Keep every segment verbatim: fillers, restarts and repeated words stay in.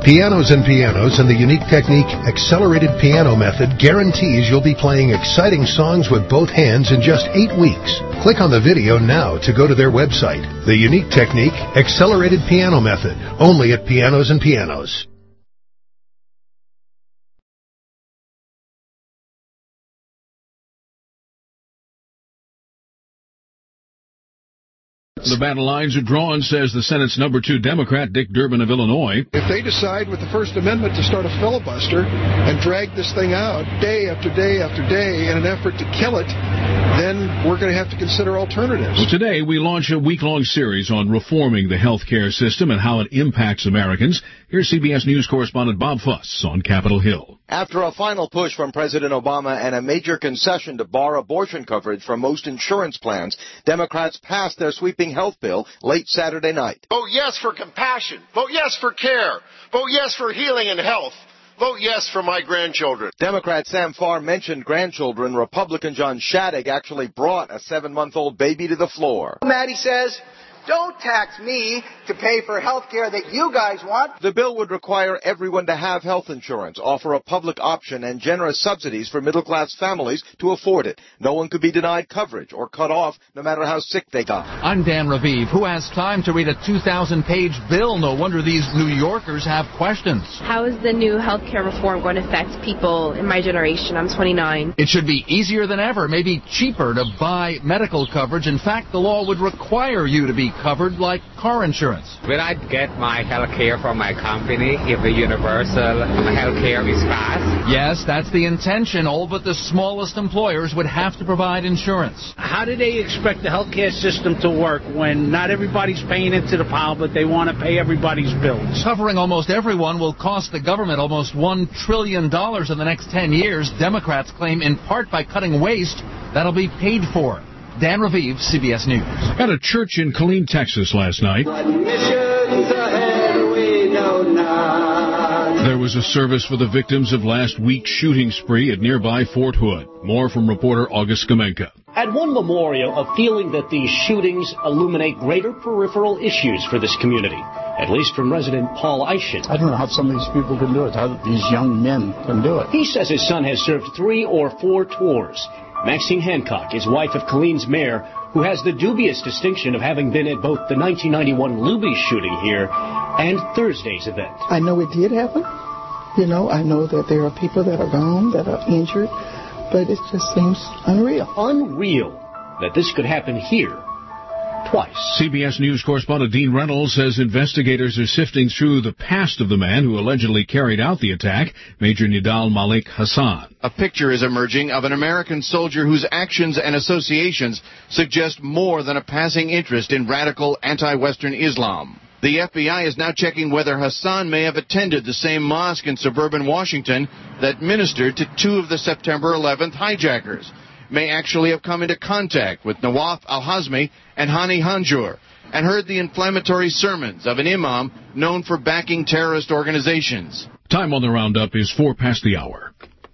Pianos and Pianos and the unique technique Accelerated Piano Method guarantees you'll be playing exciting songs with both hands in just eight weeks. Click on the video now to go to their website. The unique technique Accelerated Piano Method, only at Pianos and Pianos. The battle lines are drawn, says the Senate's number two Democrat, Dick Durbin of Illinois. If they decide with the First Amendment to start a filibuster and drag this thing out day after day after day in an effort to kill it, then we're going to have to consider alternatives. Well, today, we launch a week-long series on reforming the health care system and how it impacts Americans. Here's C B S News correspondent Bob Fuss on Capitol Hill. After a final push from President Obama and a major concession to bar abortion coverage from most insurance plans, Democrats passed their sweeping health bill late Saturday night. Vote yes for compassion. Vote yes for care. Vote yes for healing and health. Vote yes for my grandchildren. Democrat Sam Farr mentioned grandchildren. Republican John Shadegg actually brought a seven-month-old baby to the floor. Maddie says, don't tax me to pay for health care that you guys want. The bill would require everyone to have health insurance, offer a public option, and generous subsidies for middle-class families to afford it. No one could be denied coverage or cut off no matter how sick they got. I'm Dan Raviv. Who has time to read a two thousand page bill? No wonder these New Yorkers have questions. How is the new health care reform going to affect people in my generation? I'm twenty-nine. It should be easier than ever, maybe cheaper to buy medical coverage. In fact, the law would require you to be covered like car insurance. Will I get my health care from my company if the universal health care is passed? Yes, that's the intention. All but the smallest employers would have to provide insurance. How do they expect the health care system to work when not everybody's paying into the pile, but they want to pay everybody's bills? Covering almost everyone will cost the government almost one trillion dollars in the next ten years. Democrats claim in part by cutting waste that'll be paid for. Dan Raviv, C B S News. At a church in Killeen, Texas last night, there was a service for the victims of last week's shooting spree at nearby Fort Hood. More from reporter August Skamenka. At one memorial, a feeling that these shootings illuminate greater peripheral issues for this community, at least from resident Paul Eishin. I don't know how some of these people can do it, how these young men can do it. He says his son has served three or four tours. Maxine Hancock is wife of Killeen's mayor, who has the dubious distinction of having been at both the nineteen ninety-one Luby shooting here and Thursday's event. I know it did happen. You know, I know that there are people that are gone, that are injured, but it just seems unreal. Unreal that this could happen here twice. C B S News correspondent Dean Reynolds says investigators are sifting through the past of the man who allegedly carried out the attack, Major Nidal Malik Hassan. A picture is emerging of an American soldier whose actions and associations suggest more than a passing interest in radical anti-Western Islam. The F B I is now checking whether Hassan may have attended the same mosque in suburban Washington that ministered to two of the September eleventh hijackers, may actually have come into contact with Nawaf al-Hazmi and Hani Hanjour, and heard the inflammatory sermons of an imam known for backing terrorist organizations. Time on the roundup is four past the hour.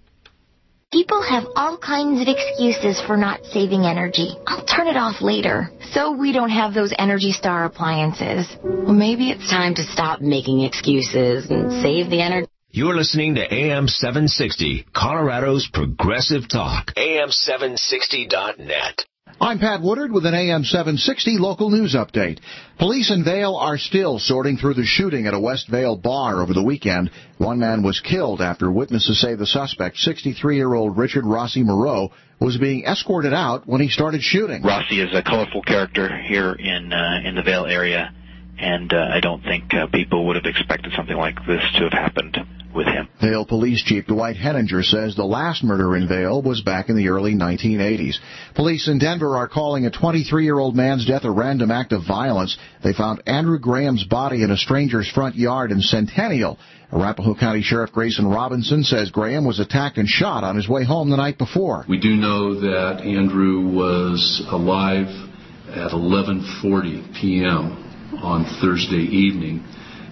People have all kinds of excuses for not saving energy. I'll turn it off later, so we don't have those Energy Star appliances. Well, maybe it's time to stop making excuses and save the energy. You're listening to A M seven sixty, Colorado's Progressive Talk. A M seven sixty dot net. I'm Pat Woodard with an A M seven sixty local news update. Police in Vail are still sorting through the shooting at a West Vail bar over the weekend. One man was killed after witnesses say the suspect, sixty-three-year-old Richard Rossi Moreau, was being escorted out when he started shooting. Rossi is a colorful character here in uh, in the Vail area, and uh, I don't think uh, people would have expected something like this to have happened with him. Vail Police Chief Dwight Henninger says the last murder in Vail was back in the early nineteen eighties. Police in Denver are calling a twenty-three-year-old man's death a random act of violence. They found Andrew Graham's body in a stranger's front yard in Centennial. Arapahoe County Sheriff Grayson Robinson says Graham was attacked and shot on his way home the night before. We do know that Andrew was alive at eleven forty p.m. on Thursday evening,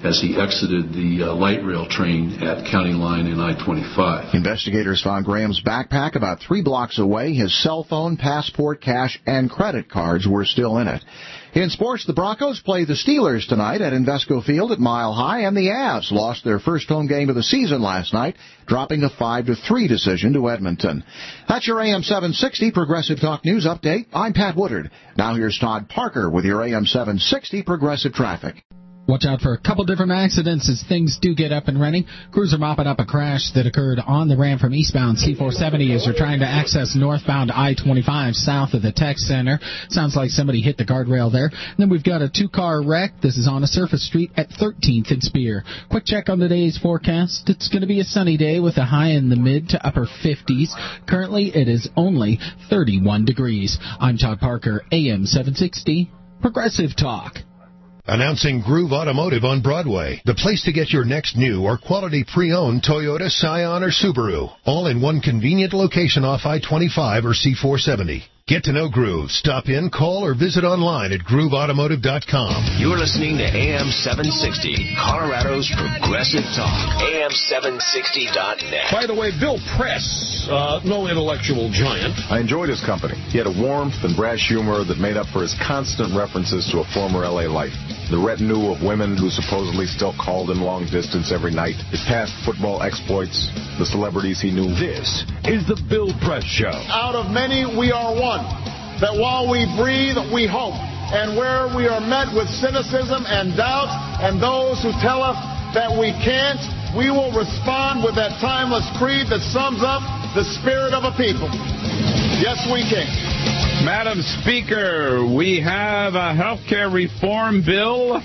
as he exited the uh, light rail train at County Line and I twenty-five. Investigators found Graham's backpack about three blocks away. His cell phone, passport, cash, and credit cards were still in it. In sports, the Broncos play the Steelers tonight at Invesco Field at Mile High, and the Avs lost their first home game of the season last night, dropping a five to three decision to Edmonton. That's your A M seven sixty Progressive Talk News Update. I'm Pat Woodard. Now here's Todd Parker with your A M seven sixty Progressive Traffic. Watch out for a couple different accidents as things do get up and running. Crews are mopping up a crash that occurred on the ramp from eastbound C four seventy as they're trying to access northbound I twenty-five south of the Tech Center. Sounds like somebody hit the guardrail there. And then we've got a two-car wreck. This is on a surface street at thirteenth and Spear. Quick check on today's forecast. It's going to be a sunny day with a high in the mid to upper fifties. Currently, it is only thirty-one degrees. I'm Todd Parker, A M seven sixty, Progressive Talk. Announcing Groove Automotive on Broadway, the place to get your next new or quality pre-owned Toyota, Scion, or Subaru, all in one convenient location off I twenty-five or C four seventy. Get to know Groove. Stop in, call, or visit online at groove automotive dot com. You're listening to A M seven sixty, Colorado's Progressive Talk. A M seven sixty dot net. By the way, Bill Press, uh, no intellectual giant. I enjoyed his company. He had a warmth and brash humor that made up for his constant references to a former L A life. The retinue of women who supposedly still called him long distance every night, his past football exploits, the celebrities he knew. This is the Bill Press Show. Out of many, we are one. That while we breathe, we hope. And where we are met with cynicism and doubt, and those who tell us that we can't, we will respond with that timeless creed that sums up the spirit of a people. Yes, we can. Madam Speaker, we have a health care reform bill.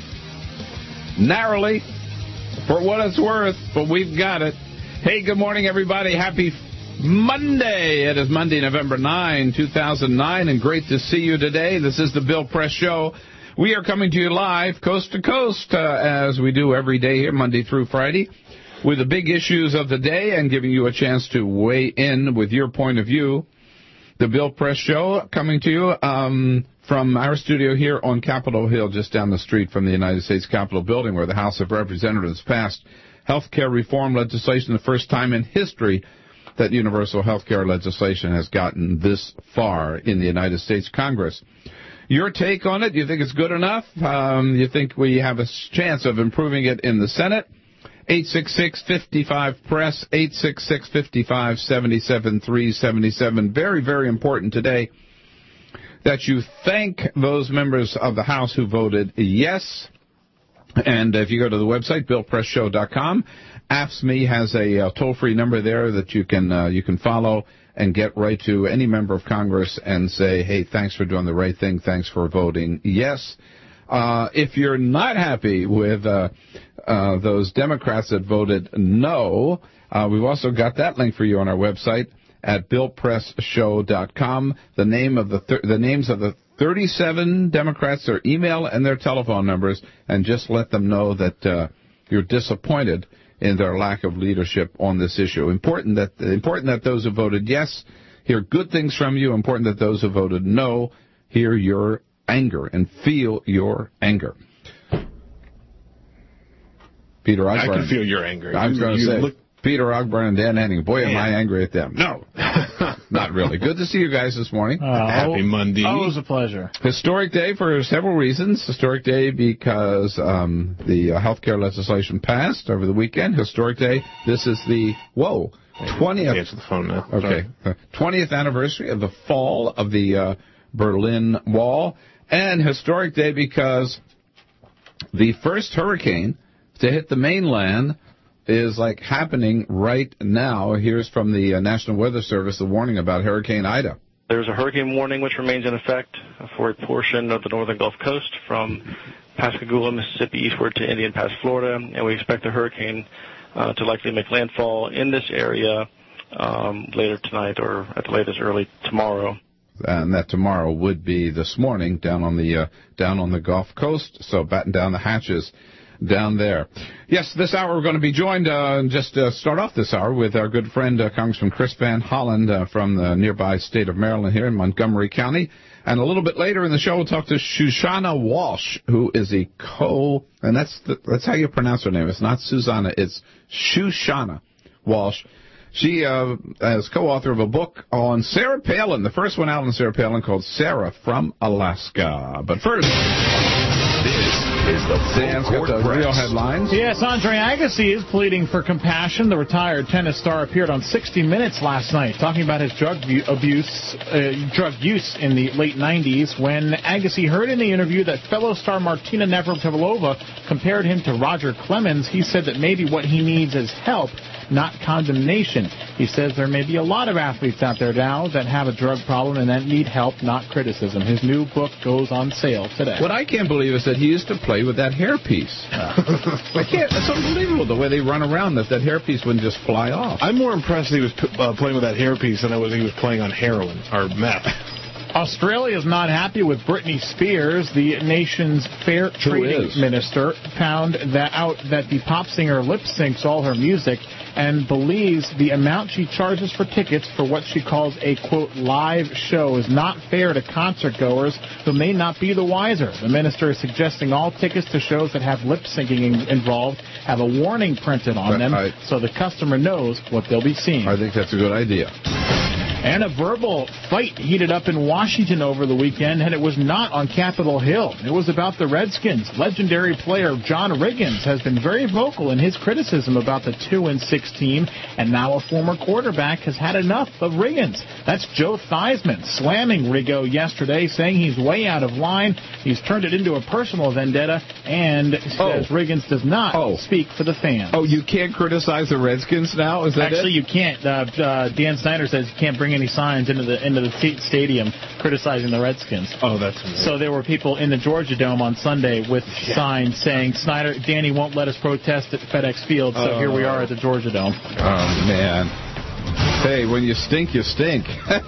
Narrowly, for what it's worth, but we've got it. Hey, good morning, everybody. Happy Monday. It is Monday, November ninth, two thousand nine, and great to see you today. This is the Bill Press Show. We are coming to you live, coast to coast, uh, as we do every day here, Monday through Friday, with the big issues of the day and giving you a chance to weigh in with your point of view. The Bill Press Show coming to you um, from our studio here on Capitol Hill, just down the street from the United States Capitol building, where the House of Representatives passed health care reform legislation, the first time in history that universal health care legislation has gotten this far in the United States Congress. Your take on it? You think it's good enough? Um, you think we have a chance of improving it in the Senate? eight six six, five five, press, eight six six, five five, seven seven three seven seven. Very, very important today that you thank those members of the House who voted yes. And if you go to the website, bill press show dot com, A F S C M E has a uh, toll-free number there that you can uh, you can follow and get right to any member of Congress and say, hey, thanks for doing the right thing, thanks for voting yes. Uh, if you're not happy with uh, uh, those Democrats that voted no, uh, we've also got that link for you on our website at bill press show dot com. The name of the thir- the names of the thirty-seven Democrats, their email and their telephone numbers, and just let them know that uh, you're disappointed in their lack of leadership on this issue. Important that important that those who voted yes hear good things from you. Important that those who voted no hear your anger and feel your anger. Peter Ogburn. I can feel your anger. I was going to say, look, Peter Ogburn and Dan Henning. Boy, Man. am I angry at them. No. Not really. Good to see you guys this morning. Uh, Happy Monday. Always a pleasure. Historic day for several reasons. Historic day because um, the uh, health care legislation passed over the weekend. Historic day. This is the, whoa, twentieth. Answer the phone now. Okay. Uh, twentieth anniversary of the fall of the uh, Berlin Wall. And historic day because the first hurricane to hit the mainland is like happening right now. Here's from the uh, National Weather Service the warning about Hurricane Ida. There's a hurricane warning which remains in effect for a portion of the northern Gulf Coast from Pascagoula, Mississippi, eastward to Indian Pass, Florida, and we expect the hurricane uh, to likely make landfall in this area um, later tonight or at the latest early tomorrow. And that tomorrow would be this morning down on the uh, down on the Gulf Coast. So batten down the hatches. down there. Yes, this hour we're going to be joined, uh, just uh, start off this hour with our good friend, uh, Congressman Chris Van Hollen uh, from the nearby state of Maryland here in Montgomery County. And a little bit later in the show, we'll talk to Shoshana Walsh, who is a co, and that's the, that's how you pronounce her name. It's not Susanna, it's Shoshana Walsh. She uh, is co-author of a book on Sarah Palin, the first one out on Sarah Palin, called Sarah from Alaska. But first, this is the Dan's got the real headlines. Yes, Andre Agassi is pleading for compassion. The retired tennis star appeared on sixty minutes last night talking about his drug abuse, uh, drug use in the late nineties. When Agassi heard in the interview that fellow star Martina Navratilova compared him to Roger Clemens, he said that maybe what he needs is help, not condemnation. He says there may be a lot of athletes out there now that have a drug problem and that need help, not criticism. His new book goes on sale today. What I can't believe is that he used to play with that hairpiece. I can't. It's unbelievable the way they run around that that hairpiece wouldn't just fly off. I'm more impressed he was uh, playing with that hairpiece than I was he was playing on heroin or meth. Australia is not happy with Britney Spears. The nation's fair trading minister found that out that the pop singer lip syncs all her music and believes the amount she charges for tickets for what she calls a, quote, live show is not fair to concert goers who may not be the wiser. The minister is suggesting all tickets to shows that have lip syncing in- involved have a warning printed on them I, so the customer knows what they'll be seeing. I think that's a good idea. And a verbal fight heated up in Washington over the weekend, and it was not on Capitol Hill. It was about the Redskins. Legendary player John Riggins has been very vocal in his criticism about the two and six team, and now a former quarterback has had enough of Riggins. That's Joe Theismann slamming Riggo yesterday, saying he's way out of line. He's turned it into a personal vendetta, and says oh. Riggins does not oh. speak for the fans. Oh, you can't criticize the Redskins now? Is that Actually, it? you can't. Uh, uh, Dan Snyder says you can't bring any signs into the into the stadium criticizing the Redskins. Oh, that's amazing. So there were people in the Georgia Dome on Sunday with yeah. signs saying Snyder, Danny won't let us protest at FedEx Field, so oh. here we are at the Georgia Dome. Oh, man. Hey, when you stink, you stink.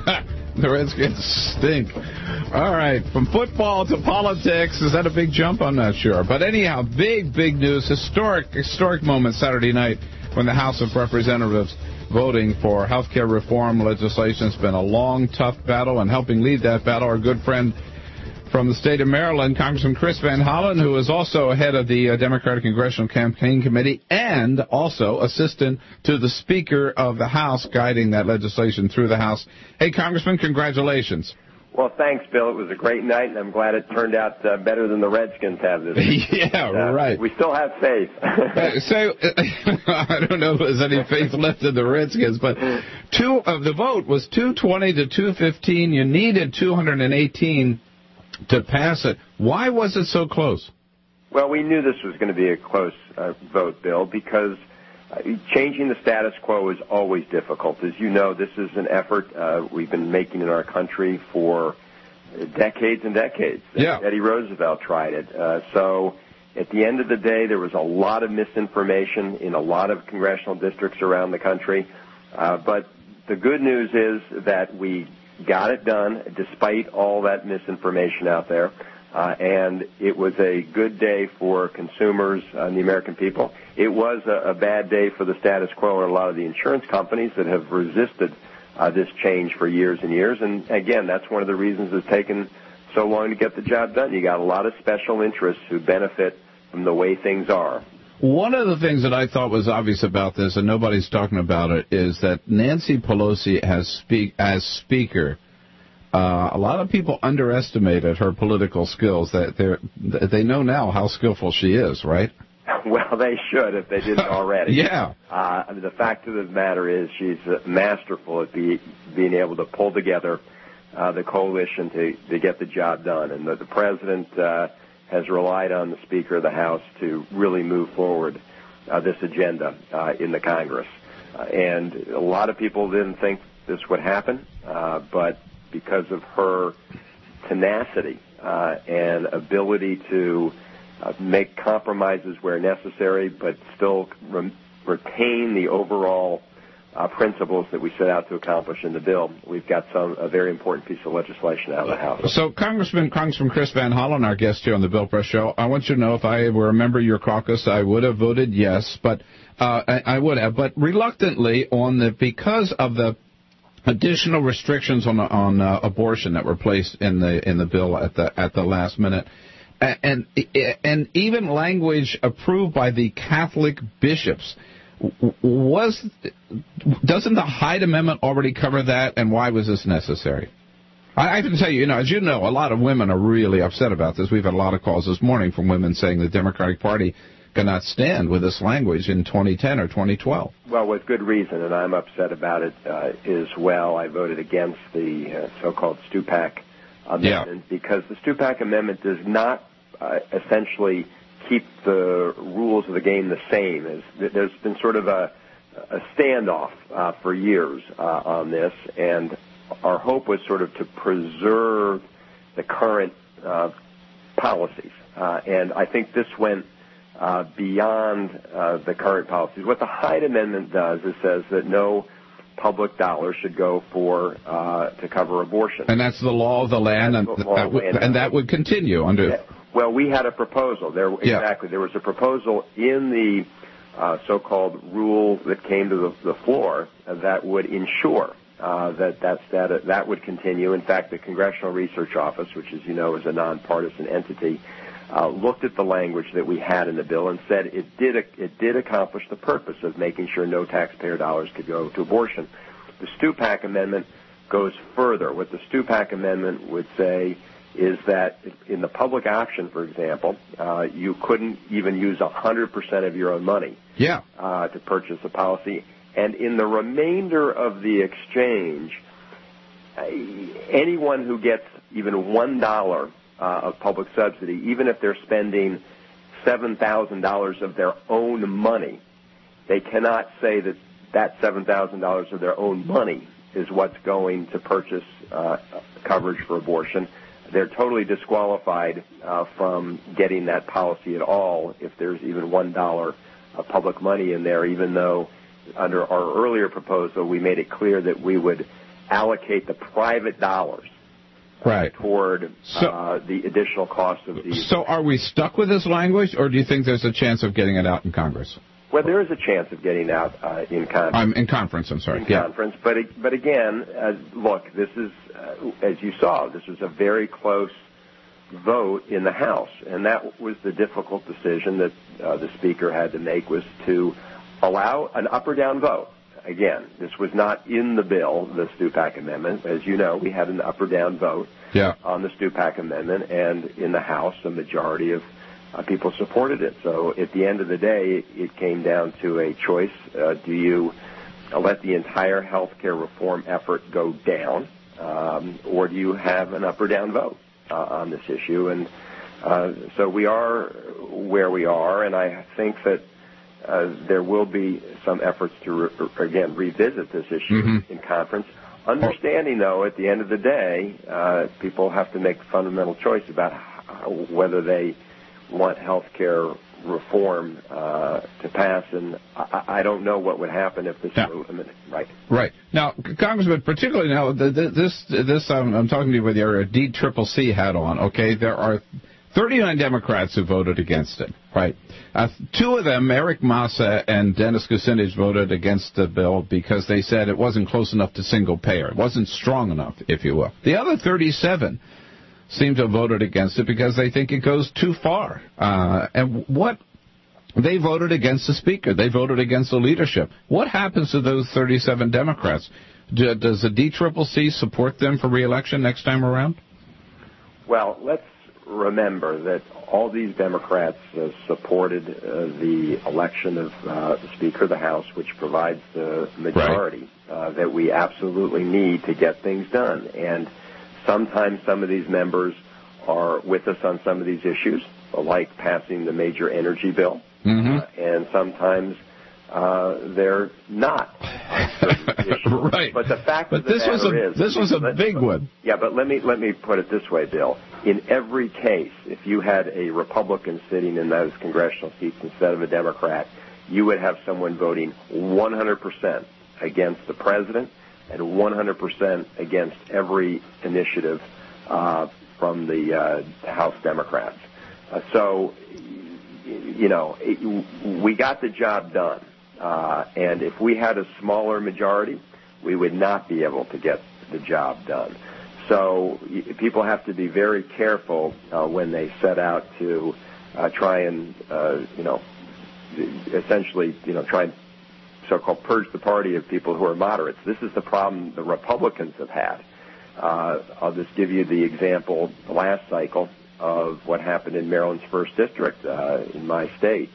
The Redskins stink. All right, from football to politics. Is that a big jump? I'm not sure. But anyhow, big, big news. Historic, historic moment Saturday night when the House of Representatives voting for health care reform legislation. It's been a long, tough battle, and helping lead that battle, our good friend from the state of Maryland, Congressman Chris Van Hollen, who is also head of the uh, Democratic Congressional Campaign Committee and also assistant to the Speaker of the House, guiding that legislation through the House. Hey, Congressman, congratulations. Well, thanks, Bill. It was a great night, and I'm glad it turned out uh, better than the Redskins have this week. Yeah, uh, right. We still have faith. uh, so, uh, I don't know if there's any faith left in the Redskins, but two of the vote was two twenty to two fifteen. You needed two hundred eighteen to pass it. Why was it so close? Well, we knew this was going to be a close uh, vote, Bill, because Uh, changing the status quo is always difficult. As you know, this is an effort uh, we've been making in our country for decades and decades. Yeah. Teddy Roosevelt tried it. Uh, so at the end of the day, there was a lot of misinformation in a lot of congressional districts around the country. Uh, but the good news is that we got it done despite all that misinformation out there. Uh, and it was a good day for consumers uh, and the American people. It was a, a bad day for the status quo and a lot of the insurance companies that have resisted uh, this change for years and years. And, again, that's one of the reasons it's taken so long to get the job done. You got a lot of special interests who benefit from the way things are. One of the things that I thought was obvious about this, and nobody's talking about it, is that Nancy Pelosi has speak as Speaker. Uh, a lot of people underestimated her political skills. That they they know now how skillful she is, right? Well, they should if they didn't already. Yeah. Uh, I mean, the fact of the matter is she's uh, masterful at be, being able to pull together uh, the coalition to, to get the job done. And the, the president uh, has relied on the Speaker of the House to really move forward uh, this agenda uh, in the Congress. Uh, and a lot of people didn't think this would happen, uh, but because of her tenacity uh, and ability to uh, make compromises where necessary, but still re- retain the overall uh, principles that we set out to accomplish in the bill, we've got some a very important piece of legislation out of the House. So, Congressman, Congressman Chris Van Hollen, our guest here on the Bill Press Show, I want you to know if I were a member of your caucus, I would have voted yes, but uh, I, I would have, but reluctantly on the because of the additional restrictions on on uh, abortion that were placed in the in the bill at the at the last minute. And and even language approved by the Catholic bishops. Was doesn't the Hyde Amendment already cover that, and why was this necessary? I, I have to tell you, you know, as you know, a lot of women are really upset about this. We've had a lot of calls this morning from women saying the Democratic Party cannot stand with this language in twenty ten or twenty twelve. Well, with good reason, and I'm upset about it uh, as well. I voted against the uh, so-called Stupak Amendment yeah. because the Stupak Amendment does not uh, essentially keep the rules of the game the same. As there's been sort of a, a standoff uh, for years uh, on this, and our hope was sort of to preserve the current uh, policies. Uh, and I think this went uh, beyond uh, the current policies. What the Hyde Amendment does is says that no public dollar should go for uh, to cover abortion. And that's the law of the land, and, the that, would, and that would continue under... Yeah. Well, we had a proposal. There, yeah. Exactly. There was a proposal in the uh, so-called rule that came to the, the floor uh, that would ensure uh, that that, that that would continue. In fact, the Congressional Research Office, which, as you know, is a nonpartisan entity, uh, looked at the language that we had in the bill and said it did it did accomplish the purpose of making sure no taxpayer dollars could go to abortion. The Stupak Amendment goes further. What the Stupak Amendment would say is that in the public option, for example, uh, you couldn't even use one hundred percent of your own money yeah. uh, to purchase a policy. And in the remainder of the exchange, uh, anyone who gets even one dollar uh, of public subsidy, even if they're spending seven thousand dollars of their own money, they cannot say that that seven thousand dollars of their own money is what's going to purchase uh, coverage for abortion. They're totally disqualified uh, from getting that policy at all if there's even one dollar of public money in there, even though under our earlier proposal we made it clear that we would allocate the private dollars right. uh, toward so, uh, the additional cost of these. So are we stuck with this language, or do you think there's a chance of getting it out in Congress? Well, there is a chance of getting out uh, in conference. I'm in conference, I'm sorry. In yeah. conference. But, but again, uh, look, this is, uh, as you saw, this was a very close vote in the House. And that was the difficult decision that uh, the Speaker had to make, was to allow an up or down vote. Again, this was not in the bill, the Stupak Amendment. As you know, we had an up or down vote yeah. on the Stupak Amendment. And in the House, a majority of Uh, people supported it. So at the end of the day, it came down to a choice. Uh, do you uh, let the entire health care reform effort go down, um, or do you have an up or down vote uh, on this issue? And uh, so we are where we are, and I think that uh, there will be some efforts to, re- again, revisit this issue mm-hmm. in conference. Understanding, though, at the end of the day, uh, people have to make a fundamental choice about how, whether they want health care reform uh, to pass, and I, I don't know what would happen if this now, were limited. Right. Right. Now, Congressman, particularly now, the, the, this, this um, I'm talking to you with your D C C C hat on, okay? There are thirty-nine Democrats who voted against it, right? Uh, two of them, Eric Massa and Dennis Kucinich, voted against the bill because they said it wasn't close enough to single payer. It wasn't strong enough, if you will. The other thirty-seven seem to have voted against it because they think it goes too far. Uh, and what they voted against the Speaker. They voted against the leadership. What happens to those thirty-seven Democrats? Do, does the D C C C support them for re-election next time around? Well, let's remember that all these Democrats uh, supported uh, the election of uh, the Speaker of the House, which provides the majority right. uh, that we absolutely need to get things done. And sometimes some of these members are with us on some of these issues, like passing the major energy bill, mm-hmm. uh, and sometimes uh, they're not on certain issues. Right. But the fact but of the this was matter a, is, this was a big one. Yeah, but let me let me put it this way, Bill. In every case, if you had a Republican sitting in those congressional seats instead of a Democrat, you would have someone voting one hundred percent against the president and one hundred percent against every initiative uh, from the uh, House Democrats. Uh, so, you know, it, we got the job done. Uh, and if we had a smaller majority, we would not be able to get the job done. So people have to be very careful uh, when they set out to uh, try and, uh, you know, essentially, you know, try and so-called purge the party of people who are moderates. This is the problem the Republicans have had. Uh, I'll just give you the example the last cycle of what happened in Maryland's first district uh, in my state,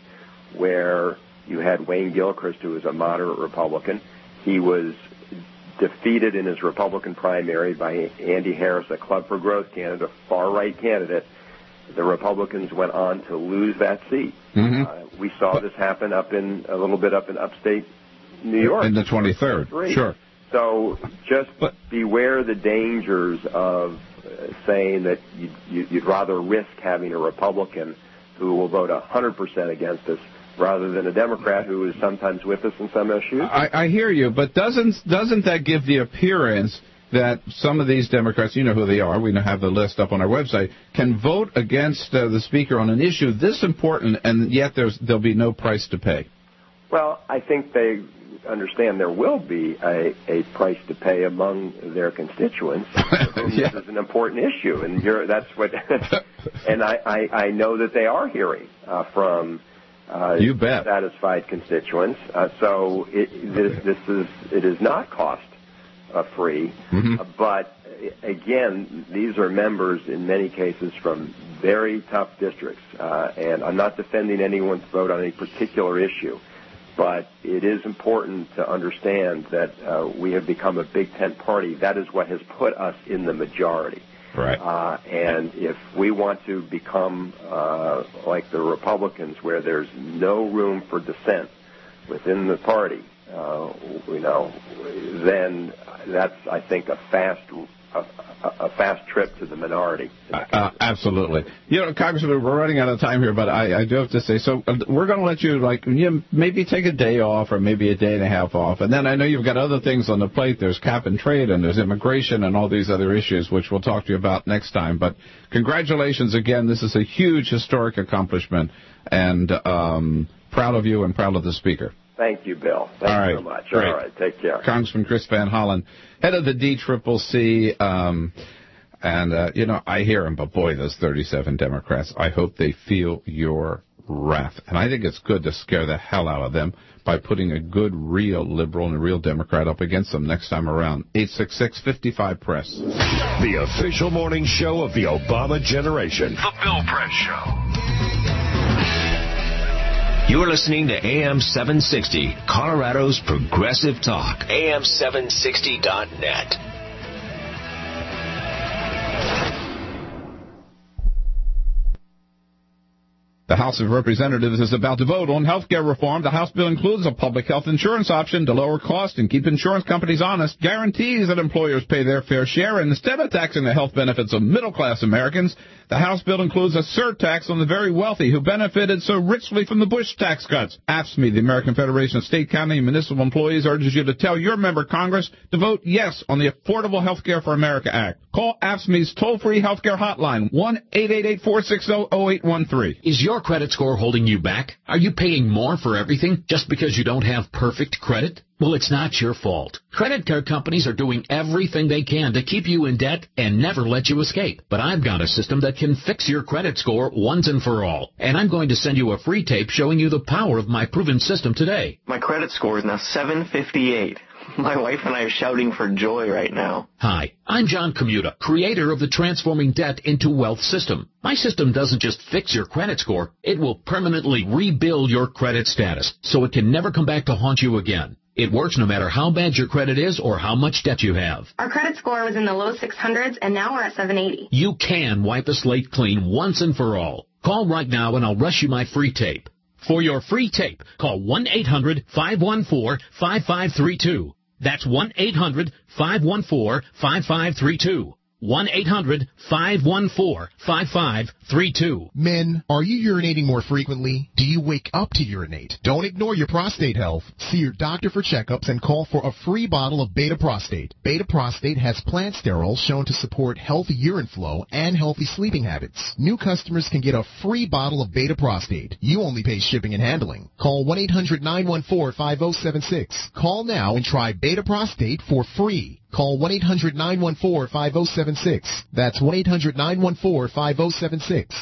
where you had Wayne Gilchrist, who was a moderate Republican. He was defeated in his Republican primary by Andy Harris, a Club for Growth candidate, a far-right candidate. The Republicans went on to lose that seat. Mm-hmm. Uh, we saw this happen up in a little bit up in upstate New York. In the twenty-third, sure. So just but, beware the dangers of uh, saying that you'd, you'd rather risk having a Republican who will vote one hundred percent against us rather than a Democrat who is sometimes with us in some issues. I, I hear you, but doesn't doesn't that give the appearance that some of these Democrats, you know who they are, we have the list up on our website, can vote against uh, the Speaker on an issue this important, and yet there's there'll be no price to pay? Well, I think they understand there will be a, a price to pay among their constituents. yeah. This is an important issue, and you're, that's what. and I, I, I know that they are hearing uh, from uh, you bet. satisfied constituents. Uh, so it, this, this is it is not cost uh, free, mm-hmm. uh, but again, these are members in many cases from very tough districts, uh, and I'm not defending anyone's vote on any particular issue. But it is important to understand that uh, we have become a Big Tent party. That is what has put us in the majority. Right. Uh, and if we want to become uh, like the Republicans, where there's no room for dissent within the party, uh, you know, then that's, I think, a fast a, a fast trip to the minority. Uh, absolutely. You know, Congressman, we're running out of time here, but I, I do have to say, so uh, we're going to let you, like, you know, maybe take a day off or maybe a day and a half off. And then I know you've got other things on the plate. There's cap and trade and there's immigration and all these other issues, which we'll talk to you about next time. But congratulations again. This is a huge historic accomplishment, and um, proud of you and proud of the Speaker. Thank you, Bill. Thank All right. you so much. Great. All right. Take care. Congressman Chris Van Hollen, head of the D C C C. Um, and, uh, you know, I hear him, but boy, those thirty-seven Democrats, I hope they feel your wrath. And I think it's good to scare the hell out of them by putting a good, real liberal and a real Democrat up against them next time around. eight six six, five five, press. The official morning show of the Obama generation. The Bill Press Show. You're listening to A M seven sixty, Colorado's Progressive Talk. A M seven sixty dot net. The House of Representatives is about to vote on health care reform. The House bill includes a public health insurance option to lower costs and keep insurance companies honest, guarantees that employers pay their fair share, and instead of taxing the health benefits of middle-class Americans, the House bill includes a surtax on the very wealthy who benefited so richly from the Bush tax cuts. A F S C M E, the American Federation of State, County, and Municipal Employees, urges you to tell your member Congress to vote yes on the Affordable Health Care for America Act. Call A F S C M E's toll-free health care hotline, one eight eight eight, four six zero, zero eight one three. Is your credit score holding you back? Are you paying more for everything just because you don't have perfect credit? Well, it's not your fault. Credit card companies are doing everything they can to keep you in debt and never let you escape. But I've got a system that can fix your credit score once and for all. And I'm going to send you a free tape showing you the power of my proven system today. My credit score is now seven fifty-eight. My wife and I are shouting for joy right now. Hi, I'm John Commuta, creator of the Transforming Debt into Wealth system. My system doesn't just fix your credit score, it will permanently rebuild your credit status so it can never come back to haunt you again. It works no matter how bad your credit is or how much debt you have. Our credit score was in the low six hundreds, and now we're at seven eighty. You can wipe the slate clean once and for all. Call right now and I'll rush you my free tape. For your free tape, call one eight hundred, five one four, five five three two. That's one eight hundred, five one four, five five three two. one eight hundred five one four five five three two. Men, are you urinating more frequently? Do you wake up to urinate? Don't ignore your prostate health. See your doctor for checkups and call for a free bottle of Beta Prostate. Beta Prostate has plant sterols shown to support healthy urine flow and healthy sleeping habits. New customers can get a free bottle of Beta Prostate. You only pay shipping and handling. Call one eight hundred nine one four five oh seven six. Call now and try Beta Prostate for free. Call one eight hundred nine one four five oh seven six. That's one eight hundred nine one four five oh seven six.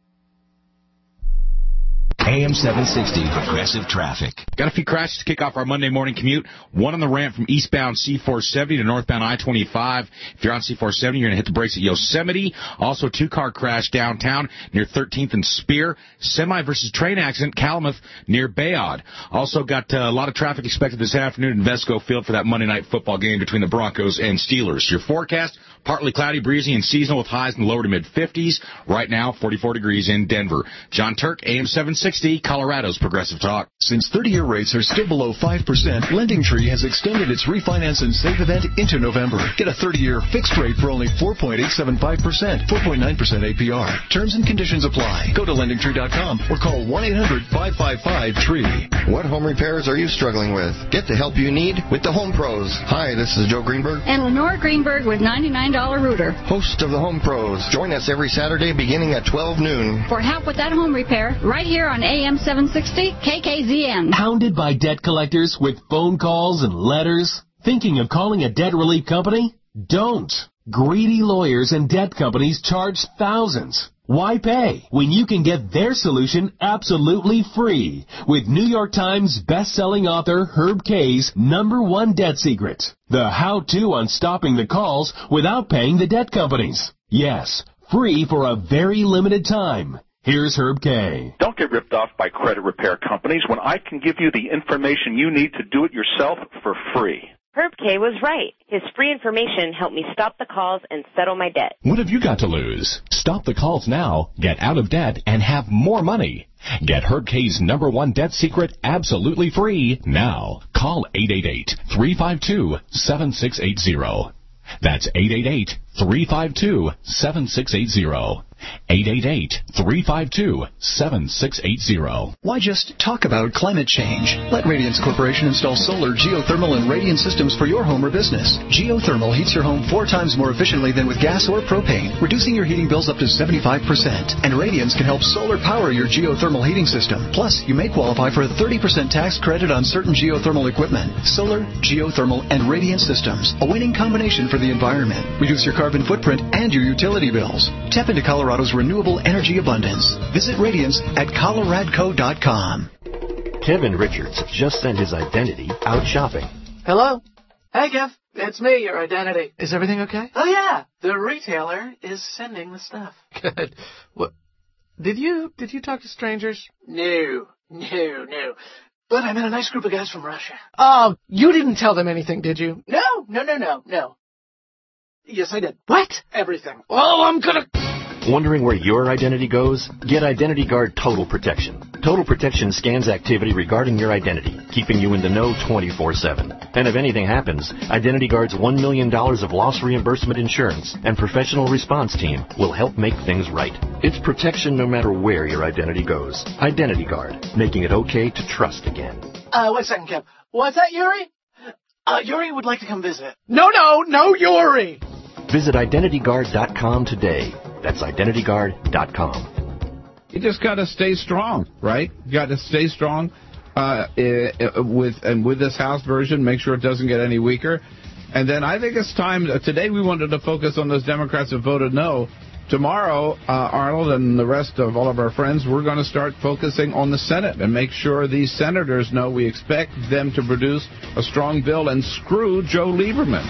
A M seven sixty, Progressive Traffic. Got a few crashes to kick off our Monday morning commute. One on the ramp from eastbound C four seventy to northbound I twenty-five. If you're on C four seventy, you're going to hit the brakes at Yosemite. Also, two-car crash downtown near thirteenth and Spear. Semi versus train accident, Calumet near Bayard. Also got uh, a lot of traffic expected this afternoon in Vesco Field for that Monday night football game between the Broncos and Steelers. Your forecast, partly cloudy, breezy, and seasonal with highs in the lower to mid-fifties. Right now, forty-four degrees in Denver. John Turk, A M seven sixty, Colorado's Progressive Talk. Since thirty-year rates are still below five percent, LendingTree has extended its refinance and save event into November. Get a thirty-year fixed rate for only four point eight seven five percent, four point nine percent A P R. Terms and conditions apply. Go to lending tree dot com or call one eight hundred five five five tree. What home repairs are you struggling with? Get the help you need with the Home Pros. Hi, this is Joe Greenberg. And Lenore Greenberg with ninety-nine dollar Rooter. Host of the Home Pros. Join us every Saturday beginning at twelve noon. For help with that home repair, right here on A M seven sixty K K Z N. Hounded by debt collectors with phone calls and letters? Thinking of calling a debt relief company? Don't. Greedy lawyers and debt companies charge thousands. Why pay when you can get their solution absolutely free with New York Times best-selling author Herb Kay's number one debt secret, the how-to on stopping the calls without paying the debt companies. Yes, free for a very limited time. Here's Herb Kay. Don't get ripped off by credit repair companies when I can give you the information you need to do it yourself for free. Herb Kay was right. His free information helped me stop the calls and settle my debt. What have you got to lose? Stop the calls now, get out of debt, and have more money. Get Herb Kay's number one debt secret absolutely free now. Call eight eight eight, three five two, seven six eight zero. That's eight eight eight, three five two, seven six eight zero. eight eight eight, three five two, seven six eight zero. Why just talk about climate change? Let Radiance Corporation install solar, geothermal, and radiant systems for your home or business. Geothermal heats your home four times more efficiently than with gas or propane, reducing your heating bills up to seventy-five percent. And Radiance can help solar power your geothermal heating system. Plus, you may qualify for a thirty percent tax credit on certain geothermal equipment. Solar, geothermal, and radiant systems. A winning combination for the environment. Reduce your carbon footprint and your utility bills. Tap into Colorado's renewable energy abundance. Visit Radiance at coloradco dot com. Kevin Richards just sent his identity out shopping. Hello? Hey, Kev. It's me, your identity. Is everything okay? Oh, yeah. The retailer is sending the stuff. Good. What? Did you, did you talk to strangers? No. No, no. But I met a nice group of guys from Russia. Oh, you didn't tell them anything, did you? No, no, no, no, no. Yes, I did. What? Everything. Oh, I'm gonna... Wondering where your identity goes? Get Identity Guard Total Protection. Total Protection scans activity regarding your identity, keeping you in the know twenty-four seven. And if anything happens, Identity Guard's one million dollars of loss reimbursement insurance and professional response team will help make things right. It's protection no matter where your identity goes. Identity Guard, making it okay to trust again. Uh, wait a second, Kev. What's that, Yuri? Uh, Yuri would like to come visit. No, no, no, Yuri! Visit identity guard dot com today. That's identity guard dot com. You just got to stay strong, right? You got to stay strong uh, with and with this House version. Make sure it doesn't get any weaker. And then I think it's time. Today we wanted to focus on those Democrats that voted no. Tomorrow, uh, Arnold and the rest of all of our friends, we're going to start focusing on the Senate and make sure these senators know we expect them to produce a strong bill and screw Joe Lieberman.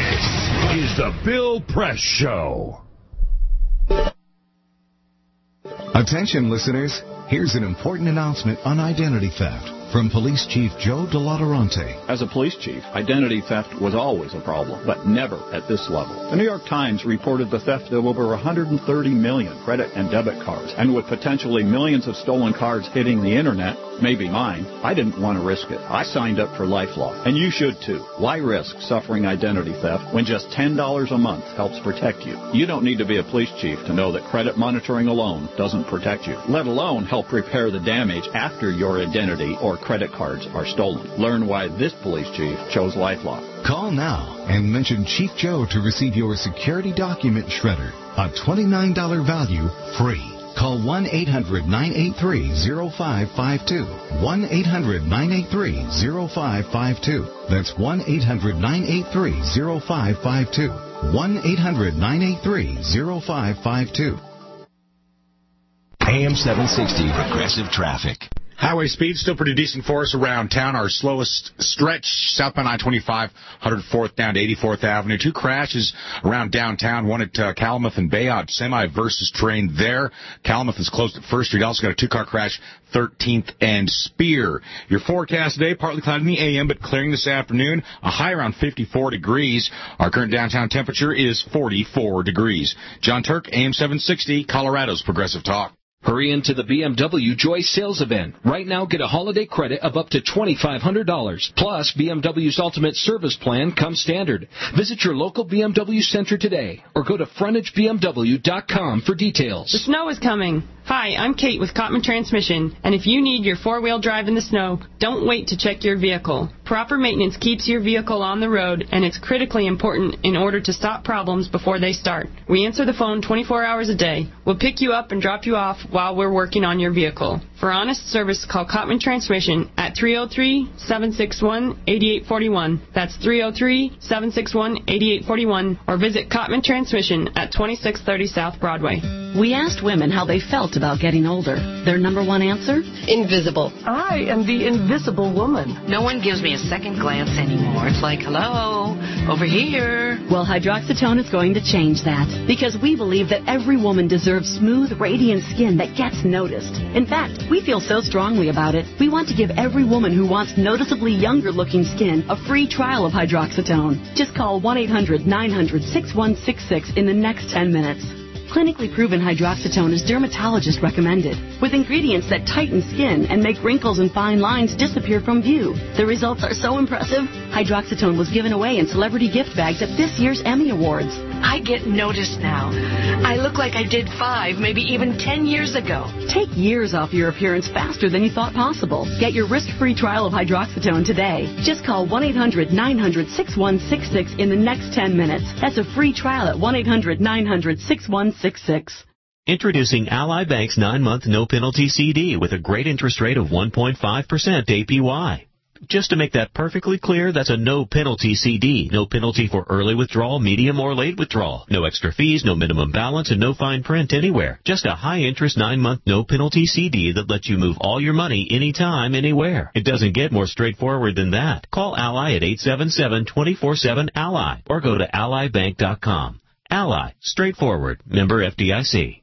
This is the Bill Press Show. Attention, listeners. Here's an important announcement on identity theft from Police Chief Joe DeLauderante. As a police chief, identity theft was always a problem, but never at this level. The New York Times reported the theft of over one hundred thirty million credit and debit cards, and with potentially millions of stolen cards hitting the internet, may be mine. I didn't want to risk it. I signed up for LifeLock, and you should too. Why risk suffering identity theft when just ten dollars a month helps protect you? You don't need to be a police chief to know that credit monitoring alone doesn't protect you, let alone help repair the damage after your identity or credit cards are stolen. Learn why this police chief chose LifeLock. Call now and mention Chief Joe to receive your security document shredder. A twenty-nine dollars value free. Call one eight hundred nine eight three zero five five two. one eight hundred nine eight three zero five five two. That's one eight hundred nine eight three zero five five two. one eight hundred nine eight three zero five five two. A M seven sixty, Progressive Traffic. Highway speed still pretty decent for us around town. Our slowest stretch, southbound I twenty-five, one hundred fourth down to eighty-fourth Avenue. Two crashes around downtown, one at uh, Calumet and Bayard, semi versus train there. Calumet is closed at First Street. Also got a two-car crash, thirteenth and Spear. Your forecast today, partly cloudy in the A M, but clearing this afternoon. A high around fifty-four degrees. Our current downtown temperature is forty-four degrees. John Turk, A M seven sixty, Colorado's Progressive Talk. Hurry into the B M W Joy Sales Event. Right now, get a holiday credit of up to twenty-five hundred dollars. Plus, B M W's Ultimate Service Plan comes standard. Visit your local B M W center today or go to frontage b m w dot com for details. The snow is coming. Hi, I'm Kate with Cotman Transmission, and if you need your four-wheel drive in the snow, don't wait to check your vehicle. Proper maintenance keeps your vehicle on the road, and it's critically important in order to stop problems before they start. We answer the phone twenty-four hours a day. We'll pick you up and drop you off while we're working on your vehicle. For honest service, call Cotman Transmission at three oh three, seven six one, eight eight four one. That's three oh three, seven six one, eight eight four one, or visit Cotman Transmission at twenty-six thirty South Broadway. We asked women how they felt about getting older. Their number one answer? Invisible. I am the invisible woman. No one gives me a second glance anymore. It's like, hello, over here. Well, Hydroxytone is going to change that, because we believe that every woman deserves smooth, radiant skin that gets noticed. In fact, we feel so strongly about it, we want to give every woman who wants noticeably younger-looking skin a free trial of Hydroxytone. Just call one eight hundred nine hundred six one six six in the next ten minutes. Clinically proven Hydroxytone is dermatologist recommended, with ingredients that tighten skin and make wrinkles and fine lines disappear from view. The results are so impressive, Hydroxytone was given away in celebrity gift bags at this year's Emmy Awards. I get noticed now. I look like I did five, maybe even ten years ago. Take years off your appearance faster than you thought possible. Get your risk-free trial of Hydroxytone today. Just call one eight hundred nine hundred six one six six in the next ten minutes. That's a free trial at one eight hundred nine hundred six one six six. Introducing Ally Bank's nine-month no-penalty C D with a great interest rate of one point five percent A P Y. Just to make that perfectly clear, that's a no-penalty C D. No penalty for early withdrawal, medium, or late withdrawal. No extra fees, no minimum balance, and no fine print anywhere. Just a high-interest nine-month no-penalty C D that lets you move all your money anytime, anywhere. It doesn't get more straightforward than that. Call Ally at eight seven seven, two four seven, A L I or go to ally bank dot com. Ally. Straightforward. Member F D I C.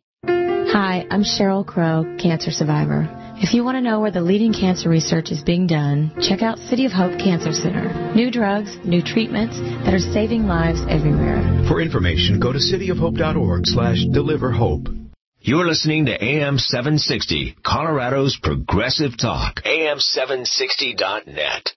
Hi, I'm Cheryl Crow, cancer survivor. If you want to know where the leading cancer research is being done, check out City of Hope Cancer Center. New drugs, new treatments that are saving lives everywhere. For information, go to cityofhope.org slash deliver hope. You're listening to A M seven sixty, Colorado's Progressive Talk. A M seven sixty dot net.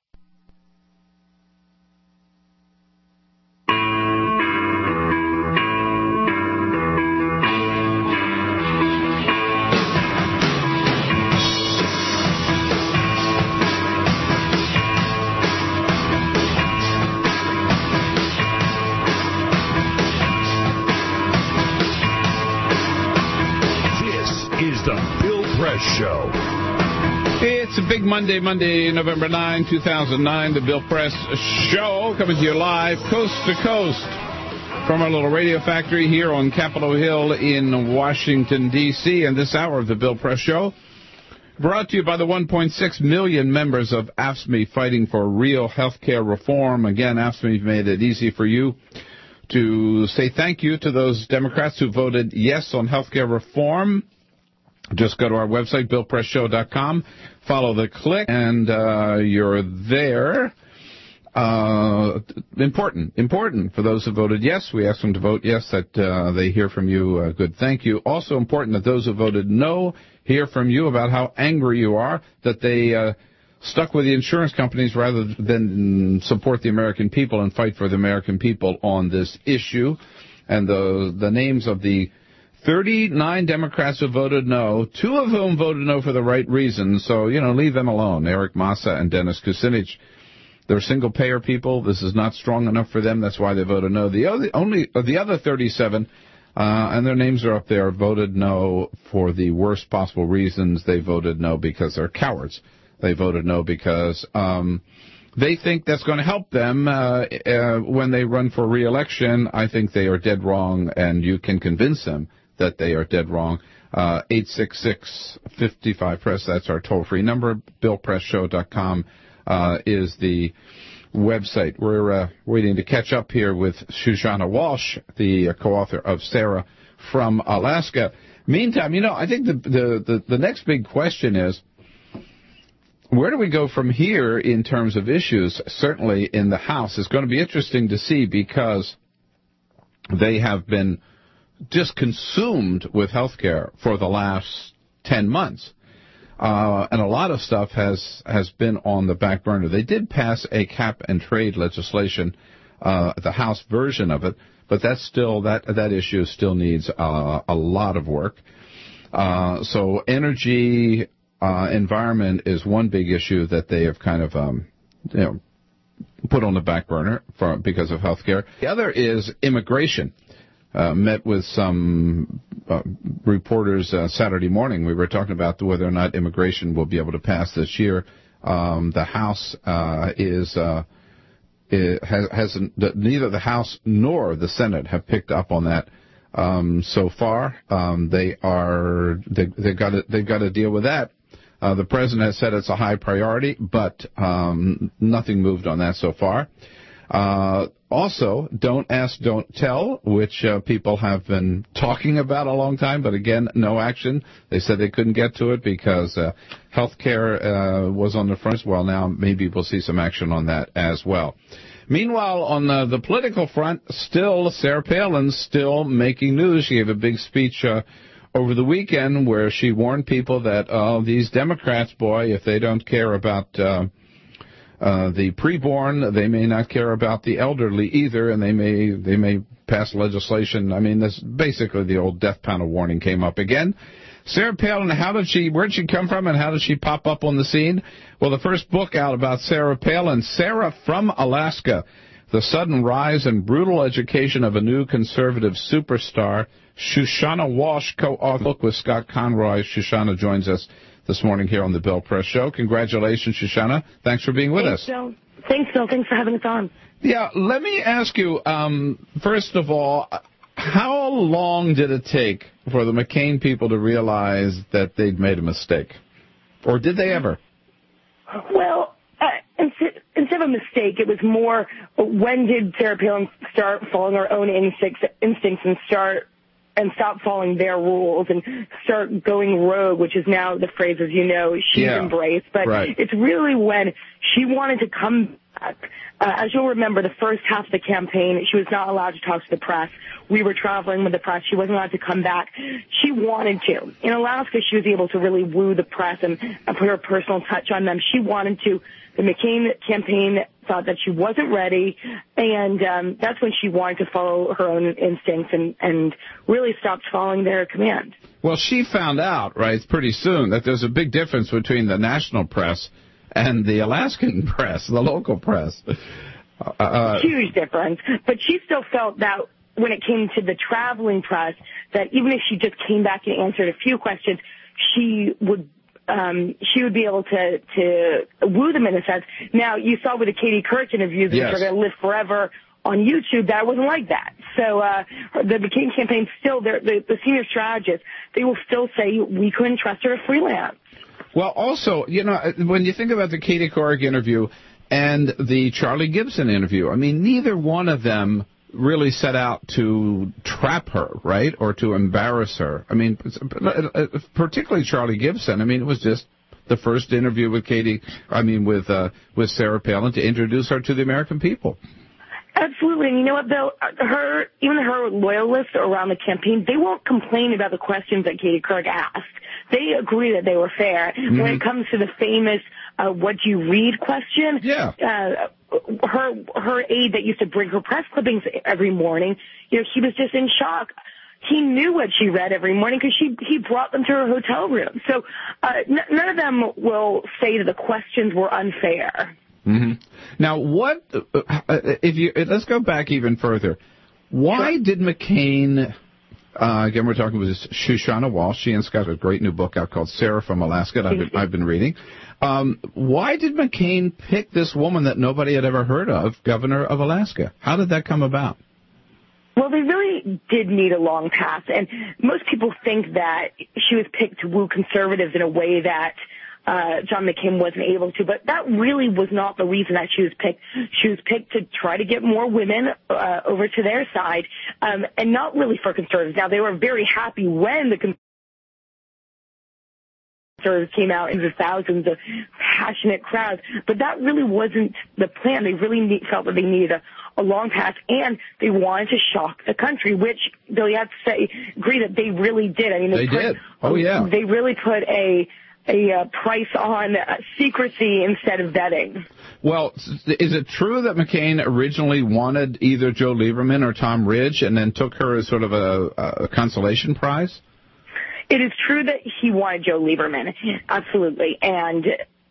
Show. It's a big Monday, Monday, November ninth, two thousand nine, the Bill Press Show, coming to you live coast to coast from our little radio factory here on Capitol Hill in Washington, D C And this hour of the Bill Press Show brought to you by the one point six million members of A F S C M E fighting for real health care reform. Again, A F S C M E made it easy for you to say thank you to those Democrats who voted yes on health care reform. Just go to our website, bill press show dot com, follow the click, and uh, you're there. Uh, important, important for those who voted yes. We asked them to vote yes, that uh, they hear from you. Uh, good, thank you. Also important that those who voted no hear from you about how angry you are, that they uh, stuck with the insurance companies rather than support the American people and fight for the American people on this issue. And the the names of the thirty-nine Democrats who voted no, two of whom voted no for the right reasons, so, you know, leave them alone, Eric Massa and Dennis Kucinich. They're single-payer people. This is not strong enough for them. That's why they voted no. The other, only the other thirty-seven, uh, and their names are up there, voted no for the worst possible reasons. They voted no because they're cowards. They voted no because um, they think that's going to help them uh, uh, when they run for re-election. I think they are dead wrong, and you can convince them that they are dead wrong. Uh, eight six six, five five, press, that's our toll-free number. bill press show dot com. Uh, is the website. We're uh, waiting to catch up here with Shoshana Walsh, the uh, co-author of Sarah from Alaska. Meantime, you know, I think the, the, the, the next big question is, where do we go from here in terms of issues? Certainly in the House. It's going to be interesting to see because they have been just consumed with health care for the last ten months. Uh, and a lot of stuff has has been on the back burner. They did pass a cap and trade legislation, uh, the House version of it, but that's still that that issue still needs uh, a lot of work. Uh, so energy, uh, environment is one big issue that they have kind of um, you know put on the back burner for because of health care. The other is immigration. Uh, met with some uh, reporters uh, Saturday morning. We were talking about whether or not immigration will be able to pass this year. Um, the House uh, is, uh, it has, hasn't, neither the House nor the Senate have picked up on that um, so far. Um, they are they, they've got to they've got to deal with that. Uh, the president has said it's a high priority, but um, nothing moved on that so far. Uh, also, don't ask, don't tell, which uh, people have been talking about a long time, but again, no action. They said they couldn't get to it because uh, health care uh, was on the front. Well, now maybe we'll see some action on that as well. Meanwhile, on the, the political front, still, Sarah Palin's still making news. She gave a big speech uh, over the weekend where she warned people that, oh, these Democrats, boy, if they don't care about Uh, Uh, the preborn, they may not care about the elderly either, and they may they may pass legislation. I mean, this basically the old death panel warning came up again. Sarah Palin, how did she, where did she come from, and how did she pop up on the scene? Well, the first book out about Sarah Palin, Sarah from Alaska, The Sudden Rise and Brutal Education of a New Conservative Superstar. Shoshana Walsh co-authored the book with Scott Conroy. Shoshana joins us this morning here on the Bill Press Show. Congratulations, Shoshana. Thanks for being with Thanks, us. Bill. Thanks, Bill. Thanks for having us on. Yeah, let me ask you, um, first of all, how long did it take for the McCain people to realize that they'd made a mistake? Or did they ever? Well, uh, instead of a mistake, it was more, when did Sarah Palin start following her own instincts, instincts and start and stop following their rules and start going rogue, which is now the phrase, as you know, she's yeah, embraced. But right. It's really when she wanted to come back. Uh, as you'll remember, the first half of the campaign, she was not allowed to talk to the press. We were traveling with the press. She wasn't allowed to come back. She wanted to. In Alaska, she was able to really woo the press and, and put her personal touch on them. She wanted to. The McCain campaign thought that she wasn't ready, and um, that's when she wanted to follow her own instincts and, and really stopped following their command. Well, she found out, right, pretty soon that there's a big difference between the national press and the Alaskan press, the local press. Uh, Huge difference. But she still felt that when it came to the traveling press, that even if she just came back and answered a few questions, she would Um, she would be able to, to woo them in a sense. Now, you saw with the Katie Couric interviews, yes. which are going to live forever on YouTube, that wasn't like that. So uh, the McCain campaign still, the, the senior strategists, they will still say we couldn't trust her to freelance. Well, also, you know, when you think about the Katie Couric interview and the Charlie Gibson interview, I mean, neither one of them really set out to trap her, right, or to embarrass her. I mean, particularly Charlie Gibson. I mean, it was just the first interview with Katie, I mean, with uh, with Sarah Palin to introduce her to the American people. Absolutely. And you know what, Bill? Her, even her loyalists around the campaign, they won't complain about the questions that Katie Couric asked. They agree that they were fair. Mm-hmm. When it comes to the famous uh, what do you read question, yeah. uh, her her aide that used to bring her press clippings every morning, you know, he was just in shock. He knew what she read every morning because she he brought them to her hotel room. So uh, n- none of them will say that the questions were unfair. Mm-hmm. Now, what uh, if you let's go back even further? Why sure. did McCain? Uh, again, we're talking with Shoshana Walsh. She and Scott have a great new book out called Sarah from Alaska that I've been, I've been reading. Um, why did McCain pick this woman that nobody had ever heard of, governor of Alaska? How did that come about? Well, they really did need a long path, and most people think that she was picked to woo conservatives in a way that uh John McCain wasn't able to, but that really was not the reason that she was picked. She was picked to try to get more women uh, over to their side, um, and not really for conservatives. Now, they were very happy when the conservatives came out in the thousands of passionate crowds, but that really wasn't the plan. They really need, felt that they needed a, a long path, and they wanted to shock the country, which, Bill, you have to say, agree that they really did. I mean, they, they put, did. Oh, yeah. They really put a a uh, price on uh, secrecy instead of vetting. Well, is it true that McCain originally wanted either Joe Lieberman or Tom Ridge and then took her as sort of a, a consolation prize? It is true that he wanted Joe Lieberman, absolutely. And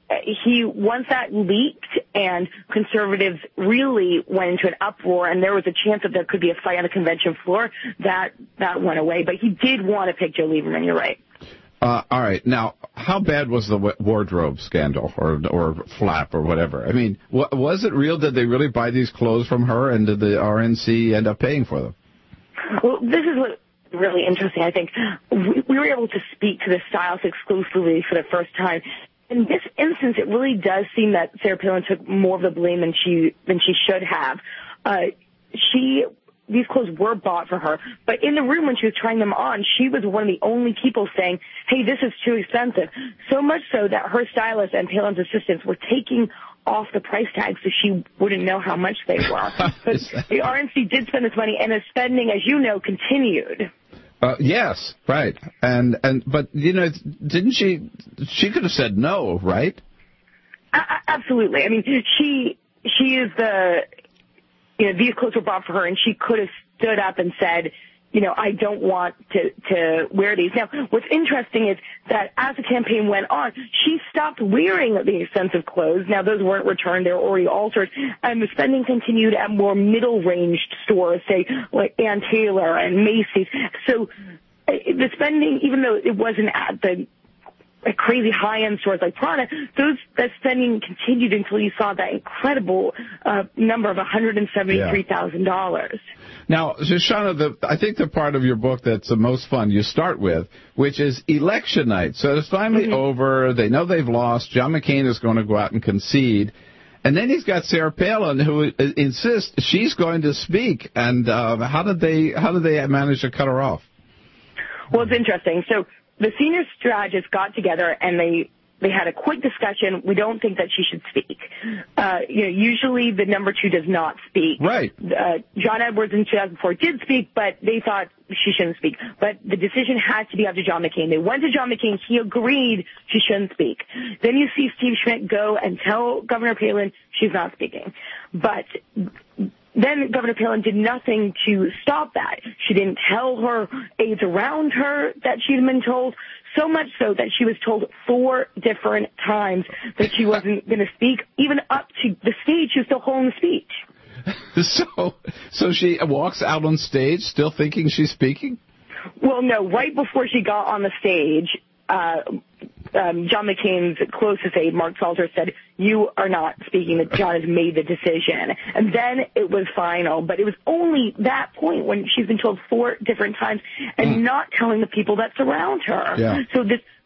he, once that leaked and conservatives really went into an uproar and there was a chance that there could be a fight on the convention floor, that, that went away. But he did want to pick Joe Lieberman, you're right. Uh, all right. Now, how bad was the wardrobe scandal or or flap or whatever? I mean, w- was it real? Did they really buy these clothes from her, and did the R N C end up paying for them? Well, this is what really interesting. I think we, we were able to speak to the stylist exclusively for the first time. In this instance, it really does seem that Sarah Palin took more of the blame than she than she should have. Uh, she. These clothes were bought for her, but in the room when she was trying them on, she was one of the only people saying, hey, this is too expensive. So much so that her stylist and Palin's assistants were taking off the price tags so she wouldn't know how much they were. But the R N C did spend this money, and the spending, as you know, continued. Uh, yes, right. And, and but, you know, didn't she, she could have said no, right? Uh, absolutely. I mean, she she is the... You know, these clothes were bought for her, and she could have stood up and said, you know, I don't want to, to wear these. Now, what's interesting is that as the campaign went on, she stopped wearing the expensive clothes. Now, those weren't returned. They were already altered. And the spending continued at more middle-ranged stores, say, like Ann Taylor and Macy's. So the spending, even though it wasn't at the Like crazy high-end stores like Prada, those that spending continued until you saw that incredible uh, number of one hundred seventy-three thousand dollars. Yeah. Now, Shoshana, the, I think the part of your book that's the most fun you start with, which is election night. So it's finally mm-hmm. over. They know they've lost. John McCain is going to go out and concede. And then he's got Sarah Palin, who insists she's going to speak. And uh, how did they how did they manage to cut her off? Well, it's interesting. So the senior strategists got together and they they had a quick discussion. We don't think that she should speak. Uh, you know, usually the number two does not speak. Right. Uh, John Edwards in two thousand four did speak, but they thought she shouldn't speak. But the decision had to be up to John McCain. They went to John McCain. He agreed she shouldn't speak. Then you see Steve Schmidt go and tell Governor Palin she's not speaking. But then Governor Palin did nothing to stop that. She didn't tell her aides around her that she'd been told, so much so that she was told four different times that she wasn't going to speak. Even up to the stage, she was still holding the speech. So, so she walks out on stage still thinking she's speaking? Well, no. Right before she got on the stage, uh, um, John McCain's closest aide, Mark Salter, said, you are not speaking, that John has made the decision. And then it was final. But it was only that point when she's been told four different times and mm. not telling the people that surround her. Yeah. So this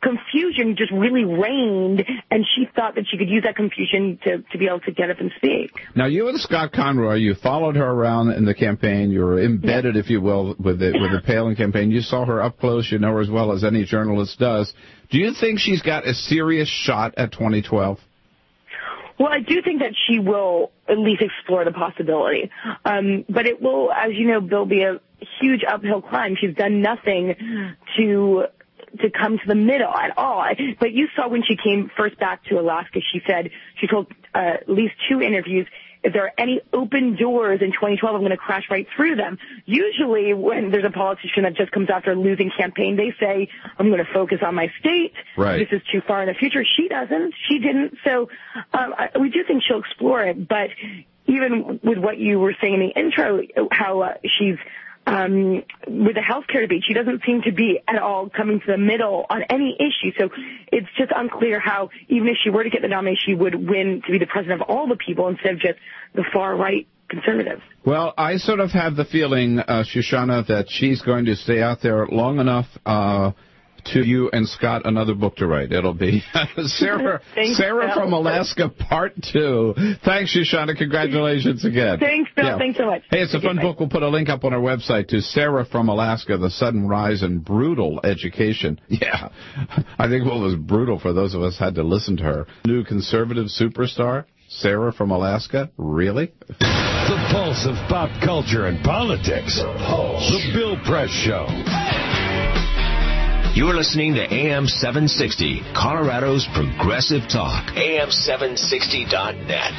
confusion just really reigned, and she thought that she could use that confusion to, to be able to get up and speak. Now, you and Scott Conroy, you followed her around in the campaign. You were embedded, yeah. if you will, with the, with the Palin campaign. You saw her up close. You know her as well as any journalist does. Do you think she's got a serious shot at twenty twelve? Well, I do think that she will at least explore the possibility. Um, but it will, as you know, Bill, be a huge uphill climb. She's done nothing to to come to the middle at all. But you saw when she came first back to Alaska, she said, she told uh, at least two interviews, if there are any open doors in twenty twelve, I'm going to crash right through them. Usually when there's a politician that just comes after a losing campaign, they say, I'm going to focus on my state. Right. This is too far in the future. She doesn't. She didn't. So um, I, we do think she'll explore it. But even with what you were saying in the intro, how uh, she's Um, with the healthcare debate, she doesn't seem to be at all coming to the middle on any issue. So it's just unclear how, even if she were to get the nomination, she would win to be the president of all the people instead of just the far-right conservatives. Well, I sort of have the feeling, uh, Shoshana, that she's going to stay out there long enough uh, to you and Scott another book to write. It'll be Sarah Sarah Bill. from Alaska, Part Two. Thanks, Shoshana. Congratulations again. Thanks, Bill. Yeah. Thanks so much. Hey, it's a okay, fun bye. book. We'll put a link up on our website to Sarah from Alaska, The Sudden Rise in Brutal Education. Yeah, I think what was brutal for those of us had to listen to her. New conservative superstar, Sarah from Alaska? Really? The pulse of pop culture and politics. The Pulse. The Bill Press Show. You're listening to A M seven sixty, Colorado's Progressive Talk. A M seven sixty dot net.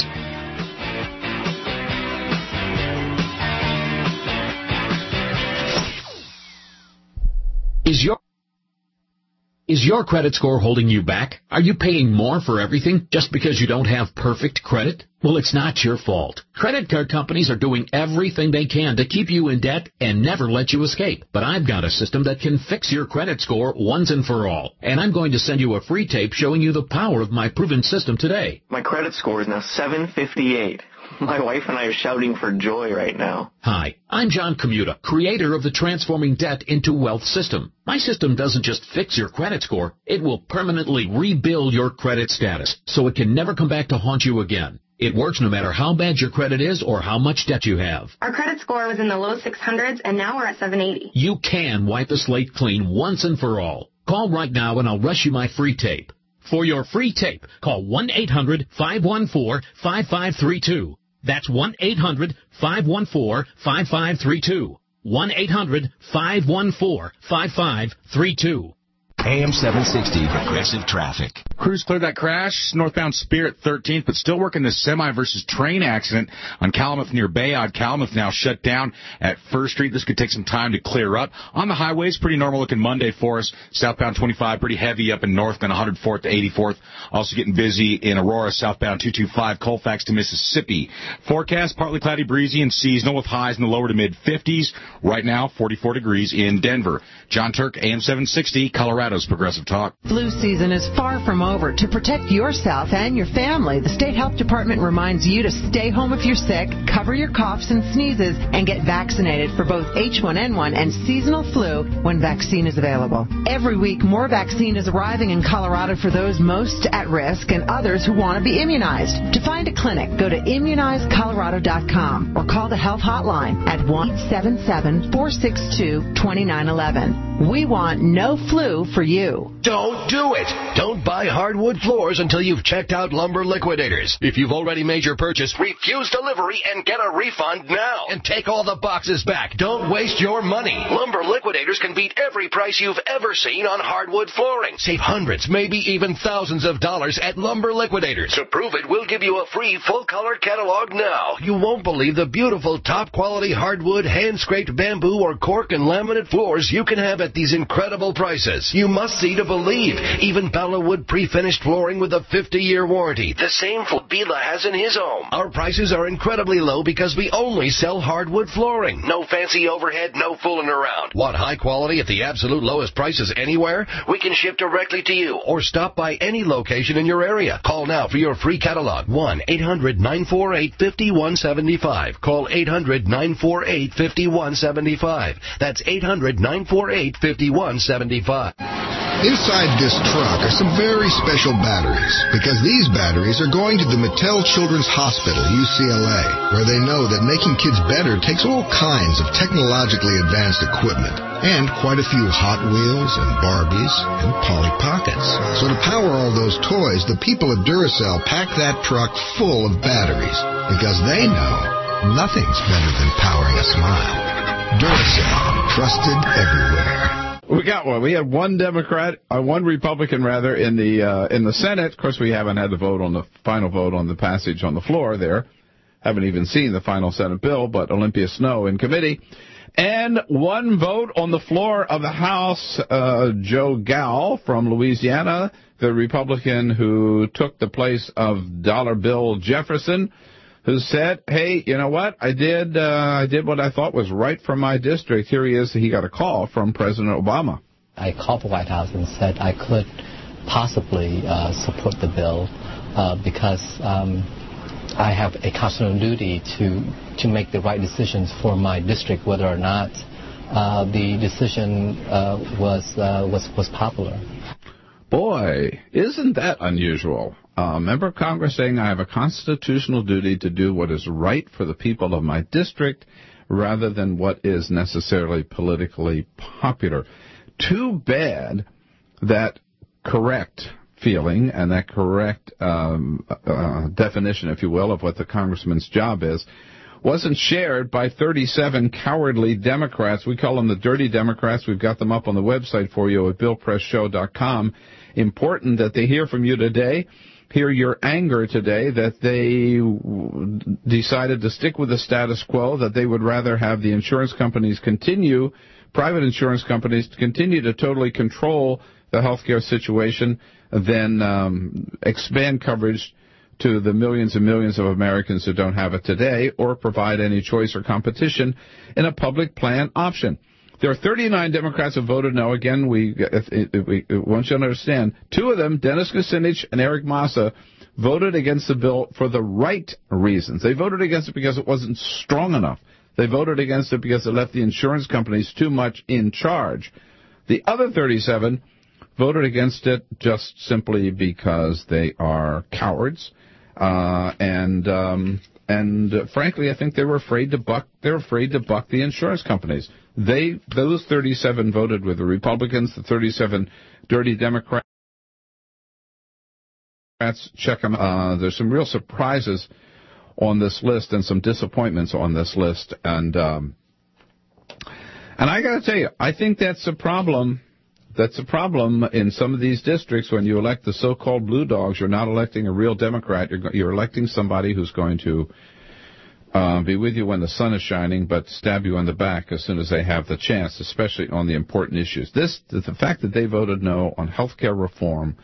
Is your Is your credit score holding you back? Are you paying more for everything just because you don't have perfect credit? Well, it's not your fault. Credit card companies are doing everything they can to keep you in debt and never let you escape. But I've got a system that can fix your credit score once and for all. And I'm going to send you a free tape showing you the power of my proven system today. My credit score is now seven fifty-eight. My wife and I are shouting for joy right now. Hi, I'm John Commuta, creator of the Transforming Debt into Wealth system. My system doesn't just fix your credit score, it will permanently rebuild your credit status so it can never come back to haunt you again. It works no matter how bad your credit is or how much debt you have. Our credit score was in the low six hundreds, and now we're at seven eighty. You can wipe the slate clean once and for all. Call right now and I'll rush you my free tape. For your free tape, call one eight hundred five one four five five three two. That's one eight hundred five one four five five three two. one eight hundred five one four five five three two. A M seven sixty, Progressive Traffic. Crews cleared that crash, northbound Spirit thirteenth, but still working this semi versus train accident on Calumet near Bayard. Calumet now shut down at First Street. This could take some time to clear up. On the highways, pretty normal looking Monday for us. Southbound twenty-five, pretty heavy up in Northland, one hundred fourth to eighty-fourth. Also getting busy in Aurora, southbound two twenty-five, Colfax to Mississippi. Forecast, partly cloudy, breezy, and seasonal with highs in the lower to mid fifties. Right now, forty-four degrees in Denver. John Turk, A M seven sixty, Colorado's Progressive Talk. Flu season is far from over. To protect yourself and your family, the State Health Department reminds you to stay home if you're sick, cover your coughs and sneezes, and get vaccinated for both H one N one and seasonal flu when vaccine is available. Every week, more vaccine is arriving in Colorado for those most at risk and others who want to be immunized. To find a clinic, go to immunize colorado dot com or call the health hotline at one eight seven seven, four six two, two nine one one. We want no flu for you. Don't do it. Don't buy hardwood floors until you've checked out Lumber Liquidators. If you've already made your purchase, refuse delivery and get a refund now. And take all the boxes back. Don't waste your money. Lumber Liquidators can beat every price you've ever seen on hardwood flooring. Save hundreds, maybe even thousands of dollars at Lumber Liquidators. To prove it, we'll give you a free full-color catalog now. You won't believe the beautiful top-quality hardwood, hand-scraped bamboo, or cork and laminate floors you can have at these incredible prices. You must see to believe. Even Bellawood pre-finished flooring with a fifty-year warranty. The same Bila has in his home. Our prices are incredibly low because we only sell hardwood flooring. No fancy overhead, no fooling around. Want high quality at the absolute lowest prices anywhere? We can ship directly to you or stop by any location in your area. Call now for your free catalog. one eight hundred nine four eight five one seven five. Call eight hundred nine four eight five one seven five. That's eight hundred nine four eight five one seven five. Inside this truck are some very special batteries, because these batteries are going to the Mattel Children's Hospital, U C L A, where they know that making kids better takes all kinds of technologically advanced equipment, and quite a few Hot Wheels and Barbies and Polly Pockets. So to power all those toys, the people at Duracell pack that truck full of batteries, because they know nothing's better than powering a smile. Duracell, trusted everywhere. We got one. We had one Democrat, uh, one Republican rather, in the uh, in the Senate. Of course, we haven't had the vote on the final vote on the passage on the floor there. Haven't even seen the final Senate bill, but Olympia Snowe in committee. And one vote on the floor of the House, uh, Joe Gao from Louisiana, the Republican who took the place of Dollar Bill Jefferson, who said, hey, you know what, I did uh, I did what I thought was right for my district. Here he is. He got a call from President Obama. I called the White House and said I could possibly uh, support the bill uh, because um, I have a constitutional duty to, to make the right decisions for my district, whether or not uh, the decision uh, was, uh, was, was popular. Boy, isn't that unusual? A member of Congress saying I have a constitutional duty to do what is right for the people of my district rather than what is necessarily politically popular. Too bad that correct feeling and that correct um, uh, definition, if you will, of what the congressman's job is wasn't shared by thirty-seven cowardly Democrats. We call them the dirty Democrats. We've got them up on the website for you at bill press show dot com. Important that they hear from you today. Hear your anger today that they w- decided to stick with the status quo, that they would rather have the insurance companies continue, private insurance companies continue to totally control the healthcare situation than um, expand coverage to the millions and millions of Americans who don't have it today, or provide any choice or competition in a public plan option. There are thirty-nine Democrats who voted no. Again, we, if, if we want you to understand, two of them, Dennis Kucinich and Eric Massa, voted against the bill for the right reasons. They voted against it because it wasn't strong enough. They voted against it because it left the insurance companies too much in charge. The other thirty-seven voted against it just simply because they are cowards, uh, and um, and uh, frankly, I think they were afraid to buck. They're afraid to buck the insurance companies. They, those thirty-seven voted with the Republicans, the thirty-seven dirty Democrats. Check them. Uh, there's some real surprises on this list and some disappointments on this list. And, um, and I got to tell you, I think that's a problem. That's a problem in some of these districts when you elect the so-called blue dogs. You're not electing a real Democrat. You're, you're electing somebody who's going to Uh, be with you when the sun is shining, but stab you in the back as soon as they have the chance, especially on the important issues. This, the fact that they voted no on health care reform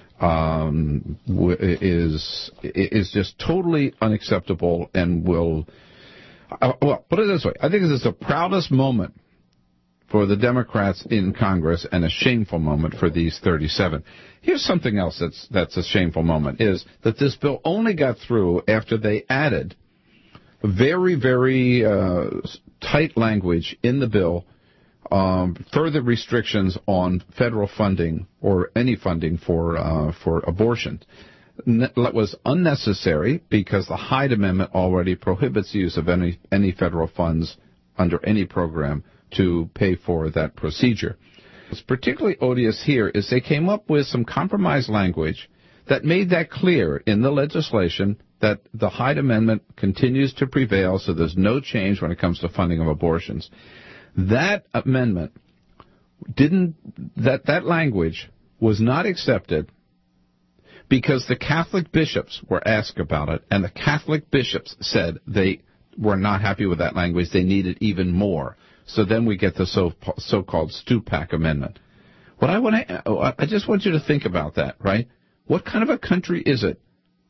um, is is just totally unacceptable and will, uh, well, put it this way. I think this is the proudest moment for the Democrats in Congress and a shameful moment for these thirty-seven. Here's something else that's that's a shameful moment, is that this bill only got through after they added very, very uh, tight language in the bill, um, further restrictions on federal funding or any funding for uh, for abortion. That was unnecessary because the Hyde Amendment already prohibits the use of any, any federal funds under any program to pay for that procedure. What's particularly odious here is they came up with some compromise language that made that clear in the legislation that the Hyde Amendment continues to prevail, so there's no change when it comes to funding of abortions. That amendment didn't, that, that language was not accepted because the Catholic bishops were asked about it, and the Catholic bishops said they were not happy with that language. They needed even more. So then we get the so, so-called Stupak Amendment. What I want to, I just want you to think about that, right? What kind of a country is it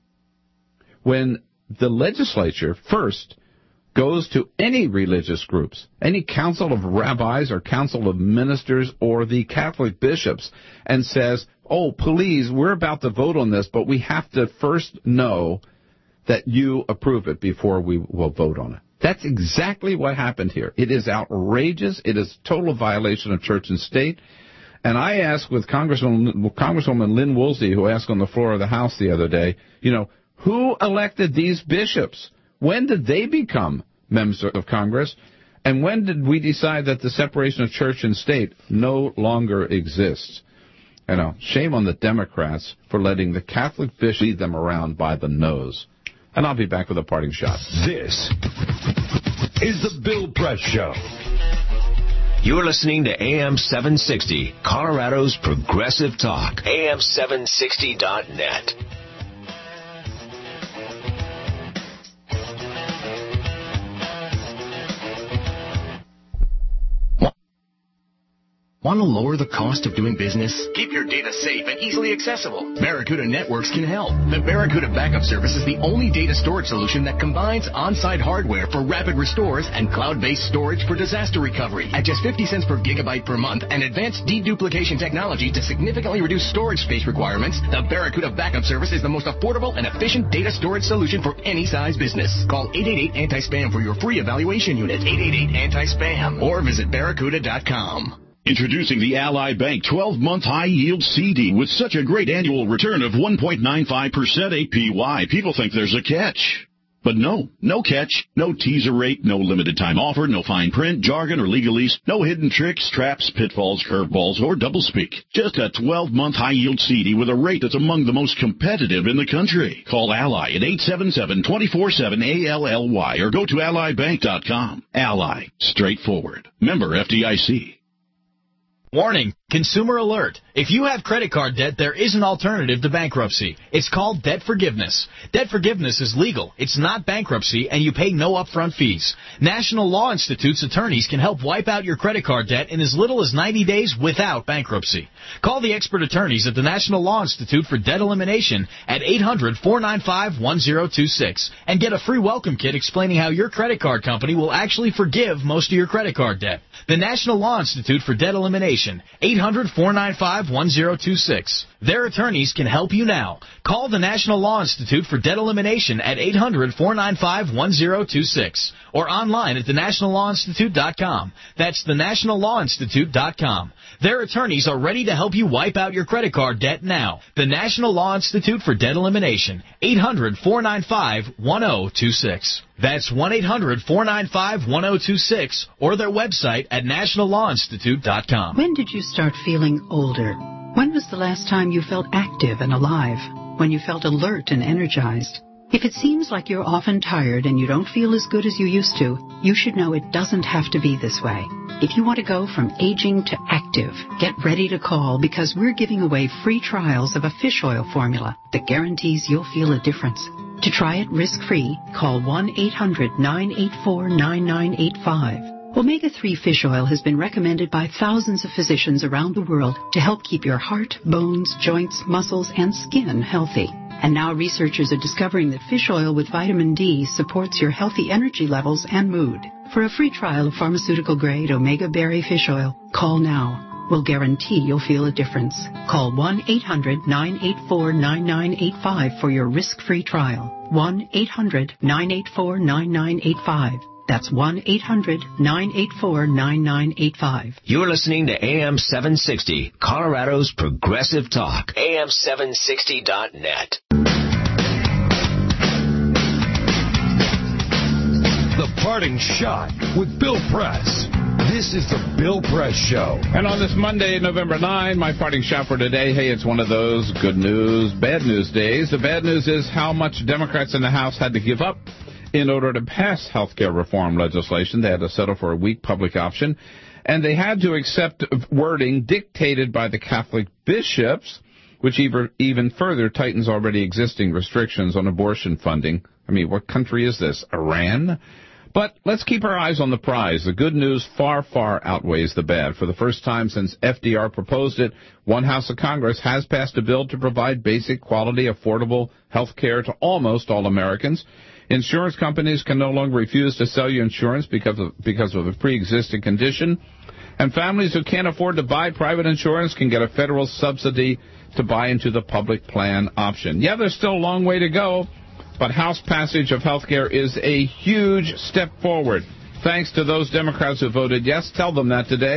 when the legislature first goes to any religious groups, any council of rabbis or council of ministers or the Catholic bishops, and says, oh, please, we're about to vote on this, but we have to first know that you approve it before we will vote on it. That's exactly what happened here. It is outrageous. It is a total violation of church and state. And I asked with Congresswoman, Congresswoman Lynn Woolsey, who asked on the floor of the House the other day, you know, who elected these bishops? When did they become members of Congress? And when did we decide that the separation of church and state no longer exists? You know, shame on the Democrats for letting the Catholic bishop lead them around by the nose. And I'll be back with a parting shot. This is the Bill Press Show. You're listening to A M seven sixty, Colorado's Progressive Talk. A M seven sixty dot net. Want to lower the cost of doing business? Keep your data safe and easily accessible. Barracuda Networks can help. The Barracuda Backup Service is the only data storage solution that combines on-site hardware for rapid restores and cloud-based storage for disaster recovery. At just fifty cents per gigabyte per month and advanced deduplication technology to significantly reduce storage space requirements, the Barracuda Backup Service is the most affordable and efficient data storage solution for any size business. Call eight eight eight anti spam for your free evaluation unit, eight eight eight anti spam, or visit barracuda dot com. Introducing the Ally Bank twelve-month high-yield C D with such a great annual return of one point nine five percent A P Y. People think there's a catch. But no, no catch, no teaser rate, no limited time offer, no fine print, jargon, or legalese, no hidden tricks, traps, pitfalls, curveballs, or doublespeak. Just a twelve-month high-yield C D with a rate that's among the most competitive in the country. Call Ally at eight seven seven, two four seven, A L L Y or go to ally bank dot com. Ally. Straightforward. Member F D I C. Warning, consumer alert. If you have credit card debt, there is an alternative to bankruptcy. It's called debt forgiveness. Debt forgiveness is legal. It's not bankruptcy, and you pay no upfront fees. National Law Institute's attorneys can help wipe out your credit card debt in as little as ninety days without bankruptcy. Call the expert attorneys at the National Law Institute for Debt Elimination at eight hundred, four nine five, one zero two six and get a free welcome kit explaining how your credit card company will actually forgive most of your credit card debt. The National Law Institute for Debt Elimination, eight hundred, four nine five, one zero two six. Their attorneys can help you now. Call the National Law Institute for Debt Elimination at eight hundred, four nine five, one zero two six or online at the national law institute dot com. That's the national law institute dot com. Their attorneys are ready to help you wipe out your credit card debt now. The National Law Institute for Debt Elimination, eight hundred, four nine five, one zero two six. That's one eight hundred, four nine five, one zero two six or their website at national law institute dot com. When did you start feeling older? When was the last time you felt active and alive? When you felt alert and energized? If it seems like you're often tired and you don't feel as good as you used to, you should know it doesn't have to be this way. If you want to go from aging to active, get ready to call because we're giving away free trials of a fish oil formula that guarantees you'll feel a difference. To try it risk-free, call one eight hundred, nine eight four, nine nine eight five. Omega three fish oil has been recommended by thousands of physicians around the world to help keep your heart, bones, joints, muscles, and skin healthy. And now researchers are discovering that fish oil with vitamin D supports your healthy energy levels and mood. For a free trial of pharmaceutical-grade Omega Berry fish oil, call now. We'll guarantee you'll feel a difference. Call one eight hundred, nine eight four, nine nine eight five for your risk-free trial. one eight hundred, nine eight four, nine nine eight five. That's one eight hundred, nine eight four, nine nine eight five. You're listening to A M seven sixty, Colorado's Progressive Talk. A M seven sixty dot net. The Parting Shot with Bill Press. This is the Bill Press Show. And on this Monday, November ninth, my parting shot for today, hey, it's one of those good news, bad news days. The bad news is how much Democrats in the House had to give up in order to pass health care reform legislation. They had to settle for a weak public option, and they had to accept wording dictated by the Catholic bishops, which even further tightens already existing restrictions on abortion funding. I mean, what country is this? Iran? But let's keep our eyes on the prize. The good news far, far outweighs the bad. For the first time since F D R proposed it, one house of Congress has passed a bill to provide basic, quality, affordable health care to almost all Americans. Insurance companies can no longer refuse to sell you insurance because of, because of a pre-existing condition. And families who can't afford to buy private insurance can get a federal subsidy to buy into the public plan option. Yeah, there's still a long way to go, but House passage of health care is a huge step forward. Thanks to those Democrats who voted yes. Tell them that today.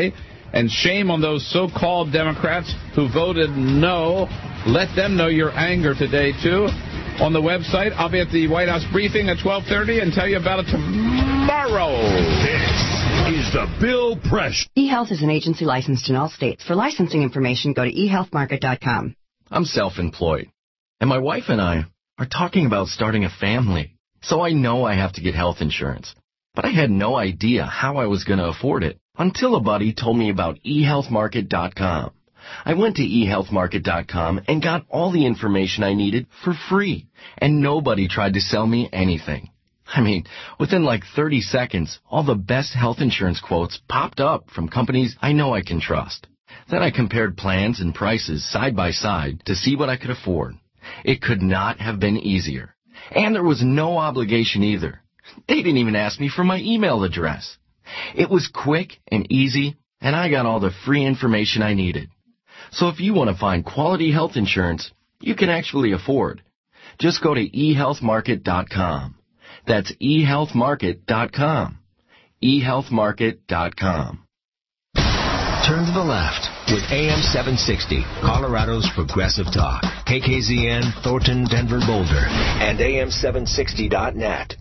And shame on those so-called Democrats who voted no. Let them know your anger today, too. On the website, I'll be at the White House briefing at twelve thirty and tell you about it tomorrow. This is the Bill Press. eHealth is an agency licensed in all states. For licensing information, go to e health market dot com. I'm self-employed, and my wife and I are talking about starting a family. So I know I have to get health insurance. But I had no idea how I was going to afford it until a buddy told me about e health market dot com. I went to e health market dot com and got all the information I needed for free, and nobody tried to sell me anything. I mean, within like thirty seconds, all the best health insurance quotes popped up from companies I know I can trust. Then I compared plans and prices side by side to see what I could afford. It could not have been easier. And there was no obligation either. They didn't even ask me for my email address. It was quick and easy, and I got all the free information I needed. So if you want to find quality health insurance you can actually afford, just go to e health market dot com. That's e health market dot com. e health market dot com. Turn to the left with A M seven sixty, Colorado's Progressive Talk. K K Z N, Thornton, Denver, Boulder, and A M seven sixty dot net.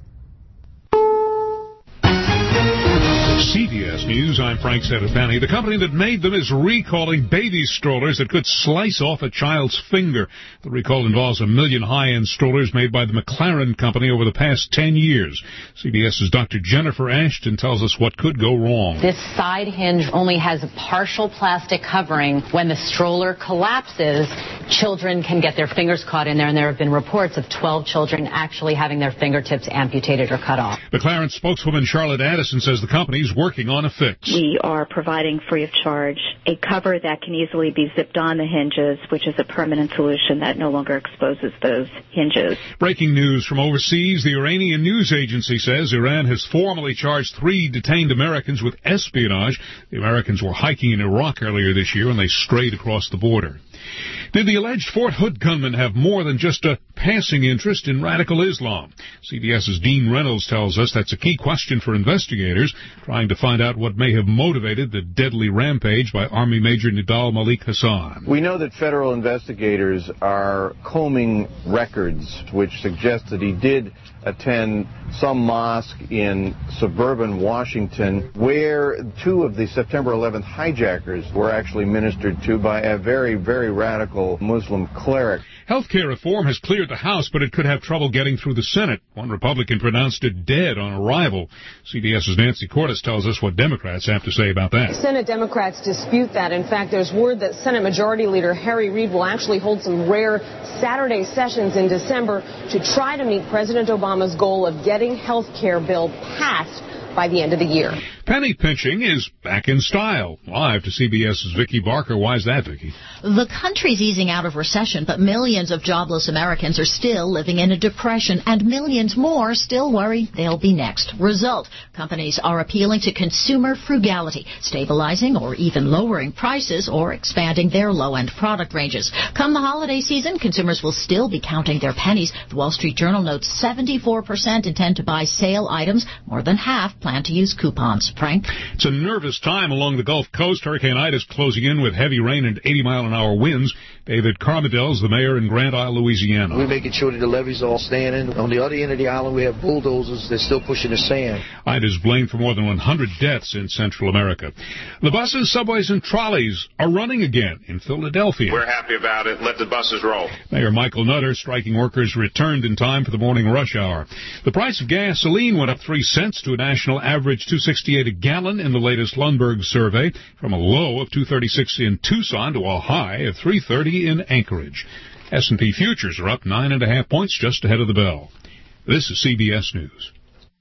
C B S News, I'm Frank Sedapani. The company that made them is recalling baby strollers that could slice off a child's finger. The recall involves a million high-end strollers made by the McLaren Company over the past ten years. CBS's Doctor Jennifer Ashton tells us what could go wrong. This side hinge only has a partial plastic covering. When the stroller collapses, children can get their fingers caught in there, and there have been reports of twelve children actually having their fingertips amputated or cut off. McLaren spokeswoman Charlotte Addison says the company's working on a fix. We are providing free of charge a cover that can easily be zipped on the hinges, which is a permanent solution that no longer exposes those hinges. Breaking news from overseas. The Iranian news agency says Iran has formally charged three detained Americans with espionage. The Americans were hiking in Iraq earlier this year when they strayed across the border. Did the alleged Fort Hood gunman have more than just a passing interest in radical Islam? CBS's Dean Reynolds tells us that's a key question for investigators, trying to find out what may have motivated the deadly rampage by Army Major Nidal Malik Hassan. We know that federal investigators are combing records which suggest that he did attend some mosque in suburban Washington where two of the September eleventh hijackers were actually ministered to by a very, very radical Muslim cleric. Healthcare reform has cleared the House, but it could have trouble getting through the Senate. One Republican pronounced it dead on arrival. CBS's Nancy Cordes tells us what Democrats have to say about that. Senate Democrats dispute that. In fact, there's word that Senate Majority Leader Harry Reid will actually hold some rare Saturday sessions in December to try to meet President Obama's goal of getting health care bill passed by the end of the year. Penny pinching is back in style. Live to CBS's Vicki Barker. Why is that, Vicki? The country's easing out of recession, but millions of jobless Americans are still living in a depression, and millions more still worry they'll be next. Result, companies are appealing to consumer frugality, stabilizing or even lowering prices or expanding their low-end product ranges. Come the holiday season, consumers will still be counting their pennies. The Wall Street Journal notes seventy-four percent intend to buy sale items. More than half plan to use coupons. Frank? It's a nervous time along the Gulf Coast. Hurricane Ida's closing in with heavy rain and eighty mile an hour winds. David Carmidel's the mayor in Grand Isle, Louisiana. We're making sure that the levees are all standing. On the other end of the island, we have bulldozers that's still pushing the sand. Ida's blamed for more than one hundred deaths in Central America. The buses, subways, and trolleys are running again in Philadelphia. We're happy about it. Let the buses roll. Mayor Michael Nutter, striking workers returned in time for the morning rush hour. The price of gasoline went up three cents to a national average two sixty-eight a gallon in the latest Lundberg survey, from a low of two thirty-six in Tucson to a high of three thirty in Anchorage. S and P futures are up nine and a half points just ahead of the bell. This is C B S News.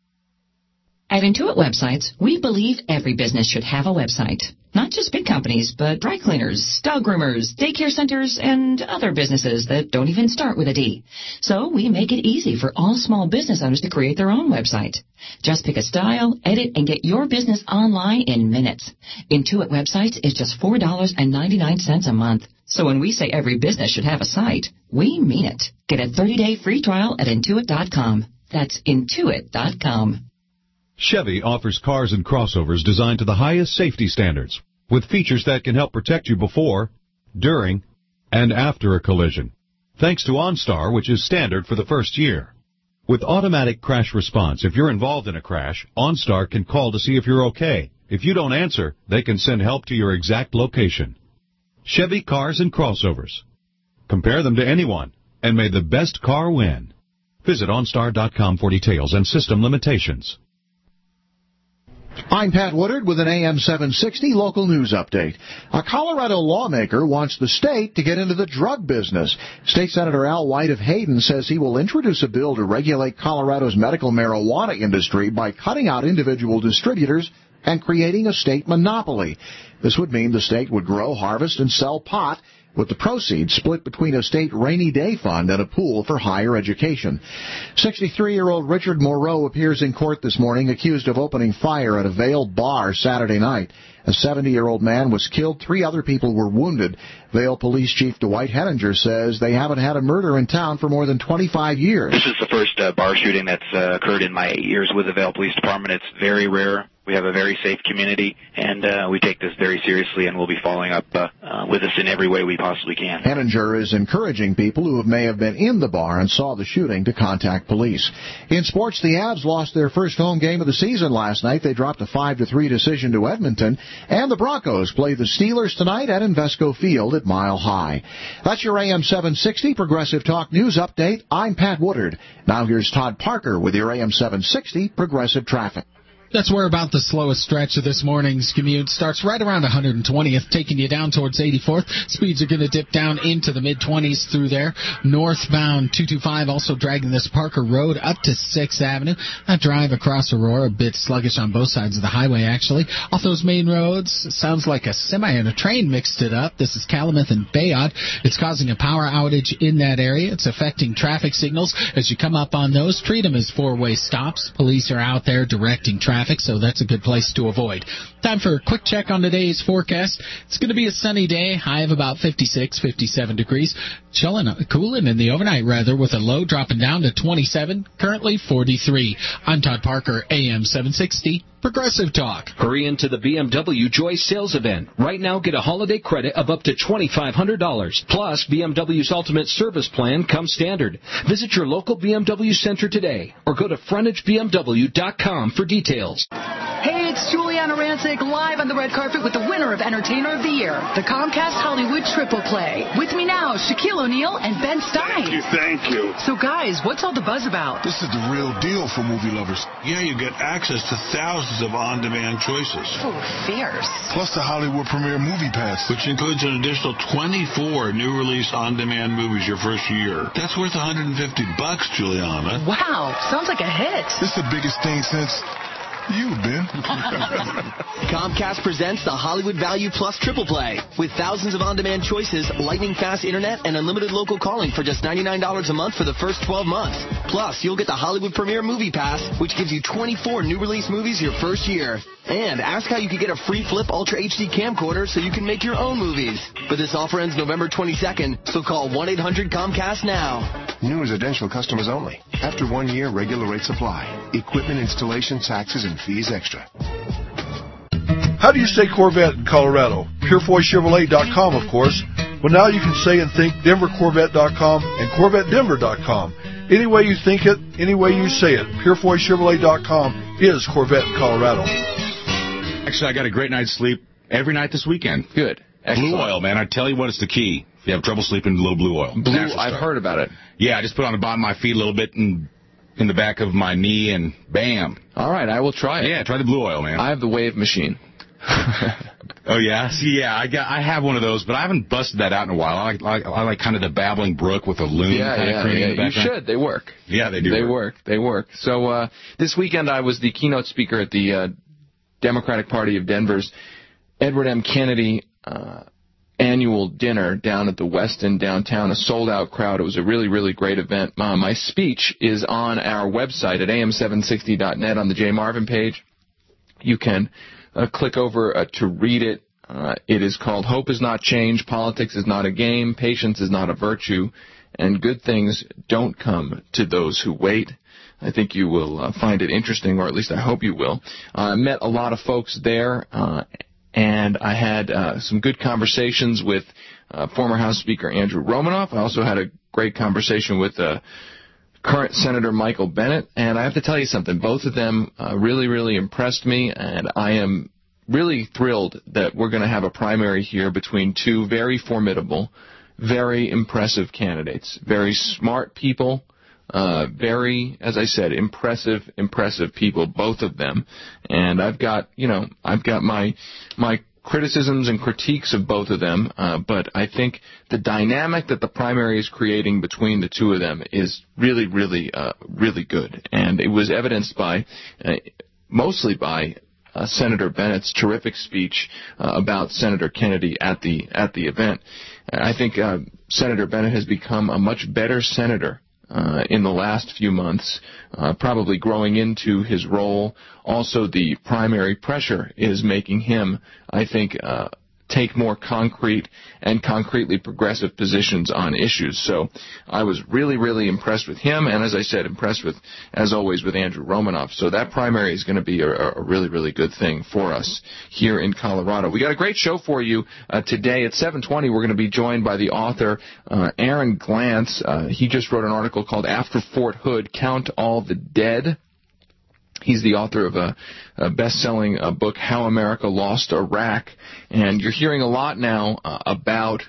At Intuit Websites, we believe every business should have a website. Not just big companies, but dry cleaners, dog groomers, daycare centers, and other businesses that don't even start with a D. So we make it easy for all small business owners to create their own website. Just pick a style, edit, and get your business online in minutes. Intuit Websites is just four dollars and ninety-nine cents a month. So when we say every business should have a site, we mean it. Get a thirty-day free trial at intuit dot com. That's intuit dot com. Chevy offers cars and crossovers designed to the highest safety standards. with features that can help protect you before, during, and after a collision, thanks to OnStar, which is standard for the first year. With automatic crash response, if you're involved in a crash, OnStar can call to see if you're okay. If you don't answer, they can send help to your exact location. Chevy cars and crossovers. Compare them to anyone, and may the best car win. Visit OnStar dot com for details and system limitations. I'm Pat Woodard with an A M seven sixty local news update. A Colorado lawmaker wants the state to get into the drug business. State Senator Al White of Hayden says he will introduce a bill to regulate Colorado's medical marijuana industry by cutting out individual distributors and creating a state monopoly. This would mean the state would grow, harvest, and sell pot, with the proceeds split between a state rainy day fund and a pool for higher education. sixty-three-year-old Richard Moreau appears in court this morning accused of opening fire at a Vail bar Saturday night. A seventy-year-old man was killed. Three other people were wounded. Vail Police Chief Dwight Henninger says they haven't had a murder in town for more than twenty-five years. This is the first uh, bar shooting that's uh, occurred in my eight years with the Vail Police Department. It's very rare. We have a very safe community, and uh, we take this very seriously, and we'll be following up uh, uh, with this in every way we possibly can. Henninger is encouraging people who may have been in the bar and saw the shooting to contact police. In sports, the Avs lost their first home game of the season last night. They dropped a five to three decision to Edmonton, and the Broncos play the Steelers tonight at Invesco Field at Mile High. That's your A M seven sixty Progressive Talk News Update. I'm Pat Woodard. Now here's Todd Parker with your A M seven sixty Progressive Traffic. That's where about the slowest stretch of this morning's commute starts right around one hundred twentieth, taking you down towards eighty-fourth. Speeds are going to dip down into the mid-twenties through there. Northbound two twenty-five also dragging this Parker Road up to sixth Avenue. That drive across Aurora, a bit sluggish on both sides of the highway, actually. Off those main roads, sounds like a semi and a train mixed it up. This is Calumet and Bayard. It's causing a power outage in that area. It's affecting traffic signals. As you come up on those, treat them as four-way stops. Police are out there directing traffic. Traffic, so that's a good place to avoid. Time for a quick check on today's forecast. It's going to be a sunny day, high of about fifty-six, fifty-seven degrees. Chilling, cooling in the overnight weather with a low dropping down to twenty-seven, currently forty-three. I'm Todd Parker, A M seven sixty. Progressive Talk. Hurry into the B M W Joy sales event. Right now, get a holiday credit of up to twenty-five hundred dollars. Plus, B M W's Ultimate Service Plan comes standard. Visit your local B M W center today or go to frontage b m w dot com for details. Hey, it's Juliana Rancic live on the red carpet with the winner of Entertainer of the Year, the Comcast Hollywood Triple Play. With me now, Shaquille O'Neal and Ben Stein. Thank you, thank you. So, guys, what's all the buzz about? This is the real deal for movie lovers. Yeah, you get access to thousands of on-demand choices. Oh, fierce. Plus the Hollywood Premiere Movie Pass, which includes an additional twenty-four new release on-demand movies your first year. That's worth one hundred fifty bucks, Juliana. Wow, sounds like a hit. This is the biggest thing since... you, Ben. Comcast presents the Hollywood Value Plus Triple Play. With thousands of on-demand choices, lightning-fast internet, and unlimited local calling for just ninety-nine dollars a month for the first twelve months. Plus, you'll get the Hollywood Premiere Movie Pass, which gives you twenty-four new release movies your first year. And ask how you could get a free Flip Ultra H D camcorder so you can make your own movies. But this offer ends November twenty-second, so call one eight hundred Comcast now. New residential customers only. After one year, regular rates apply. Equipment installation, taxes, and fees extra. How do you say Corvette in Colorado? Purefoy Chevrolet dot com, of course. But now you can say and think Denver Corvette dot com and Corvette Denver dot com. Any way you think it, any way you say it, Purefoy Chevrolet dot com is Corvette in Colorado. Actually, I got a great night's sleep every night this weekend. Good. Excellent. Blue oil, man. I tell you what, it's the key. If you have trouble sleeping, a little blue oil. Blue, I've heard about it. Yeah, I just put it on the bottom of my feet a little bit and in the back of my knee, and bam. All right, I will try it. Yeah, try the blue oil, man. I have the Wave machine. Oh, yeah? See, yeah, I got, I have one of those, but I haven't busted that out in a while. I like, I, I like kind of the Babbling Brook with a loon yeah, kind yeah, of cream yeah. in the background. You should. They work. Yeah, they do They work. work. They work. So uh, this weekend I was the keynote speaker at the uh, Democratic Party of Denver's Edward M. Kennedy uh, annual dinner down at the Westin downtown, a sold-out crowd. It was a really, really great event. Uh, my speech is on our website at A M seven sixty dot net on the Jay Marvin page. You can uh, click over uh, to read it. Uh, it is called Hope is Not Change, Politics is Not a Game, Patience is Not a Virtue, and Good Things Don't Come to Those Who Wait. I think you will uh, find it interesting, or at least I hope you will. I uh, met a lot of folks there, uh, and I had uh, some good conversations with uh, former House Speaker Andrew Romanoff. I also had a great conversation with uh, current Senator Michael Bennet, and I have to tell you something. Both of them uh, really, really impressed me, and I am really thrilled that we're going to have a primary here between two very formidable, very impressive candidates, very smart people, uh, very, as I said, impressive, impressive people, both of them. And I've got, you know, I've got my my criticisms and critiques of both of them, uh, but I think the dynamic that the primary is creating between the two of them is really, really, uh, really good. And it was evidenced by, uh, mostly by, Uh, Senator Bennett's terrific speech uh, about Senator Kennedy at the at the event. I think uh, Senator Bennett has become a much better senator uh, in the last few months, uh, probably growing into his role. Also, the primary pressure is making him, I think, uh, take more concrete and concretely progressive positions on issues. So I was really, really impressed with him, and as I said, impressed with, as always, with Andrew Romanoff. So that primary is going to be a, a really, really good thing for us here in Colorado. We got a great show for you uh, today. At seven twenty, we're going to be joined by the author, uh, Aaron Glantz. Uh, he just wrote an article called After Fort Hood, Count All the Dead. He's the author of a, a best-selling uh, book, How America Lost Iraq. And you're hearing a lot now uh, about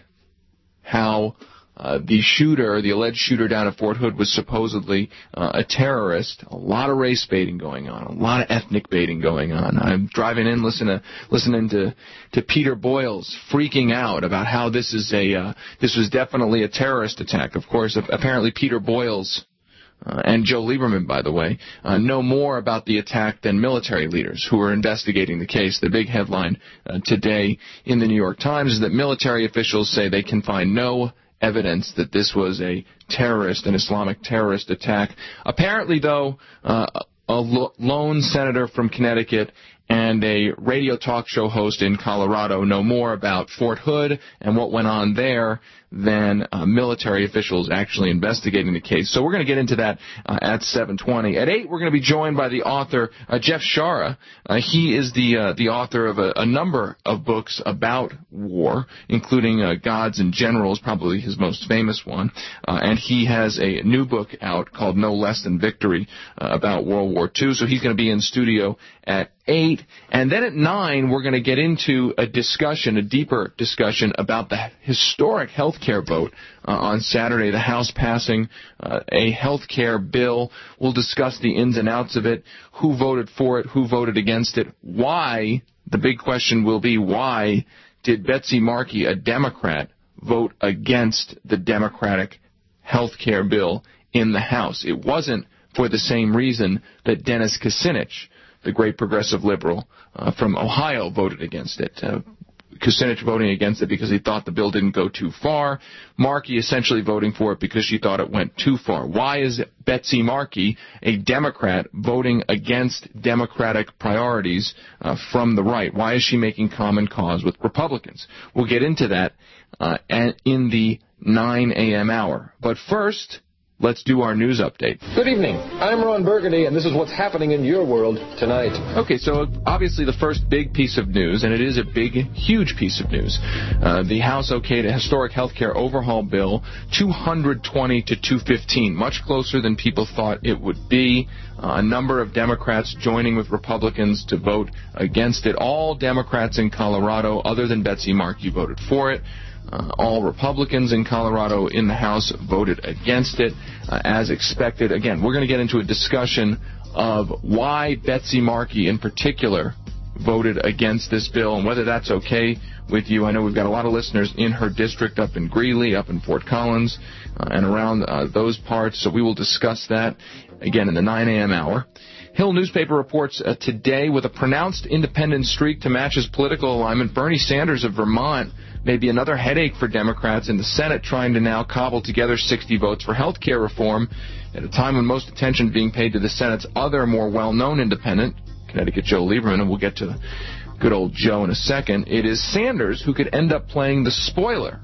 how uh, the shooter, the alleged shooter down at Fort Hood, was supposedly uh, a terrorist. A lot of race baiting going on, a lot of ethnic baiting going on. I'm driving in listening to, listening to, to Peter Boyles freaking out about how this is a uh, this was definitely a terrorist attack. Of course, apparently Peter Boyles Uh, and Joe Lieberman, by the way, uh, know more about the attack than military leaders who are investigating the case. The big headline uh, today in the New York Times is that military officials say they can find no evidence that this was a terrorist, an Islamic terrorist attack. Apparently, though, uh, a lo- lone senator from Connecticut and a radio talk show host in Colorado know more about Fort Hood and what went on there than uh, military officials actually investigating the case. So we're going to get into that uh, at seven twenty. At eight, we're going to be joined by the author, uh, Jeff Shaara. Uh, he is the uh, the author of a, a number of books about war, including uh, Gods and Generals, probably his most famous one. Uh, and he has a new book out called No Less Than Victory uh, about World War Two. So he's going to be in studio at eight. And then at nine, we're going to get into a discussion, a deeper discussion about the historic health care vote uh, on Saturday, the House passing uh, a health care bill. We'll discuss the ins and outs of it, who voted for it, who voted against it, why. The big question will be, why did Betsy Markey, a Democrat, vote against the Democratic health care bill in the House? It wasn't for the same reason that Dennis Kucinich, the great progressive liberal uh, from Ohio, voted against it. Uh, Kucinich voting against it because he thought the bill didn't go too far. Markey essentially voting for it because she thought it went too far. Why is Betsy Markey, a Democrat, voting against Democratic priorities uh, from the right? Why is she making common cause with Republicans? We'll get into that uh, in the nine a.m. hour. But first, let's do our news update. Good evening. I'm Ron Burgundy, and this is what's happening in your world tonight. Okay, so obviously the first big piece of news, and it is a big, huge piece of news. Uh, the House okayed a historic health care overhaul bill, two hundred twenty to two fifteen, much closer than people thought it would be. Uh, a number of Democrats joining with Republicans to vote against it. All Democrats in Colorado, other than Betsy Markey, voted for it. Uh, all Republicans in Colorado in the House voted against it, uh, as expected. Again, we're going to get into a discussion of why Betsy Markey in particular voted against this bill and whether that's okay with you. I know we've got a lot of listeners in her district up in Greeley, up in Fort Collins, uh, and around uh, those parts, so we will discuss that again in the nine a.m. hour. Hill newspaper reports uh, today, with a pronounced independent streak to match his political alignment, Bernie Sanders of Vermont may be another headache for Democrats in the Senate, trying to now cobble together sixty votes for health care reform at a time when most attention is being paid to the Senate's other more well-known independent, Connecticut Joe Lieberman, and we'll get to good old Joe in a second. It is Sanders who could end up playing the spoiler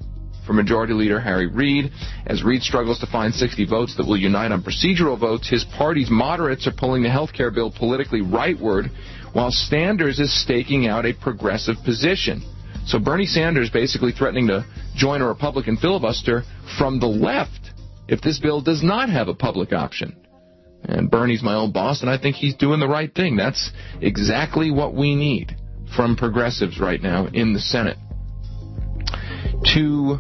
for Majority Leader Harry Reid. As Reid struggles to find sixty votes that will unite on procedural votes, his party's moderates are pulling the health care bill politically rightward, while Sanders is staking out a progressive position. So Bernie Sanders basically threatening to join a Republican filibuster from the left if this bill does not have a public option. And Bernie's my old boss, and I think he's doing the right thing. That's exactly what we need from progressives right now in the Senate. To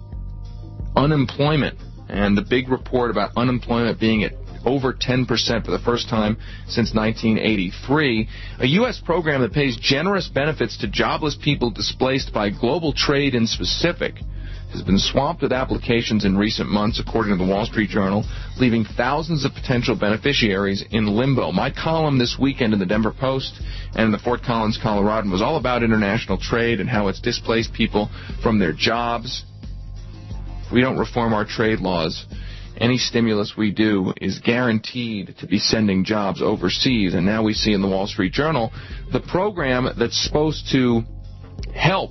unemployment, and the big report about unemployment being at over ten percent for the first time since nineteen eighty-three. A U S program that pays generous benefits to jobless people displaced by global trade in specific has been swamped with applications in recent months, according to the Wall Street Journal, leaving thousands of potential beneficiaries in limbo. My column this weekend in the Denver Post and in the Fort Collins Coloradan was all about international trade and how it's displaced people from their jobs. If we don't reform our trade laws, any stimulus we do is guaranteed to be sending jobs overseas. And now we see in the Wall Street Journal the program that's supposed to help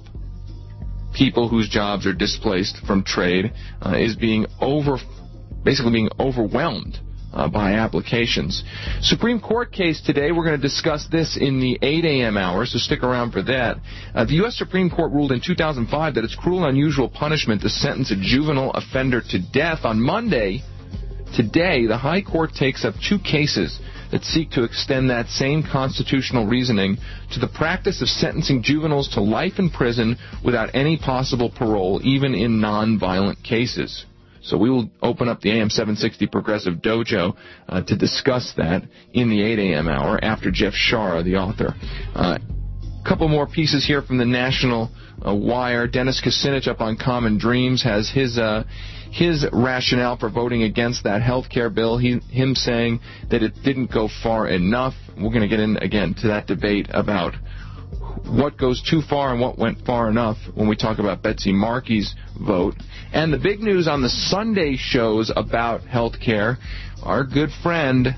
people whose jobs are displaced from trade uh, is being over, basically being overwhelmed uh, by applications. Supreme Court case today. We're going to discuss this in the eight a.m. hour, so stick around for that. Uh, the U S Supreme Court ruled in two thousand five that it's cruel and unusual punishment to sentence a juvenile offender to death. On Monday, today, the High Court takes up two cases that seek to extend that same constitutional reasoning to the practice of sentencing juveniles to life in prison without any possible parole, even in non-violent cases. So we will open up the A M seven sixty Progressive Dojo uh, to discuss that in the eight a.m. hour after Jeff Shara, the author. A uh, couple more pieces here from the National uh, Wire. Dennis Kucinich up on Common Dreams has his uh, his rationale for voting against that health care bill, he, him saying that it didn't go far enough. We're going to get in, again, to that debate about what goes too far and what went far enough when we talk about Betsy Markey's vote. And the big news on the Sunday shows about health care, our good friend,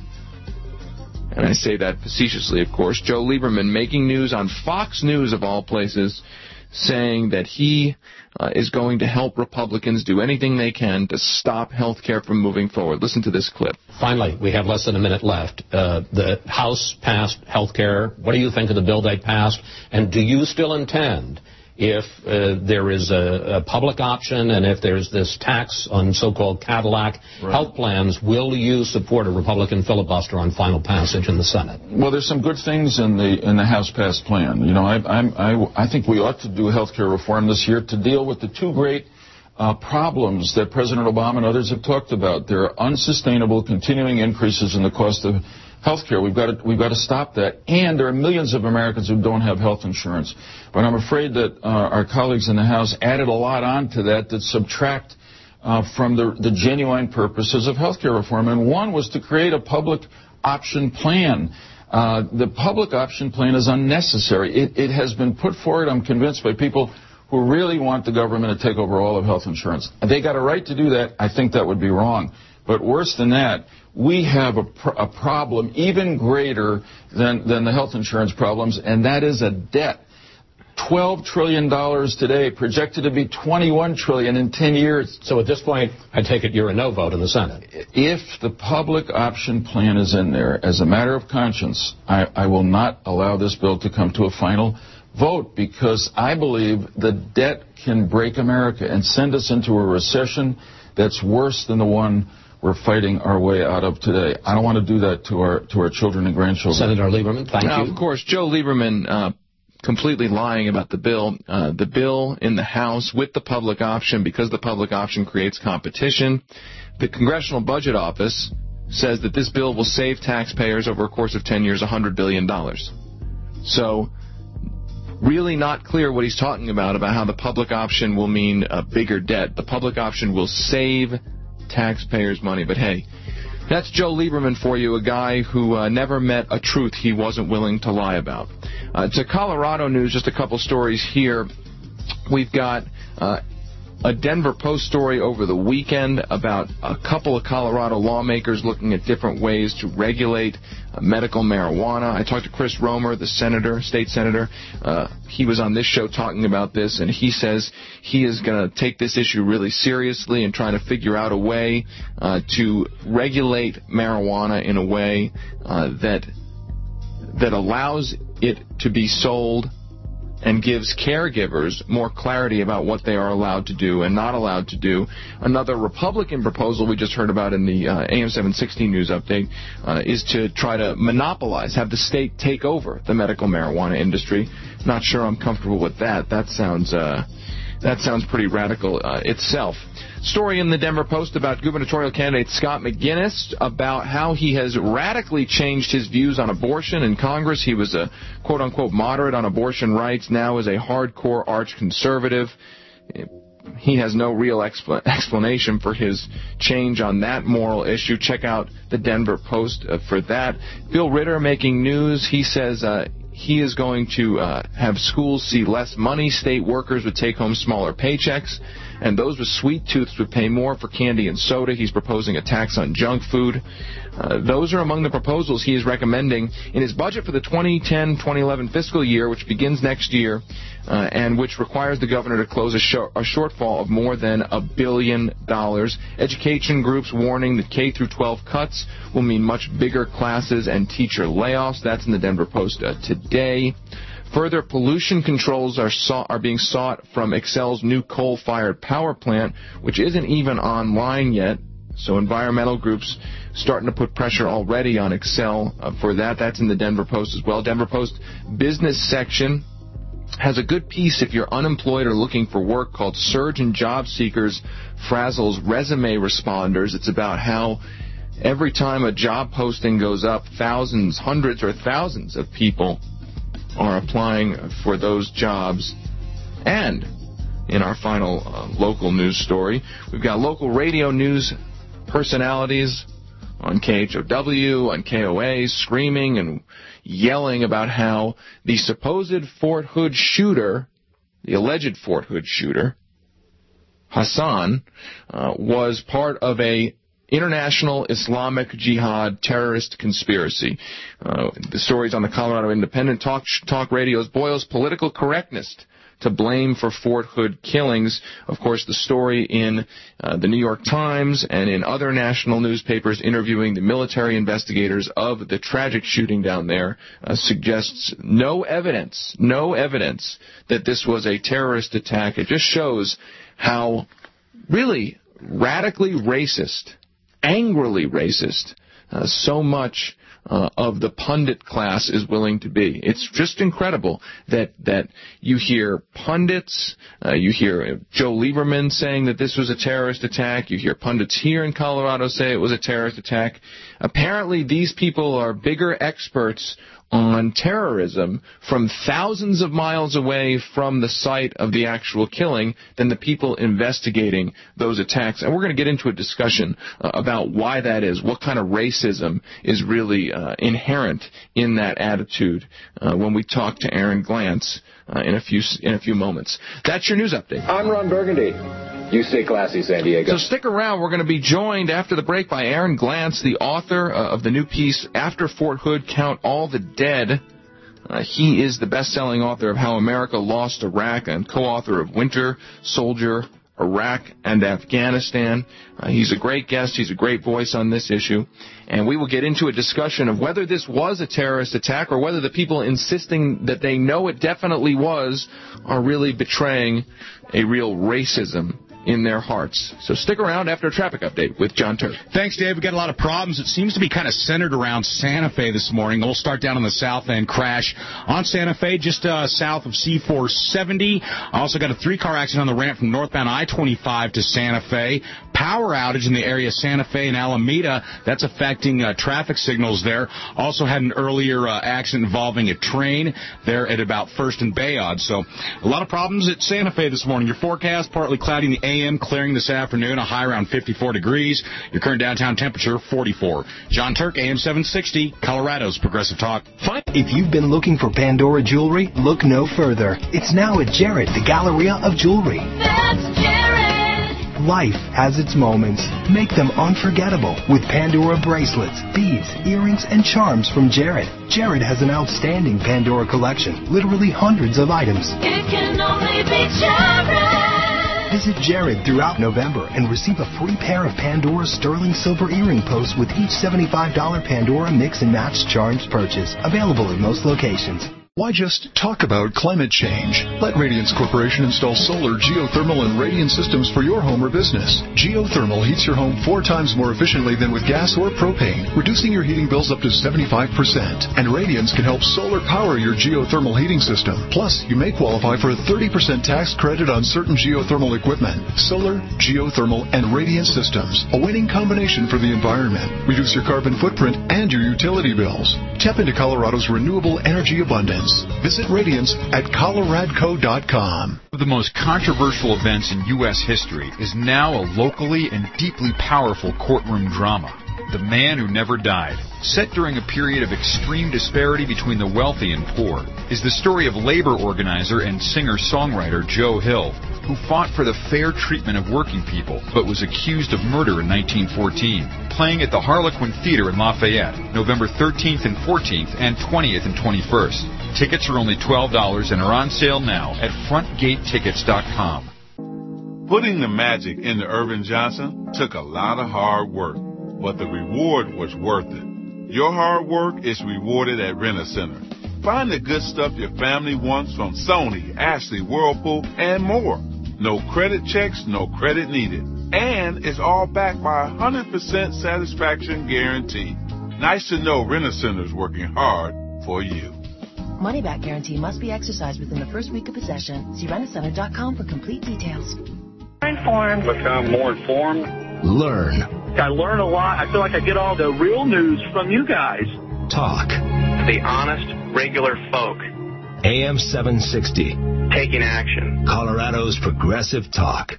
and I say that facetiously, of course, Joe Lieberman, making news on Fox News, of all places, saying that he uh, is going to help Republicans do anything they can to stop health care from moving forward. Listen to this clip. Finally, we have less than a minute left. Uh, the House passed health care. What do you think of the bill they passed? And do you still intend, if uh, there is a, a public option and if there's this tax on so-called Cadillac right. health plans, will you support a Republican filibuster on final passage in the Senate? Well, there's some good things in the in the House passed plan. You know, I I'm, I I think we ought to do health care reform this year to deal with the two great uh, problems that President Obama and others have talked about. There are unsustainable, continuing increases in the cost of health care. We've got to, we've got to stop that. And there are millions of Americans who don't have health insurance. But I'm afraid that uh, our colleagues in the House added a lot onto that that subtract uh, from the, the genuine purposes of health care reform. And one was to create a public option plan. Uh, the public option plan is unnecessary. It, it has been put forward, I'm convinced, by people who really want the government to take over all of health insurance. They got a right to do that. I think that would be wrong. But worse than that, we have a, pr- a problem even greater than, than the health insurance problems, and that is a debt. twelve trillion dollars today, projected to be twenty-one trillion dollars in ten years. So at this point, I take it you're a no vote in the Senate. If the public option plan is in there, as a matter of conscience, I, I will not allow this bill to come to a final vote, because I believe the debt can break America and send us into a recession that's worse than the one we're fighting our way out of today. I don't want to do that to our to our children and grandchildren. Senator Lieberman, thank now, you. Of course, Joe Lieberman uh, completely lying about the bill. Uh, the bill in the House with the public option, because the public option creates competition. The Congressional Budget Office says that this bill will save taxpayers over a course of ten years one hundred billion dollars. So really not clear what he's talking about, about how the public option will mean a bigger debt. The public option will save taxpayers' money. But hey, that's Joe Lieberman for you, a guy who uh, never met a truth he wasn't willing to lie about. Uh, to Colorado news, just a couple stories here. We've got uh, a Denver Post story over the weekend about a couple of Colorado lawmakers looking at different ways to regulate uh, medical marijuana. I talked to Chris Romer, the senator, state senator. Uh, he was on this show talking about this, and he says he is going to take this issue really seriously and trying to figure out a way uh, to regulate marijuana in a way uh, that that allows it to be sold and gives caregivers more clarity about what they are allowed to do and not allowed to do. Another Republican proposal we just heard about in the uh, A M seven sixty news update uh, is to try to monopolize, have the state take over the medical marijuana industry. Not sure I'm comfortable with that. That sounds uh, that sounds pretty radical uh, itself. Story in the Denver Post about gubernatorial candidate Scott McGinnis, about how he has radically changed his views on abortion in Congress. He was a quote-unquote moderate on abortion rights, now is a hardcore arch-conservative. He has no real expl- explanation for his change on that moral issue. Check out the Denver Post uh, for that. Bill Ritter making news. He says uh, he is going to uh, have schools see less money. State workers would take home smaller paychecks, and those with sweet tooths would pay more for candy and soda. He's proposing a tax on junk food. Uh, those are among the proposals he is recommending in his budget for the twenty ten twenty eleven fiscal year, which begins next year, uh, and which requires the governor to close a, sh- a shortfall of more than a billion dollars. Education groups warning that K through twelve cuts will mean much bigger classes and teacher layoffs. That's in the Denver Post uh, today. Further pollution controls are, sought, are being sought from Xcel's new coal-fired power plant, which isn't even online yet. So environmental groups starting to put pressure already on Xcel uh, for that. That's in the Denver Post as well. Denver Post business section has a good piece if you're unemployed or looking for work called Surge in Job Seekers Frazzles Resume Responders. It's about how every time a job posting goes up, thousands, hundreds, or thousands of people are applying for those jobs. And in our final uh, local news story, we've got local radio news personalities on K H O W, on K O A, screaming and yelling about how the supposed Fort Hood shooter, the alleged Fort Hood shooter, Hassan, uh, was part of a international Islamic Jihad terrorist conspiracy. Uh, the story's on the Colorado Independent. Talk, talk Radio's boils political correctness to blame for Fort Hood killings. Of course, the story in uh, the New York Times and in other national newspapers interviewing the military investigators of the tragic shooting down there uh, suggests no evidence, no evidence that this was a terrorist attack. It just shows how really radically racist, angrily racist, uh, so much uh, of the pundit class is willing to be. It's just incredible that that you hear pundits, uh, you hear Joe Lieberman saying that this was a terrorist attack, you hear pundits here in Colorado say it was a terrorist attack. Apparently these people are bigger experts on terrorism from thousands of miles away from the site of the actual killing than the people investigating those attacks. And we're going to get into a discussion uh, about why that is, what kind of racism is really uh, inherent in that attitude uh, when we talk to Aaron Glantz uh, in a few in a few moments. That's your news update. I'm Ron Burgundy. You stay classy, San Diego. So stick around. We're going to be joined after the break by Aaron Glantz, the author uh, of the new piece, After Fort Hood, Count All the Dead. Uh, he is the best-selling author of How America Lost Iraq and co-author of Winter Soldier, Iraq and Afghanistan. Uh, he's a great guest. He's a great voice on this issue. And we will get into a discussion of whether this was a terrorist attack or whether the people insisting that they know it definitely was are really betraying a real racism in their hearts. So stick around after a traffic update with John Turk. Thanks, Dave. We've got a lot of problems. It seems to be kind of centered around Santa Fe this morning. We'll start down on the south end. Crash on Santa Fe, just uh, south of C four seventy. Also got a three-car accident on the ramp from northbound I twenty-five to Santa Fe. Power outage in the area of Santa Fe and Alameda. That's affecting uh, traffic signals there. Also had an earlier uh, accident involving a train there at about First and Bayard. So a lot of problems at Santa Fe this morning. Your forecast, partly cloudy in the A M, clearing this afternoon, a high around fifty-four degrees. Your current downtown temperature, forty-four. John Turk, A M seven sixty, Colorado's Progressive Talk. Fine. If you've been looking for Pandora jewelry, look no further. It's now at Jared, the Galleria of Jewelry. That's Jared. Life has its moments. Make them unforgettable with Pandora bracelets, beads, earrings, and charms from Jared. Jared has an outstanding Pandora collection, literally hundreds of items. It can only be Jared. Visit Jared throughout November and receive a free pair of Pandora sterling silver earring posts with each seventy-five dollars Pandora mix and match charms purchase. Available in most locations. Why just talk about climate change? Let Radiance Corporation install solar, geothermal, and radiant systems for your home or business. Geothermal heats your home four times more efficiently than with gas or propane, reducing your heating bills up to seventy-five percent. And Radiance can help solar power your geothermal heating system. Plus, you may qualify for a thirty percent tax credit on certain geothermal equipment. Solar, geothermal, and radiant systems. A winning combination for the environment. Reduce your carbon footprint and your utility bills. Tap into Colorado's renewable energy abundance. Visit Radiance at coloradco dot com. One of the most controversial events in U S history is now a locally and deeply powerful courtroom drama. The Man Who Never Died. Set during a period of extreme disparity between the wealthy and poor, is the story of labor organizer and singer-songwriter Joe Hill, who fought for the fair treatment of working people, but was accused of murder in nineteen fourteen. Playing at the Harlequin Theater in Lafayette, November thirteenth and fourteenth, and twentieth and twenty-first. Tickets are only twelve dollars and are on sale now at front gate tickets dot com. Putting the magic into Irvin Johnson took a lot of hard work, but the reward was worth it. Your hard work is rewarded at Rent-A-Center. Find the good stuff your family wants from Sony, Ashley, Whirlpool, and more. No credit checks, no credit needed. And it's all backed by a one hundred percent satisfaction guarantee. Nice to know Rent-A-Center's working hard for you. Money-back guarantee must be exercised within the first week of possession. See rent a center dot com for complete details. Informed. Become more informed. Learn. I learn a lot. I feel like I get all the real news from you guys. Talk. The honest, regular folk. A M seven sixty. Taking action. Colorado's Progressive Talk.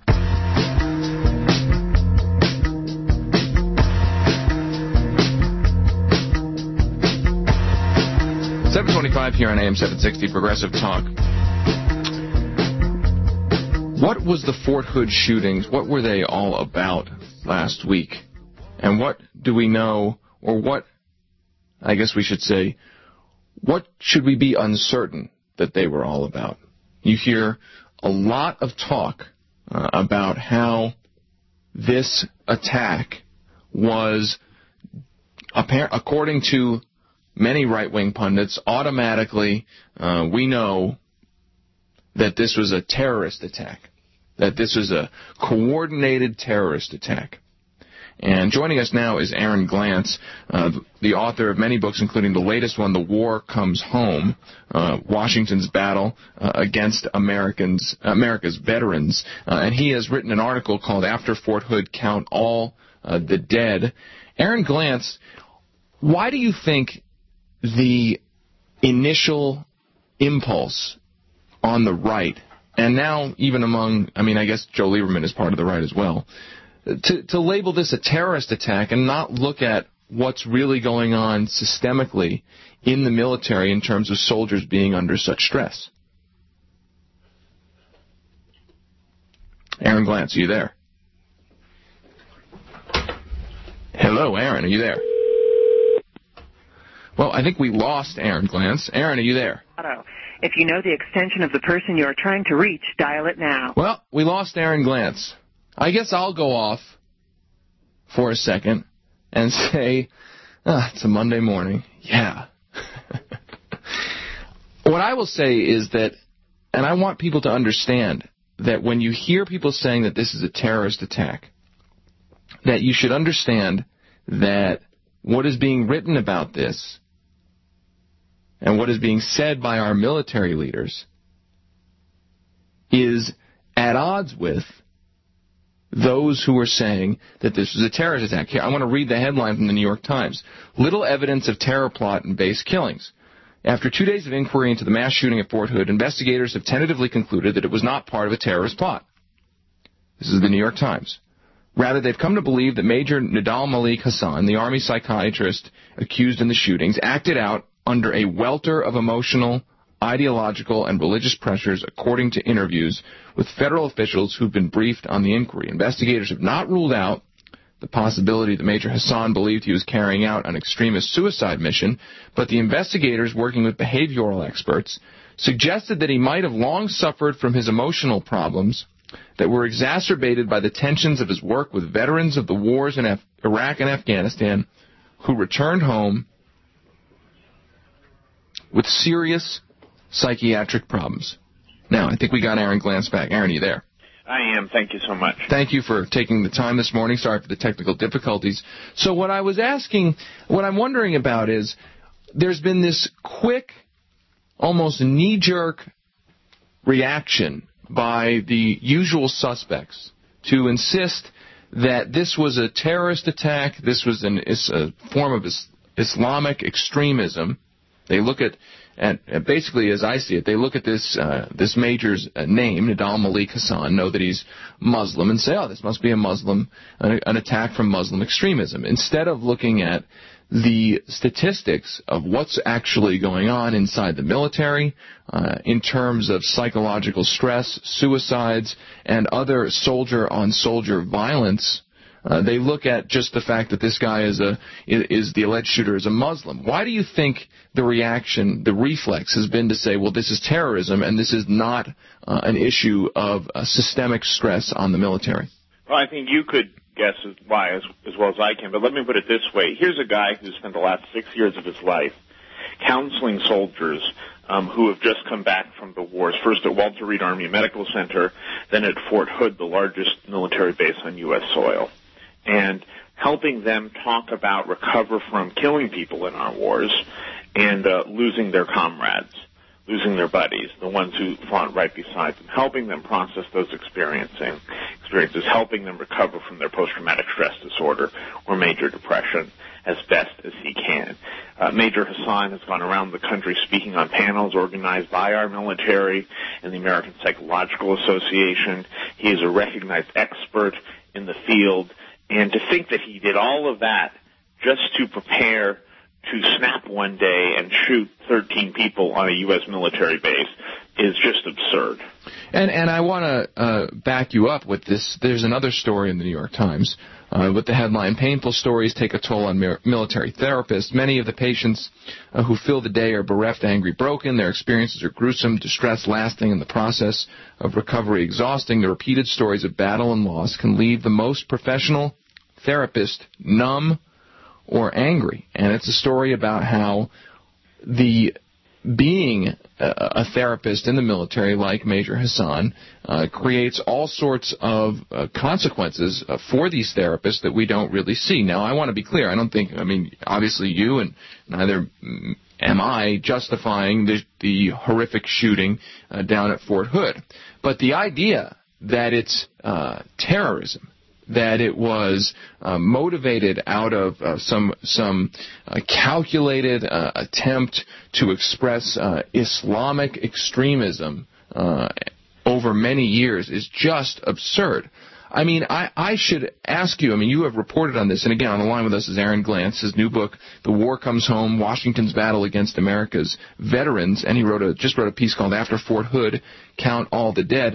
seven twenty-five here on A M seven sixty Progressive Talk. What was the Fort Hood shootings? What were they all about last week? And what do we know, or what, I guess we should say, what should we be uncertain that they were all about? You hear a lot of talk uh, about how this attack was, apparent, according to many right-wing pundits, automatically uh, we know that this was a terrorist attack, that this was a coordinated terrorist attack. And joining us now is Aaron Glantz, uh, the author of many books, including the latest one, The War Comes Home, uh, Washington's Battle uh, Against Americans, America's Veterans. Uh, and he has written an article called After Fort Hood, Count All uh, the Dead. Aaron Glantz, why do you think the initial impulse on the right, and now even among, I mean, I guess Joe Lieberman is part of the right as well, to, to label this a terrorist attack and not look at what's really going on systemically in the military in terms of soldiers being under such stress? Aaron Glantz, are you there? Hello, Aaron, are you there? Well, I think we lost Aaron Glantz. Aaron, are you there? If you know the extension of the person you are trying to reach, dial it now. Well, we lost Aaron Glantz. I guess I'll go off for a second and say, ah, it's a Monday morning. Yeah. What I will say is that, and I want people to understand, that when you hear people saying that this is a terrorist attack, that you should understand that what is being written about this and what is being said by our military leaders is at odds with those who are saying that this was a terrorist attack. Here, I want to read the headline from the New York Times. Little evidence of terror plot and base killings. After two days of inquiry into the mass shooting at Fort Hood, investigators have tentatively concluded that it was not part of a terrorist plot. This is the New York Times. Rather, they've come to believe that Major Nidal Malik Hassan, the Army psychiatrist accused in the shootings, acted out under a welter of emotional ideological and religious pressures, according to interviews with federal officials who've been briefed on the inquiry. Investigators have not ruled out the possibility that Major Hassan believed he was carrying out an extremist suicide mission, but the investigators, working with behavioral experts, suggested that he might have long suffered from his emotional problems that were exacerbated by the tensions of his work with veterans of the wars in Af- Iraq and Afghanistan who returned home with serious psychiatric problems. Now, I think we got Aaron Glantz back. Aaron, are you there? I am. Thank you so much. Thank you for taking the time this morning. Sorry for the technical difficulties. So what I was asking, what I'm wondering about is, there's been this quick, almost knee-jerk reaction by the usual suspects to insist that this was a terrorist attack, this was an, a form of is, Islamic extremism. They look at, at, basically, as I see it, they look at this uh, this major's uh, name, Nidal Malik Hassan, know that he's Muslim, and say, oh, this must be a Muslim, an, an attack from Muslim extremism, instead of looking at the statistics of what's actually going on inside the military uh, in terms of psychological stress, suicides, and other soldier-on-soldier violence. Uh, they look at just the fact that this guy is a is the alleged shooter is a Muslim. Why do you think the reaction, the reflex, has been to say, well, this is terrorism and this is not uh, an issue of uh, systemic stress on the military? Well, I think you could guess why as, as well as I can, but let me put it this way. Here's a guy who spent the last six years of his life counseling soldiers um, who have just come back from the wars, first at Walter Reed Army Medical Center, then at Fort Hood, the largest military base on U S soil, and helping them talk about recover from killing people in our wars and uh, losing their comrades, losing their buddies, the ones who fought right beside them, helping them process those experiencing experiences, helping them recover from their post-traumatic stress disorder or major depression as best as he can. Uh, Major Hassan has gone around the country speaking on panels organized by our military and the American Psychological Association. He is a recognized expert in the field, and to think that he did all of that just to prepare to snap one day and shoot thirteen people on a U S military base is just absurd. And and I want to uh, back you up with this. There's another story in the New York Times uh, with the headline, "Painful Stories Take a Toll on Mir- Military Therapists. Many of the patients uh, who fill the day are bereft, angry, broken. Their experiences are gruesome, distress lasting, and the process of recovery exhausting. The repeated stories of battle and loss can leave the most professional therapist numb or angry." And it's a story about how the being a, a therapist in the military, like Major Hassan, uh, creates all sorts of uh, consequences uh, for these therapists that we don't really see. Now, I want to be clear. I don't think, I mean, obviously you and neither am I justifying the, the horrific shooting uh, down at Fort Hood. But the idea that it's uh, terrorism, that it was uh, motivated out of uh, some some uh, calculated uh, attempt to express uh, Islamic extremism uh, over many years is just absurd. I mean, I, I should ask you, I mean, you have reported on this, and again, on the line with us is Aaron Glantz, his new book, The War Comes Home, Washington's Battle Against America's Veterans, and he wrote a, just wrote a piece called After Fort Hood, Count All the Dead.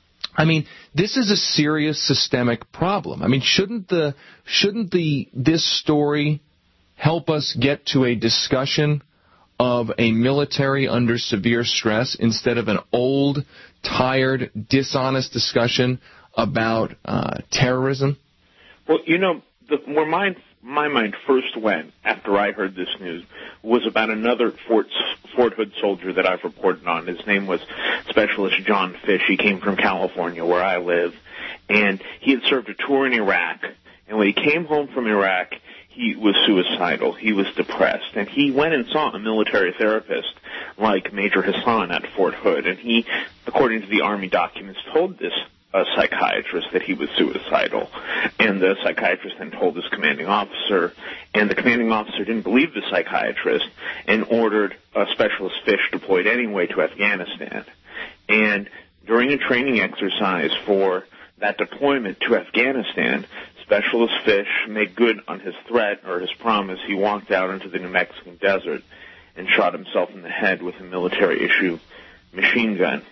I mean, this is a serious systemic problem. I mean, shouldn't the shouldn't the this story help us get to a discussion of a military under severe stress instead of an old, tired, dishonest discussion about uh, terrorism? Well, you know, the, where my my mind first went after I heard this news was about another Fort, Fort Hood soldier that I've reported on. His name was Specialist John Fish. He came from California, where I live, and he had served a tour in Iraq. And when he came home from Iraq, he was suicidal. He was depressed. And he went and saw a military therapist like Major Hassan at Fort Hood. And he, according to the Army documents, told this a psychiatrist that he was suicidal. And the psychiatrist then told his commanding officer, and the commanding officer didn't believe the psychiatrist and ordered a Specialist Fish deployed anyway to Afghanistan. And during a training exercise for that deployment to Afghanistan, Specialist Fish made good on his threat or his promise. He walked out into the New Mexican desert and shot himself in the head with a military-issue machine gun.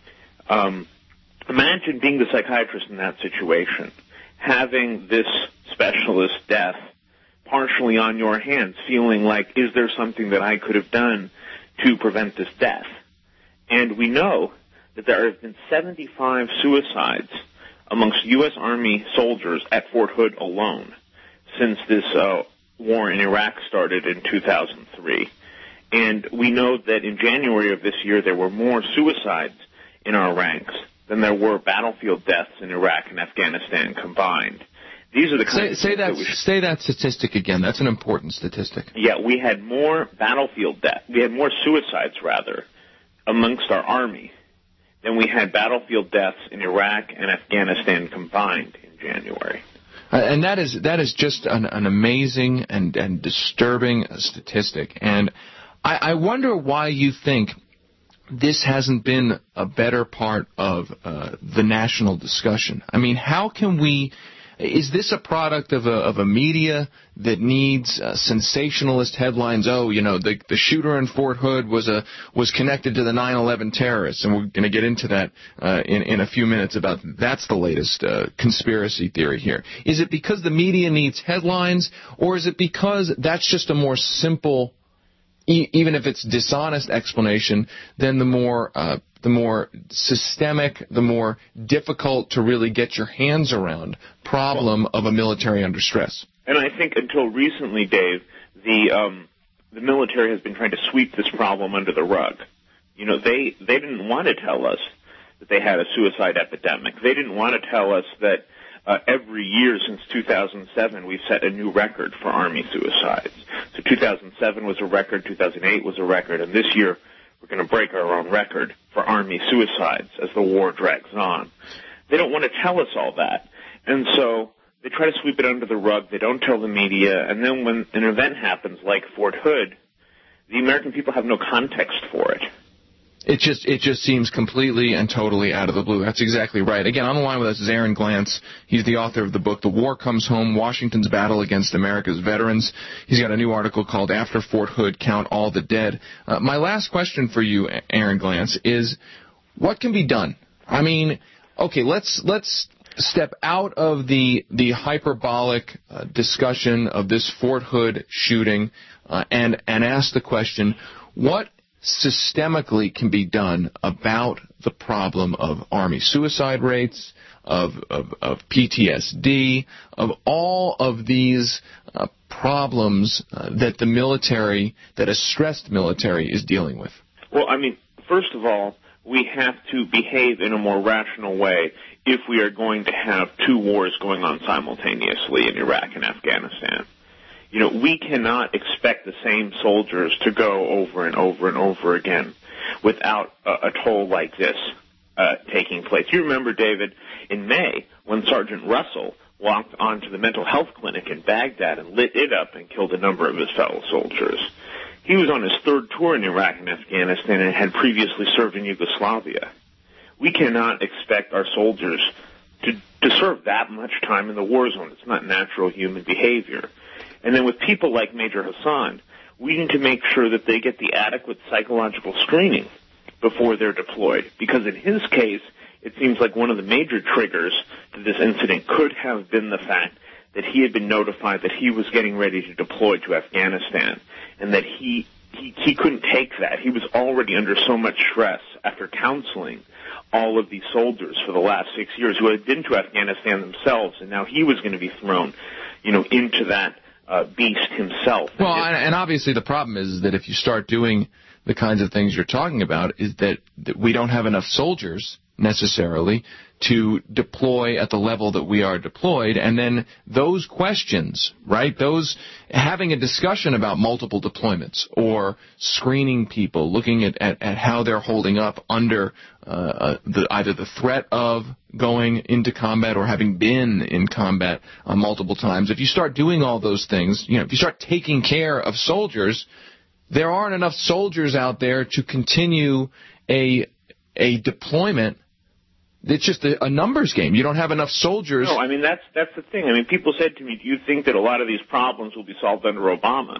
Um, imagine being the psychiatrist in that situation, having this specialist death partially on your hands, feeling like, is there something that I could have done to prevent this death? And we know that there have been seventy-five suicides amongst U S. Army soldiers at Fort Hood alone since this uh, war in Iraq started in two thousand three. And we know that in January of this year there were more suicides in our ranks than there were battlefield deaths in Iraq and Afghanistan combined. These are the kinds say, of say that, that we should... say that statistic again. That's an important statistic. Yeah, we had more battlefield deaths. We had more suicides, rather, amongst our Army than we had battlefield deaths in Iraq and Afghanistan combined in January. Uh, and that is that is just an, an amazing and, and disturbing statistic. And I, I wonder why you think this hasn't been a better part of uh, the national discussion. I mean, how can we... Is this a product of a, of a media that needs uh, sensationalist headlines? Oh, you know, the, the shooter in Fort Hood was a was connected to the nine eleven terrorists, and we're going to get into that uh, in in a few minutes. About that's the latest uh, conspiracy theory here. Is it because the media needs headlines, or is it because that's just a more simple, e- even if it's dishonest explanation, than the more uh, the more systemic, the more difficult to really get your hands around problem of a military under stress? And I think until recently, Dave, the um, the military has been trying to sweep this problem under the rug. You know, they, they didn't want to tell us that they had a suicide epidemic. They didn't want to tell us that uh, every year since two thousand seven we've set a new record for Army suicides. So two thousand seven was a record, two thousand eight was a record, and this year we're going to break our own record for Army suicides as the war drags on. They don't want to tell us all that. And so they try to sweep it under the rug. They don't tell the media. And then when an event happens like Fort Hood, the American people have no context for it. It just it just seems completely and totally out of the blue. That's exactly right. Again, on the line with us is Aaron Glantz. He's the author of the book, The War Comes Home, Washington's Battle Against America's Veterans. He's got a new article called After Fort Hood, Count All the Dead. Uh, my last question for you, Aaron Glantz, is what can be done? I mean, okay, let's let's step out of the the hyperbolic uh, discussion of this Fort Hood shooting uh, and and ask the question, what systemically can be done about the problem of Army suicide rates, of, of, of P T S D, of all of these uh, problems uh, that the military, that a stressed military is dealing with? Well, I mean, first of all, we have to behave in a more rational way if we are going to have two wars going on simultaneously in Iraq and Afghanistan. You know, we cannot expect the same soldiers to go over and over and over again without a, a toll like this uh, taking place. You remember, David, in May when Sergeant Russell walked onto the mental health clinic in Baghdad and lit it up and killed a number of his fellow soldiers. He was on his third tour in Iraq and Afghanistan and had previously served in Yugoslavia. We cannot expect our soldiers to, to serve that much time in the war zone. It's not natural human behavior. And then with people like Major Hassan, we need to make sure that they get the adequate psychological screening before they're deployed. Because in his case, it seems like one of the major triggers to this incident could have been the fact that he had been notified that he was getting ready to deploy to Afghanistan, and that he, he, he couldn't take that. He was already under so much stress after counseling all of these soldiers for the last six years who had been to Afghanistan themselves, and now he was going to be thrown, you know, into that Uh, beast himself. Well, and, and obviously the problem is that if you start doing the kinds of things you're talking about, is that, that we don't have enough soldiers necessarily to deploy at the level that we are deployed, and then those questions, right, those having a discussion about multiple deployments or screening people, looking at, at, at how they're holding up under uh, the, either the threat of going into combat or having been in combat uh, multiple times. If you start doing all those things, you know, if you start taking care of soldiers, there aren't enough soldiers out there to continue a a deployment. It's just a, a numbers game. You don't have enough soldiers. No, I mean, that's that's the thing. I mean, people said to me, do you think that a lot of these problems will be solved under Obama?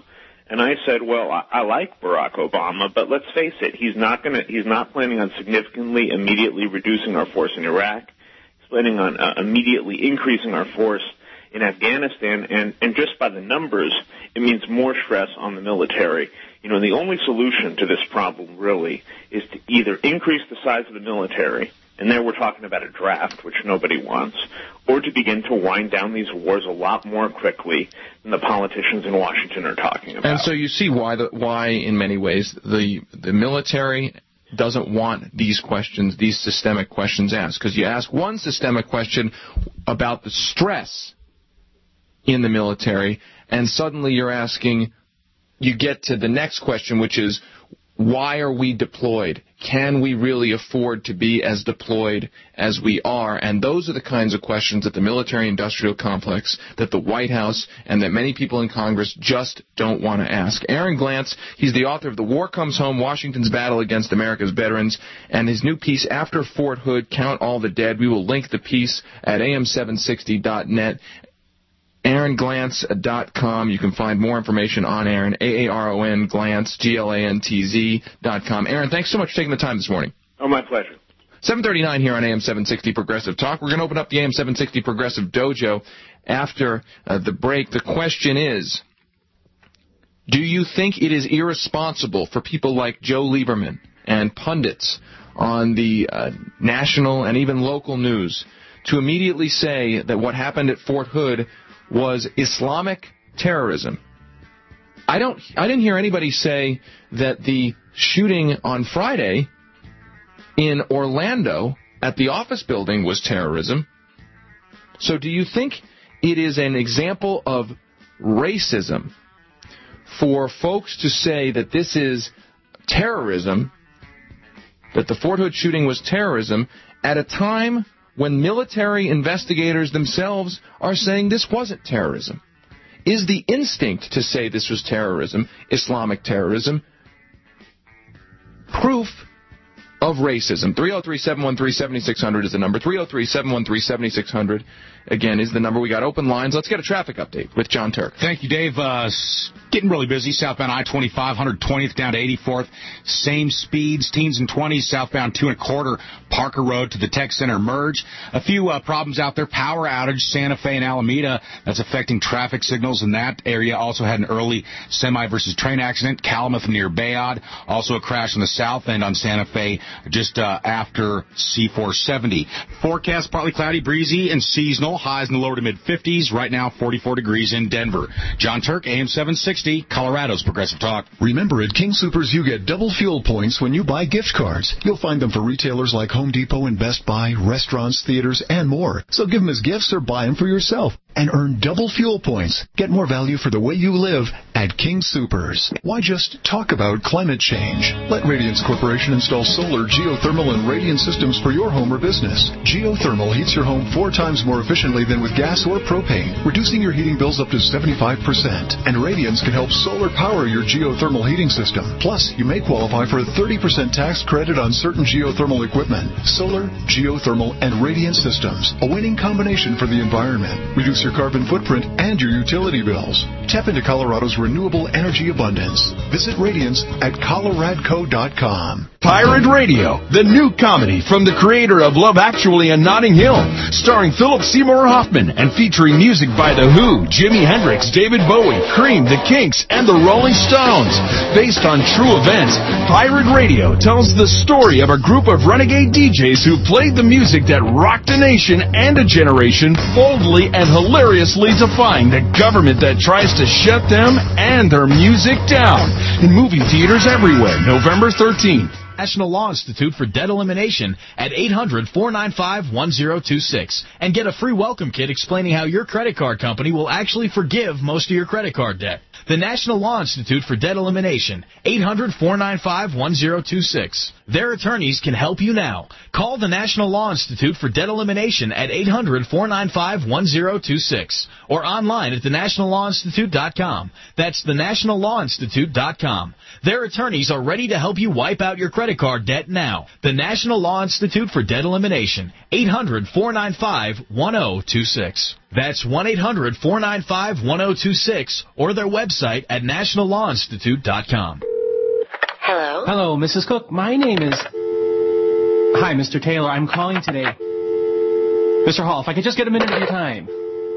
And I said, well, I, I like Barack Obama, but let's face it, he's not going to, he's not planning on significantly immediately reducing our force in Iraq. He's planning on uh, immediately increasing our force in Afghanistan, and, and just by the numbers, it means more stress on the military. You know, the only solution to this problem, really, is to either increase the size of the military, and there we're talking about a draft, which nobody wants, or to begin to wind down these wars a lot more quickly than the politicians in Washington are talking about. And so you see why, the, why in many ways, the the military doesn't want these questions, these systemic questions asked. Because you ask one systemic question about the stress in the military, and suddenly you're asking, you get to the next question, which is, why are we deployed? Can we really afford to be as deployed as we are? And those are the kinds of questions that the military-industrial complex, that the White House, and that many people in Congress just don't want to ask. Aaron Glantz, he's the author of The War Comes Home, Washington's Battle Against America's Veterans, and his new piece, After Fort Hood, Count All the Dead. We will link the piece at A M seven sixty dot net. Aaron Glantz dot com. You can find more information on Aaron, A A R O N, Glantz, G L A N T Z dot com. Aaron, thanks so much for taking the time this morning. Oh, my pleasure. seven thirty-nine here on A M seven sixty Progressive Talk. We're going to open up the A M seven sixty Progressive Dojo after uh, the break. The question is, do you think it is irresponsible for people like Joe Lieberman and pundits on the uh, national and even local news to immediately say that what happened at Fort Hood was Islamic terrorism? I don't. I didn't hear anybody say that the shooting on Friday in Orlando at the office building was terrorism. So do you think it is an example of racism for folks to say that this is terrorism, that the Fort Hood shooting was terrorism, at a time when military investigators themselves are saying this wasn't terrorism? Is the instinct to say this was terrorism, Islamic terrorism, proof of racism? three oh three, seven one three, seven six zero zero is the number. three oh three, seven one three, seven six zero zero, again, is the number. We got open lines. Let's get a traffic update with John Turk. Thank you, Dave. Uh, getting really busy. Southbound I twenty-five, one twentieth down to eighty-fourth. Same speeds, teens and twenties. Southbound two and a quarter, Parker Road to the Tech Center merge. A few uh, problems out there. Power outage, Santa Fe and Alameda. That's affecting traffic signals in that area. Also had an early semi versus train accident. Calumet near Bayard. Also a crash on the south end on Santa Fe just uh, after C four seventy. Forecast partly cloudy, breezy, and seasonal. Highs in the lower to mid-fifties. Right now, forty-four degrees in Denver. John Turk, A M seven sixty, Colorado's Progressive Talk. Remember, at King Soopers, you get double fuel points when you buy gift cards. You'll find them for retailers like Home Depot and Best Buy, restaurants, theaters, and more. So give them as gifts or buy them for yourself and earn double fuel points. Get more value for the way you live at King Soopers. Why just talk about climate change? Let Radiance Corporation install solar, geothermal, and radiant systems for your home or business. Geothermal heats your home four times more efficiently than with gas or propane, reducing your heating bills up to seventy-five percent. And Radiance can help solar power your geothermal heating system. Plus, you may qualify for a thirty percent tax credit on certain geothermal equipment. Solar, geothermal, and radiant systems. A winning combination for the environment. Reduce your carbon footprint and your utility bills. Tap into Colorado's renewable energy abundance. Visit Radiance at coloradco dot com. Pirate Radio, the new comedy from the creator of Love Actually and Notting Hill, starring Philip Seymour Hoffman and featuring music by The Who, Jimi Hendrix, David Bowie, Cream, The Kinks, and The Rolling Stones. Based on true events, Pirate Radio tells the story of a group of renegade D Js who played the music that rocked a nation and a generation, boldly and hilariously defying the government that tries to shut them and their music down. In movie theaters everywhere, November thirteenth. National Law Institute for Debt Elimination at eight hundred, four nine five, one zero two six. And get a free welcome kit explaining how your credit card company will actually forgive most of your credit card debt. The National Law Institute for Debt Elimination, eight hundred, four nine five, one zero two six. Their attorneys can help you now. Call the National Law Institute for Debt Elimination at eight hundred, four nine five, one zero two six or online at the national law institute dot com. That's the national law institute dot com. Their attorneys are ready to help you wipe out your credit card debt now. The National Law Institute for Debt Elimination, eight hundred, four nine five, one zero two six. That's one eight hundred four nine five one oh two six or their website at national law institute dot com. Hello? Hello, Missus Cook. My name is... Hi, Mister Taylor. I'm calling today. Mister Hall, if I could just get a minute of your time.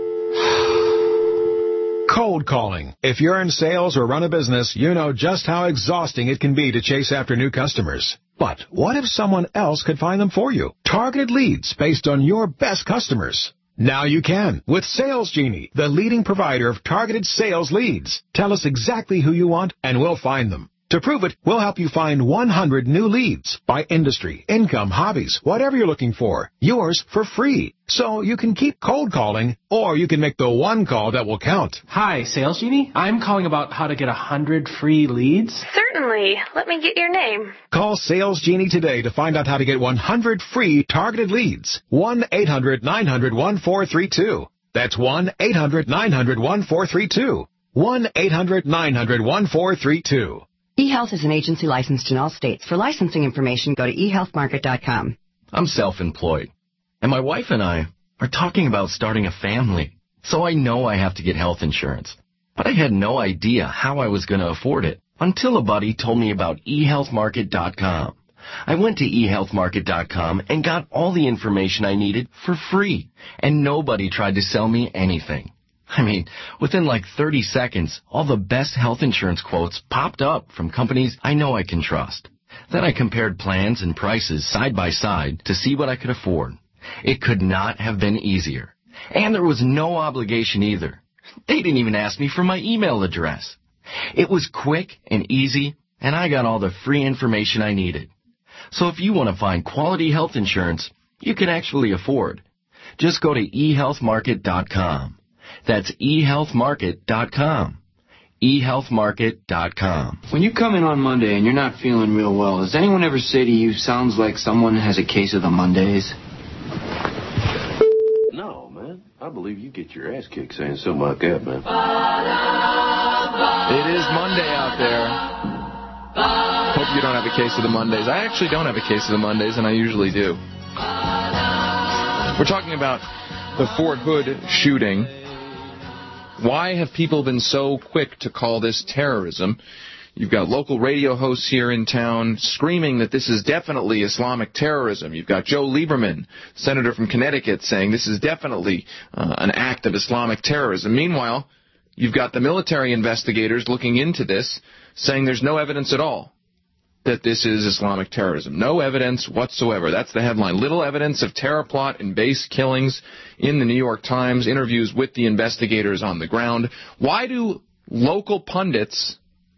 Cold calling. If you're in sales or run a business, you know just how exhausting it can be to chase after new customers. But what if someone else could find them for you? Targeted leads based on your best customers. Now you can with Sales Genie, the leading provider of targeted sales leads. Tell us exactly who you want and we'll find them. To prove it, we'll help you find one hundred new leads by industry, income, hobbies, whatever you're looking for. Yours for free. So you can keep cold calling, or you can make the one call that will count. Hi, Sales Genie. I'm calling about how to get one hundred free leads. Certainly. Let me get your name. Call Sales Genie today to find out how to get one hundred free targeted leads. one eight hundred nine hundred one four three two. That's one eight hundred nine hundred one four three two. one eight hundred nine hundred one four three two. eHealth is an agency licensed in all states. For licensing information, go to e health market dot com. I'm self-employed, and my wife and I are talking about starting a family. So I know I have to get health insurance. But I had no idea how I was going to afford it until a buddy told me about e health market dot com. I went to e health market dot com and got all the information I needed for free, and nobody tried to sell me anything. I mean, within like thirty seconds, all the best health insurance quotes popped up from companies I know I can trust. Then I compared plans and prices side by side to see what I could afford. It could not have been easier. And there was no obligation either. They didn't even ask me for my email address. It was quick and easy, and I got all the free information I needed. So if you want to find quality health insurance you can actually afford, just go to e health market dot com. That's e health market dot com. e health market dot com. When you come in on Monday and you're not feeling real well, does anyone ever say to you, sounds like someone has a case of the Mondays? No, man. I believe you get your ass kicked saying something like that, man. It is Monday out there. Hope you don't have a case of the Mondays. I actually don't have a case of the Mondays, and I usually do. We're talking about the Fort Hood shooting. Why have people been so quick to call this terrorism? You've got local radio hosts here in town screaming that this is definitely Islamic terrorism. You've got Joe Lieberman, senator from Connecticut, saying this is definitely uh, an act of Islamic terrorism. Meanwhile, you've got the military investigators looking into this, saying there's no evidence at all that this is Islamic terrorism. No evidence whatsoever. That's the headline. Little evidence of terror plot and base killings in the New York Times. Interviews with the investigators on the ground. Why do local pundits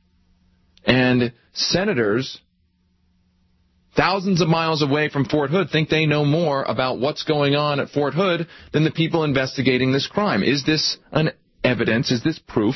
and senators thousands of miles away from Fort Hood think they know more about what's going on at Fort Hood than the people investigating this crime? Is this an evidence? Is this proof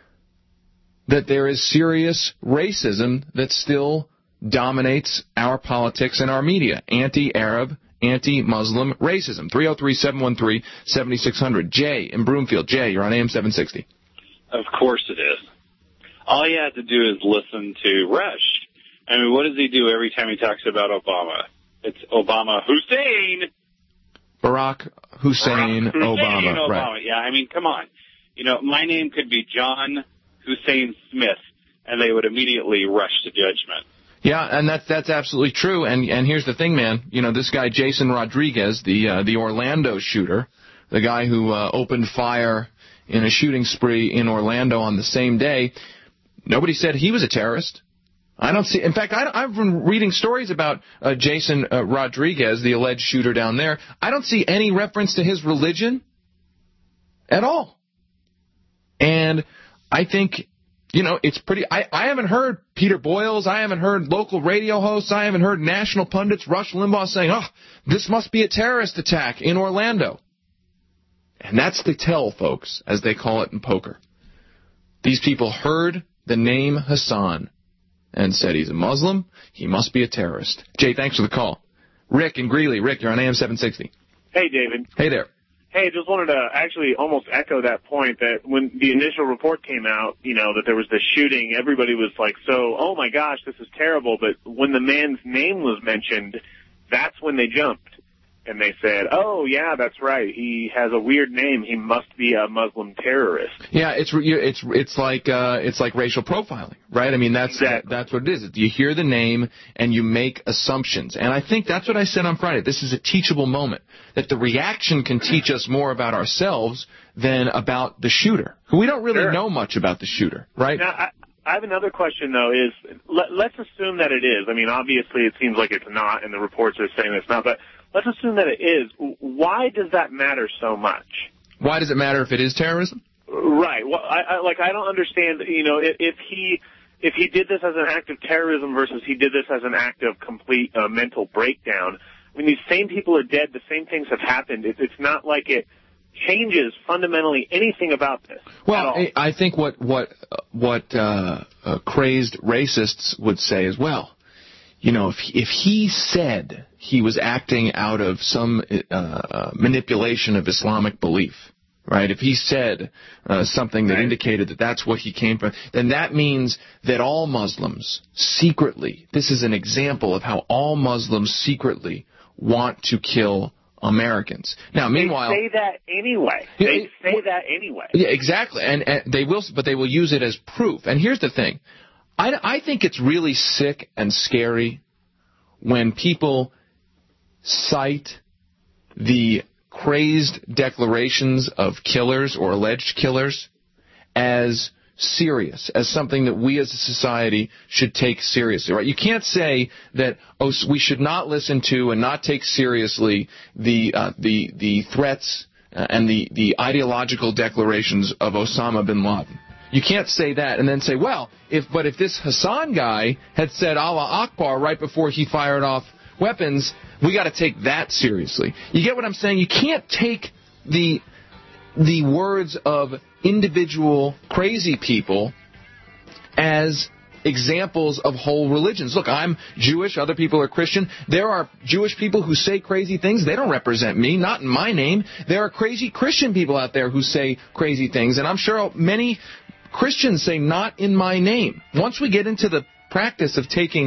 that there is serious racism that still dominates our politics and our media? Anti-Arab, anti-Muslim racism. three oh three, seven one three, seven six zero zero. Jay in Broomfield. Jay, you're on A M seven sixty. Of course it is. All you have to do is listen to Rush. I mean, what does he do every time he talks about Obama? It's Obama Hussein. Barack Hussein, Barack Hussein Obama. Obama. Right. Yeah, I mean, come on. You know, my name could be John Hussein Smith, and they would immediately rush to judgment. Yeah, and that's that's absolutely true. And and here's the thing, man. You know, this guy Jason Rodriguez, the uh, the Orlando shooter, the guy who uh, opened fire in a shooting spree in Orlando on the same day. Nobody said he was a terrorist. I don't see. In fact, I, I've been reading stories about uh, Jason uh, Rodriguez, the alleged shooter down there. I don't see any reference to his religion at all. And I think, you know, it's pretty... I, I haven't heard Peter Boyles, I haven't heard local radio hosts, I haven't heard national pundits, Rush Limbaugh, saying, oh, this must be a terrorist attack in Orlando. And that's the tell, folks, as they call it in poker. These people heard the name Hassan and said he's a Muslim, he must be a terrorist. Jay, thanks for the call. Rick in Greeley. Rick, you're on A M seven sixty. Hey, David. Hey there. Hey, just wanted to actually almost echo that point that when the initial report came out, you know, that there was this shooting, everybody was like, so, oh my gosh, this is terrible. But when the man's name was mentioned, that's when they jumped. and they said, oh, yeah, that's right. He has a weird name. He must be a Muslim terrorist. Yeah, it's it's it's like uh, it's like racial profiling, right? I mean, that's exactly. that's what it is. You hear the name and you make assumptions, and I think that's what I said on Friday. This is a teachable moment, that the reaction can teach us more about ourselves than about the shooter, who we don't really Sure. know much about the shooter, right? Now, I, I have another question, though, is let, let's assume that it is. I mean, obviously it seems like it's not, and the reports are saying it's not, but let's assume that it is. Why does that matter so much? Why does it matter if it is terrorism? Right. Well, I, I, like, I don't understand, you know, if, if he if he did this as an act of terrorism versus he did this as an act of complete uh, mental breakdown. I mean, these same people are dead. The same things have happened. It, it's not like it changes fundamentally anything about this. Well, I think what what what uh, uh, crazed racists would say as well. You know, if if he said he was acting out of some uh, manipulation of Islamic belief, right? If he said uh, something that indicated that that's what he came from, then that means that all Muslims secretly, this is an example of how all Muslims secretly want to kill Americans. Now, meanwhile, they say that anyway. They say that anyway. Yeah, exactly, and, and they will, but they will use it as proof. And here's the thing: I, I think it's really sick and scary when people cite the crazed declarations of killers or alleged killers as serious, as something that we as a society should take seriously, right? You can't say that, oh, we should not listen to and not take seriously the uh, the the threats uh, and the, the ideological declarations of Osama bin Laden. You can't say that and then say, well, if but if this Hassan guy had said Allah Akbar right before he fired off weapons, we got to take that seriously. You get what I'm saying? You can't take the the words of individual crazy people as examples of whole religions. Look, I'm Jewish, other people are Christian. There are Jewish people who say crazy things. They don't represent me, not in my name. There are crazy Christian people out there who say crazy things, and I'm sure many Christians say not in my name. Once we get into the practice of taking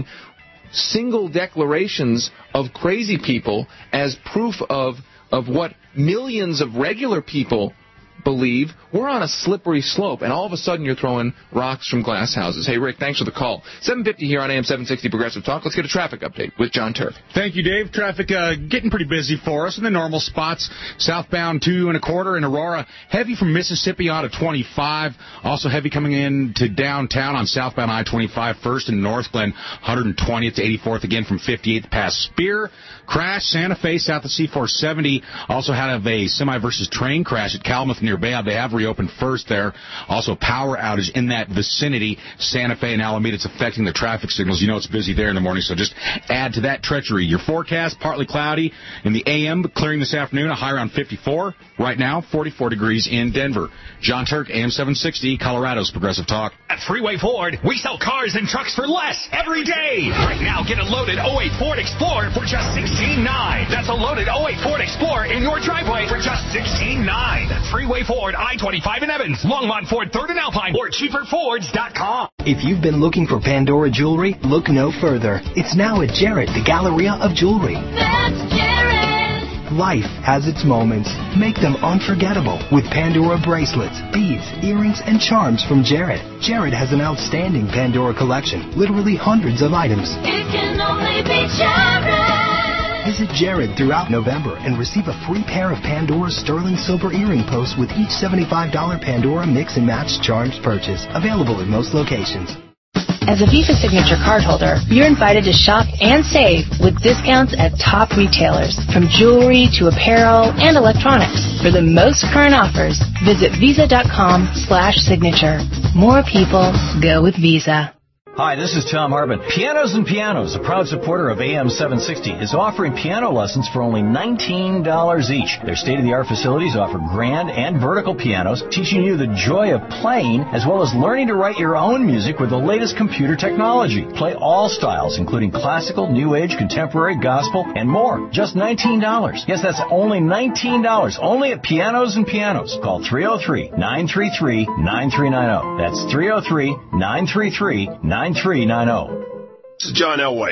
single declarations of crazy people as proof of of what millions of regular people believe, we're on a slippery slope, and all of a sudden you're throwing rocks from glass houses. Hey, Rick, thanks for the call. seven fifty here on A M seven sixty Progressive Talk. Let's get a traffic update with John Turk. Thank you, Dave. Traffic uh, getting pretty busy for us in the normal spots. Southbound two and a quarter in Aurora. Heavy from Mississippi on to twenty-five. Also heavy coming in to downtown on southbound I twenty-five. First in North Glen, one twentieth to eighty-fourth again from fifty-eighth past Spear. Crash, Santa Fe, south of C four seventy. Also had a semi versus train crash at Calumet near Bayard. They have reopened first there. Also power outage in that vicinity, Santa Fe and Alameda. It's affecting the traffic signals. You know it's busy there in the morning, so just add to that treachery. Your forecast, partly cloudy in the A M, but clearing this afternoon, a high around fifty-four. Right now, forty-four degrees in Denver. John Turk, A M seven sixty, Colorado's Progressive Talk. At Freeway Ford, we sell cars and trucks for less every day. Right now, get a loaded oh eight Ford Explorer for just sixteen nine. That's a loaded oh eight Ford Explorer in your driveway for just sixteen nine. That's Freeway Ford, I twenty-five in Evans, Longmont Ford, third and Alpine, or cheaper fords dot com. If you've been looking for Pandora jewelry, look no further. It's now at Jared, the Galleria of Jewelry. That's Jared. Life has its moments. Make them unforgettable with Pandora bracelets, beads, earrings, and charms from Jared. Jared has an outstanding Pandora collection, literally hundreds of items. It can only be Jared. Visit Jared throughout November and receive a free pair of Pandora sterling silver earring posts with each seventy-five dollars Pandora Mix and Match Charms purchase. Available in most locations. As a Visa Signature cardholder, you're invited to shop and save with discounts at top retailers, from jewelry to apparel and electronics. For the most current offers, visit visa.com slash signature. More people go with Visa. Hi, this is Tom Harbin. Pianos and Pianos, a proud supporter of A M seven sixty, is offering piano lessons for only nineteen dollars each. Their state-of-the-art facilities offer grand and vertical pianos, teaching you the joy of playing, as well as learning to write your own music with the latest computer technology. Play all styles, including classical, new age, contemporary, gospel, and more. Just nineteen dollars. Yes, that's only nineteen dollars. Only at Pianos and Pianos. Call three oh three, nine three three, nine three nine oh. That's three oh three, nine three three, nine three nine oh. This is John Elway.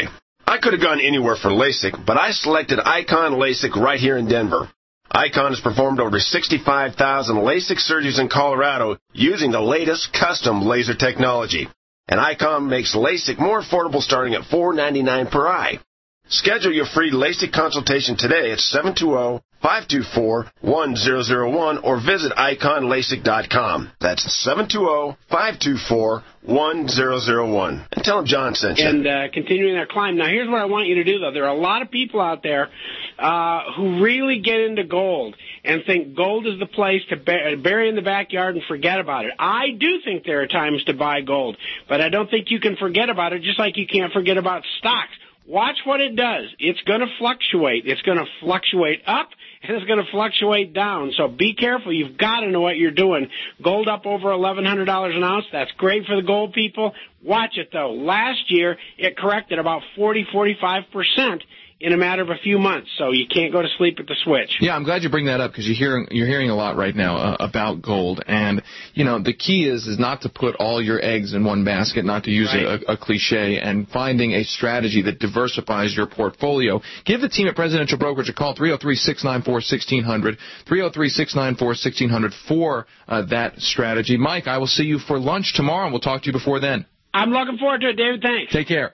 I could have gone anywhere for LASIK, but I selected Icon LASIK right here in Denver. Icon has performed over sixty-five thousand LASIK surgeries in Colorado using the latest custom laser technology. And Icon makes LASIK more affordable starting at four dollars and ninety-nine cents per eye. Schedule your free LASIK consultation today at seven two zero, five two four, one zero zero one or visit icon lasik dot com. That's seven two zero, five two four, one zero zero one. And tell them John sent you. And uh, continuing their climb. Now, here's what I want you to do, though. There are a lot of people out there uh, who really get into gold and think gold is the place to bur- bury in the backyard and forget about it. I do think there are times to buy gold, but I don't think you can forget about it, just like you can't forget about stocks. Watch what it does. It's going to fluctuate. It's going to fluctuate up, and it's going to fluctuate down. So be careful. You've got to know what you're doing. Gold up over eleven hundred dollars an ounce. That's great for the gold people. Watch it, though. Last year, it corrected about forty, forty-five percent in a matter of a few months, so you can't go to sleep at the switch. Yeah, I'm glad you bring that up because you're hearing you're hearing a lot right now uh, about gold, and you know the key is is not to put all your eggs in one basket, not to use right. a, a cliche, and finding a strategy that diversifies your portfolio. Give the team at Presidential Brokerage a call, three oh three, six nine four, one six zero zero, three oh three, six nine four, one six zero zero for uh, that strategy. Mike, I will see you for lunch tomorrow, and we'll talk to you before then. I'm looking forward to it, David. Thanks. Take care.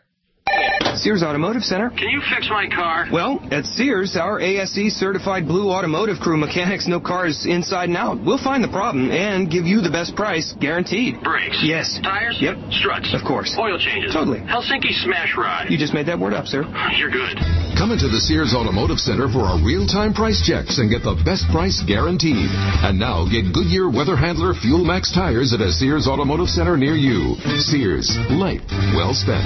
Sears Automotive Center. Can you fix my car? Well, at Sears, our A S E certified blue automotive crew mechanics know cars inside and out. We'll find the problem and give you the best price, guaranteed. Brakes? Yes. Tires? Yep. Struts? Of course. Oil changes? Totally. Helsinki smash rod? You just made that word up, sir. You're good. Come into the Sears Automotive Center for our real-time price checks and get the best price guaranteed. And now get Goodyear Weather Handler Fuel Max tires at a Sears Automotive Center near you. Sears. Life well spent.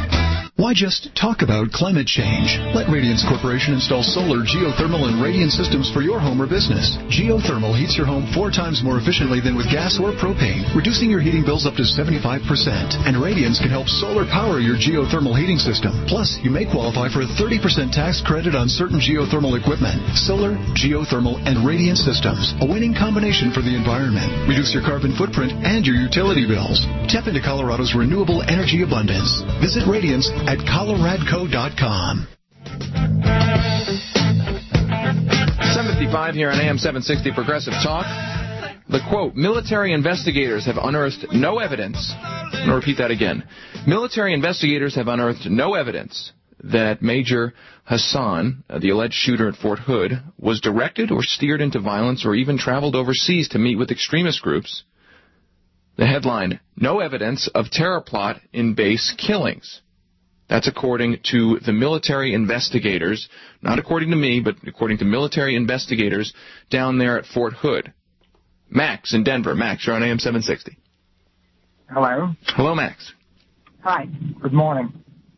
Why just talk about climate change? Let Radiance Corporation install solar, geothermal, and radiant systems for your home or business. Geothermal heats your home four times more efficiently than with gas or propane, reducing your heating bills up to seventy-five percent. And Radiance can help solar power your geothermal heating system. Plus, you may qualify for a thirty percent tax credit on certain geothermal equipment. Solar, geothermal, and radiant systems. A winning combination for the environment. Reduce your carbon footprint and your utility bills. Tap into Colorado's renewable energy abundance. Visit Radiance at coloradco dot com. seven fifty-five here on A M seven sixty Progressive Talk. The quote, military investigators have unearthed no evidence. I'm going to repeat that again. Military investigators have unearthed no evidence that Major Hassan, uh, the alleged shooter at Fort Hood, was directed or steered into violence or even traveled overseas to meet with extremist groups. The headline, no evidence of terror plot in base killings. That's according to the military investigators, not according to me, but according to military investigators down there at Fort Hood. Max in Denver. Max, you're on A M seven sixty. Hello. Hello, Max. Hi. Good morning.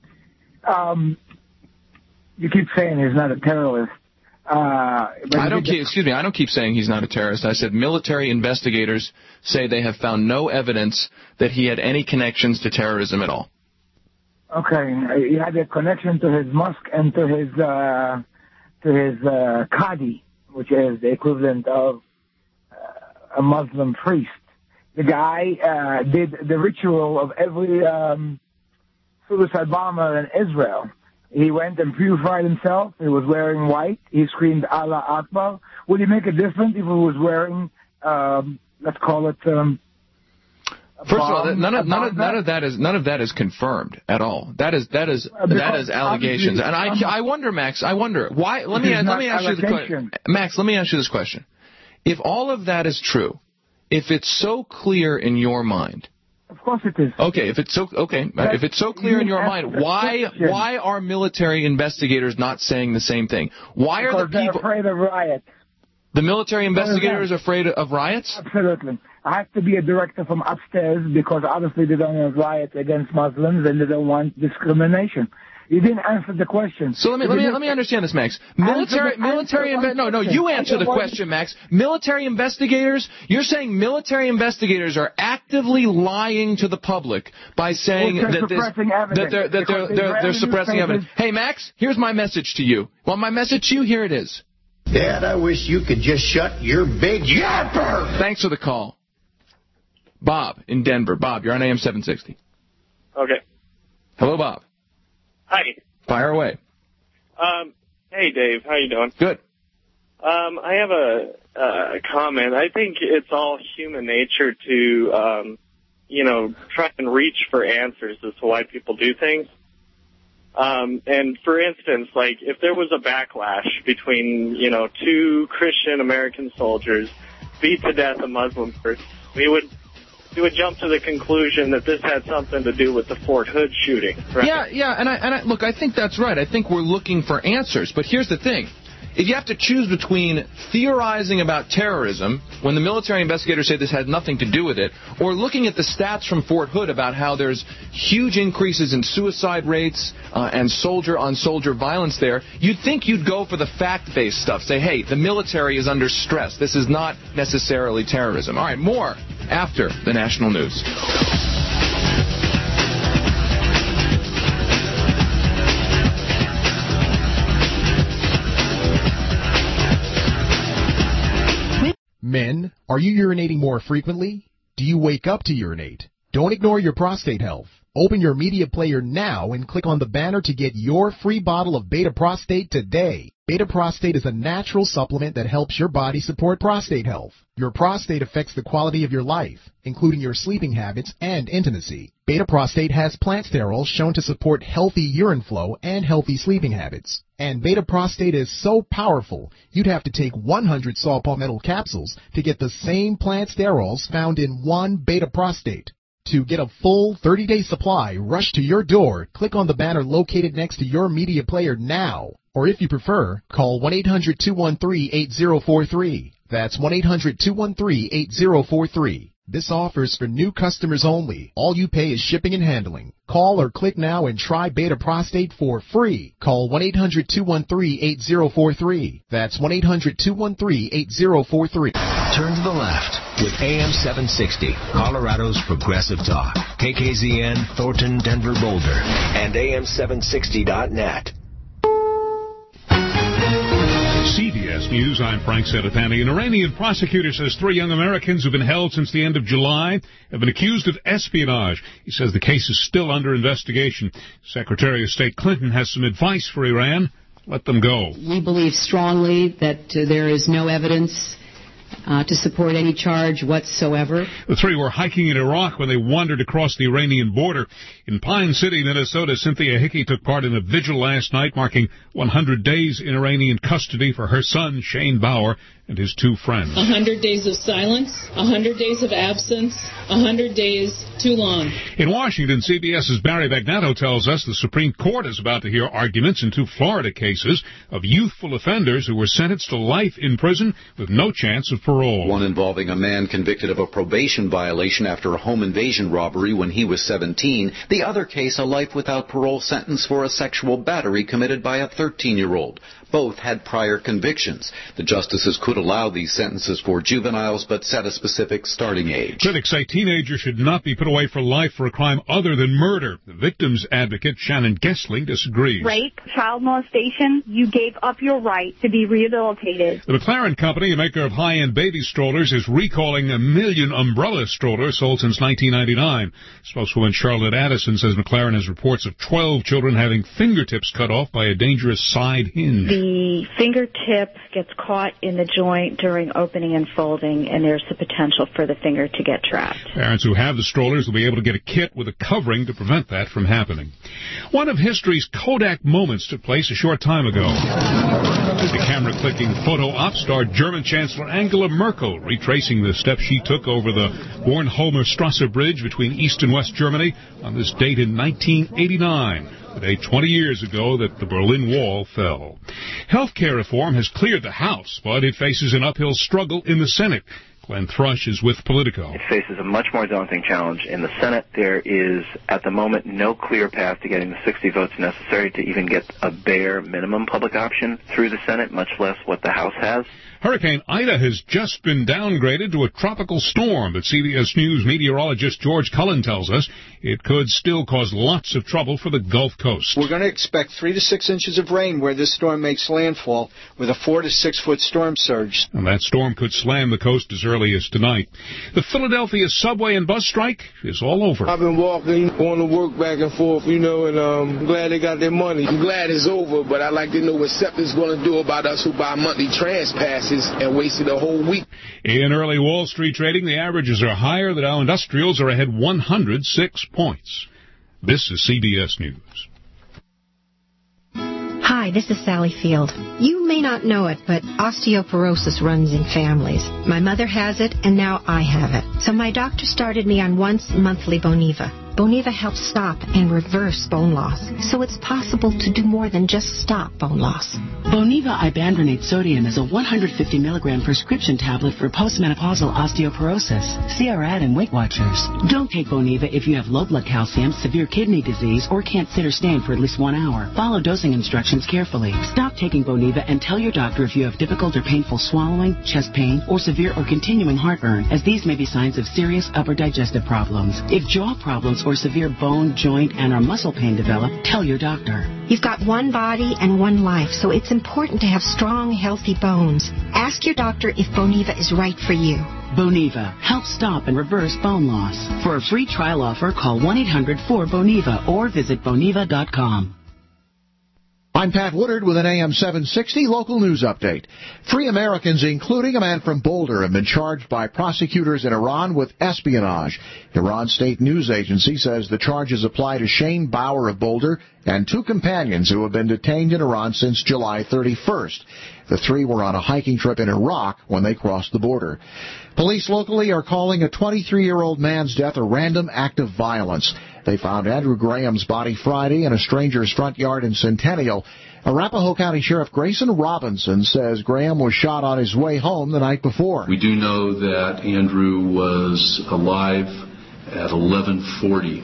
Um, you keep saying he's not a terrorist. Uh, but I don't keep, excuse me, I don't keep saying he's not a terrorist. I said military investigators say they have found no evidence that he had any connections to terrorism at all. Okay, he had a connection to his mosque and to his uh, to his uh, qadi, which is the equivalent of uh, a Muslim priest. The guy uh, did the ritual of every um, suicide bomber in Israel. He went and purified himself. He was wearing white. He screamed Allah Akbar. Would he make a difference if he was wearing, um, let's call it... Um, First of all, none of none of none of that is none of that is confirmed at all. That is that is that is allegations, and I I wonder, Max, I wonder why. Let me let me ask you the question, Max. Let me ask you this question: if all of that is true, if it's so clear in your mind, of course it is. Okay, if it's so okay, if it's so clear in your mind, why why are military investigators not saying the same thing? Why are the people afraid of riots? The military investigators are afraid of riots? Absolutely. I have to be a director from upstairs because obviously they don't want riots against Muslims and they don't want discrimination. You didn't answer the question. So let me let me let me understand this, Max. Military military inve- no no you answer the question, Max. Military investigators. You're saying military investigators are actively lying to the public by saying well, that, this, that they're that they're they're, they're suppressing evidence. Hey, Max, here's my message to you. Well, my message to you here it is. Dad, I wish you could just shut your big yapper. Thanks for the call. Bob in Denver. Bob, you're on A M seven sixty. Okay. Hello, Bob. Hi. Fire away. Um, hey, Dave. How you doing? Good. Um, I have a, a comment. I think it's all human nature to, um, you know, try and reach for answers as to why people do things. Um, and for instance, like if there was a backlash between, you know, two Christian American soldiers beat to death a Muslim person, we would we would jump to the conclusion that this had something to do with the Fort Hood shooting. Right? Yeah, yeah, and I, and I, look, I think that's right. I think we're looking for answers. But here's the thing. If you have to choose between theorizing about terrorism, when the military investigators say this had nothing to do with it, or looking at the stats from Fort Hood about how there's huge increases in suicide rates uh, and soldier-on-soldier violence there, you'd think you'd go for the fact-based stuff. Say, hey, the military is under stress. This is not necessarily terrorism. All right, more after the national news. Men, are you urinating more frequently? Do you wake up to urinate? Don't ignore your prostate health. Open your media player now and click on the banner to get your free bottle of Beta Prostate today. Beta Prostate is a natural supplement that helps your body support prostate health. Your prostate affects the quality of your life, including your sleeping habits and intimacy. Beta Prostate has plant sterols shown to support healthy urine flow and healthy sleeping habits. And Beta Prostate is so powerful, you'd have to take one hundred saw palmetto capsules to get the same plant sterols found in one Beta Prostate. To get a full thirty-day supply rushed to your door, click on the banner located next to your media player now. Or if you prefer, call one eight hundred two one three eight zero four three. That's one eight hundred two one three eight zero four three. This offer's for new customers only. All you pay is shipping and handling. Call or click now and try Beta Prostate for free. Call one eight hundred two one three eight zero four three. That's one eight hundred two one three eight zero four three. Turn to the left with A M seven sixty, Colorado's Progressive Talk. K K Z N, Thornton, Denver, Boulder, and A M seven sixty dot net. C B S News, I'm Frank Sedapani. An Iranian prosecutor says three young Americans who've been held since the end of July have been accused of espionage. He says the case is still under investigation. Secretary of State Clinton has some advice for Iran. Let them go. We believe strongly that uh, there is no evidence Uh, to support any charge whatsoever. The three were hiking in Iraq when they wandered across the Iranian border. In Pine City, Minnesota, Cynthia Hickey took part in a vigil last night marking one hundred days in Iranian custody for her son, Shane Bauer, and his two friends. A hundred days of silence, a hundred days of absence, a hundred days too long. In Washington, CBS's Barry Bagnato tells us the Supreme Court is about to hear arguments in two Florida cases of youthful offenders who were sentenced to life in prison with no chance of parole. One involving a man convicted of a probation violation after a home invasion robbery when he was seventeen. The other case, a life without parole sentence for a sexual battery committed by a thirteen-year-old. Both had prior convictions. The justices could allow these sentences for juveniles, but set a specific starting age. Critics say teenagers should not be put away for life for a crime other than murder. The victim's advocate, Shannon Gessling, disagrees. Rape, child molestation, you gave up your right to be rehabilitated. The McLaren Company, a maker of high-end baby strollers, is recalling a million umbrella strollers sold since nineteen ninety-nine. Spokeswoman Charlotte Addison says McLaren has reports of twelve children having fingertips cut off by a dangerous side hinge. The fingertip gets caught in the joint during opening and folding, and there's the potential for the finger to get trapped. Parents who have the strollers will be able to get a kit with a covering to prevent that from happening. One of history's Kodak moments took place a short time ago. The camera-clicking photo op starred German Chancellor Angela Merkel, retracing the steps she took over the Bornholmer-Strasse Bridge between East and West Germany on this date in nineteen eighty-nine. The day twenty years ago that the Berlin Wall fell. Healthcare reform has cleared the House, but it faces an uphill struggle in the Senate. Glenn Thrush is with Politico. It faces a much more daunting challenge in the Senate. There is, at the moment, no clear path to getting the sixty votes necessary to even get a bare minimum public option through the Senate, much less what the House has. Hurricane Ida has just been downgraded to a tropical storm, but C B S News meteorologist George Cullen tells us it could still cause lots of trouble for the Gulf Coast. We're going to expect three to six inches of rain where this storm makes landfall with a four to six foot storm surge. And that storm could slam the coast as early as tonight. The Philadelphia subway and bus strike is all over. I've been walking, going to work back and forth, you know, and um, I'm glad they got their money. I'm glad it's over, but I'd like to know what SEPTA's going to do about us who buy monthly trans passes and wasted a whole week. In early Wall Street trading, the averages are higher. The Dow Industrials are ahead one hundred six points. This is C B S News. Hi, this is Sally Field. You may not know it, but osteoporosis runs in families. My mother has it, and now I have it. So my doctor started me on once monthly Boniva. Boniva helps stop and reverse bone loss, so it's possible to do more than just stop bone loss. Boniva ibandronate sodium is a one hundred fifty milligram prescription tablet for postmenopausal osteoporosis. See our ad in Weight Watchers. Don't take Boniva if you have low blood calcium, severe kidney disease, or can't sit or stand for at least one hour. Follow dosing instructions carefully. Stop taking Boniva and tell your doctor if you have difficult or painful swallowing, chest pain, or severe or continuing heartburn, as these may be signs of serious upper digestive problems. If jaw problems or severe bone, joint, and or muscle pain develop, tell your doctor. You've got one body and one life, so it's important to have strong, healthy bones. Ask your doctor if Boniva is right for you. Boniva. Help stop and reverse bone loss. For a free trial offer, call one eight hundred four boniva or visit boniva dot com. I'm Pat Woodard with an A M seven sixty local news update. Three Americans, including a man from Boulder, have been charged by prosecutors in Iran with espionage. Iran State News Agency says the charges apply to Shane Bauer of Boulder and two companions who have been detained in Iran since July thirty-first. The three were on a hiking trip in Iraq when they crossed the border. Police locally are calling a twenty-three-year-old man's death a random act of violence. They found Andrew Graham's body Friday in a stranger's front yard in Centennial. Arapahoe County Sheriff Grayson Robinson says Graham was shot on his way home the night before. We do know that Andrew was alive at eleven forty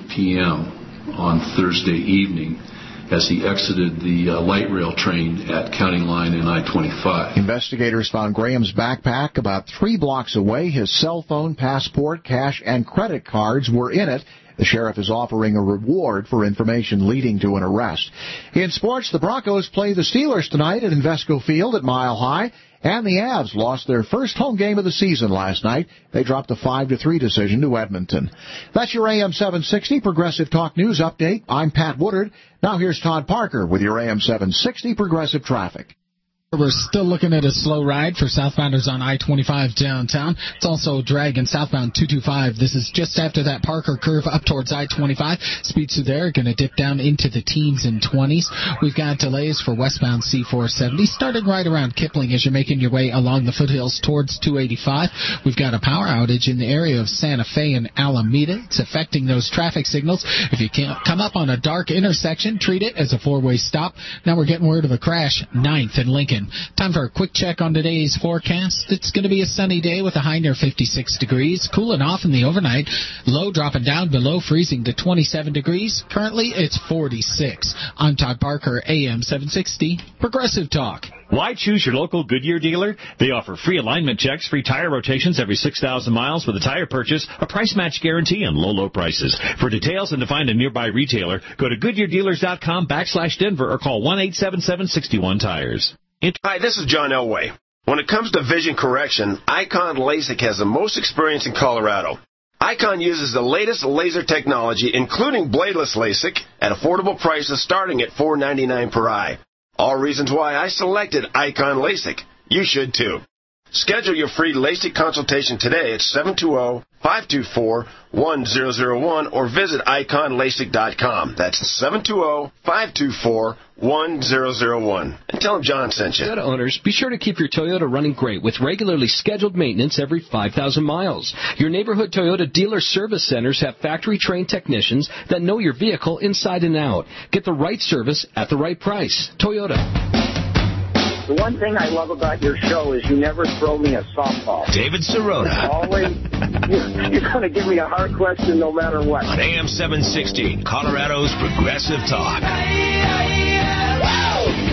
p.m. on Thursday evening as he exited the uh, light rail train at County Line and I twenty-five. Investigators found Graham's backpack about three blocks away. His cell phone, passport, cash, and credit cards were in it. The sheriff is offering a reward for information leading to an arrest. In sports, the Broncos play the Steelers tonight at Invesco Field at Mile High, and the Avs lost their first home game of the season last night. They dropped a five to three decision to Edmonton. That's your A M seven sixty Progressive Talk News Update. I'm Pat Woodard. Now here's Todd Parker with your A M seven sixty Progressive Traffic. We're still looking at a slow ride for southbounders on I twenty-five downtown. It's also dragging southbound two twenty-five. This is just after that Parker curve up towards I twenty-five. Speeds through there are going to dip down into the teens and twenties. We've got delays for westbound C four seventy, starting right around Kipling as you're making your way along the foothills towards two eighty-five. We've got a power outage in the area of Santa Fe and Alameda. It's affecting those traffic signals. If you can't come up on a dark intersection, treat it as a four-way stop. Now we're getting word of a crash, ninth and Lincoln. Time for a quick check on today's forecast. It's going to be a sunny day with a high near fifty-six degrees. Cooling off in the overnight. Low dropping down below freezing to twenty-seven degrees. Currently, it's forty-six. I'm Todd Parker, A M seven sixty, Progressive Talk. Why choose your local Goodyear dealer? They offer free alignment checks, free tire rotations every six thousand miles with a tire purchase, a price match guarantee, and low, low prices. For details and to find a nearby retailer, go to goodyear dealers dot com backslash Denver or call one eight seven seven, six one tires. Hi, this is John Elway. When it comes to vision correction, Icon LASIK has the most experience in Colorado. Icon uses the latest laser technology, including bladeless LASIK, at affordable prices starting at four ninety-nine per eye. All reasons why I selected Icon LASIK. You should too. Schedule your free LASIK consultation today at seven two zero, five two four, one zero zero one or visit icon lasik dot com. That's seven two zero, five two four, one zero zero one. And tell them John sent you. Toyota owners, be sure to keep your Toyota running great with regularly scheduled maintenance every five thousand miles. Your neighborhood Toyota dealer service centers have factory-trained technicians that know your vehicle inside and out. Get the right service at the right price. Toyota. The one thing I love about your show is you never throw me a softball. David Sirota. Always, you're, you're going to give me a hard question no matter what. On A M seven sixty, Colorado's Progressive Talk.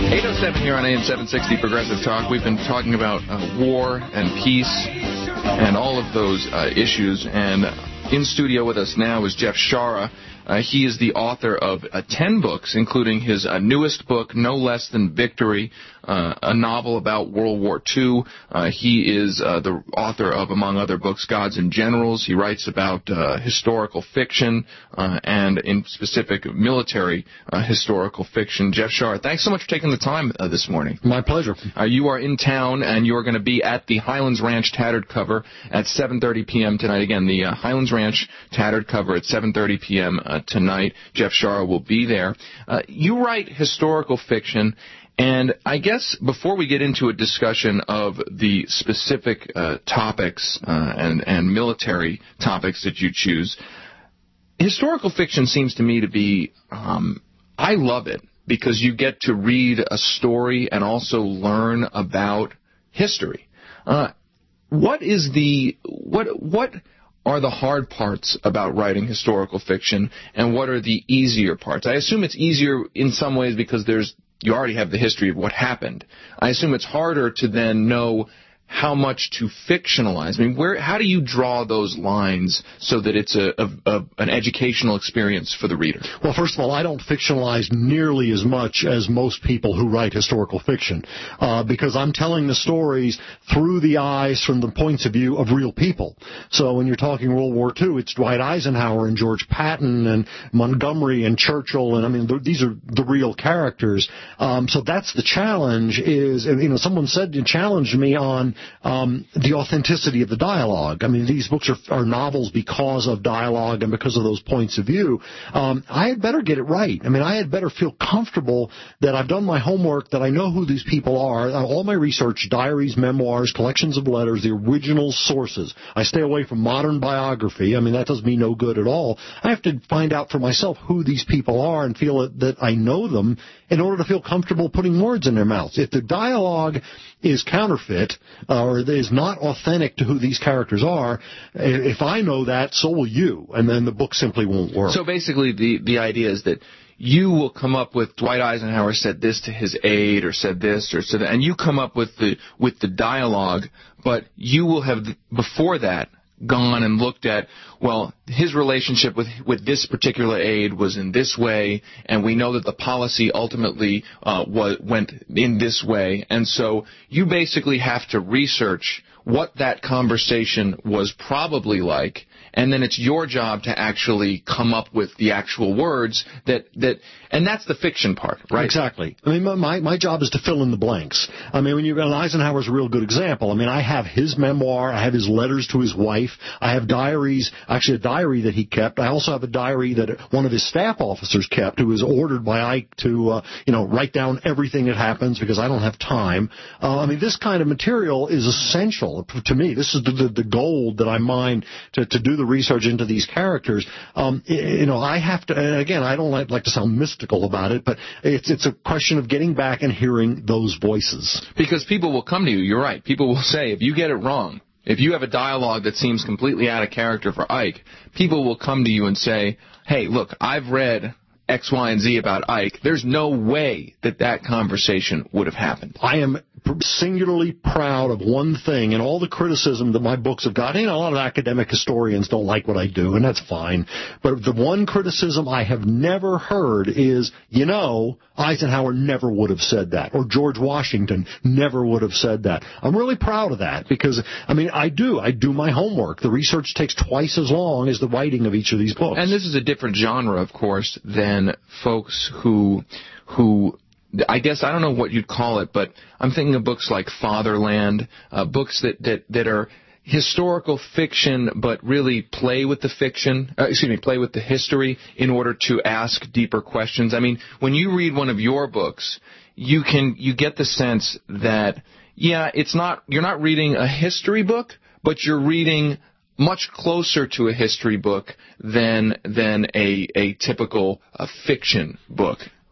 eight oh seven here on A M seven sixty Progressive Talk. We've been talking about uh, war and peace and all of those uh, issues. And in studio with us now is Jeff Shaara. Uh, he is the author of uh, ten books, including his uh, newest book, No Less Than Victory, uh, a novel about World War Two. Uh, he is uh, the author of, among other books, Gods and Generals. He writes about uh, historical fiction uh, and, in specific, military uh, historical fiction. Jeff Shaara, thanks so much for taking the time uh, this morning. My pleasure. Uh, you are in town, and you are going to be at the Highlands Ranch Tattered Cover at seven thirty p.m. tonight. Again, the uh, Highlands Ranch Tattered Cover at seven thirty p.m. Uh, tonight. Jeff Shaara will be there. Uh, you write historical fiction, and I guess before we get into a discussion of the specific uh, topics uh, and, and military topics that you choose, historical fiction seems to me to be, um, I love it because you get to read a story and also learn about history. Uh, what is the, what, what, are the hard parts about writing historical fiction, and what are the easier parts? I assume it's easier in some ways because there's you already have the history of what happened. I assume it's harder to then know how much to fictionalize. I mean, where how do you draw those lines so that it's a, a, a an educational experience for the reader? Well, first of all, I don't fictionalize nearly as much as most people who write historical fiction uh, because I'm telling the stories through the eyes, from the points of view of real people. So when you're talking World War Two, it's Dwight Eisenhower and George Patton and Montgomery and Churchill, and I mean, these are the real characters. Um, so that's the challenge. Is you know, someone said challenged me on Um, the authenticity of the dialogue. I mean, these books are, are novels because of dialogue and because of those points of view. Um, I had better get it right. I mean, I had better feel comfortable that I've done my homework, that I know who these people are. All my research, diaries, memoirs, collections of letters, the original sources. I stay away from modern biography. I mean, that does me no good at all. I have to find out for myself who these people are and feel that I know them in order to feel comfortable putting words in their mouths. If the dialogue is counterfeit uh, or is not authentic to who these characters are, if I know that, so will you, and then the book simply won't work. So basically the, the idea is that you will come up with Dwight Eisenhower said this to his aide or said this or said that, and you come up with the with the dialogue, but you will have, before that, gone and looked at, well, his relationship with with this particular aide was in this way, and we know that the policy ultimately uh, was, went in this way. And so you basically have to research what that conversation was probably like, and then it's your job to actually come up with the actual words that, that and that's the fiction part, right? Exactly. I mean, my, my job is to fill in the blanks. I mean, when you and Eisenhower's a real good example. I mean, I have his memoir, I have his letters to his wife, I have diaries, actually a diary that he kept. I also have a diary that one of his staff officers kept, who was ordered by Ike to, uh, you know, write down everything that happens because I don't have time. Uh, I mean, this kind of material is essential to me. This is the, the, the gold that I mine to, to do the research into these characters. Um, you know, I have to, and again, I don't like, like to sound mystical about it, but it's it's a question of getting back and hearing those voices. Because people will come to you, you're right, people will say, if you get it wrong, if you have a dialogue that seems completely out of character for Ike, people will come to you and say, hey, look, I've read X, Y, and Z about Ike. There's no way that that conversation would have happened. I am singularly proud of one thing, and all the criticism that my books have gotten. You know, a lot of academic historians don't like what I do, and that's fine. But the one criticism I have never heard is, you know, Eisenhower never would have said that, or George Washington never would have said that. I'm really proud of that because, I mean, I do. I do my homework. The research takes twice as long as the writing of each of these books. And this is a different genre, of course, than folks who who I guess I don't know what you'd call it, but I'm thinking of books like Fatherland, uh, books that, that, that are historical fiction but really play with the fiction, uh, excuse me, play with the history in order to ask deeper questions. I mean, when you read one of your books, you can you get the sense that, yeah, it's not you're not reading a history book, but you're reading much closer to a history book than than a, a typical uh, fiction book.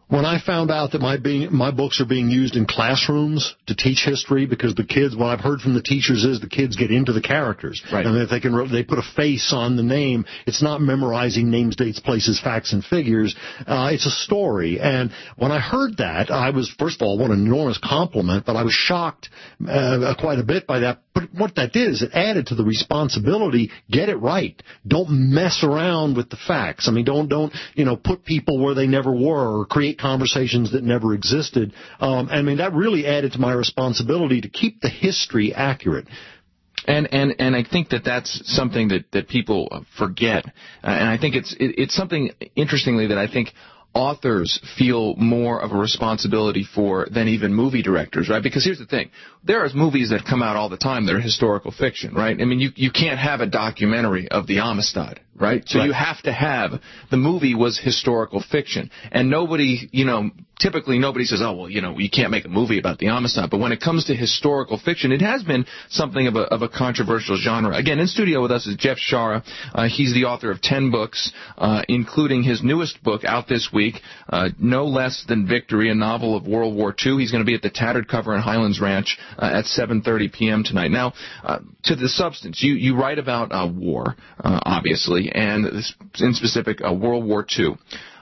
When I found out that my being, my books are being used in classrooms to teach history, because the kids, what I've heard from the teachers is the kids get into the characters. Right. And if they can, they put a face on the name. It's not memorizing names, dates, places, facts, and figures. Uh, it's a story. And when I heard that, I was, first of all, what an enormous compliment, but I was shocked uh, quite a bit by that. But what that did is it added to the responsibility. Get it right. Don't mess around with the facts. I mean, don't, don't, you know, put people where they never were or create conversations that never existed. Um, I mean, that really added to my responsibility to keep the history accurate. And and and I think that that's something that that people forget. Uh, and I think it's it, it's something interestingly that I think authors feel more of a responsibility for than even movie directors, right? Because here's the thing. There are movies that come out all the time that are historical fiction, right? I mean, you, you can't have a documentary of the Amistad, right? So right. You have to have, the movie was historical fiction. And nobody, you know, typically nobody says, oh, well, you know, you can't make a movie about the Amistad. But when it comes to historical fiction, it has been something of a, of a controversial genre. Again, in studio with us is Jeff Shaara. Uh, he's the author of ten books, uh, including his newest book out this week, uh, No Less Than Victory, a novel of World War Two. He's going to be at the Tattered Cover in Highlands Ranch uh, at seven thirty p.m. tonight. Now, uh, to the substance, you, you write about uh, war, uh, obviously, and in specific, uh, World War Two.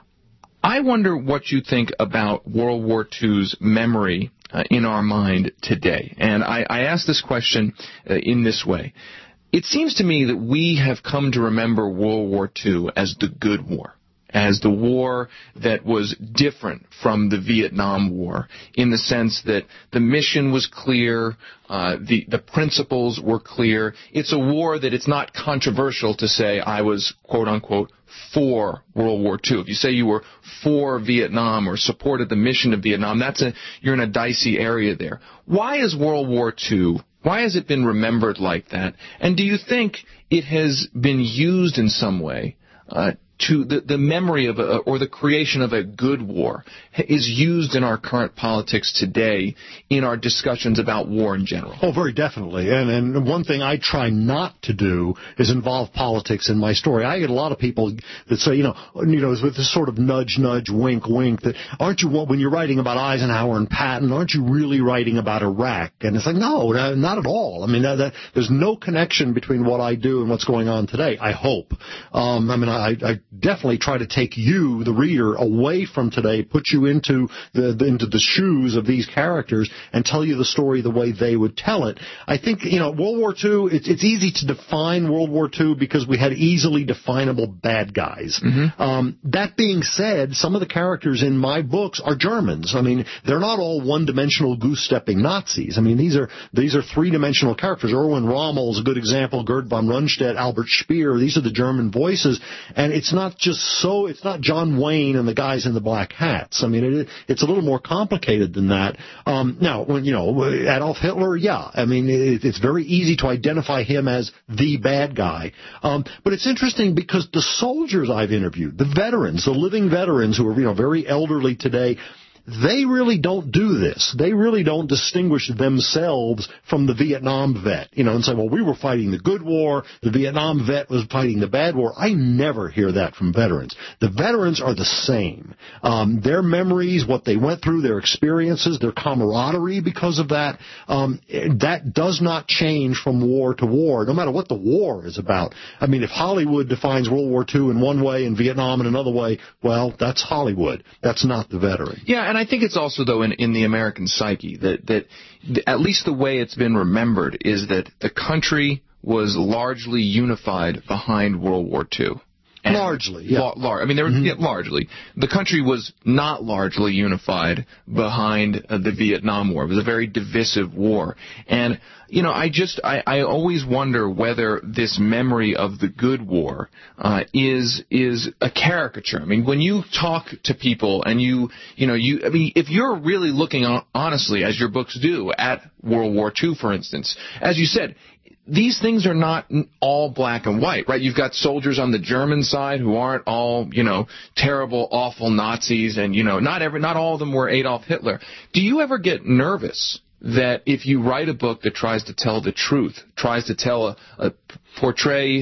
I wonder what you think about World War Two's memory uh, in our mind today. And I, I ask this question uh, in this way. It seems to me that we have come to remember World War Two as the good war, as the war that was different from the Vietnam War, in the sense that the mission was clear, uh, the, the principles were clear. It's a war that it's not controversial to say I was, quote unquote, for World War Two. If you say you were for Vietnam or supported the mission of Vietnam, that's a, you're in a dicey area there. Why is World War Two, why has it been remembered like that? And do you think it has been used in some way uh, to the, the memory of a, or the creation of a good war is used in our current politics today in our discussions about war in general? Oh, very definitely. And, and one thing I try not to do is involve politics in my story. I get a lot of people that say, you know, you know, with this sort of nudge, nudge, wink, wink, that aren't you, when you're writing about Eisenhower and Patton, aren't you really writing about Iraq? And it's like, no, not at all. I mean, that, that, there's no connection between what I do and what's going on today, I hope. Um, I mean, I, I definitely try to take you, the reader, away from today, put you into the, the into the shoes of these characters, and tell you the story the way they would tell it. I think, you know, World War Two, it's, it's easy to define World War Two because we had easily definable bad guys. Mm-hmm. Um, that being said, some of the characters in my books are Germans. I mean, they're not all one-dimensional goose-stepping Nazis. I mean, these are these are three-dimensional characters. Erwin Rommel is a good example. Gerd von Rundstedt, Albert Speer. These are the German voices, and it's not just so. It's not John Wayne and the guys in the black hats. I mean, it, it's a little more complicated than that. Um, now, when you know Adolf Hitler, yeah, I mean, it, it's very easy to identify him as the bad guy. Um, but it's interesting because the soldiers I've interviewed, the veterans, the living veterans who are you know very elderly today, they really don't do this. They really don't distinguish themselves from the Vietnam vet, you know, and say, well, we were fighting the good war, the Vietnam vet was fighting the bad war. I never hear that from veterans. The veterans are the same. Um, their memories, what they went through, their experiences, their camaraderie because of that, um, that does not change from war to war, no matter what the war is about. I mean, if Hollywood defines World War Two in one way and Vietnam in another way, well, that's Hollywood. That's not the veteran. Yeah, and I think it's also, though, in, in the American psyche that, that at least the way it's been remembered is that the country was largely unified behind World War Two. And largely, yeah. La- lar- I mean, there, mm-hmm. yeah, largely. The country was not largely unified behind uh, the Vietnam War. It was a very divisive war. And, you know, I just, I, I always wonder whether this memory of the good war uh, is is a caricature. I mean, when you talk to people and you, you know, you, I mean, if you're really looking on, honestly, as your books do, at World War Two, for instance, as you said, these things are not all black and white, right? You've got soldiers on the German side who aren't all, you know, terrible, awful Nazis, and, you know, not every, not all of them were Adolf Hitler. Do you ever get nervous that if you write a book that tries to tell the truth, tries to tell a, a portray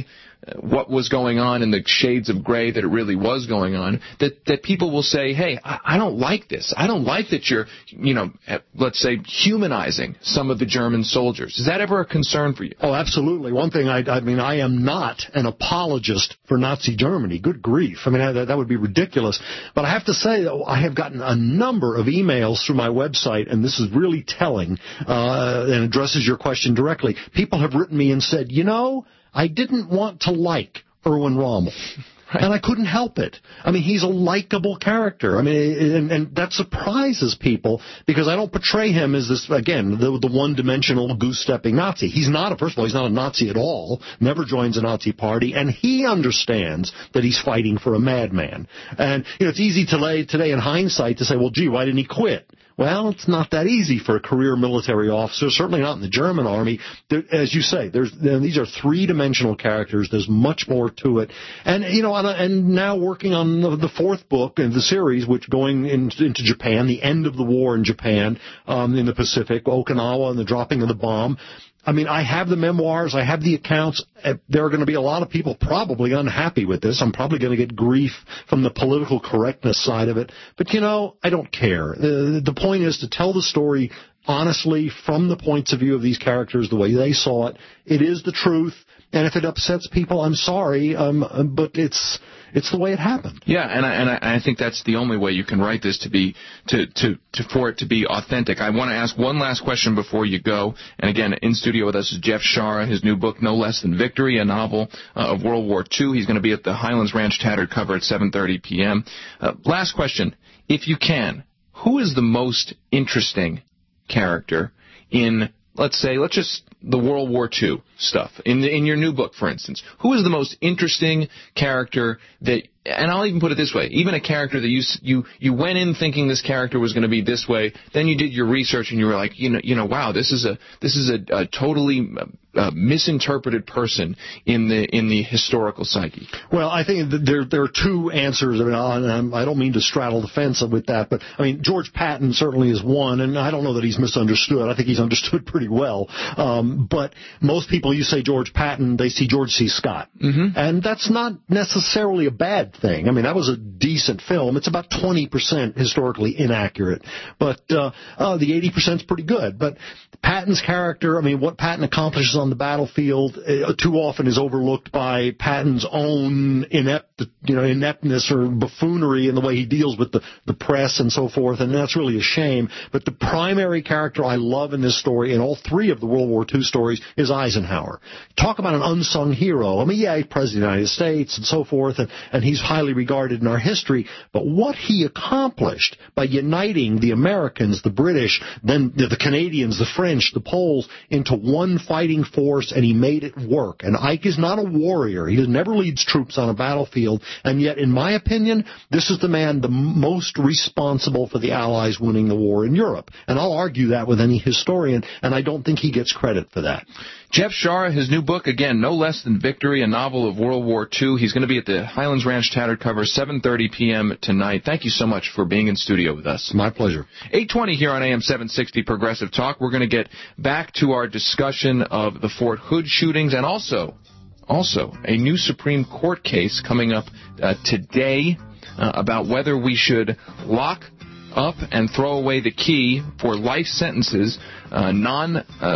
what was going on in the shades of gray that it really was going on, that, that people will say, hey, I, I don't like this. I don't like that you're, you know, let's say, humanizing some of the German soldiers. Is that ever a concern for you? Oh, absolutely. One thing, I, I mean, I am not an apologist for Nazi Germany. Good grief. I mean, that, that would be ridiculous. But I have to say, though, I have gotten a number of emails through my website, and this is really telling, uh, and addresses your question directly. People have written me and said, you know, I didn't want to like Erwin Rommel. Right. And I couldn't help it. I mean, he's a likable character. I mean, and, and that surprises people because I don't portray him as this, again, the, the one-dimensional goose-stepping Nazi. He's not, a, first of all, he's not a Nazi at all, never joins a Nazi party, and he understands that he's fighting for a madman. And, you know, it's easy today, today in hindsight to say, well, gee, why didn't he quit? Well, it's not that easy for a career military officer, certainly not in the German army. There, as you say, there's, you know, these are three-dimensional characters. There's much more to it. And, you know, and, and now working on the, the fourth book in the series, which going in, into Japan, the end of the war in Japan, um, in the Pacific, Okinawa and the dropping of the bomb. I mean, I have the memoirs, I have the accounts. There are going to be a lot of people probably unhappy with this. I'm probably going to get grief from the political correctness side of it. But, you know, I don't care. The, the point is to tell the story honestly from the points of view of these characters, the way they saw it. It is the truth. And if it upsets people, I'm sorry, um, but it's it's the way it happened. Yeah, and I, and I, I think that's the only way you can write this to be to, to, to for it to be authentic. I want to ask one last question before you go. And again, in studio with us is Jeff Shaara, his new book, No Less Than Victory, a novel uh, of World War Two. He's going to be at the Highlands Ranch Tattered Cover at seven thirty p.m. Uh, last question, if you can, who is the most interesting character in, let's say, let's just the World War Two stuff. In the, in your new book, for instance, who is the most interesting character that, and I'll even put it this way, even a character that you you you went in thinking this character was going to be this way, then you did your research and you were like, you know, you know, wow, this is a this is a, a totally uh, misinterpreted person in the in the historical psyche. Well, I think that there there are two answers. I mean, I don't mean to straddle the fence with that, but I mean, George Patton certainly is one, and I don't know that he's misunderstood. I think he's understood pretty well. Um, but most people, you say George Patton, they see George C. Scott, mm-hmm. and that's not necessarily a bad thing. I mean, that was a decent film. It's about twenty percent historically inaccurate, but uh, uh, the eighty percent is pretty good. But Patton's character, I mean, what Patton accomplishes on the battlefield uh, too often is overlooked by Patton's own inept, you know, ineptness or buffoonery in the way he deals with the, the press and so forth, and that's really a shame. But the primary character I love in this story, in all three of the World War Two stories, is Eisenhower. Talk about an unsung hero. I mean, yeah, he's President of the United States and so forth, and, and he's highly regarded in our history, but what he accomplished by uniting the Americans, the British, then the Canadians, the French, the Poles, into one fighting force, and he made it work. And Ike is not a warrior. He never leads troops on a battlefield, and yet, in my opinion, this is the man the most responsible for the Allies winning the war in Europe. And I'll argue that with any historian, and I don't think he gets credit for that. Jeff Shaara, his new book, again, No Less Than Victory, a novel of World War Two. He's going to be at the Highlands Ranch Tattered Cover, seven thirty p.m. tonight. Thank you so much for being in studio with us. My pleasure. eight twenty here on A M seven sixty Progressive Talk. We're going to get back to our discussion of the Fort Hood shootings and also, also a new Supreme Court case coming up uh, today uh, about whether we should lock up and throw away the key for life sentences, uh, non uh,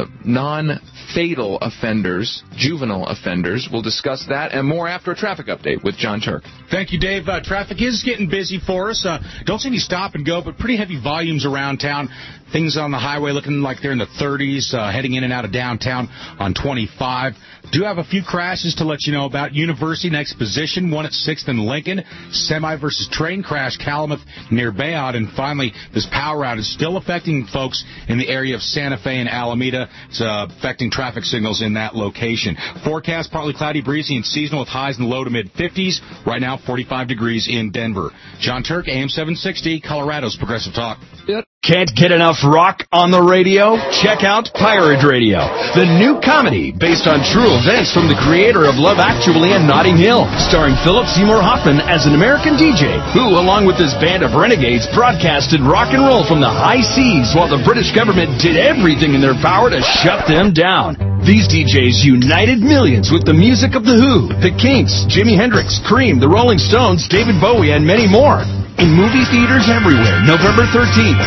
non-fatal offenders, juvenile offenders. We'll discuss that and more after a traffic update with John Turk. Thank you, Dave. Uh, traffic is getting busy for us. Uh, don't see any stop and go, but pretty heavy volumes around town. Things on the highway looking like they're in the thirties, uh, heading in and out of downtown on twenty-five. Do have a few crashes to let you know about. University next position, one at sixth and Lincoln. Semi versus train crash, Calumet near Bayard. And finally, this power outage is still affecting folks in the area of Santa Fe and Alameda. It's uh, affecting traffic signals in that location. Forecast, partly cloudy, breezy, and seasonal with highs in the low to mid-fifties. Right now, forty-five degrees in Denver. John Turk, A M seven sixty, Colorado's Progressive Talk. Can't get enough rock on the radio? Check out Pirate Radio, the new comedy based on true events from the creator of Love Actually and Notting Hill, starring Philip Seymour Hoffman as an American D J who, along with his band of renegades, broadcasted rock and roll from the high seas while the British government did everything in their power to shut them down. These D Js united millions with the music of The Who, The Kinks, Jimi Hendrix, Cream, The Rolling Stones, David Bowie, and many more. In movie theaters everywhere, November thirteenth.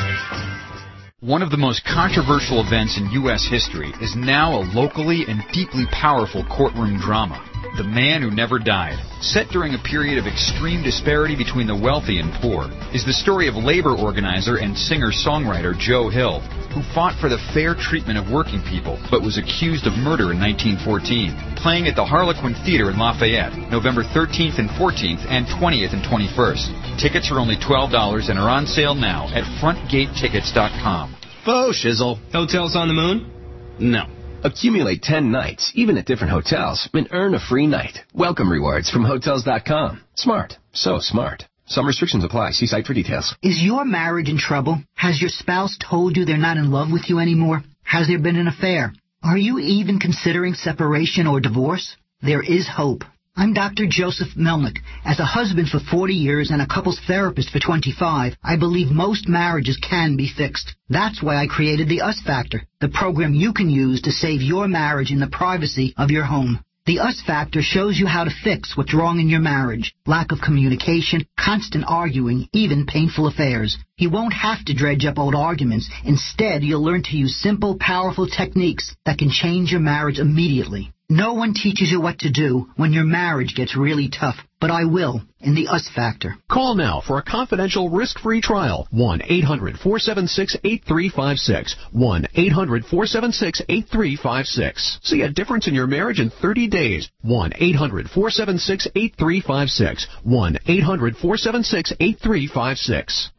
One of the most controversial events in U S history is now a locally and deeply powerful courtroom drama. The Man Who Never Died, set during a period of extreme disparity between the wealthy and poor, is the story of labor organizer and singer-songwriter Joe Hill, who fought for the fair treatment of working people, but was accused of murder in nineteen fourteen. Playing at the Harlequin Theater in Lafayette, November thirteenth and fourteenth, and twentieth and twenty-first. Tickets are only twelve dollars and are on sale now at front gate tickets dot com. Faux shizzle. Hotels on the moon? No. Accumulate ten nights, even at different hotels, and earn a free night. Welcome rewards from Hotels dot com. Smart. So smart. Some restrictions apply. See site for details. Is your marriage in trouble? Has your spouse told you they're not in love with you anymore? Has there been an affair? Are you even considering separation or divorce? There is hope. I'm Doctor Joseph Melnick. As a husband for forty years and a couples therapist for twenty-five, I believe most marriages can be fixed. That's why I created the US Factor, the program you can use to save your marriage in the privacy of your home. The US Factor shows you how to fix what's wrong in your marriage. Lack of communication, constant arguing, even painful affairs. You won't have to dredge up old arguments. Instead, you'll learn to use simple, powerful techniques that can change your marriage immediately. No one teaches you what to do when your marriage gets really tough, but I will in the US Factor. Call now for a confidential risk-free trial. one eight hundred four seven six eight three five six. one eight hundred four seven six eight three five six. See a difference in your marriage in thirty days. one eight hundred four seven six eight three five six. one eight hundred four seven six eight three five six.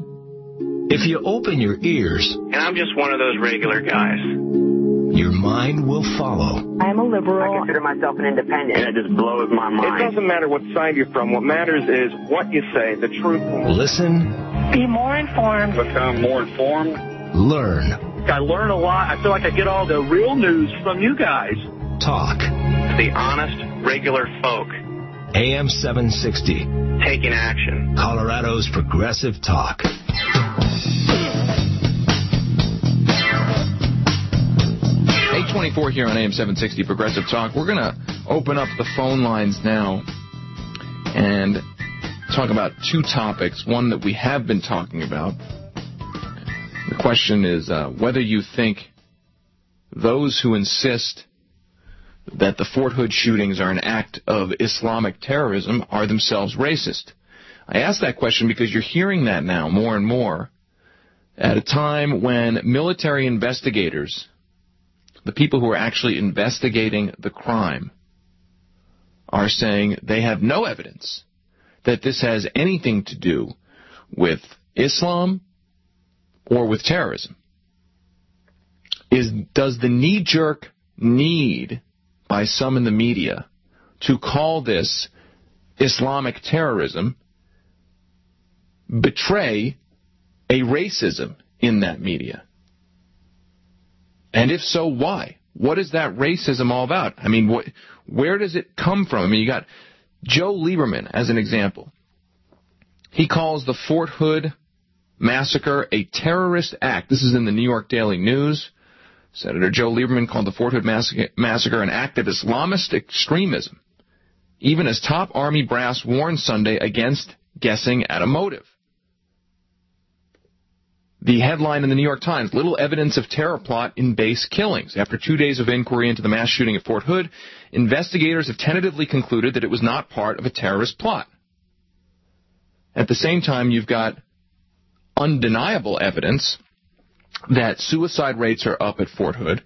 If you open your ears, and I'm just one of those regular guys, your mind will follow. I'm a liberal. I consider myself an independent. And it just blows my mind. It doesn't matter what side you're from. What matters is what you say, the truth. Listen. Be more informed. Become more informed. Learn. I learn a lot. I feel like I get all the real news from you guys. Talk. The honest, regular folk. A M seven sixty. Taking action. Colorado's Progressive Talk. eight twenty-four here on A M seven sixty Progressive Talk. We're going to open up the phone lines now and talk about two topics. One that we have been talking about. The question is uh, whether you think those who insist that the Fort Hood shootings are an act of Islamic terrorism are themselves racist. I ask that question because you're hearing that now more and more at a time when military investigators, the people who are actually investigating the crime, are saying they have no evidence that this has anything to do with Islam or with terrorism. Is does the knee-jerk need by some in the media to call this Islamic terrorism betray a racism in that media? And if so, why? What is that racism all about? I mean, what, where does it come from? I mean, you got Joe Lieberman as an example. He calls the Fort Hood massacre a terrorist act. This is in the New York Daily News. Senator Joe Lieberman called the Fort Hood massacre an act of Islamist extremism, even as top Army brass warned Sunday against guessing at a motive. The headline in the New York Times, little evidence of terror plot in base killings. After two days of inquiry into the mass shooting at Fort Hood, investigators have tentatively concluded that it was not part of a terrorist plot. At the same time, you've got undeniable evidence that suicide rates are up at Fort Hood,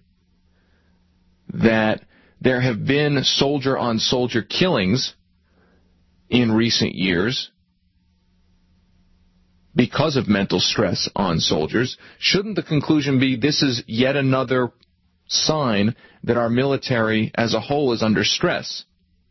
that there have been soldier-on-soldier killings in recent years because of mental stress on soldiers. Shouldn't the conclusion be this is yet another sign that our military as a whole is under stress?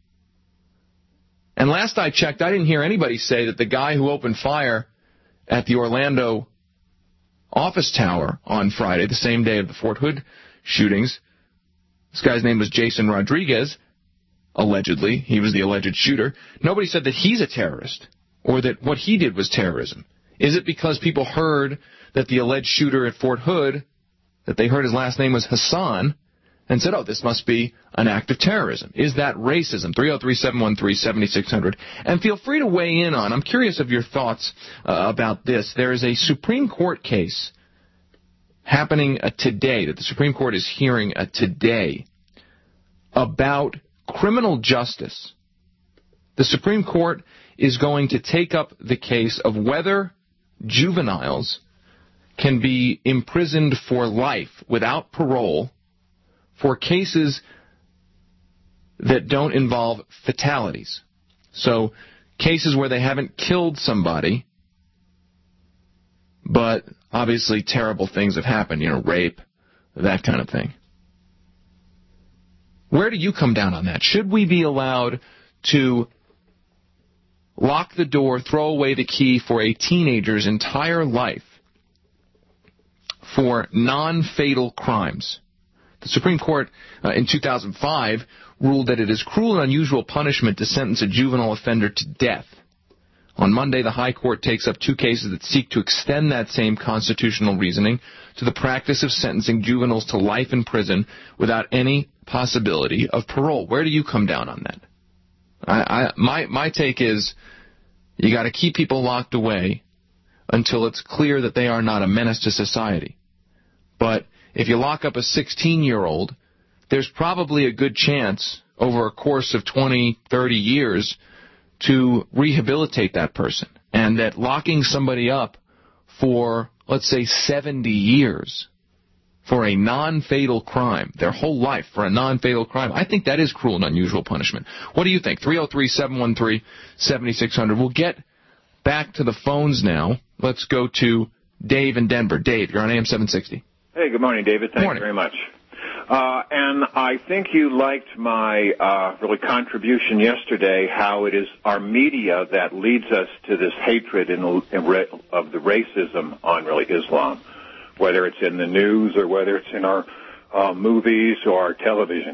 And last I checked, I didn't hear anybody say that the guy who opened fire at the Orlando office tower on Friday, the same day of the Fort Hood shootings, this guy's name was Jason Rodriguez, allegedly. He was the alleged shooter. Nobody said that he's a terrorist or that what he did was terrorism. Is it because people heard that the alleged shooter at Fort Hood, that they heard his last name was Hassan, and said, oh, this must be an act of terrorism. Is that racism? three oh three, seven one three, seven six zero zero. And feel free to weigh in on, I'm curious of your thoughts uh, about this. There is a Supreme Court case happening uh, today, that the Supreme Court is hearing uh, today, about criminal justice. The Supreme Court is going to take up the case of whether juveniles can be imprisoned for life without parole for cases that don't involve fatalities. So cases where they haven't killed somebody, but obviously terrible things have happened, you know, rape, that kind of thing. Where do you come down on that? Should we be allowed to lock the door, throw away the key for a teenager's entire life for non-fatal crimes? The Supreme Court uh, in two thousand five ruled that it is cruel and unusual punishment to sentence a juvenile offender to death. On Monday, the High Court takes up two cases that seek to extend that same constitutional reasoning to the practice of sentencing juveniles to life in prison without any possibility of parole. Where do you come down on that? I, I, my, my take is you got to keep people locked away until it's clear that they are not a menace to society. But if you lock up a sixteen-year-old, there's probably a good chance over a course of twenty, thirty years to rehabilitate that person. And that locking somebody up for, let's say, seventy years for a non-fatal crime, their whole life for a non-fatal crime, I think that is cruel and unusual punishment. What do you think? three oh three, seven one three, seven six zero zero. We'll get back to the phones now. Let's go to Dave in Denver. Dave, you're on A M seven sixty. Hey, good morning, David. Thank morning. you very much. Uh, and I think you liked my uh, really contribution yesterday, how it is our media that leads us to this hatred in, in re, of the racism on really Islam, whether it's in the news or whether it's in our uh, movies or our television.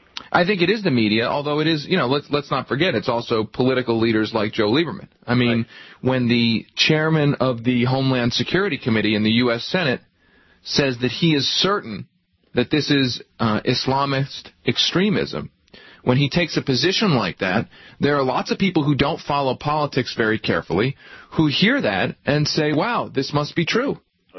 I think it is the media, although it is, you know, let's let's not forget, it's also political leaders like Joe Lieberman. I mean, right. When the chairman of the Homeland Security Committee in the U S Senate says that he is certain that this is uh, Islamist extremism, when he takes a position like that, there are lots of people who don't follow politics very carefully who hear that and say, wow, this must be true.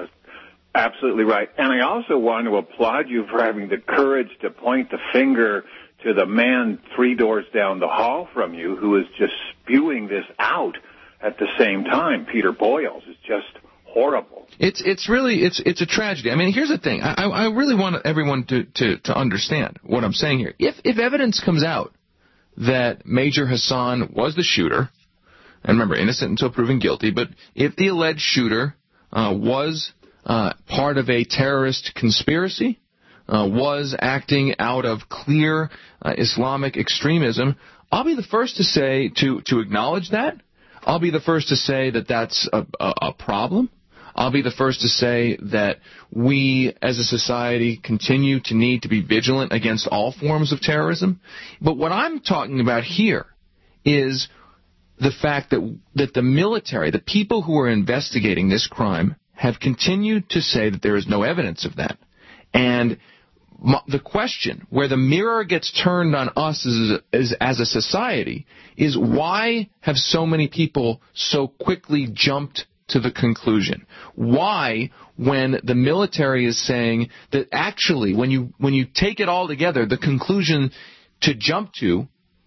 Absolutely right. And I also want to applaud you for having the courage to point the finger to the man three doors down the hall from you who is just spewing this out at the same time. Peter Boyles is just horrible. It's it's really it's it's a tragedy. I mean, here's the thing. I I really want everyone to, to, to understand what I'm saying here. If if evidence comes out that Major Hassan was the shooter, and remember, innocent until proven guilty, but if the alleged shooter uh, was uh, part of a terrorist conspiracy, uh, was acting out of clear uh, Islamic extremism, I'll be the first to say to to acknowledge that. I'll be the first to say that that's a, a, a problem. I'll be the first to say that we as a society continue to need to be vigilant against all forms of terrorism. But what I'm talking about here is the fact that that the military, the people who are investigating this crime, have continued to say that there is no evidence of that. And the question where the mirror gets turned on us as, as, as a society is why have so many people so quickly jumped to the conclusion? Why, when the military is saying that actually, when you when you take it all together, the conclusion to jump to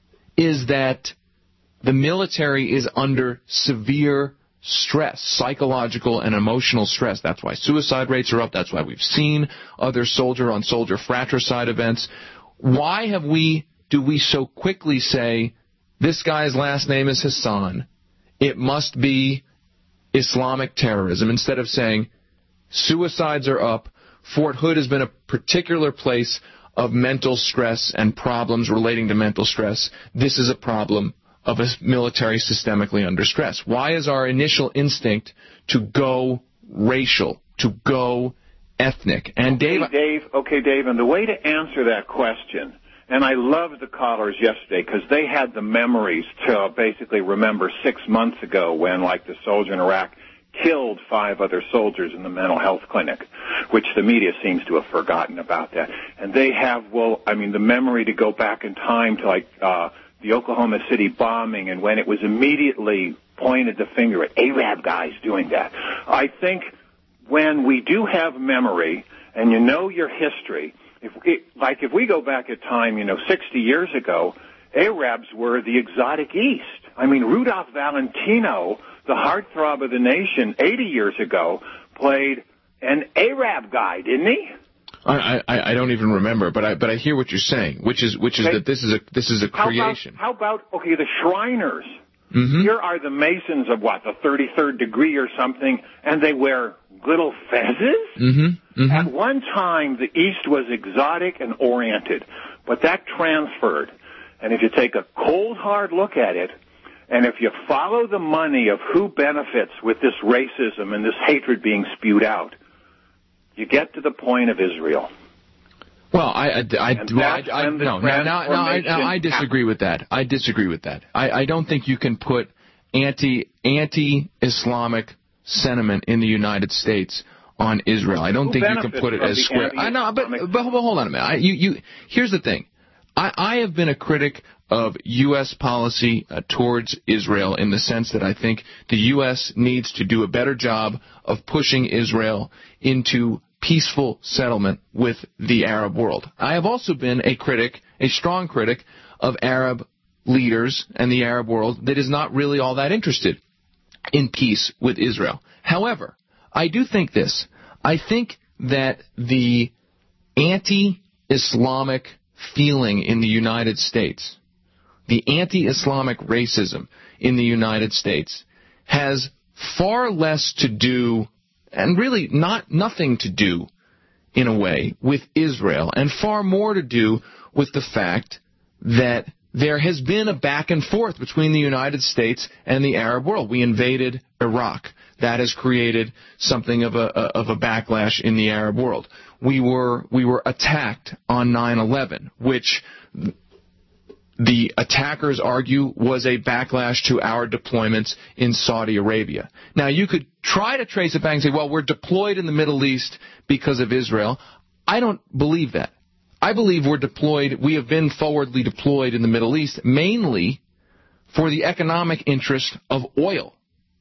is that the military is under severe stress, psychological and emotional stress. That's why suicide rates are up. That's why we've seen other soldier-on-soldier fratricide events. Why have we, do we so quickly say, this guy's last name is Hassan, it must be Islamic terrorism, instead of saying suicides are up, Fort Hood has been a particular place of mental stress and problems relating to mental stress. This is a problem of a military systemically under stress. Why is our initial instinct to go racial, to go ethnic? And Dave, okay, Dave, okay, Dave, and the way to answer that question, and I loved the callers yesterday because they had the memories to basically remember six months ago when, like the soldier in Iraq, killed five other soldiers in the mental health clinic, which the media seems to have forgotten about that. And they have, well, I mean, the memory to go back in time to, like, uh, the Oklahoma City bombing and when it was immediately pointed the finger at Arab guys doing that. I think when we do have memory and you know your history, if it, like if we go back at time, you know, sixty years ago, Arabs were the exotic East. I mean, Rudolph Valentino, the heartthrob of the nation, eighty years ago, played an Arab guy, didn't he? I, I, I don't even remember, but I but I hear what you're saying, which is which is okay. that this is a this is a creation. How about, how about okay, the Shriners? Mm-hmm. Here are the Masons of what, the thirty-third degree or something, and they wear little fezzes? Mm-hmm. Mm-hmm. At one time, the East was exotic and oriented, but that transferred. And if you take a cold, hard look at it, and if you follow the money of who benefits with this racism and this hatred being spewed out, you get to the point of Israel. Well, I, I, I, well, I, I no, no, no, no, I, no, I disagree with that. I disagree with that. I, I don't think you can put anti, anti-Islamic sentiment in the United States on Israel. I don't Who think you can put it as square. I know, but, but, but hold on a minute. I, you, you, here's the thing. I, I have been a critic of U S policy uh, towards Israel in the sense that I think the U S needs to do a better job of pushing Israel into peaceful settlement with the Arab world. I have also been a critic, a strong critic, of Arab leaders and the Arab world that is not really all that interested in peace with Israel. However, I do think this. I think that the anti-Islamic feeling in the United States, the anti-Islamic racism in the United States, has far less to do, and really not nothing to do, in a way, with Israel, and far more to do with the fact that there has been a back and forth between the United States and the Arab world. We invaded Iraq. That has created something of a of a backlash in the Arab world. We were we were attacked on nine eleven, which the attackers argue was a backlash to our deployments in Saudi Arabia. Now, you could try to trace it back and say, well, we're deployed in the Middle East because of Israel. I don't believe that. I believe we're deployed, we have been forwardly deployed in the Middle East mainly for the economic interest of oil,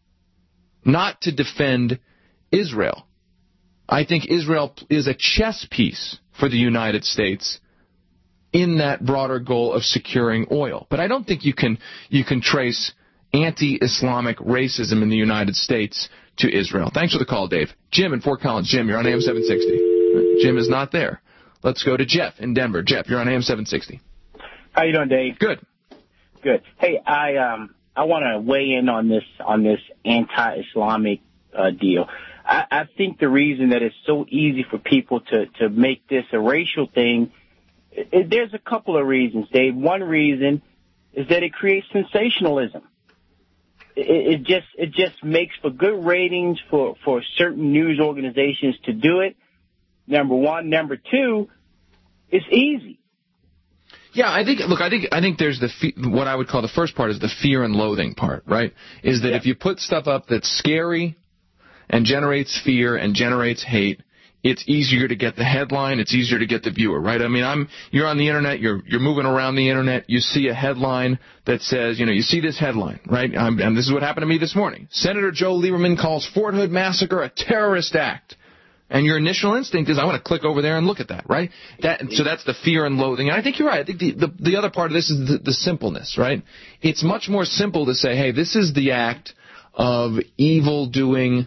not to defend Israel. I think Israel is a chess piece for the United States in that broader goal of securing oil. But I don't think you can you can trace anti-Islamic racism in the United States to Israel. Thanks for the call, Dave. Jim in Fort Collins. Jim, you're on A M seven sixty. Jim is not there. Let's go to Jeff in Denver. Jeff, you're on A M seven sixty. How you doing, Dave? Good. Good. Hey, I um I want to weigh in on this on this anti-Islamic uh, deal. I, I think the reason that it's so easy for people to to make this a racial thing, it, it, there's a couple of reasons, Dave. One reason is that it creates sensationalism. It, it just it just makes for good ratings for for certain news organizations to do it. Number one. Number two, it's easy. Yeah, I think. Look, I think. I think there's the fe- what I would call the first part is the fear and loathing part, right? Is that yeah. if you put stuff up that's scary and generates fear and generates hate, it's easier to get the headline. It's easier to get the viewer, right? I mean, I'm. You're on the internet. You're you're moving around the internet. You see a headline that says, you know, you see this headline, right? I'm, and this is what happened to me this morning. Senator Joe Lieberman calls Fort Hood massacre a terrorist act. And your initial instinct is, I want to click over there and look at that, right? That, so that's the fear and loathing. And I think you're right. I think the, the, the other part of this is the, the simpleness, right? It's much more simple to say, hey, this is the act of evil-doing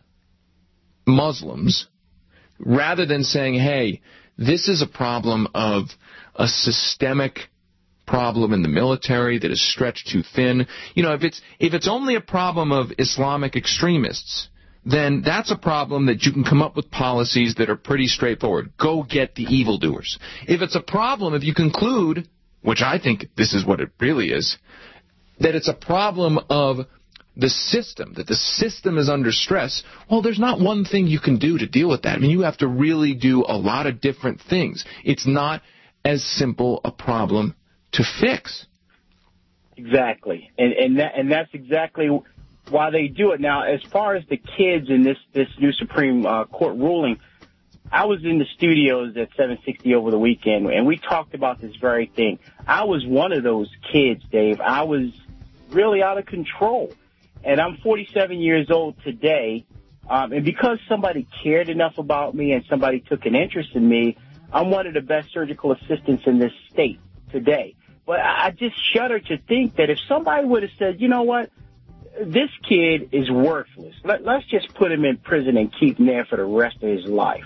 Muslims, rather than saying, hey, this is a problem of a systemic problem in the military that is stretched too thin. You know, if it's if it's only a problem of Islamic extremists, then that's a problem that you can come up with policies that are pretty straightforward. Go get the evildoers. If it's a problem, if you conclude, which I think this is what it really is, that it's a problem of the system, that the system is under stress, well, there's not one thing you can do to deal with that. I mean, you have to really do a lot of different things. It's not as simple a problem to fix. Exactly. And and that, and that's exactly while they do it. Now, as far as the kids in this, this new Supreme uh, Court ruling, I was in the studios at seven sixty over the weekend, and we talked about this very thing. I was one of those kids, Dave. I was really out of control. And I'm forty-seven years old today, um, and because somebody cared enough about me and somebody took an interest in me, I'm one of the best surgical assistants in this state today. But I just shudder to think that if somebody would have said, you know what, this kid is worthless. Let, let's just put him in prison and keep him there for the rest of his life.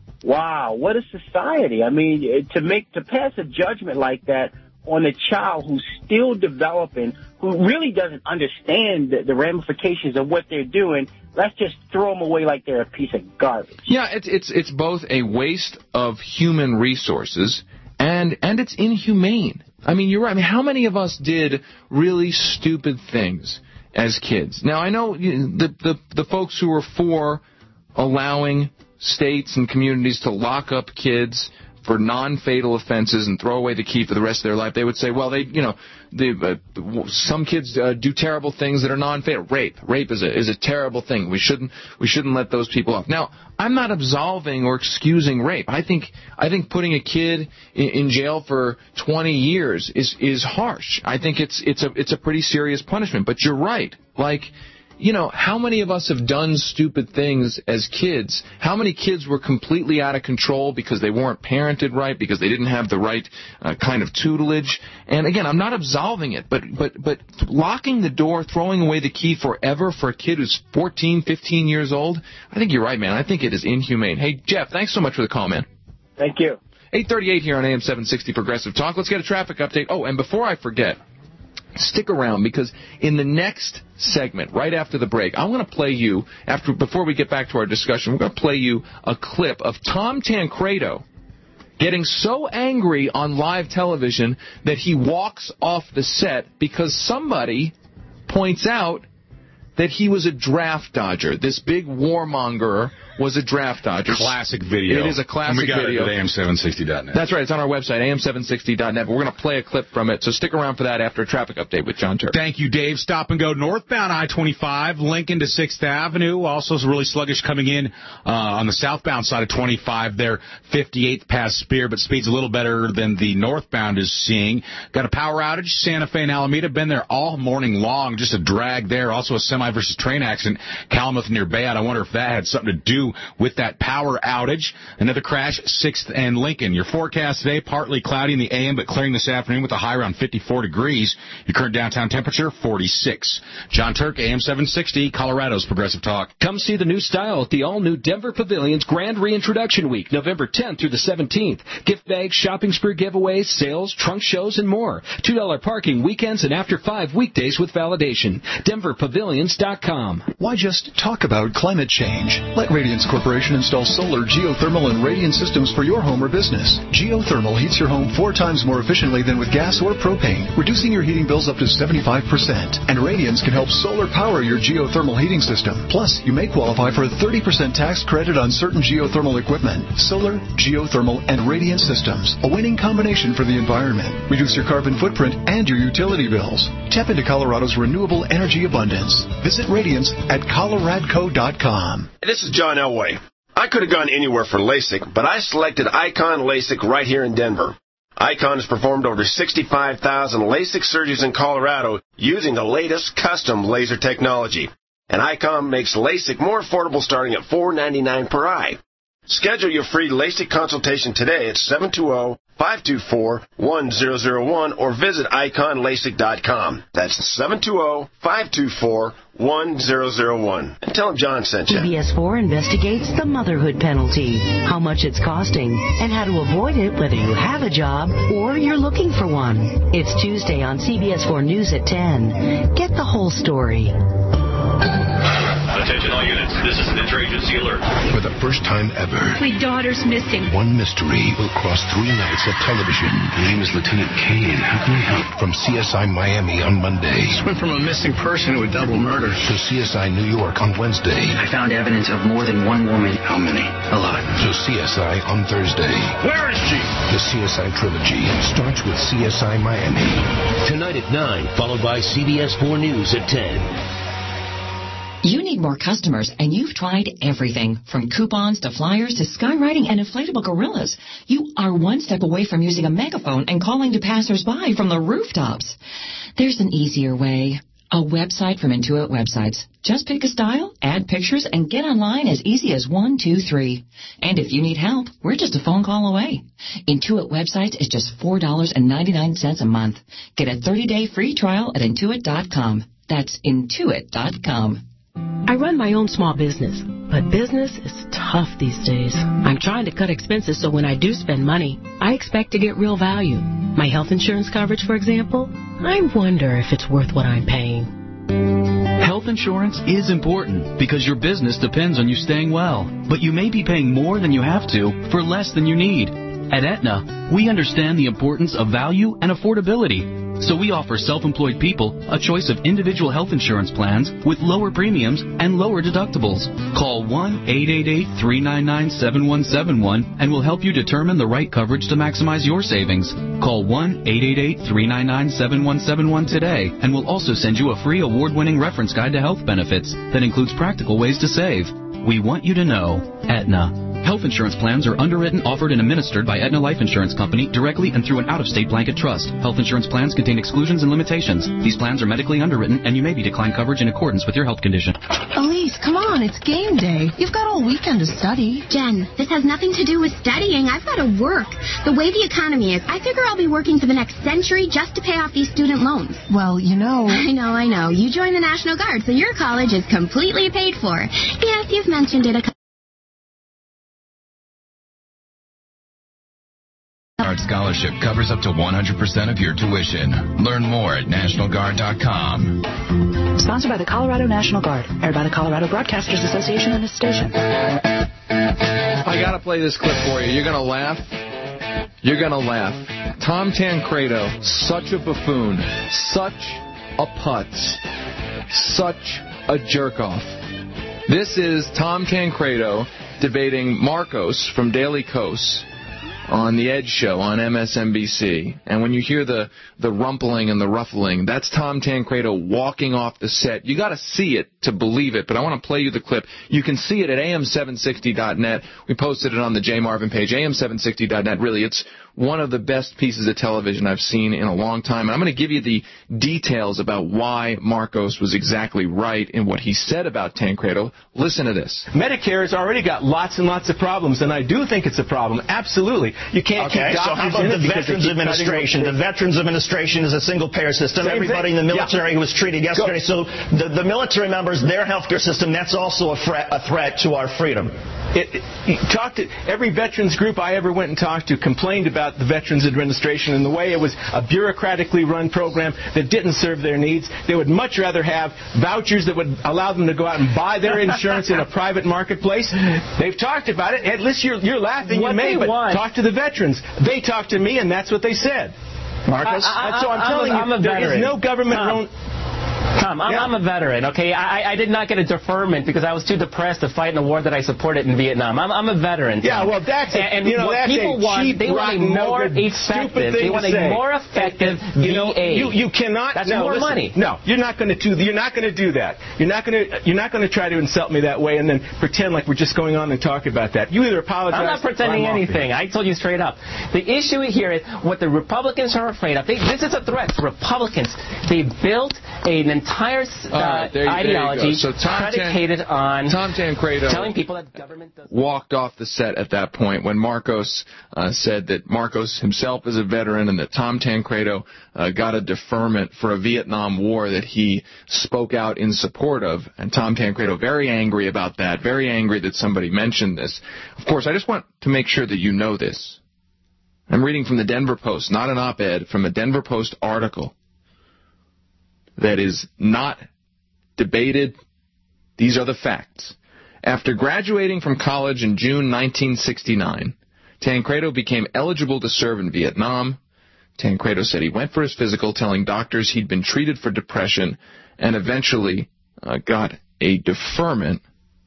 Wow, what a society. I mean, to make to pass a judgment like that on a child who's still developing, who really doesn't understand the, the ramifications of what they're doing, let's just throw them away like they're a piece of garbage. Yeah, it's it's it's both a waste of human resources and and it's inhumane. I mean, you're right. I mean, how many of us did really stupid things as kids? Now, I know you know, the the the folks who are for allowing states and communities to lock up kids for non-fatal offenses and throw away the key for the rest of their life, they would say, well, they, you know, the, uh, some kids uh, do terrible things that are non-fatal. Rape, rape is a is a terrible thing. We shouldn't we shouldn't let those people off. Now, I'm not absolving or excusing rape. I think I think putting a kid in, in jail for twenty years is is harsh. I think it's it's a it's a pretty serious punishment. But you're right, like. You know, how many of us have done stupid things as kids? How many kids were completely out of control because they weren't parented right, because they didn't have the right uh, kind of tutelage? And again, I'm not absolving it, but but but locking the door, throwing away the key forever for a kid who's fourteen, fifteen years old, I think you're right, man. I think it is inhumane. Hey, Jeff, thanks so much for the call, man. Thank you. eight thirty-eight here on A M seven sixty Progressive Talk. Let's get a traffic update. Oh, and before I forget, stick around, because in the next segment, right after the break, I'm going to play you, after before we get back to our discussion, we're going to play you a clip of Tom Tancredo getting so angry on live television that he walks off the set because somebody points out that he was a draft dodger. This big warmonger was a draft dodger. Classic video. It is a classic and we got video. it at A M seven sixty dot net. That's right. It's on our website, A M seven sixty dot net. But we're going to play a clip from it, so stick around for that after a traffic update with John Turk. Thank you, Dave. Stop and go northbound I twenty-five, Lincoln to sixth Avenue. Also is really sluggish coming in uh, on the southbound side of twenty-five there, fifty-eighth past Spear, but speed's a little better than the northbound is seeing. Got a power outage, Santa Fe and Alameda. Been there all morning long, just a drag there. Also a semi versus train accident, Calumet near Bayard. I wonder if that had something to do with that power outage. Another crash, sixth and Lincoln. Your forecast today, partly cloudy in the A M, but clearing this afternoon with a high around fifty-four degrees. Your current downtown temperature, forty-six. John Turk, A M seven sixty, Colorado's Progressive Talk. Come see the new style at the all-new Denver Pavilion's Grand Reintroduction Week, November tenth through the seventeenth. Gift bags, shopping spree giveaways, sales, trunk shows, and more. two dollars parking weekends and after five weekdays with validation. denver pavilions dot com. Why just talk about climate change? Let Radiance Corporation install solar, geothermal, and radiant systems for your home or business. Geothermal heats your home four times more efficiently than with gas or propane, reducing your heating bills up to seventy-five percent. And Radiance can help solar power your geothermal heating system. Plus, you may qualify for a thirty percent tax credit on certain geothermal equipment. Solar, geothermal, and radiant systems. A winning combination for the environment. Reduce your carbon footprint and your utility bills. Tap into Colorado's renewable energy abundance. Visit Radiance at coloradco dot com. This is John Elway. I could have gone anywhere for LASIK, but I selected Icon LASIK right here in Denver. Icon has performed over sixty-five thousand LASIK surgeries in Colorado using the latest custom laser technology. And Icon makes LASIK more affordable starting at four dollars and ninety-nine cents per eye. Schedule your free LASIK consultation today at seven two zero, five two four, one zero zero one or visit icon lasik dot com. That's seven two zero, five two four, one zero zero one. And tell them John sent you. C B S four investigates the motherhood penalty, how much it's costing, and how to avoid it whether you have a job or you're looking for one. It's Tuesday on C B S four News at ten. Get the whole story. Attention all units, this is an interagency alert. For the first time ever, my daughter's missing. One mystery will cross three nights of television. My name is Lieutenant Kane. How can I help? From C S I Miami on Monday. This went from a missing person to a double murder. To C S I New York on Wednesday. I found evidence of more than one woman. How many? A lot. To C S I on Thursday. Where is she? The C S I trilogy starts with C S I Miami. Tonight at nine, followed by C B S four News at ten. You need more customers, and you've tried everything, from coupons to flyers to skywriting and inflatable gorillas. You are one step away from using a megaphone and calling to passersby from the rooftops. There's an easier way. A website from Intuit Websites. Just pick a style, add pictures, and get online as easy as one, two, three. And if you need help, we're just a phone call away. Intuit Websites is just four dollars and ninety-nine cents a month. Get a thirty-day free trial at intuit dot com. That's intuit dot com. I run my own small business, but business is tough these days. I'm trying to cut expenses so when I do spend money, I expect to get real value. My health insurance coverage, for example, I wonder if it's worth what I'm paying. Health insurance is important because your business depends on you staying well, but you may be paying more than you have to for less than you need. At Aetna, we understand the importance of value and affordability. So we offer self-employed people a choice of individual health insurance plans with lower premiums and lower deductibles. Call one eight eight eight, three nine nine, seven one seven one and we'll help you determine the right coverage to maximize your savings. Call one eight eight eight, three nine nine, seven one seven one today and we'll also send you a free award-winning reference guide to health benefits that includes practical ways to save. We want you to know Aetna. Health insurance plans are underwritten, offered, and administered by Aetna Life Insurance Company directly and through an out-of-state blanket trust. Health insurance plans contain exclusions and limitations. These plans are medically underwritten, and you may be declined coverage in accordance with your health condition. Elise, come on, it's game day. You've got all weekend to study. Jen, this has nothing to do with studying. I've got to work. The way the economy is, I figure I'll be working for the next century just to pay off these student loans. Well, you know... I know, I know. You joined the National Guard, so your college is completely paid for. Yes, you've mentioned it a couple. Guard Scholarship covers up to one hundred percent of your tuition. Learn more at National Guard dot com. Sponsored by the Colorado National Guard. Aired by the Colorado Broadcasters Association and this station. I gotta play this clip for you. You're gonna laugh. You're gonna laugh. Tom Tancredo, such a buffoon, such a putz, such a jerk-off. This is Tom Tancredo debating Marcos from Daily Kos on The Edge Show on M S N B C. And when you hear the, the rumpling and the ruffling, that's Tom Tancredo walking off the set. You got to see it to believe it, but I want to play you the clip. You can see it at A M seven sixty dot net. We posted it on the Jay Marvin page, A M seven sixty dot net. Really, it's one of the best pieces of television I've seen in a long time. And I'm going to give you the details about why Marcos was exactly right in what he said about Tancredo. Listen to this. Medicare has already got lots and lots of problems, and I do think it's a problem. Absolutely. You can't okay, keep doctors so how about in the it Veterans Administration? The Veterans Administration is a single-payer system. Same Everybody thing. in the military Yeah. who was treated yesterday. Go. So the, the military members, their healthcare system, that's also a, threat, a threat to our freedom. It, it, talk to every veterans group I ever went and talked to complained about the Veterans Administration and the way it was a bureaucratically run program that didn't serve their needs. They would much rather have vouchers that would allow them to go out and buy their insurance in a private marketplace. They've talked about it. At least you're, you're laughing, what you may, they but want. talk to the veterans. They talked to me, and that's what they said. Marcus? I, I, so I'm, I'm telling a, I'm you, a there veteran. is no government Tom. run. Tom, I'm, Yeah. I'm a veteran, okay? I, I did not get a deferment because I was too depressed to fight in a war that I supported in Vietnam. I'm, I'm a veteran. Tom. Yeah, well, that's a, and, and you know, what that's people a want, cheap, they want a rotten, more no good, effective, stupid thing they want to say. a more effective you know, V A. You, you cannot. That's no, more listen, money. No, you're not going to do. You're not going to do that. You're not going to. You're not going to try to insult me that way and then pretend like we're just going on and talking about that. You either apologize. I'm not pretending or I'm anything. I told you straight up. The issue here is what the Republicans are afraid of. They, this is a threat to Republicans. They built an entire uh, right, there you, ideology there you go. So Tom predicated Tan- on Tom Tancredo telling people that government doesn't walked off the set at that point when Marcos uh, said that Marcos himself is a veteran and that Tom Tancredo uh, got a deferment for a Vietnam War that he spoke out in support of. And Tom Tancredo very angry about that, very angry that somebody mentioned this. Of course, I just want to make sure that you know this. I'm reading from the Denver Post, not an op-ed, from a Denver Post article that is not debated. These are the facts. After graduating from college in June nineteen sixty-nine, Tancredo became eligible to serve in Vietnam. Tancredo said he went for his physical, telling doctors he'd been treated for depression, and eventually uh, got a deferment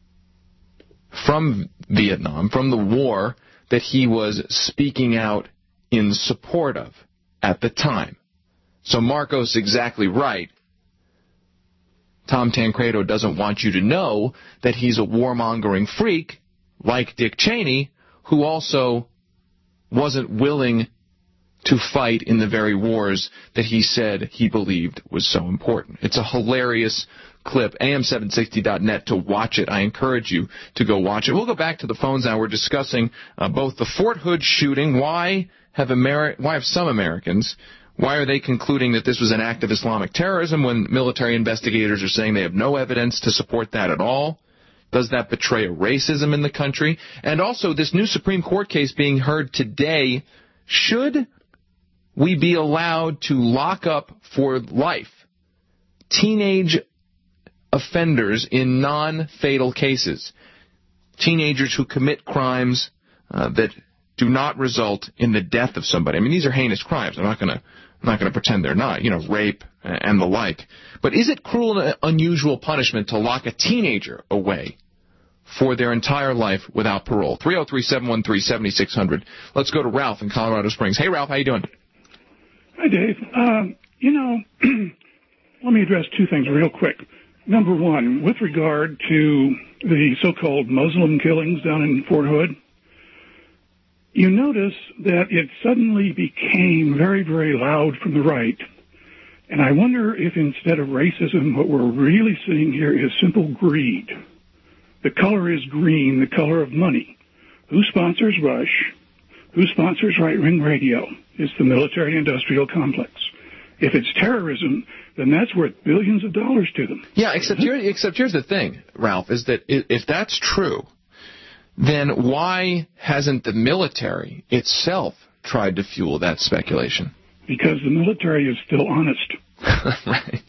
from Vietnam, from the war that he was speaking out in support of at the time. So Marcos exactly right. Tom Tancredo doesn't want you to know that he's a warmongering freak like Dick Cheney, who also wasn't willing to fight in the very wars that he said he believed was so important. It's a hilarious clip. A M seven sixty dot net to watch it. I encourage you to go watch it. We'll go back to the phones now. We're discussing uh, both the Fort Hood shooting. Why have Ameri- why have some Americans, why are they concluding that this was an act of Islamic terrorism when military investigators are saying they have no evidence to support that at all? Does that betray a racism in the country? And also, this new Supreme Court case being heard today, should we be allowed to lock up for life teenage offenders in non-fatal cases, teenagers who commit crimes uh, that do not result in the death of somebody? I mean, these are heinous crimes. I'm not going to I'm not going to pretend they're not, you know, rape and the like. But is it cruel and unusual punishment to lock a teenager away for their entire life without parole? three oh three, seven one three, seven six zero zero. Let's go to Ralph in Colorado Springs. Hey, Ralph, how you doing? Hi, Dave. Um, you know, let me address two things real quick. Number one, with regard to the so-called Muslim killings down in Fort Hood, you notice that it suddenly became very, very loud from the right. And I wonder if instead of racism, what we're really seeing here is simple greed. The color is green, the color of money. Who sponsors Rush? Who sponsors Right Wing Radio? It's the military-industrial complex. If it's terrorism, then that's worth billions of dollars to them. Yeah, except here, except here's the thing, Ralph, is that if that's true, then why hasn't the military itself tried to fuel that speculation? Because the military is still honest. Right.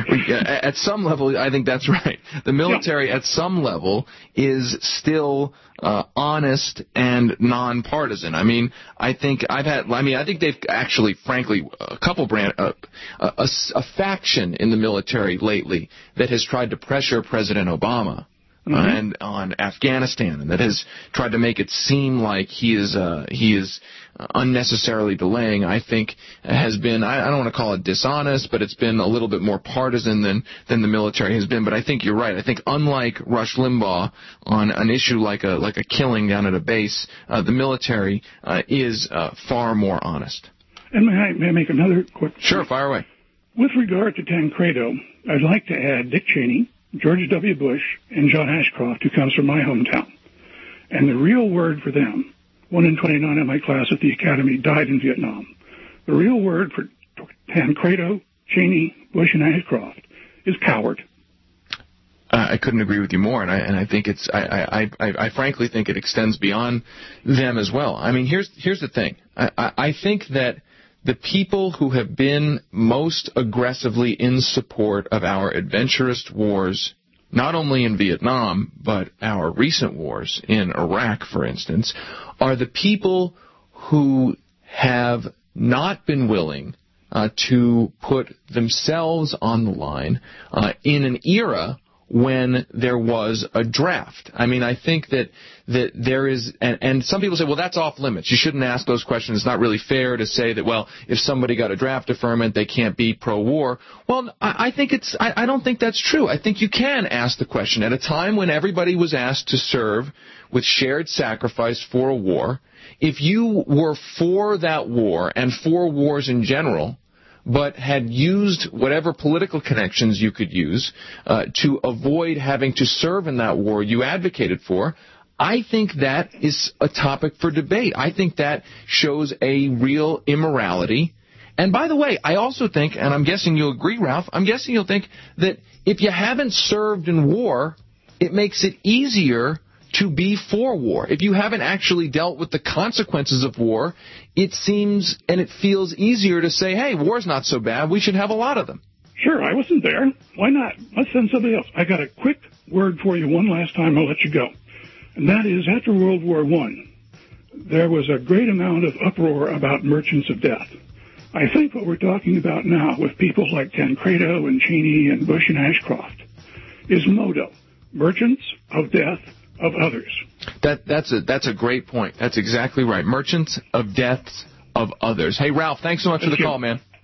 At some level, I think that's right. The military, yeah. at some level, is still uh, honest and nonpartisan. I mean, I think I've had. I mean, I think they've actually, frankly, a couple brand, uh, a, a, a faction in the military lately that has tried to pressure President Obama. Mm-hmm. Uh, and on Afghanistan, and that has tried to make it seem like he is uh, he is unnecessarily delaying, I think has been, I, I don't want to call it dishonest, but it's been a little bit more partisan than, than the military has been. But I think you're right. I think unlike Rush Limbaugh on an issue like a like a killing down at a base, uh, the military uh, is uh, far more honest. And may I, may I make another quick point? Sure, fire away. With regard to Tancredo, I'd like to add Dick Cheney, George W. Bush, and John Ashcroft, who comes from my hometown. And the real word for them, one in twenty-nine in my class at the Academy died in Vietnam. The real word for Tancredo, Cheney, Bush, and Ashcroft is coward. Uh, I couldn't agree with you more, and I and I think it's I, I, I, I frankly think it extends beyond them as well. I mean, here's here's the thing. I, I, I think that the people who have been most aggressively in support of our adventurist wars, not only in Vietnam, but our recent wars in Iraq, for instance, are the people who have not been willing uh, to put themselves on the line uh, in an era when there was a draft. I mean, I think that that there is, and, and some people say, well, that's off limits. You shouldn't ask those questions. It's not really fair to say that, well, if somebody got a draft deferment, they can't be pro-war. Well, I, I think it's, I, I don't think that's true. I think you can ask the question at a time when everybody was asked to serve with shared sacrifice for a war. If you were for that war and for wars in general, but had used whatever political connections you could use uh, to avoid having to serve in that war you advocated for, I think that is a topic for debate. I think that shows a real immorality. And by the way, I also think, and I'm guessing you'll agree, Ralph, I'm guessing you'll think that if you haven't served in war, it makes it easier to be for war. If you haven't actually dealt with the consequences of war, it seems and it feels easier to say, hey, war's not so bad. We should have a lot of them. Sure, I wasn't there. Why not? Let's send somebody else. I got a quick word for you one last time. I'll let you go. And that is, after World War One, there was a great amount of uproar about merchants of death. I think what we're talking about now with people like Tancredo and Cheney and Bush and Ashcroft is MODO, merchants of death of others. That that's a that's a great point. That's exactly right. Merchants of deaths of others. Hey, Ralph, thanks so much Thank for the you. call, man.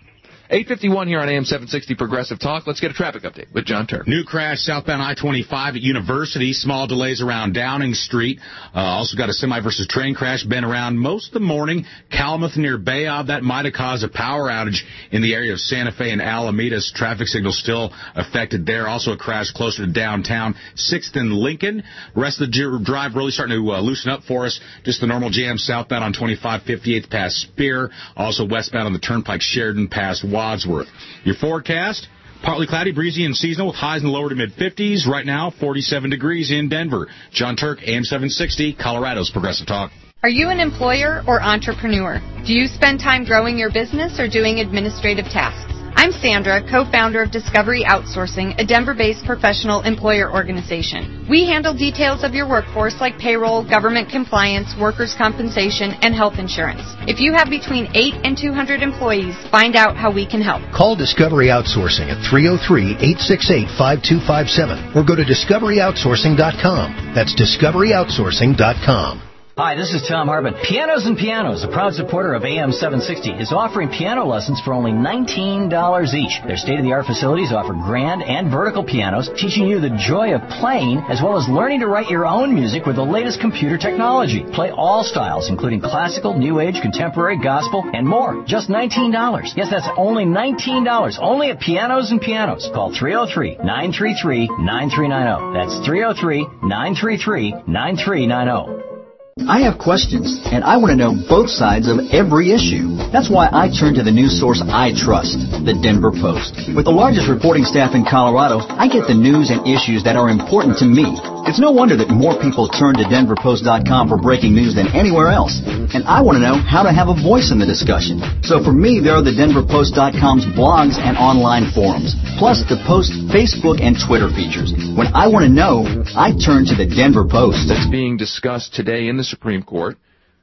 eight fifty-one here on A M seven sixty Progressive Talk. Let's get a traffic update with John Turk. New crash southbound I twenty-five at University. Small delays around Downing Street. Uh, also got a semi versus train crash. Been around most of the morning. Calumet near Bayov. That might have caused a power outage in the area of Santa Fe and Alameda's. Traffic signal still affected there. Also a crash closer to downtown. sixth and Lincoln. The rest of the drive really starting to uh, loosen up for us. Just the normal jam southbound on twenty-five, fifty-eighth past Spear. Also westbound on the Turnpike Sheridan past Wadsworth. Your forecast, partly cloudy, breezy, and seasonal with highs in the lower to mid-fifties. Right now, forty-seven degrees in Denver. John Turk, A M seven sixty, Colorado's Progressive Talk. Are you an employer or entrepreneur? Do you spend time growing your business or doing administrative tasks? I'm Sandra, co-founder of Discovery Outsourcing, a Denver-based professional employer organization. We handle details of your workforce like payroll, government compliance, workers' compensation, and health insurance. If you have between eight and two hundred employees, find out how we can help. Call Discovery Outsourcing at three oh three, eight six eight, five two five seven or go to discovery outsourcing dot com. That's discovery outsourcing dot com. Hi, this is Tom Harbin. Pianos and Pianos, a proud supporter of A M seven sixty, is offering piano lessons for only nineteen dollars each. Their state-of-the-art facilities offer grand and vertical pianos, teaching you the joy of playing, as well as learning to write your own music with the latest computer technology. Play all styles, including classical, new age, contemporary, gospel, and more. Just nineteen dollars. Yes, that's only nineteen dollars. Only at Pianos and Pianos. Call three oh three, nine three three, nine three nine oh. That's three oh three, nine three three, nine three nine oh. I have questions, and I want to know both sides of every issue. That's why I turn to the news source I trust, the Denver Post. With the largest reporting staff in Colorado, I get the news and issues that are important to me. It's no wonder that more people turn to denver post dot com for breaking news than anywhere else. And I want to know how to have a voice in the discussion. So for me, there are the denver post dot com's blogs and online forums, plus the Post Facebook and Twitter features. When I want to know, I turn to the Denver Post. That's being discussed today in the Supreme Court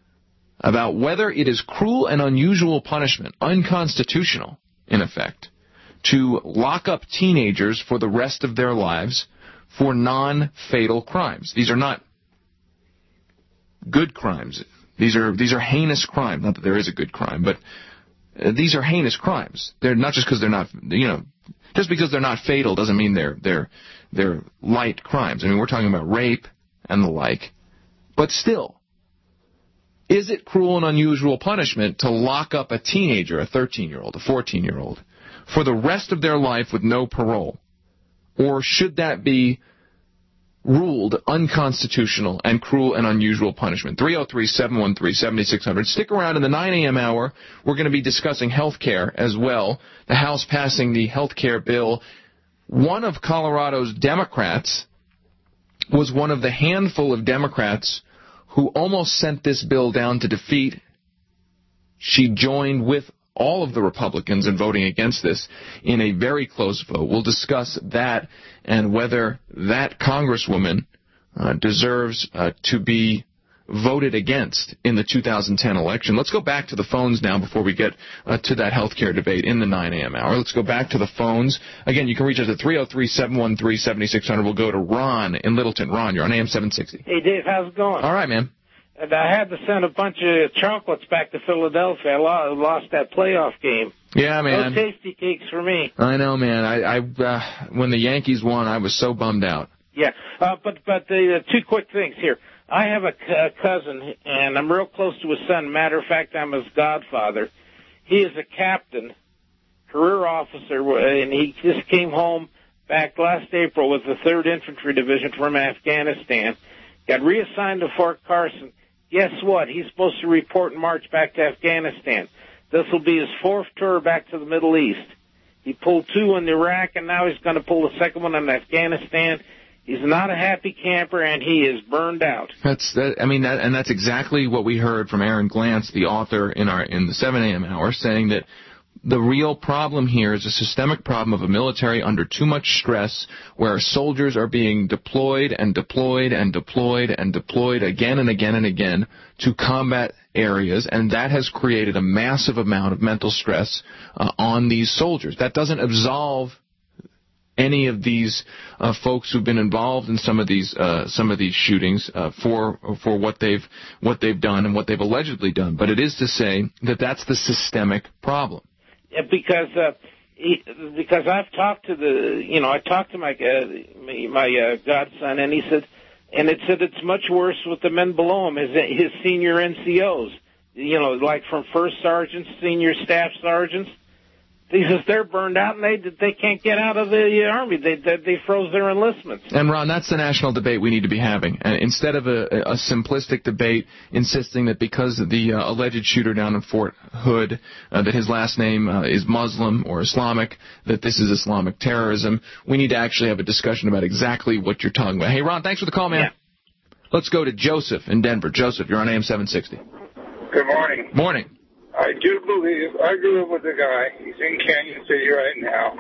about whether it is cruel and unusual punishment, unconstitutional, in effect, to lock up teenagers for the rest of their lives for non-fatal crimes. These are not good crimes. These are these are heinous crimes. Not that there is a good crime, but uh, these are heinous crimes. They're not just because they're not, you know, just because they're not fatal doesn't mean they're they're they're light crimes. I mean, we're talking about rape and the like. But still, is it cruel and unusual punishment to lock up a teenager, a thirteen-year-old, a fourteen-year-old, for the rest of their life with no parole? Or should that be ruled unconstitutional and cruel and unusual punishment? three oh three, seven one three, seven six zero zero. Stick around in the nine a.m. hour. We're going to be discussing health care as well. The House passing the health care bill. One of Colorado's Democrats was one of the handful of Democrats who almost sent this bill down to defeat. She joined with all of the Republicans in voting against this in a very close vote. We'll discuss that and whether that Congresswoman uh, deserves uh, to be voted against in the two thousand ten election. Let's go back to the phones now before we get uh, to that health care debate in the nine a.m. hour. Let's go back to the phones. Again, you can reach us at three oh three, seven one three, seven six zero zero. We'll go to Ron in Littleton. Ron, you're on A M seven sixty. Hey, Dave, how's it going? All right, man. And I had to send a bunch of chocolates back to Philadelphia. I lost that playoff game. Yeah, man. No tasty cakes for me. I know, man. I, I uh, when the Yankees won, I was so bummed out. Yeah, uh, but but the uh, two quick things here. I have a, c- a cousin, and I'm real close to his son. Matter of fact, I'm his godfather. He is a captain, career officer, and he just came home back last April with the third Infantry Division from Afghanistan. Got reassigned to Fort Carson. Guess what? He's supposed to report and march back to Afghanistan. This will be his fourth tour back to the Middle East. He pulled two in Iraq, and now he's going to pull the second one in Afghanistan. He's not a happy camper, and he is burned out. That's that. I mean, that, and that's exactly what we heard from Aaron Glantz, the author, in our in the seven a.m. hour, saying that the real problem here is a systemic problem of a military under too much stress, where soldiers are being deployed and deployed and deployed and deployed again and again and again to combat areas, and that has created a massive amount of mental stress uh, on these soldiers. That doesn't absolve any of these uh, folks who've been involved in some of these uh, some of these shootings uh, for for what they've what they've done and what they've allegedly done, but it is to say that that's the systemic problem. because uh, he, because I've talked to the, you know, I talked to my uh, my uh, godson, and he said, and it said it's much worse with the men below him, his his senior N C Os, you know, like from first sergeants, senior staff sergeants. He says they're burned out and they they can't get out of the Army. They they, they froze their enlistments. And, Ron, that's the national debate we need to be having. Uh, instead of a, a simplistic debate insisting that because of the uh, alleged shooter down in Fort Hood, uh, that his last name uh, is Muslim or Islamic, that this is Islamic terrorism, we need to actually have a discussion about exactly what you're talking about. Hey, Ron, thanks for the call, man. Yeah. Let's go to Joseph in Denver. Joseph, you're on A M seven sixty. Good morning. Morning. I do believe, I grew up with a guy, he's in Canyon City right now.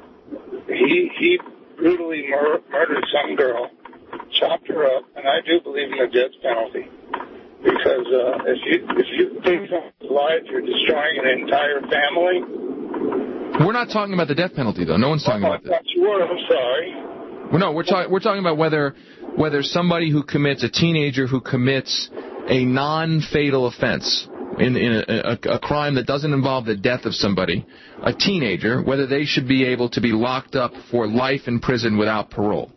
He he brutally mur- murdered some girl, chopped her up, and I do believe in the death penalty. Because uh, if you if you take someone's life, you're destroying an entire family. We're not talking about the death penalty, though. No one's talking oh, about that. That's what I'm sorry. Well, no, we're, talk- we're talking about whether whether somebody who commits, a teenager who commits a non-fatal offense, in, in a, a, a crime that doesn't involve the death of somebody, a teenager, whether they should be able to be locked up for life in prison without parole.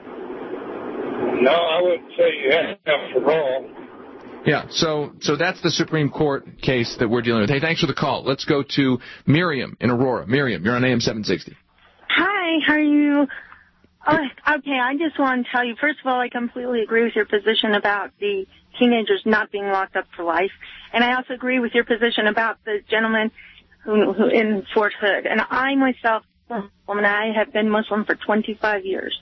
No, I wouldn't say you have to have parole. Yeah, so so that's the Supreme Court case that we're dealing with. Hey, thanks for the call. Let's go to Miriam in Aurora. Miriam, you're on A M seven sixty. Hi, how are you? Oh, okay, I just want to tell you, first of all, I completely agree with your position about the teenagers not being locked up for life. And I also agree with your position about the gentleman who, who in Fort Hood. And I myself, woman, I have been Muslim for twenty-five years.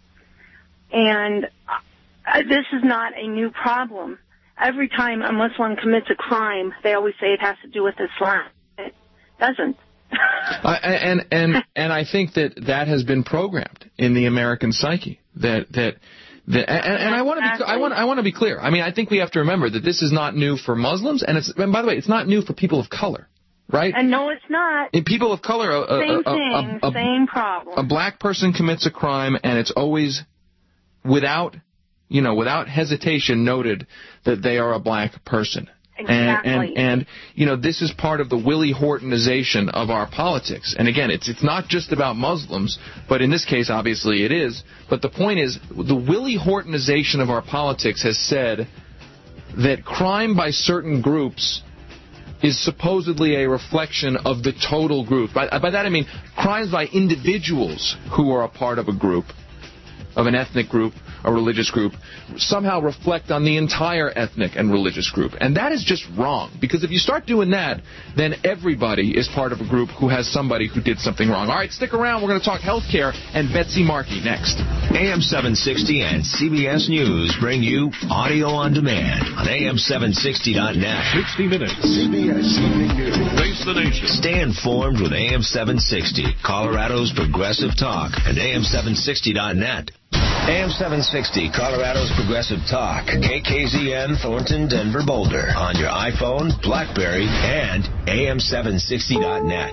And uh, this is not a new problem. Every time a Muslim commits a crime, they always say it has to do with Islam. It doesn't. uh, and and and I think that that has been programmed in the American psyche. That that that, and, and I want to be I want I want to be clear. I mean, I think we have to remember that this is not new for Muslims, and it's and by the way, it's not new for people of color, right? And no, it's not. And people of color, a, a, same a, thing, a, a, same problem. A black person commits a crime, and it's always without, you know, without hesitation noted that they are a black person. Exactly. And, and, and, you know, this is part of the Willie Hortonization of our politics. And, again, it's it's not just about Muslims, but in this case, obviously, it is. But the point is, the Willie Hortonization of our politics has said that crime by certain groups is supposedly a reflection of the total group. By, by that I mean crimes by individuals who are a part of a group, of an ethnic group, a religious group, somehow reflect on the entire ethnic and religious group. And that is just wrong, because if you start doing that, then everybody is part of a group who has somebody who did something wrong. All right, stick around. We're going to talk healthcare and Betsy Markey next. A M seven sixty and C B S News bring you audio on demand on A M seven sixty dot net. sixty minutes. C B S Evening News. Face the nation. Stay informed with A M seven sixty, Colorado's Progressive Talk, and A M seven sixty dot net. A M seven sixty, Colorado's Progressive Talk, K K Z N, Thornton, Denver, Boulder, on your iPhone, BlackBerry, and A M seven sixty dot net.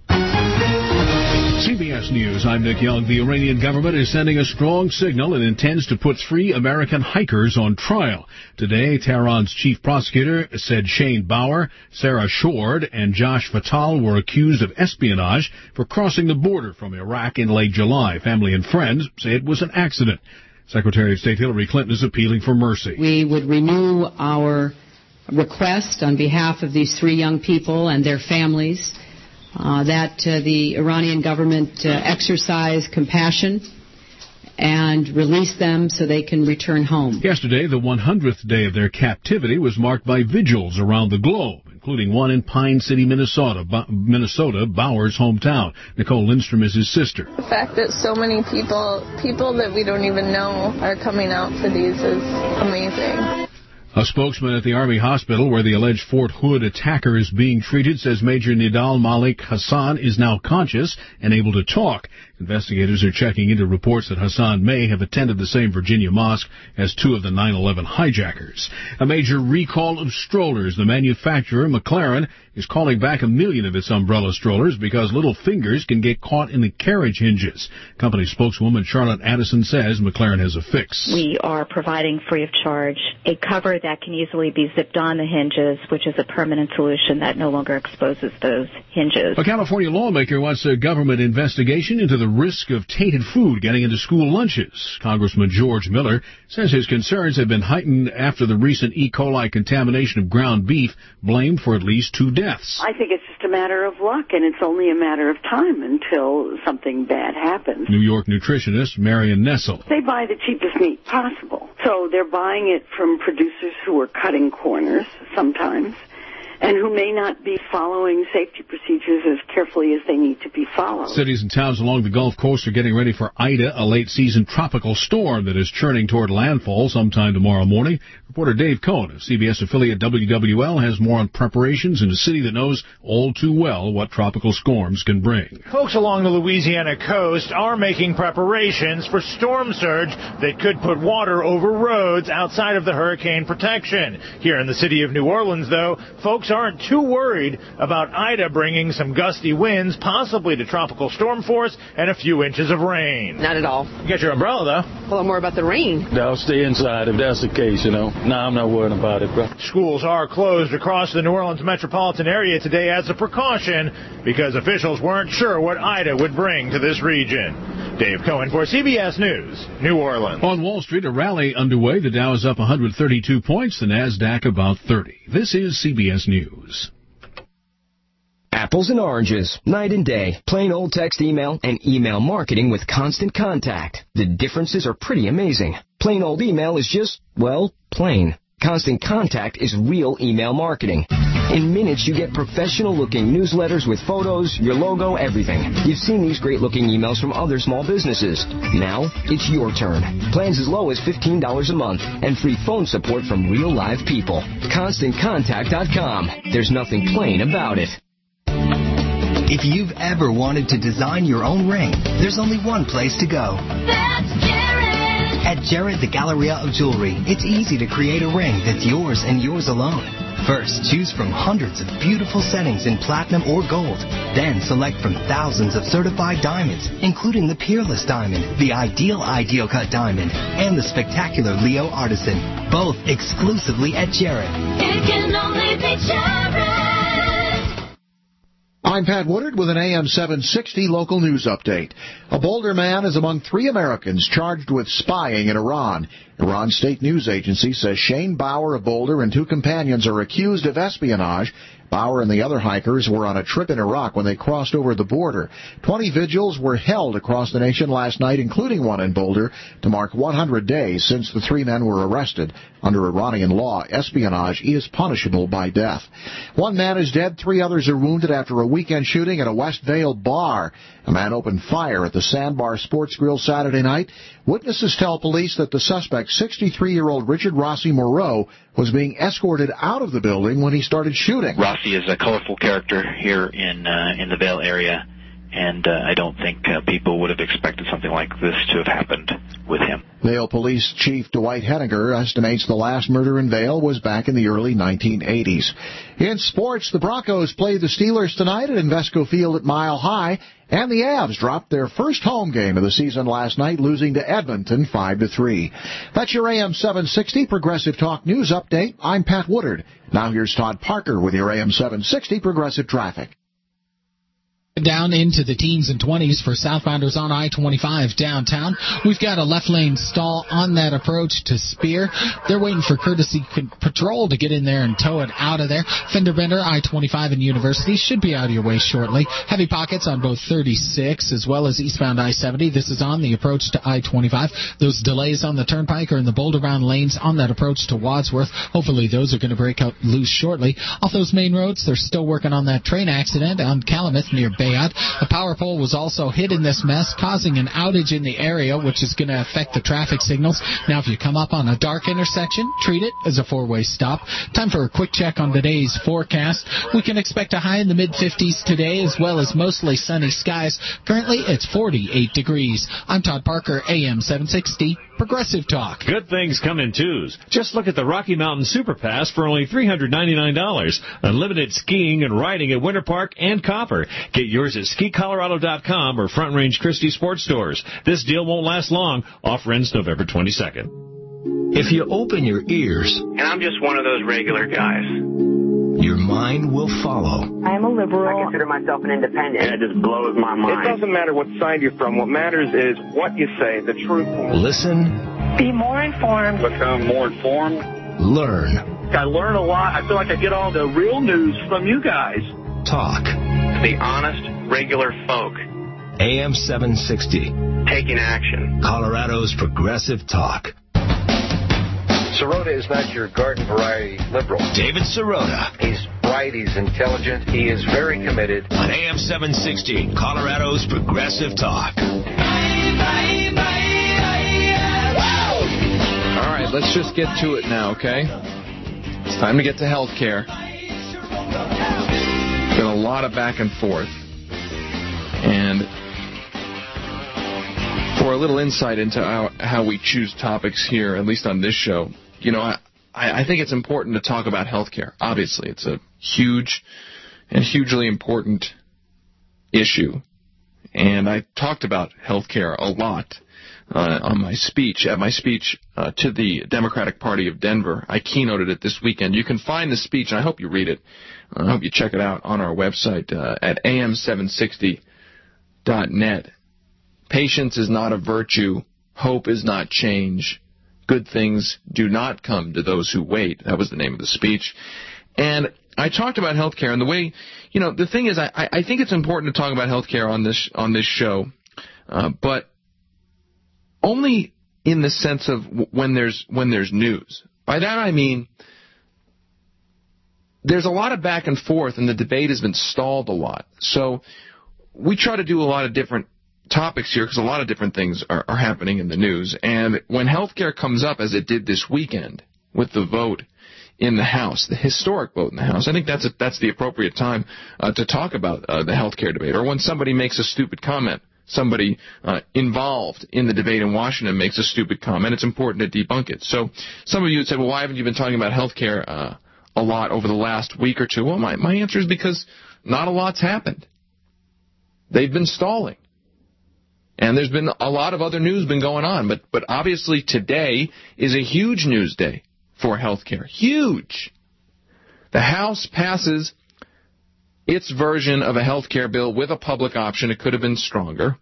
C B S News, I'm Nick Young. The Iranian government is sending a strong signal and intends to put three American hikers on trial. Today, Tehran's chief prosecutor said Shane Bauer, Sarah Shord, and Josh Fatal were accused of espionage for crossing the border from Iraq in late July. Family and friends say it was an accident. Secretary of State Hillary Clinton is appealing for mercy. We would renew our request on behalf of these three young people and their families Uh, that uh, the Iranian government uh, exercise compassion and release them so they can return home. Yesterday, the one hundredth day of their captivity was marked by vigils around the globe, including one in Pine City, Minnesota, Bo- Minnesota, Bauer's hometown. Nicole Lindstrom is his sister. The fact that so many people, people that we don't even know, are coming out for these is amazing. A spokesman at the Army hospital where the alleged Fort Hood attacker is being treated says Major Nidal Malik Hassan is now conscious and able to talk. Investigators are checking into reports that Hassan may have attended the same Virginia mosque as two of the nine eleven hijackers. A major recall of strollers. The manufacturer, McLaren, is calling back a million of its umbrella strollers because little fingers can get caught in the carriage hinges. Company spokeswoman Charlotte Addison says McLaren has a fix. We are providing free of charge a cover that can easily be zipped on the hinges, which is a permanent solution that no longer exposes those hinges. A California lawmaker wants a government investigation into the risk of tainted food getting into school lunches. Congressman George Miller says his concerns have been heightened after the recent E. coli contamination of ground beef blamed for at least two deaths. I think it's just a matter of luck, and it's only a matter of time until something bad happens. New York nutritionist Marion Nessel. They buy the cheapest meat possible, so they're buying it from producers who are cutting corners sometimes, and who may not be following safety procedures as carefully as they need to be followed. Cities and towns along the Gulf Coast are getting ready for Ida, a late-season tropical storm that is churning toward landfall sometime tomorrow morning. Reporter Dave Cohn of C B S affiliate W W L has more on preparations in a city that knows all too well what tropical storms can bring. Folks along the Louisiana coast are making preparations for storm surge that could put water over roads outside of the hurricane protection. Here in the city of New Orleans, though, folks aren't too worried about Ida bringing some gusty winds, possibly to tropical storm force, and a few inches of rain. Not at all. You got your umbrella, though. Well, I'm more about the rain. I'll stay inside if that's the case, you know. No, I'm not worried about it, bro. Schools are closed across the New Orleans metropolitan area today as a precaution because officials weren't sure what Ida would bring to this region. Dave Cohen for C B S News, New Orleans. On Wall Street, a rally underway. The Dow is up one hundred thirty-two points, the NASDAQ about thirty. This is C B S News. Apples and oranges, night and day, plain old text email, and email marketing with Constant Contact. The differences are pretty amazing. Plain old email is just, well, plain. Constant Contact is real email marketing. In minutes, you get professional-looking newsletters with photos, your logo, everything. You've seen these great-looking emails from other small businesses. Now, it's your turn. Plans as low as fifteen dollars a month and free phone support from real live people. Constant Contact dot com. There's nothing plain about it. If you've ever wanted to design your own ring, there's only one place to go. That's Jared! At Jared the Galleria of Jewelry, it's easy to create a ring that's yours and yours alone. First, choose from hundreds of beautiful settings in platinum or gold. Then select from thousands of certified diamonds, including the Peerless Diamond, the Ideal Ideal Cut Diamond, and the spectacular Leo Artisan, both exclusively at Jared. It can only be Jared! I'm Pat Woodard with an A M seven sixty local news update. A Boulder man is among three Americans charged with spying in Iran. Iran's state news agency says Shane Bauer of Boulder and two companions are accused of espionage. Bauer and the other hikers were on a trip in Iraq when they crossed over the border. Twenty vigils were held across the nation last night, including one in Boulder, to mark one hundred days since the three men were arrested. Under Iranian law, espionage is punishable by death. One man is dead, three others are wounded after a weekend shooting at a West Vale bar. A man opened fire at the Sandbar Sports Grill Saturday night. Witnesses tell police that the suspect, sixty-three-year-old Richard Rossi Moreau, was being escorted out of the building when he started shooting. Rossi is a colorful character here in uh, in the Vale area, and uh, I don't think uh, people would have expected something like this to have happened with him. Vale Police Chief Dwight Henniger estimates the last murder in Vale was back in the early nineteen eighties. In sports, the Broncos play the Steelers tonight at Invesco Field at Mile High, and the Avs dropped their first home game of the season last night, losing to Edmonton five to three. That's your A M seven sixty Progressive Talk News Update. I'm Pat Woodard. Now here's Todd Parker with your A M seven sixty Progressive Traffic. Down into the teens and twenties for southbounders on I twenty-five downtown. We've got a left lane stall on that approach to Spear. They're waiting for courtesy patrol to get in there and tow it out of there. Fender Bender, I twenty-five and University should be out of your way shortly. Heavy pockets on both thirty-six as well as eastbound I seventy. This is on the approach to I twenty-five. Those delays on the turnpike are in the Boulder-bound lanes on that approach to Wadsworth. Hopefully those are going to break out loose shortly. Off those main roads, they're still working on that train accident on Calumet near Fayette. A power pole was also hit in this mess, causing an outage in the area, which is going to affect the traffic signals. Now, if you come up on a dark intersection, treat it as a four-way stop. Time for a quick check on today's forecast. We can expect a high in the mid-fifties today, as well as mostly sunny skies. Currently, it's forty-eight degrees. I'm Todd Parker, A M seven sixty, Progressive Talk. Good things come in twos. Just look at the Rocky Mountain Super Pass for only three hundred ninety-nine dollars. Unlimited skiing and riding at Winter Park and Copper. Get yours at ski colorado dot com or Front Range Christie Sports Stores. This deal won't last long. Offer ends November twenty-second. If you open your ears, and I'm just one of those regular guys, your mind will follow. I'm a liberal. I consider myself an independent. And it just blows my mind. It doesn't matter what side you're from. What matters is what you say, the truth. Listen. Be more informed. Become more informed. Learn. I learn a lot. I feel like I get all the real news from you guys. Talk. The honest, regular folk. A M seven sixty. Taking action. Colorado's Progressive Talk. Sirota is not your garden variety liberal. David Sirota. He's bright, he's intelligent, he is very committed. On A M seven sixty, Colorado's Progressive Talk. All right, let's just get to it now, okay? It's time to get to health care. Been a lot of back and forth. And for a little insight into how, how we choose topics here, at least on this show, you know, I, I think it's important to talk about health care. Obviously, it's a huge and hugely important issue. And I talked about health care a lot uh, on my speech, at my speech uh, to the Democratic Party of Denver. I keynoted it this weekend. You can find the speech, and I hope you read it. I hope you check it out on our website uh, at A M seven sixty dot net. Patience is not a virtue. Hope is not change. Good things do not come to those who wait. That was the name of the speech. And I talked about health care, and the way, you know, the thing is, I, I think it's important to talk about health care on this, on this show, uh, but only in the sense of when there's, when there's news. By that I mean, there's a lot of back and forth, and the debate has been stalled a lot. So we try to do a lot of different topics here because a lot of different things are, are happening in the news. And when healthcare comes up, as it did this weekend with the vote in the House, the historic vote in the House, I think that's a, that's the appropriate time uh, to talk about uh, the healthcare debate. Or when somebody makes a stupid comment, somebody uh, involved in the debate in Washington makes a stupid comment, it's important to debunk it. So some of you would say, well, why haven't you been talking about healthcare uh, a lot over the last week or two? Well, my, my answer is because not a lot's happened. They've been stalling. And there's been a lot of other news been going on, but but obviously today is a huge news day for health care. Huge. The House passes its version of a health care bill with a public option. It could have been stronger.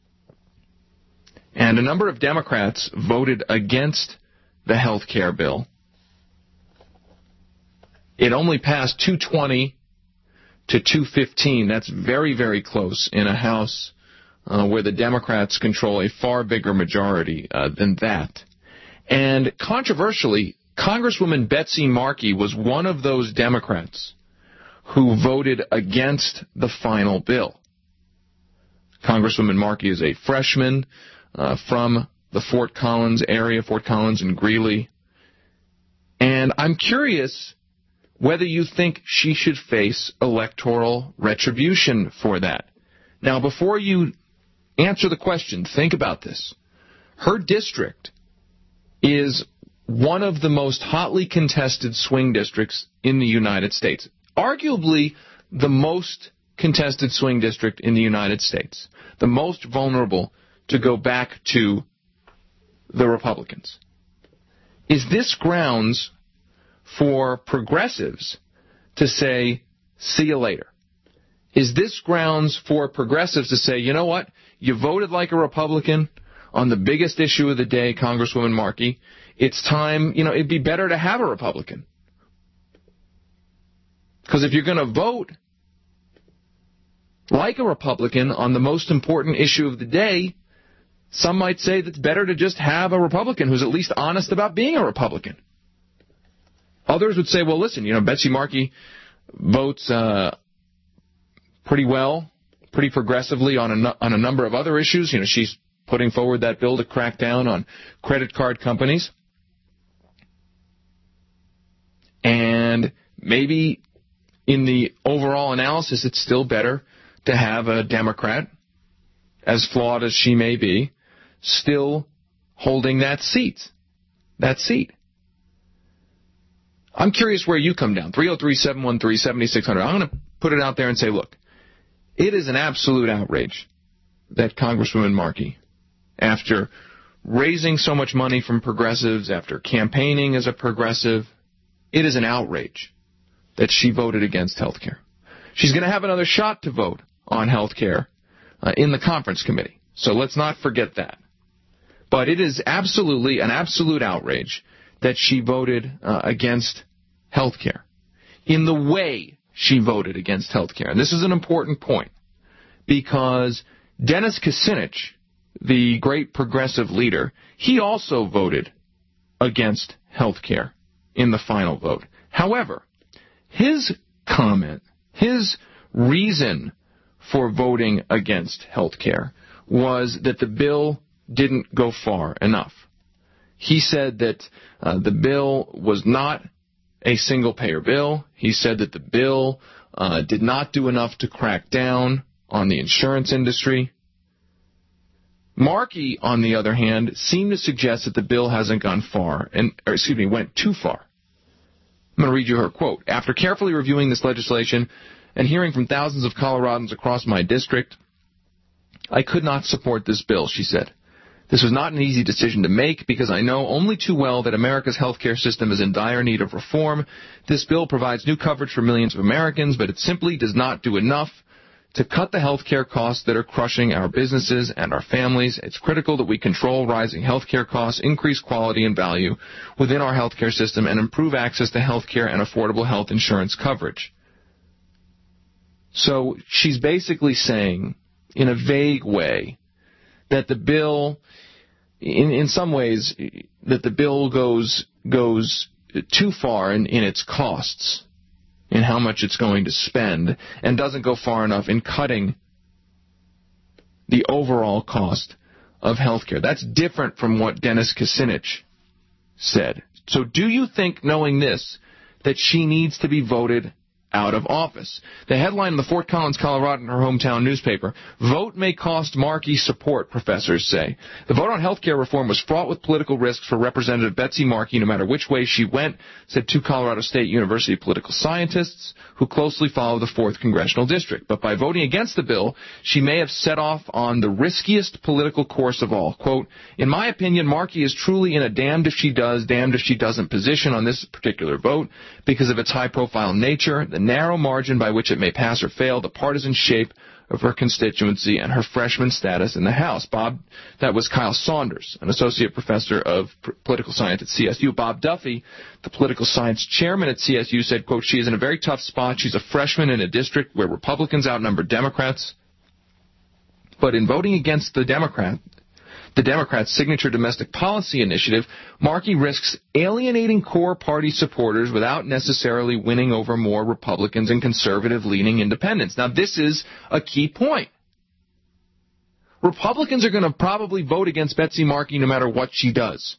And a number of Democrats voted against the health care bill. It only passed two twenty to two fifteen. That's very, very close in a House Uh, where the Democrats control a far bigger majority uh, than that. And controversially, Congresswoman Betsy Markey was one of those Democrats who voted against the final bill. Congresswoman Markey is a freshman uh, from the Fort Collins area, Fort Collins and Greeley. And I'm curious whether you think she should face electoral retribution for that. Now, before you answer the question, think about this. Her district is one of the most hotly contested swing districts in the United States. Arguably the most contested swing district in the United States. The most vulnerable to go back to the Republicans. Is this grounds for progressives to say, see you later? Is this grounds for progressives to say, you know what? You voted like a Republican on the biggest issue of the day, Congresswoman Markey. It's time, you know, it'd be better to have a Republican. Because if you're going to vote like a Republican on the most important issue of the day, some might say that it's better to just have a Republican who's at least honest about being a Republican. Others would say, well, listen, you know, Betsy Markey votes uh, pretty well, pretty progressively on a, on a number of other issues. You know, she's putting forward that bill to crack down on credit card companies. And maybe in the overall analysis, it's still better to have a Democrat, as flawed as she may be, still holding that seat. That seat. I'm curious where you come down. three oh three, seven one three, seven six zero zero. I'm going to put it out there and say, look, it is an absolute outrage that Congresswoman Markey, after raising so much money from progressives, after campaigning as a progressive, it is an outrage that she voted against health care. She's going to have another shot to vote on health care uh, in the conference committee. So let's not forget that. But it is absolutely an absolute outrage that she voted uh, against health care in the way she voted against health care. And this is an important point because Dennis Kucinich, the great progressive leader, he also voted against health care in the final vote. However, his comment, his reason for voting against health care was that the bill didn't go far enough. He said that uh, the bill was not a single-payer bill. He said that the bill uh, did not do enough to crack down on the insurance industry. Markey, on the other hand, seemed to suggest that the bill hasn't gone far, and or excuse me, went too far. I'm going to read you her quote. After carefully reviewing this legislation and hearing from thousands of Coloradans across my district, I could not support this bill, she said. This was not an easy decision to make because I know only too well that America's healthcare system is in dire need of reform. This bill provides new coverage for millions of Americans, but it simply does not do enough to cut the healthcare costs that are crushing our businesses and our families. It's critical that we control rising healthcare costs, increase quality and value within our healthcare system, and improve access to healthcare and affordable health insurance coverage. So she's basically saying, in a vague way, that the bill, in, in some ways, that the bill goes goes too far in, in its costs, in how much it's going to spend, and doesn't go far enough in cutting the overall cost of health care. That's different from what Dennis Kucinich said. So do you think, knowing this, that she needs to be voted out of office? The headline in the Fort Collins, Colorado, in her hometown newspaper, vote may cost Markey support, professors say. The vote on health care reform was fraught with political risks for Representative Betsy Markey, no matter which way she went, said two Colorado State University political scientists who closely follow the fourth Congressional District. But by voting against the bill, she may have set off on the riskiest political course of all. Quote, in my opinion, Markey is truly in a damned if she does, damned if she doesn't position on this particular vote because of its high-profile nature, the narrow margin by which it may pass or fail, the partisan shape of her constituency, and her freshman status in the House. Bob, that was Kyle Saunders, an associate professor of p- political science at C S U. Bob Duffy, the political science chairman at C S U, said, quote, she is in a very tough spot. She's a freshman in a district where Republicans outnumber Democrats. But in voting against the Democrat, the Democrats' signature domestic policy initiative, Markey risks alienating core party supporters without necessarily winning over more Republicans and conservative-leaning independents. Now, this is a key point. Republicans are going to probably vote against Betsy Markey no matter what she does,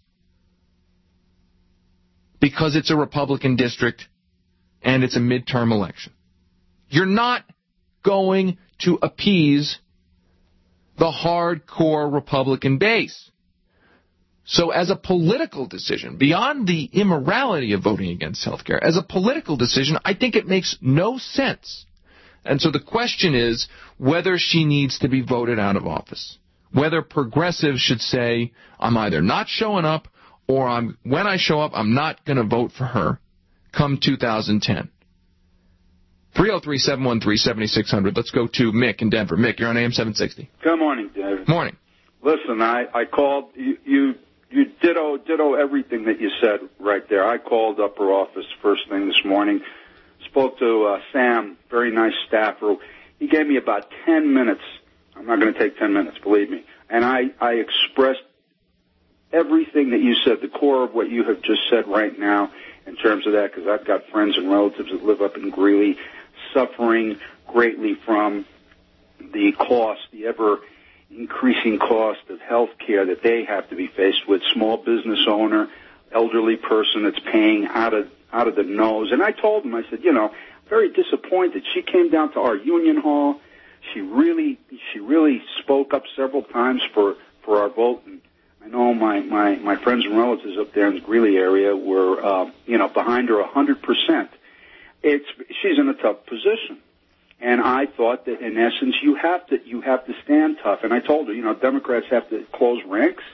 because it's a Republican district and it's a midterm election. You're not going to appease the hardcore Republican base. So as a political decision, beyond the immorality of voting against health care, as a political decision, I think it makes no sense. And so the question is whether she needs to be voted out of office, whether progressives should say, I'm either not showing up or I'm when I show up, I'm not going to vote for her come two thousand ten. three oh three, seven one three, seven six zero zero. Let's go to Mick in Denver. Mick, you're on A M seven sixty. Good morning, David. Morning. Listen, I, I called, you, you you ditto ditto everything that you said right there. I called up her office first thing this morning, spoke to uh, Sam, very nice staffer. He gave me about ten minutes. I'm not going to take ten minutes, believe me. And I, I expressed everything that you said, the core of what you have just said right now in terms of that, because I've got friends and relatives that live up in Greeley, suffering greatly from the cost, the ever increasing cost of health care that they have to be faced with, small business owner, elderly person that's paying out of out of the nose. And I told him, I said, you know, very disappointed. She came down to our union hall. She really she really spoke up several times for, for our vote. And I know my, my, my friends and relatives up there in the Greeley area were, uh, you know, behind her one hundred percent. It's, she's in a tough position. And I thought that, in essence, you have to you have to stand tough. And I told her, you know, Democrats have to close ranks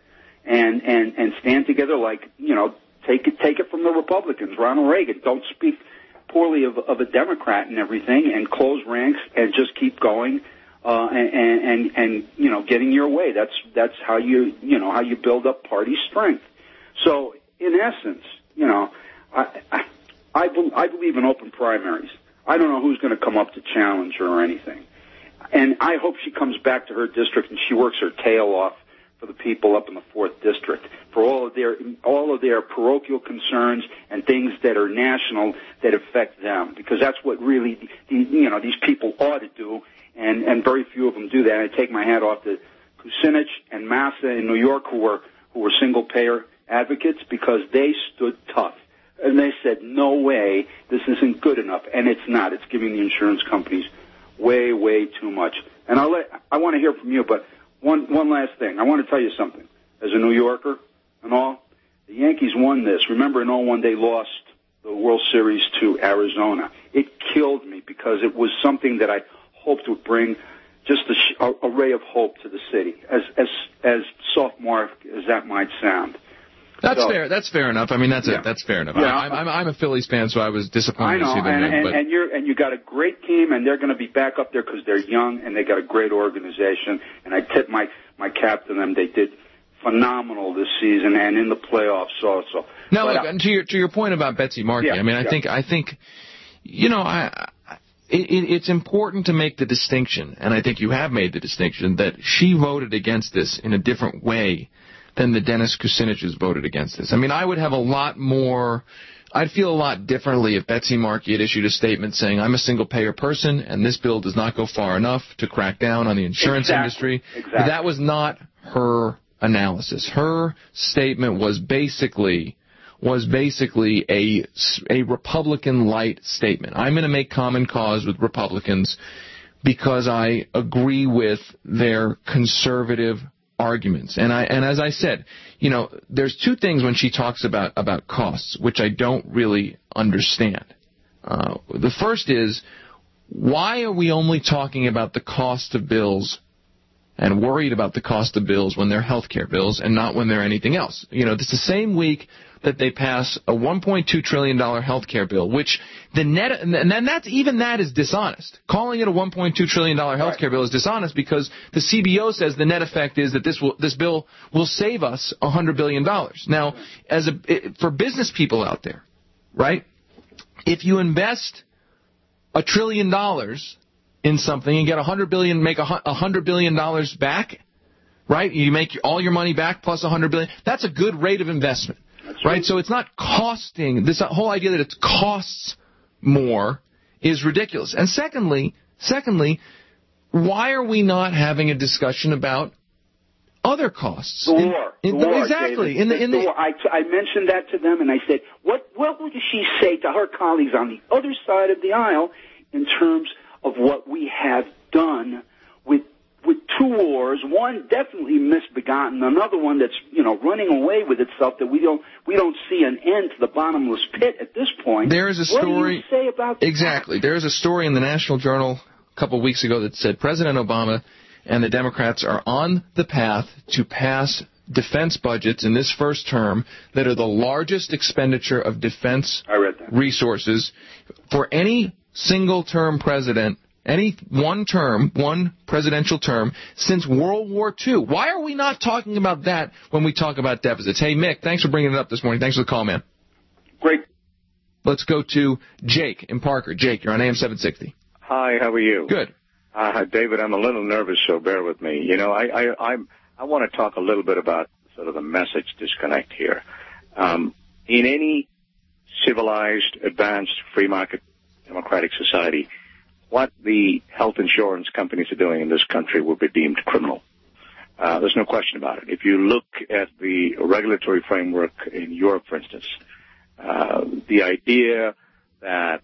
and and and stand together. Like, you know, take it take it from the Republicans. Ronald Reagan, don't speak poorly of, of a Democrat and everything, and close ranks and just keep going uh, and, and and and you know, getting your way. That's that's how you you know how you build up party strength. So, in essence, you know, I I, I, be, I believe in open primaries. I don't know who's going to come up to challenge her or anything. And I hope she comes back to her district and she works her tail off for the people up in the fourth district, for all of their all of their parochial concerns and things that are national that affect them, because that's what really the, you know these people ought to do, and and very few of them do that. And I take my hat off to Kucinich and Massa in New York, who were who were single payer advocates, because they stood tough. And they said, no way, this isn't good enough. And it's not. It's giving the insurance companies way, way too much. And I'll let, I want to hear from you, but one, one last thing. I want to tell you something. As a New Yorker and all, the Yankees won this. Remember, in oh one, they lost the World Series to Arizona. It killed me because it was something that I hoped would bring just a, sh- a, a ray of hope to the city, as, as, as sophomore as that might sound. That's so, fair. That's fair enough. I mean, that's yeah. a, that's fair enough. Yeah. I'm, I'm, I'm a Phillies fan, so I was disappointed I know, to see them and, win. And, but... and you're and you got a great team, and they're going to be back up there because they're young and they got a great organization. And I tip my my cap to them. They did phenomenal this season and in the playoffs also. Now, but, look, uh, and to your to your point about Betsy Markey, yeah, I mean, I yeah. think I think, you know, I. It, it, it's important to make the distinction, and I think you have made the distinction, that she voted against this in a different way than the Dennis Kucinichs voted against this. I mean, I would have a lot more, I'd feel a lot differently if Betsy Markey had issued a statement saying, I'm a single-payer person, and this bill does not go far enough to crack down on the insurance exactly. industry. Exactly. But that was not her analysis. Her statement was basically... was basically a, a Republican-light statement. I'm going to make common cause with Republicans because I agree with their conservative arguments. And I and as I said, you know, there's two things when she talks about, about costs, which I don't really understand. Uh, the first is, why are we only talking about the cost of bills and worried about the cost of bills when they're health care bills and not when they're anything else? You know, it's the same week that they pass a one point two trillion dollars health care bill, which the net, and then that's, even that is dishonest. Calling it a one point two trillion dollars health care bill is dishonest because the C B O says the net effect is that this will, this bill will save us one hundred billion dollars. Now, as a, for business people out there, right, if you invest a trillion dollars in something and get one hundred billion, make a one hundred billion dollars back, right, you make all your money back plus one hundred billion dollars, that's a good rate of investment. Right. right, so it's not costing, this whole idea that it costs more is ridiculous. And secondly, secondly, why are we not having a discussion about other costs? The war. In, in, the war, exactly. David. In the, in the, the war. I, I mentioned that to them, and I said, what, what would she say to her colleagues on the other side of the aisle in terms of what we have done with with two wars, one definitely misbegotten, another one that's, you know, running away with itself, that we don't we don't see an end to the bottomless pit at this point. There is a story. What do you say about that? Exactly. There is a story in the National Journal a couple of weeks ago that said President Obama and the Democrats are on the path to pass defense budgets in this first term that are the largest expenditure of defense I read that. resources for any single-term president, any one term, one presidential term, since World War Two. Why are we not talking about that when we talk about deficits? Hey, Mick, thanks for bringing it up this morning. Thanks for the call, man. Great. Let's go to Jake in Parker. Jake, you're on A M seven sixty. Hi, how are you? Good. Uh, David, I'm a little nervous, so bear with me. You know, I I I, I want to talk a little bit about sort of the message disconnect here. Um, in any civilized, advanced, free market democratic society, what the health insurance companies are doing in this country will be deemed criminal. Uh, there's no question about it. If you look at the regulatory framework in Europe, for instance, uh, the idea that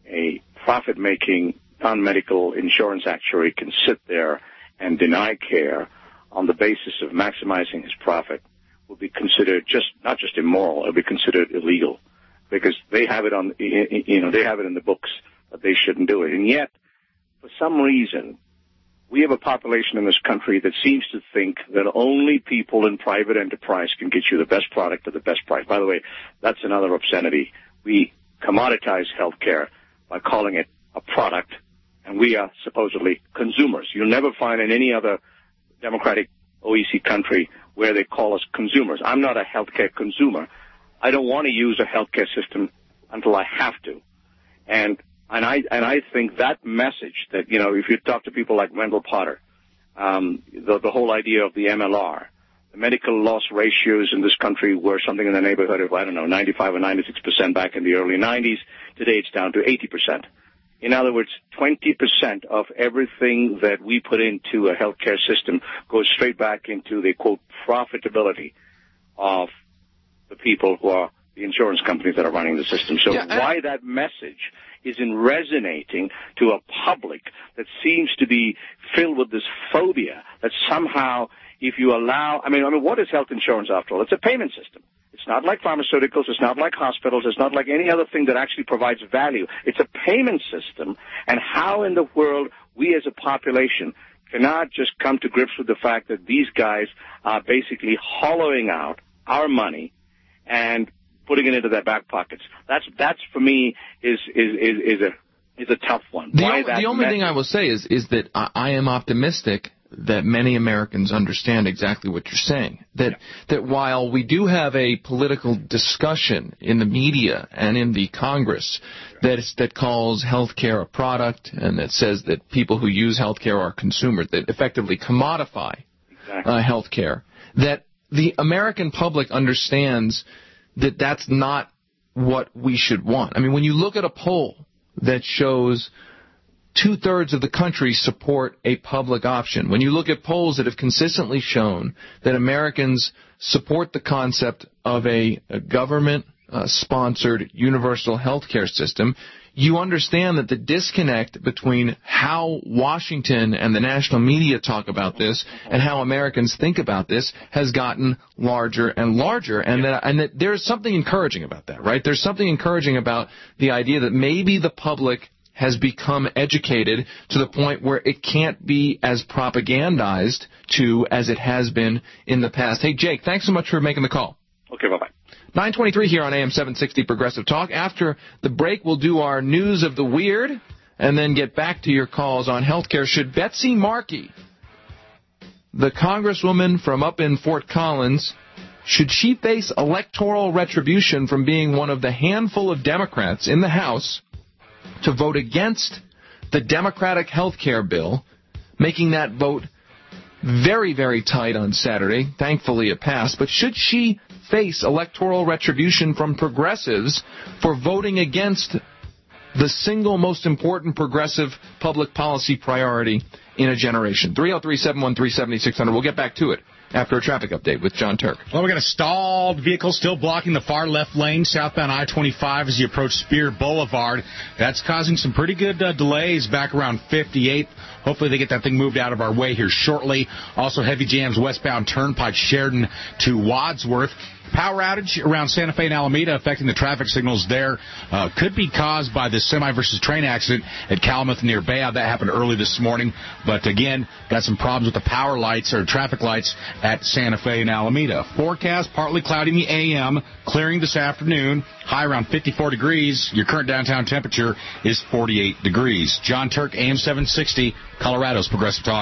a profit-making non-medical insurance actuary can sit there and deny care on the basis of maximizing his profit will be considered just not just immoral, it'll be considered illegal because they have it on, you know, they have it in the books that they shouldn't do it. And yet, for some reason, we have a population in this country that seems to think that only people in private enterprise can get you the best product at the best price. By the way, that's another obscenity. We commoditize healthcare by calling it a product, and we are supposedly consumers. You'll never find in any other democratic O E C country where they call us consumers. I'm not a healthcare consumer. I don't want to use a healthcare system until I have to. And And I and I think that message that, you know, if you talk to people like Wendell Potter, um, the, the whole idea of the M L R, the medical loss ratios in this country were something in the neighborhood of, I don't know, ninety-five or ninety-six percent back in the early nineties. Today it's down to eighty percent. In other words, twenty percent of everything that we put into a healthcare system goes straight back into the, quote, profitability of the people who are the insurance companies that are running the system. So yeah, I- why that message isn't resonating to a public that seems to be filled with this phobia that somehow if you allow, I mean, I mean, what is health insurance after all? It's a payment system. It's not like pharmaceuticals. It's not like hospitals. It's not like any other thing that actually provides value. It's a payment system. And how in the world we as a population cannot just come to grips with the fact that these guys are basically hollowing out our money and putting it into their back pockets. That's that's for me is is is, is a is a tough one. The, Why o- that the only message? thing I will say is is that I, I am optimistic that many Americans understand exactly what you're saying. That yeah. that while we do have a political discussion in the media and in the Congress that is, that calls healthcare a product and that says that people who use healthcare are consumers, that effectively commodify exactly. uh, healthcare, that the American public understands that that's not what we should want. I mean, when you look at a poll that shows two-thirds of the country support a public option, when you look at polls that have consistently shown that Americans support the concept of a, a government-sponsored universal health care system, you understand that the disconnect between how Washington and the national media talk about this and how Americans think about this has gotten larger and larger, and that and that there's something encouraging about that, right? There's something encouraging about the idea that maybe the public has become educated to the point where it can't be as propagandized to as it has been in the past. Hey, Jake, thanks so much for making the call. Okay, bye-bye. nine twenty-three here on A M seven sixty Progressive Talk. After the break, we'll do our news of the weird and then get back to your calls on healthcare. Should Betsy Markey, the congresswoman from up in Fort Collins, should she face electoral retribution from being one of the handful of Democrats in the House to vote against the Democratic health care bill, making that vote very, very tight on Saturday? Thankfully it passed. But should she face electoral retribution from progressives for voting against the single most important progressive public policy priority in a generation? three oh three, seven one three, seven six zero zero. We'll get back to it after a traffic update with John Turk. Well, we got a stalled vehicle still blocking the far left lane southbound I twenty-five as you approach Spear Boulevard. That's causing some pretty good uh, delays back around fifty-eighth. Hopefully they get that thing moved out of our way here shortly. Also heavy jams westbound Turnpike Sheridan to Wadsworth. Power outage around Santa Fe and Alameda affecting the traffic signals there. Uh, could be caused by the semi versus train accident at Calumet near Bayard. That happened early this morning. But again, got some problems with the power lights or traffic lights at Santa Fe and Alameda. Forecast, partly cloudy in the A M, clearing this afternoon. High around fifty-four degrees. Your current downtown temperature is forty-eight degrees. John Turk, A M seven sixty, Colorado's Progressive Talk.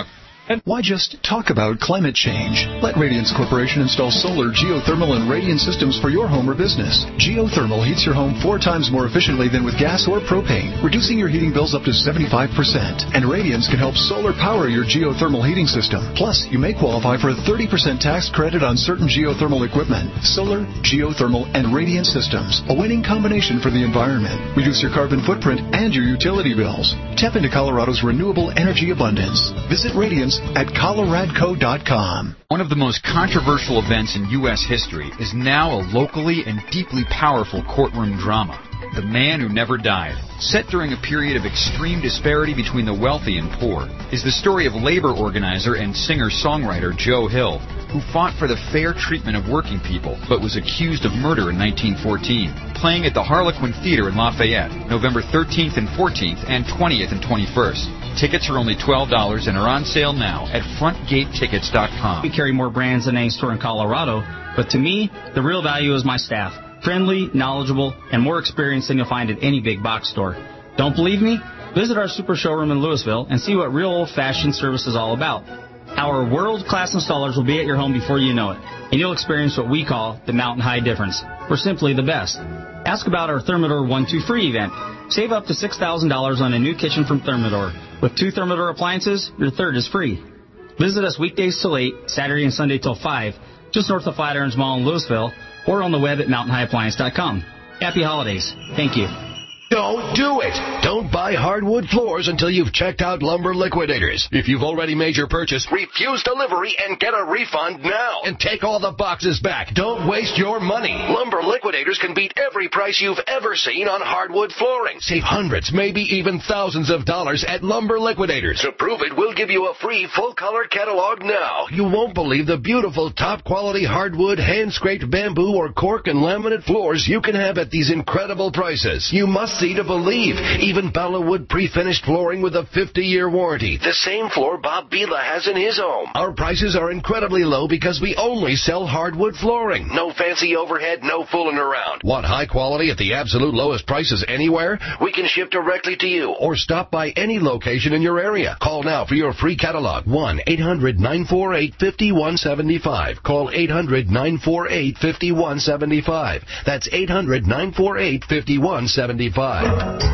And why just talk about climate change? Let Radiance Corporation install solar, geothermal, and radiant systems for your home or business. Geothermal heats your home four times more efficiently than with gas or propane, reducing your heating bills up to seventy-five percent. And Radiance can help solar power your geothermal heating system. Plus, you may qualify for a thirty percent tax credit on certain geothermal equipment. Solar, geothermal, and radiant systems. A winning combination for the environment. Reduce your carbon footprint and your utility bills. Tap into Colorado's renewable energy abundance. Visit Radiance at coloradco dot com. One of the most controversial events in U S history is now a locally and deeply powerful courtroom drama. The Man Who Never Died. Set during a period of extreme disparity between the wealthy and poor, is the story of labor organizer and singer-songwriter Joe Hill, who fought for the fair treatment of working people, but was accused of murder in nineteen fourteen. Playing at the Harlequin Theater in Lafayette, November thirteenth and fourteenth, and twentieth and twenty-first. Tickets are only twelve dollars and are on sale now at front gate tickets dot com. We carry more brands than any store in Colorado, but to me, the real value is my staff. Friendly, knowledgeable, and more experienced than you'll find at any big box store. Don't believe me? Visit our super showroom in Louisville and see what real old-fashioned service is all about. Our world-class installers will be at your home before you know it, and you'll experience what we call the Mountain High difference. We're simply the best. Ask about our Thermador one two free event. Save up to six thousand dollars on a new kitchen from Thermador. With two Thermador appliances, your third is free. Visit us weekdays till eight, Saturday and Sunday till five, just north of Flatirons Mall in Louisville, or on the web at mountain high appliance dot com. Happy holidays. Thank you. Don't do it. Don't buy hardwood floors until you've checked out Lumber Liquidators. If you've already made your purchase, refuse delivery and get a refund now. And take all the boxes back. Don't waste your money. Lumber Liquidators can beat every price you've ever seen on hardwood flooring. Save hundreds, maybe even thousands of dollars at Lumber Liquidators. To prove it, we'll give you a free full-color catalog now. You won't believe the beautiful top-quality hardwood, hand-scraped bamboo, or cork and laminate floors you can have at these incredible prices. You must see to believe. Even Bellawood pre-finished flooring with a fifty-year warranty. The same floor Bob Bila has in his home. Our prices are incredibly low because we only sell hardwood flooring. No fancy overhead, no fooling around. Want high quality at the absolute lowest prices anywhere? We can ship directly to you or stop by any location in your area. Call now for your free catalog. one eight hundred nine four eight five one seven five. Call eight hundred nine four eight five one seven five. That's eight hundred nine four eight five one seven five. When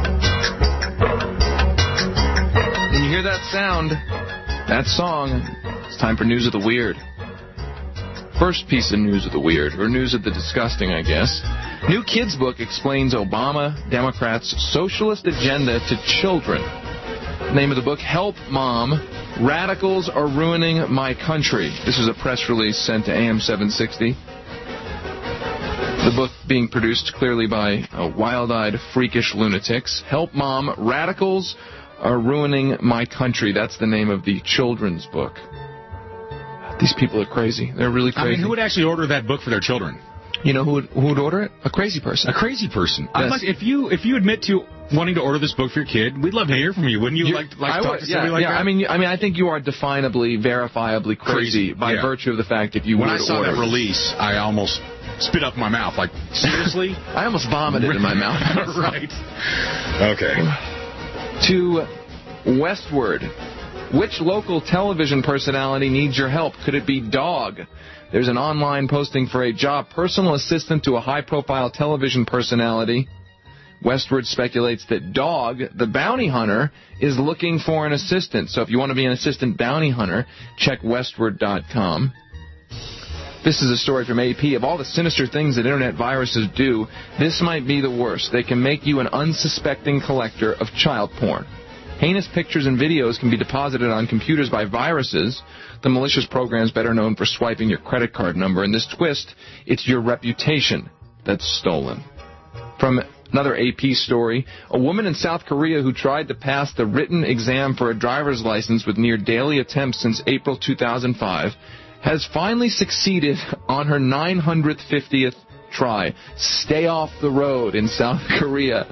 you hear that sound, that song, it's time for News of the Weird. First piece of News of the Weird, or News of the Disgusting, I guess. New kids book explains Obama Democrats' socialist agenda to children. Name of the book, Help Mom, Radicals Are Ruining My Country. This is a press release sent to A M seven sixty. The book being produced clearly by uh, wild-eyed, freakish lunatics. Help Mom, Radicals Are Ruining My Country. That's the name of the children's book. These people are crazy. They're really crazy. I mean, who would actually order that book for their children? You know who would, who would order it? A crazy person. A crazy person. Yes. Like, if you if you admit to wanting to order this book for your kid, we'd love to hear from you. Wouldn't you, you like, like to talk would, to somebody yeah, like yeah. that? I mean, I mean, I think you are definably, verifiably crazy, crazy. by yeah. virtue of the fact if you when were I to saw order that release, I almost spit up my mouth. Like, seriously? I almost vomited in my mouth. Right. Okay. To Westward. Which local television personality needs your help? Could it be Dog? There's an online posting for a job, personal assistant to a high-profile television personality. Westward speculates that Dog, the bounty hunter, is looking for an assistant. So if you want to be an assistant bounty hunter, check westward dot com. This is a story from A P. Of all the sinister things that internet viruses do, this might be the worst. They can make you an unsuspecting collector of child porn. Heinous pictures and videos can be deposited on computers by viruses, the malicious programs better known for swiping your credit card number. In this twist, it's your reputation that's stolen. From another A P story, a woman in South Korea who tried to pass the written exam for a driver's license with near daily attempts since April two thousand five has finally succeeded on her nine hundred fiftieth try. Stay off the road in South Korea.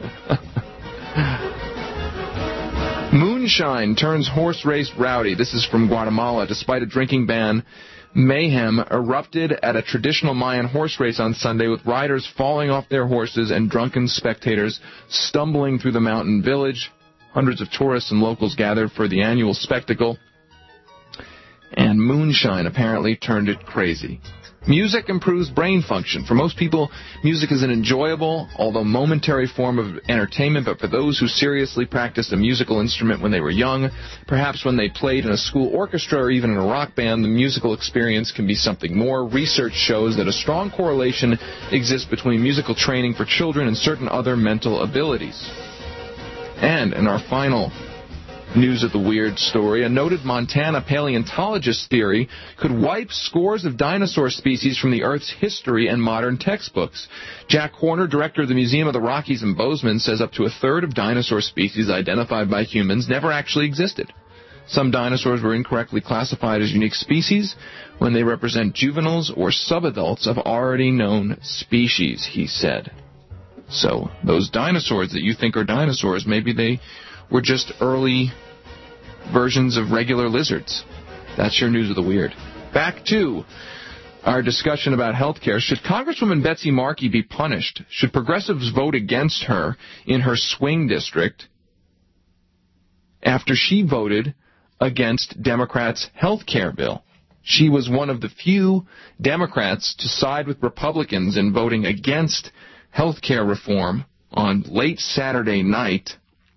Moonshine turns horse race rowdy. This is from Guatemala. Despite a drinking ban, mayhem erupted at a traditional Mayan horse race on Sunday, with riders falling off their horses and drunken spectators stumbling through the mountain village. Hundreds of tourists and locals gathered for the annual spectacle. and moonshine apparently turned it crazy. Music improves brain function. For most people, music is an enjoyable, although momentary form of entertainment, but for those who seriously practiced a musical instrument when they were young, perhaps when they played in a school orchestra or even in a rock band, the musical experience can be something more. Research shows that a strong correlation exists between musical training for children and certain other mental abilities. And in our final news of the weird story, a noted Montana paleontologist theory could wipe scores of dinosaur species from the Earth's history and modern textbooks. Jack Horner, director of the Museum of the Rockies in Bozeman, says up to a third of dinosaur species identified by humans never actually existed. Some dinosaurs were incorrectly classified as unique species when they represent juveniles or subadults of already known species, he said. So, those dinosaurs that you think are dinosaurs, maybe they were just early versions of regular lizards. That's your news of the weird. Back to our discussion about health care. Should Congresswoman Betsy Markey be punished? Should progressives vote against her in her swing district after she voted against Democrats' health care bill? She was one of the few Democrats to side with Republicans in voting against health care reform on late Saturday night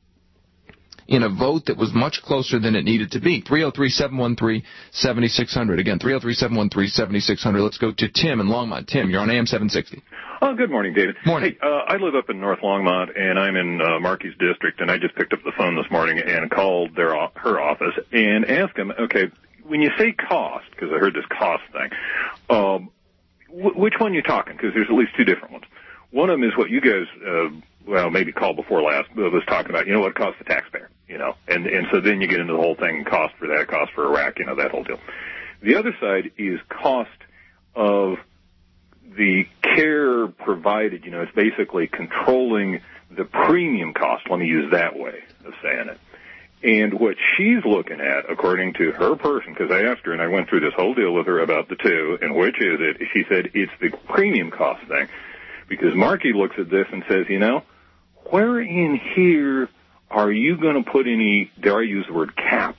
in a vote that was much closer than it needed to be. three oh three, seven one three, seven six zero zero. Again, three oh three, seven one three, seven six zero zero. Let's go to Tim in Longmont. Tim, you're on A M seven sixty. Oh, good morning, David. Morning. Hey, uh, I live up in North Longmont, and I'm in uh, Markey's district, and I just picked up the phone this morning and called their her office and asked them, okay, when you say cost, because I heard this cost thing, um, w- which one are you talking? Because there's at least two different ones. One of them is what you guys, uh, well, maybe called before last, uh, was talking about, you know, what it costs the taxpayer, you know, and, and so then you get into the whole thing, cost for that, cost for Iraq, you know, that whole deal. The other side is cost of the care provided, you know, it's basically controlling the premium cost, let me use that way of saying it. And what she's looking at, according to her person, because I asked her and I went through this whole deal with her about the two, and which is it, she said it's the premium cost thing. Because Markey looks at this and says, you know, where in here are you going to put any, dare I use the word, caps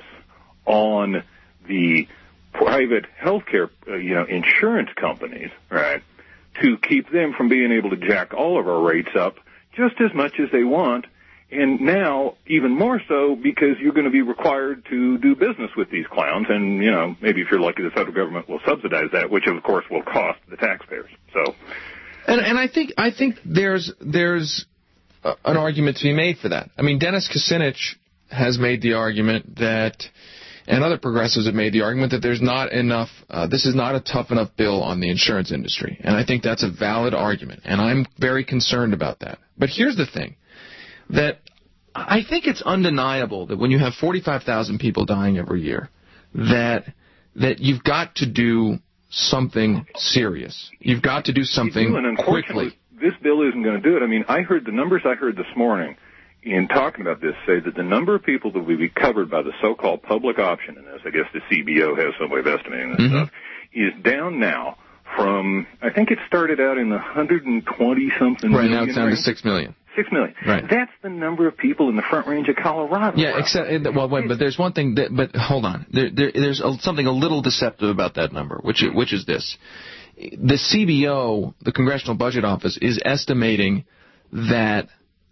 on the private healthcare, uh, you know, insurance companies, right, to keep them from being able to jack all of our rates up just as much as they want, and now even more so because you're going to be required to do business with these clowns, and, you know, maybe if you're lucky the federal government will subsidize that, which of course will cost the taxpayers. So... And, and I think I think there's there's a, an argument to be made for that. I mean, Dennis Kucinich has made the argument that, and other progressives have made the argument that there's not enough. Uh, this is not a tough enough bill on the insurance industry, and I think that's a valid argument, and I'm very concerned about that. But here's the thing, that I think it's undeniable that when you have forty-five thousand people dying every year, that that you've got to do something serious. You've got to do something do, and quickly. This bill isn't going to do it. I mean, I heard the numbers I heard this morning in talking about this say that the number of people that will be covered by the so-called public option in this, I guess the C B O has some way of estimating this mm-hmm. stuff, is down now from, I think it started out in the one hundred twenty something Right million now it's down range. to six million. Six million. Right. That's the number of people in the Front Range of Colorado. Yeah, except well, wait, but there's one thing. That, but hold on, there, there, there's a, something a little deceptive about that number, which which is this: the C B O, the Congressional Budget Office, is estimating that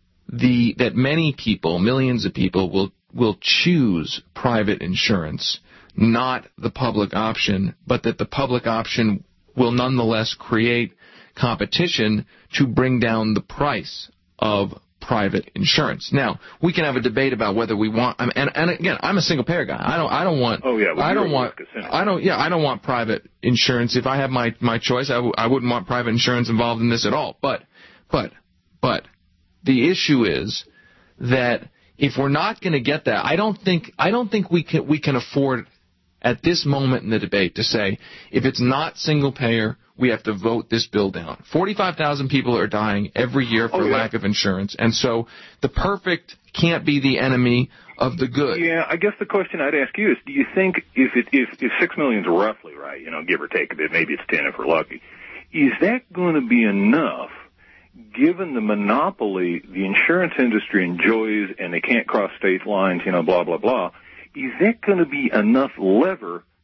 the that many people, millions of people, will will choose private insurance, not the public option, but that the public option will nonetheless create competition to bring down the price of private insurance. Now, we can have a debate about whether we want, and, and again, I'm a single payer guy. I don't, I don't want, oh, yeah, well, I don't want, I don't, yeah, I don't want private insurance. If I have my, my choice, I, w- I wouldn't want private insurance involved in this at all. But, but, but, the issue is that if we're not going to get that, I don't think, I don't think we can, we can afford at this moment in the debate to say, if it's not single payer, we have to vote this bill down. forty-five thousand people are dying every year for oh, yeah. lack of insurance, and so the perfect can't be the enemy of the good. Yeah, I guess the question I'd ask you is, do you think if it if, if six million's roughly right, you know, give or take a bit, maybe it's ten if we're lucky, is that going to be enough, given the monopoly the insurance industry enjoys and they can't cross state lines, you know, blah, blah, blah, is that going to be enough lever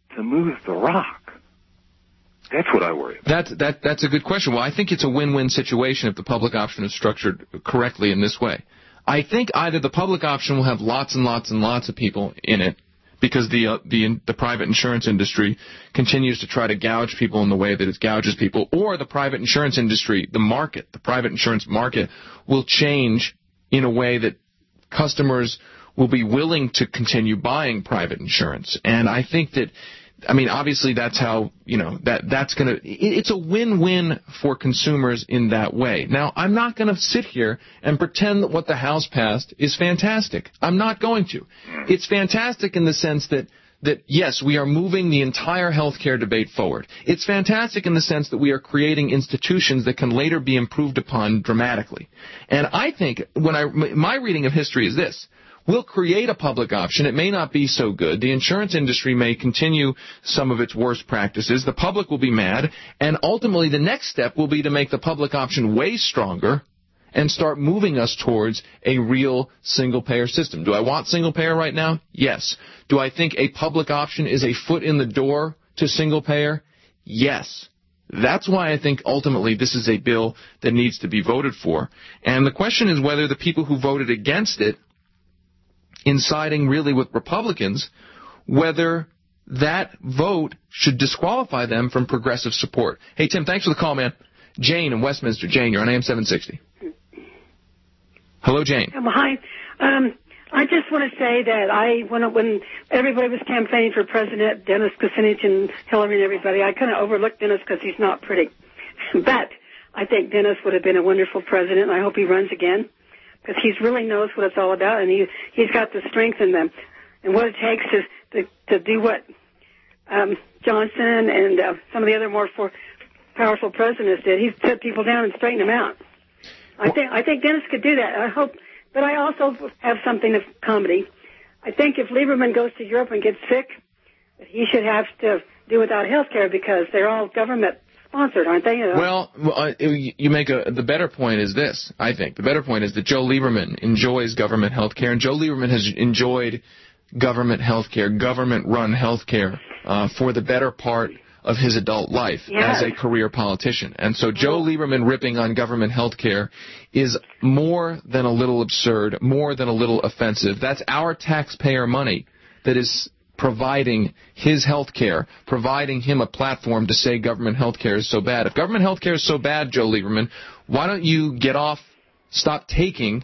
to move the rock? That's what I worry about. That, that, that's a good question. Well, I think it's a win-win situation if the public option is structured correctly in this way. I think either the public option will have lots and lots and lots of people in it because the, uh, the, the private insurance industry continues to try to gouge people in the way that it gouges people, or the private insurance industry, the market, the private insurance market will change in a way that customers will be willing to continue buying private insurance. And I think that, I mean, obviously that's how, you know, that that's going to, it's a win-win for consumers in that way. Now, I'm not going to sit here and pretend that what the House passed is fantastic. I'm not going to. It's fantastic in the sense that, that yes, we are moving the entire healthcare debate forward. It's fantastic in the sense that we are creating institutions that can later be improved upon dramatically. And I think, when I, my reading of history is this. We'll create a public option. It may not be so good. The insurance industry may continue some of its worst practices. The public will be mad. And ultimately, the next step will be to make the public option way stronger and start moving us towards a real single-payer system. Do I want single-payer right now? Yes. Do I think a public option is a foot in the door to single-payer? Yes. That's why I think ultimately this is a bill that needs to be voted for. And the question is whether the people who voted against it, in siding really with Republicans, whether that vote should disqualify them from progressive support. Hey, Tim, thanks for the call, man. Jane in Westminster. Jane, you're on A M seven sixty. Hello, Jane. Um, hi. Um, I just want to say that I, when, when everybody was campaigning for President, Dennis Kucinich and Hillary and everybody, I kind of overlooked Dennis because he's not pretty. But I think Dennis would have been a wonderful president, and I hope he runs again. Because he really knows what it's all about, and he he's got the strength in them, and what it takes to to, to do what um, Johnson and uh, some of the other more for, powerful presidents did. He's set people down and straightened them out. I think I think Dennis could do that. I hope, but I also have something of comedy. I think if Lieberman goes to Europe and gets sick, he should have to do without health care because they're all government sponsored, aren't they? Uh, well, uh, you make a, the better point is this, I think. The better point is that Joe Lieberman enjoys government health care, and Joe Lieberman has enjoyed government health care, government-run health care, uh, for the better part of his adult life yes. as a career politician. And so Joe Lieberman ripping on government health care is more than a little absurd, more than a little offensive. That's our taxpayer money that is providing his health care, providing him a platform to say government health care is so bad. If government health care is so bad, Joe Lieberman, why don't you get off, stop taking,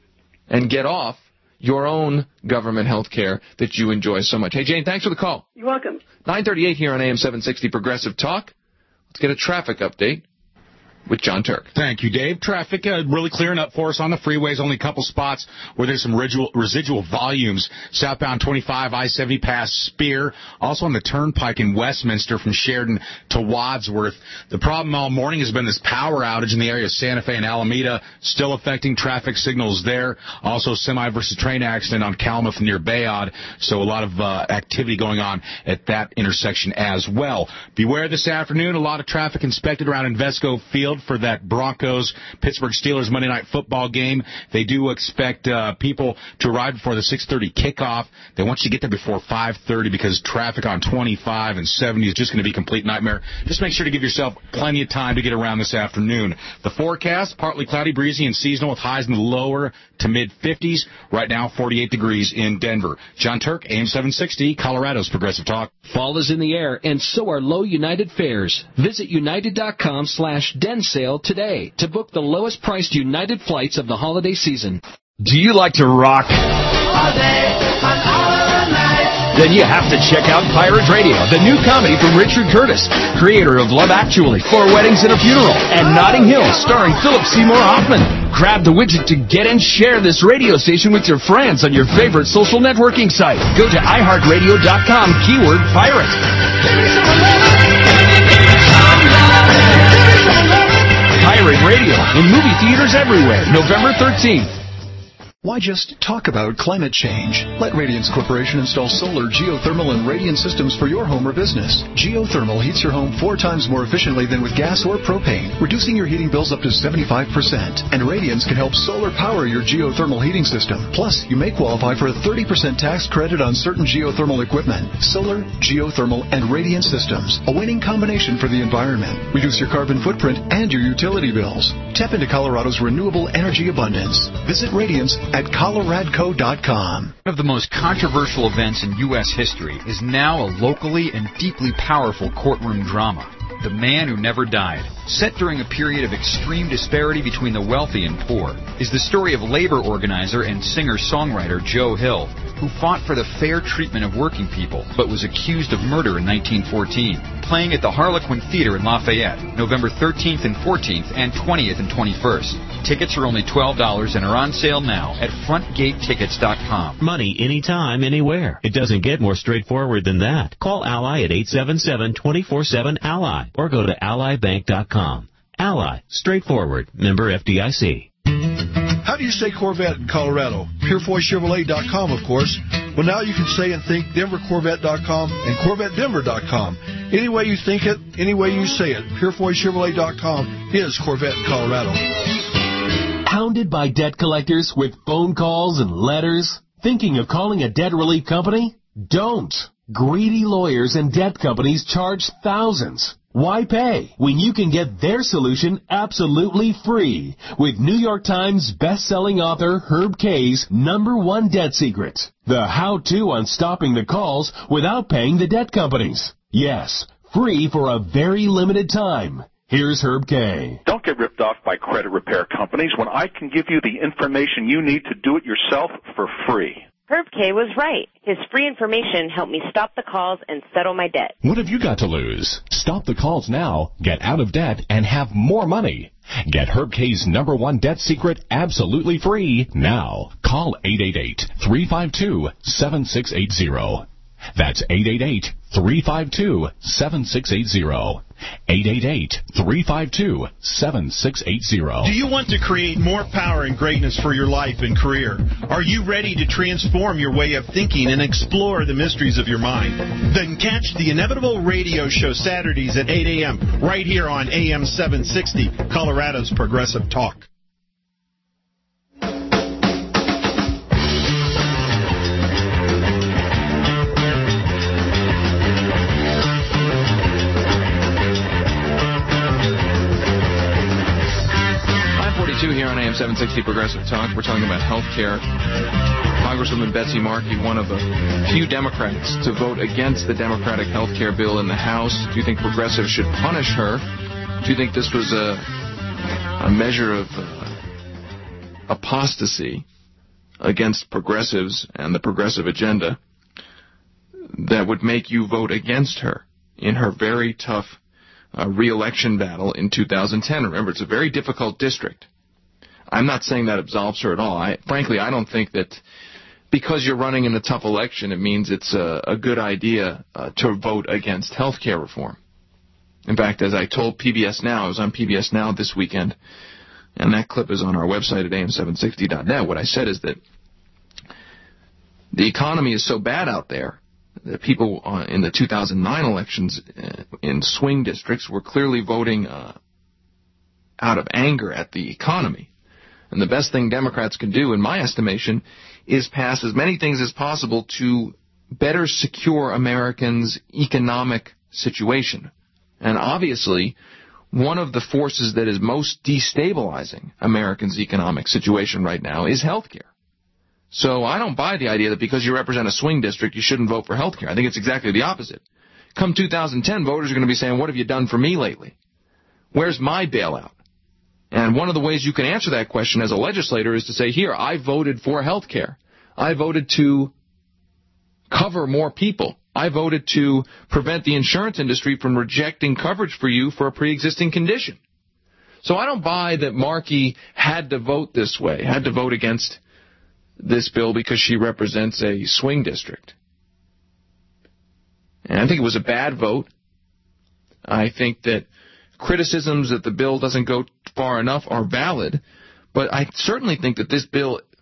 and get off your own government health care that you enjoy so much. Hey, Jane, thanks for the call. You're welcome. nine thirty-eight here on A M seven sixty Progressive Talk. Let's get a traffic update with John Turk. Thank you, Dave. Traffic uh, really clearing up for us on the freeways. Only a couple spots where there's some residual, residual volumes. Southbound twenty-five, I seventy past Spear. Also on the Turnpike in Westminster from Sheridan to Wadsworth. The problem all morning has been this power outage in the area of Santa Fe and Alameda, still affecting traffic signals there. Also semi versus train accident on Calumet near Bayard. So a lot of uh, activity going on at that intersection as well. Beware this afternoon. A lot of traffic inspected around Invesco Field for that Broncos-Pittsburgh Steelers Monday Night Football game. They do expect uh, people to arrive before the six thirty kickoff. They want you to get there before five thirty because traffic on twenty-five and seventy is just going to be a complete nightmare. Just make sure to give yourself plenty of time to get around this afternoon. The forecast, partly cloudy, breezy, and seasonal with highs in the lower to mid-fifties. Right now, forty-eight degrees in Denver. John Turk, A M seven sixty, Colorado's Progressive Talk. Fall is in the air, and so are low United fares. Visit united.com slash den sale today to book the lowest priced United flights of the holiday season. Do you like to rock? All day, all night. Then you have to check out Pirate Radio, the new comedy from Richard Curtis, creator of Love Actually, Four Weddings and a Funeral, and Notting Hill, starring Philip Seymour Hoffman. Grab the widget to get and share this radio station with your friends on your favorite social networking site. Go to i heart radio dot com, keyword pirate. Pirate Radio in movie theaters everywhere, November thirteenth. Why just talk about climate change? Let Radiance Corporation install solar, geothermal, and radiant systems for your home or business. Geothermal heats your home four times more efficiently than with gas or propane, reducing your heating bills up to seventy-five percent. And Radiance can help solar power your geothermal heating system. Plus, you may qualify for a thirty percent tax credit on certain geothermal equipment. Solar, geothermal, and radiant systems. A winning combination for the environment. Reduce your carbon footprint and your utility bills. Tap into Colorado's renewable energy abundance. Visit Radiance at coloradco dot com. One of the most controversial events in U S history is now a locally and deeply powerful courtroom drama. The Man Who Never Died, set during a period of extreme disparity between the wealthy and poor, is the story of labor organizer and singer-songwriter Joe Hill, who fought for the fair treatment of working people, but was accused of murder in nineteen fourteen. Playing at the Harlequin Theater in Lafayette, November thirteenth and fourteenth, and twentieth and twenty-first. Tickets are only twelve dollars and are on sale now at front gate tickets dot com. Money anytime, anywhere. It doesn't get more straightforward than that. Call Ally at eight seven seven, two four seven, Ally or go to ally bank dot com. Ally. Straightforward. Member F D I C. How do you say Corvette in Colorado? Purefoy Chevrolet dot com, of course. Well, now you can say and think Denver Corvette dot com and Corvette Denver dot com. Any way you think it, any way you say it, Purefoy Chevrolet dot com is Corvette in Colorado. Hounded by debt collectors with phone calls and letters? Thinking of calling a debt relief company? Don't. Greedy lawyers and debt companies charge thousands. Why pay when you can get their solution absolutely free with New York Times best-selling author Herb Kay's number one debt secret, the how-to on stopping the calls without paying the debt companies. Yes, free for a very limited time. Here's Herb Kay. Don't get ripped off by credit repair companies when I can give you the information you need to do it yourself for free. Herb Kay was right. His free information helped me stop the calls and settle my debt. What have you got to lose? Stop the calls now, get out of debt, and have more money. Get Herb Kay's number one debt secret absolutely free now. Call eight eight eight, three five two, seven six eight zero. That's eight eight eight, three five two, seven six eight zero. eight eight eight, three five two, seven six eight zero. Do you want to create more power and greatness for your life and career? Are you ready to transform your way of thinking and explore the mysteries of your mind? Then catch the Inevitable Radio Show Saturdays at eight a.m. right here on A M seven sixty, Colorado's Progressive Talk. Here on A M seven sixty Progressive Talk, we're talking about health care. Congresswoman Betsy Markey, one of a few Democrats to vote against the Democratic health care bill in the House. Do you think progressives should punish her? Do you think this was a, a measure of uh, apostasy against progressives and the progressive agenda that would make you vote against her in her very tough uh, re-election battle in two thousand ten? Remember, it's a very difficult district. I'm not saying that absolves her at all. I, frankly, I don't think that because you're running in a tough election, it means it's a, a good idea uh, to vote against health care reform. In fact, as I told P B S Now, I was on P B S Now this weekend, and that clip is on our website at A M seven sixty dot net. What I said is that the economy is so bad out there that people uh, in the two thousand nine elections uh, in swing districts were clearly voting uh, out of anger at the economy. And the best thing Democrats can do, in my estimation, is pass as many things as possible to better secure Americans' economic situation. And obviously, one of the forces that is most destabilizing Americans' economic situation right now is health care. So I don't buy the idea that because you represent a swing district, you shouldn't vote for health care. I think it's exactly the opposite. Come two thousand ten, voters are going to be saying, what have you done for me lately? Where's my bailout? And one of the ways you can answer that question as a legislator is to say, here, I voted for health care. I voted to cover more people. I voted to prevent the insurance industry from rejecting coverage for you for a pre-existing condition. So I don't buy that Markey had to vote this way, had to vote against this bill because she represents a swing district. And I think it was a bad vote. I think that criticisms that the bill doesn't go far enough are valid, but I certainly think that this bill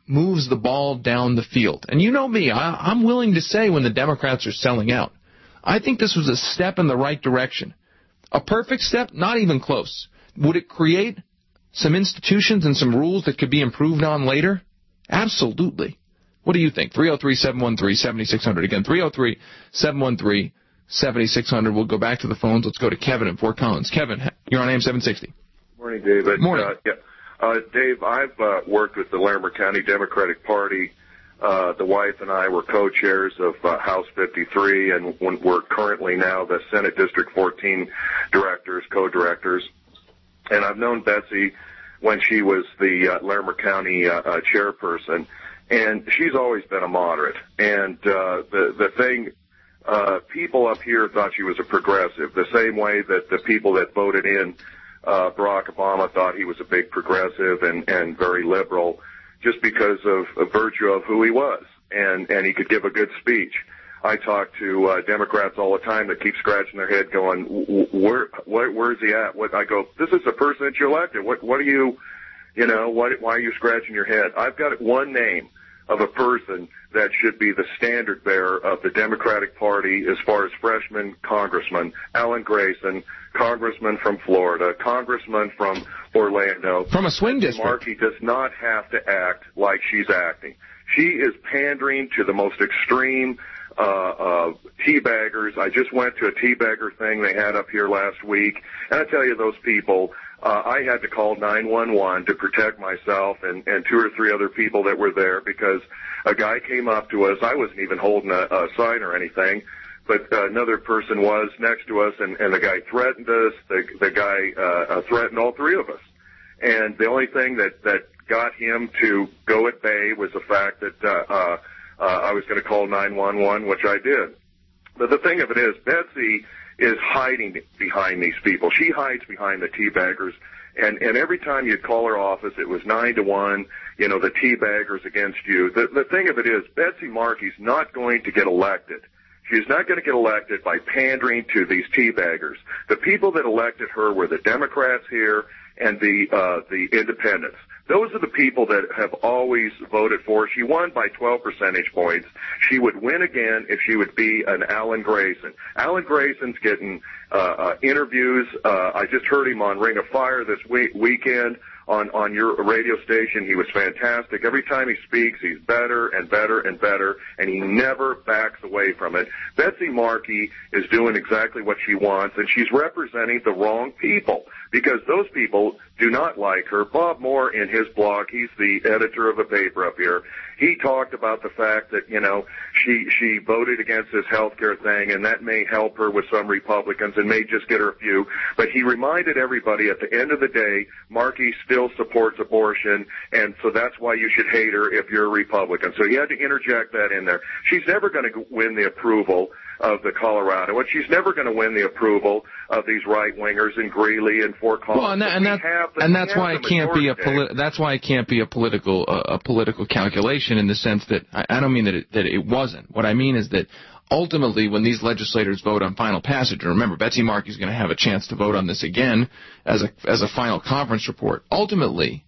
moves the ball down the field. And you know me, I, I'm willing to say when the Democrats are selling out. I think this was a step in the right direction. A perfect step? Not even close. Would it create some institutions and some rules that could be improved on later? Absolutely. What do you think? three oh three, seven one three, seven six zero zero. Again, three oh three, seven one three, seven six zero zero. We'll go back to the phones. Let's go to Kevin in Fort Collins. Kevin, you're on A M seven sixty. Morning, David. Morning. Uh, yeah. uh, Dave, I've uh, worked with the Larimer County Democratic Party. Uh, the wife and I were co-chairs of uh, House fifty-three, and we're currently now the Senate District fourteen directors, co-directors. And I've known Betsy when she was the uh, Larimer County uh, uh, chairperson, and she's always been a moderate. And uh, the the thing, uh, people up here thought she was a progressive, the same way that the people that voted in uh, Barack Obama thought he was a big progressive and, and very liberal, just because of a virtue of who he was, and, and he could give a good speech. I talk to uh, Democrats all the time that keep scratching their head going, where, where, where's he at? What, I go, this is the person that you elected. What, what are you, you know, what, why are you scratching your head? I've got one name of a person that should be the standard bearer of the Democratic Party as far as freshman congressman, Alan Grayson, congressman from Florida, congressman from Orlando. From a swing district. Markey does not have to act like she's acting. She is pandering to the most extreme uh, uh, teabaggers. I just went to a teabagger thing they had up here last week, and I tell you, those people, uh, I had to call nine one one to protect myself and, and two or three other people that were there, because a guy came up to us. I wasn't even holding a, a sign or anything, but uh, another person was next to us, and, and the guy threatened us. The, the guy uh, uh, threatened all three of us. And the only thing that, that got him to go at bay was the fact that uh, uh, uh, I was going to call nine one one, which I did. But the thing of it is, Betsy is hiding behind these people. She hides behind the teabaggers. And, and every time you'd call her office, it was nine to one, you know, the teabaggers against you. The, the thing of it is, Betsy Markey's not going to get elected. She's not going to get elected by pandering to these teabaggers. The people that elected her were the Democrats here and the uh, the independents. Those are the people that have always voted for her. She won by twelve percentage points. She would win again if she would be an Alan Grayson. Alan Grayson's getting uh, uh, interviews. Uh, I just heard him on Ring of Fire this week, weekend on, on your radio station. He was fantastic. Every time he speaks, he's better and better and better, and he never backs away from it. Betsy Markey is doing exactly what she wants, and she's representing the wrong people, because those people do not like her. Bob Moore, in his blog, he's the editor of a paper up here, he talked about the fact that, you know, she she voted against this health care thing, and that may help her with some Republicans and may just get her a few. But he reminded everybody at the end of the day, Markey still supports abortion, and so that's why you should hate her if you're a Republican. So he had to interject that in there. She's never going to win the approval of the Colorado, and she's never going to win the approval of these right-wingers in Greeley and Fort Collins. Well, and, that, and, that, the, and that's why it can't be a poli- that's why it can't be a political uh, a political calculation, in the sense that I, I don't mean that it, that it wasn't. What I mean is that ultimately, when these legislators vote on final passage, and remember, Betsy Markey's going to have a chance to vote on this again as a as a final conference report. Ultimately,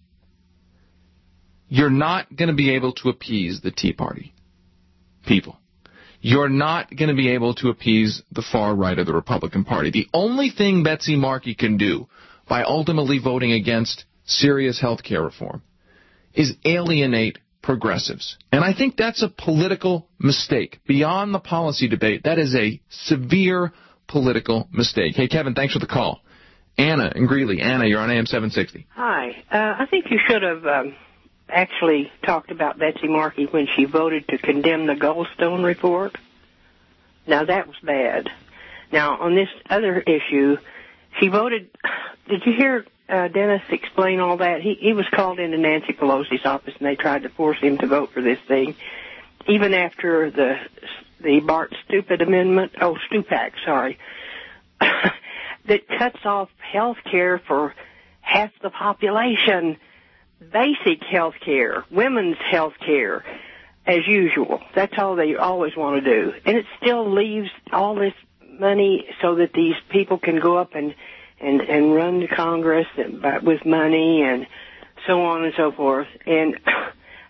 you're not going to be able to appease the Tea Party people. You're not going to be able to appease the far right of the Republican Party. The only thing Betsy Markey can do by ultimately voting against serious health care reform is alienate progressives. And I think that's a political mistake. Beyond the policy debate, that is a severe political mistake. Hey, Kevin, thanks for the call. Anna in Greeley. Anna, you're on A M seven sixty. Hi. Uh, I think you should have um, actually talked about Betsy Markey when she voted to condemn the Goldstone report. Now, that was bad. Now, on this other issue, she voted... Did you hear uh, Dennis explain all that? He, he was called into Nancy Pelosi's office, and they tried to force him to vote for this thing, even after the the Bart Stupid amendment, oh, Stupak, sorry, that cuts off health care for half the population, basic health care, women's health care, as usual. That's all they always want to do. And it still leaves all this money so that these people can go up and and, and run to Congress and, with money and so on and so forth. And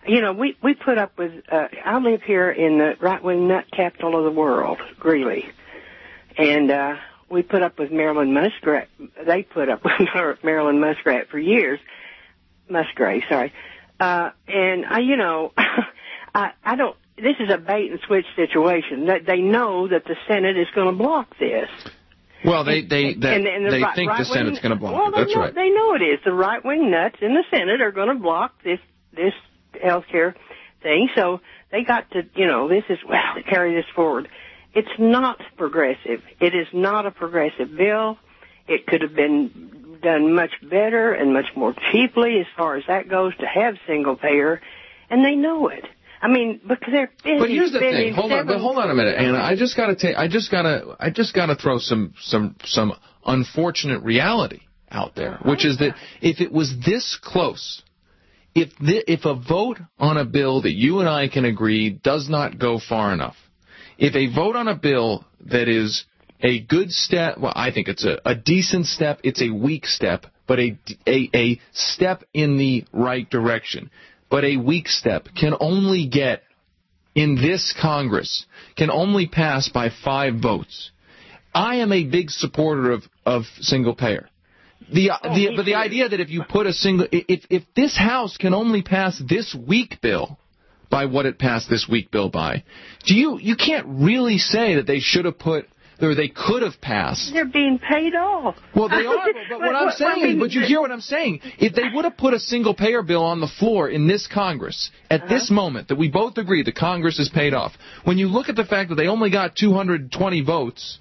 you know, we, we put up with, uh, I live here in the right-wing nut capital of the world, Greeley. And, uh, we put up with Marilyn Muskrat. They put up with Marilyn Muskrat for years. Musgrave, sorry. Uh, and I, you know, I, I don't, this is a bait and switch situation. That they know that the Senate is going to block this. Well, they they that, and, and the they right, think right the Senate's going to block well, it. That's they know, right. They know it is. The right-wing nuts in the Senate are going to block this this health care thing. So they got to, you know, this is, well, carry this forward. It's not progressive. It is not a progressive bill. It could have been done much better and much more cheaply as far as that goes to have single payer, and they know it. I mean, because they're busy. But here's the thing. Hold on, but hold on a minute, Anna. I just got to take. I just got to. I just got to throw some some some unfortunate reality out there, which is that if it was this close, if the, if a vote on a bill that you and I can agree does not go far enough, if a vote on a bill that is a good step, well, I think it's a, a decent step, it's a weak step, but a, a, a step in the right direction, but a weak step can only get, in this Congress, can only pass by five votes. I am a big supporter of, of single payer. The, oh, the, but the idea that if you put a single, if, if this House can only pass this weak bill, by what it passed this weak bill by, do you you can't really say that they should have put, or they could have passed. They're being paid off. Well, they are, but what I'm saying, but you hear what I'm saying. If they would have put a single-payer bill on the floor in this Congress, at uh-huh. this moment, that we both agree the Congress is paid off, when you look at the fact that they only got two hundred twenty votes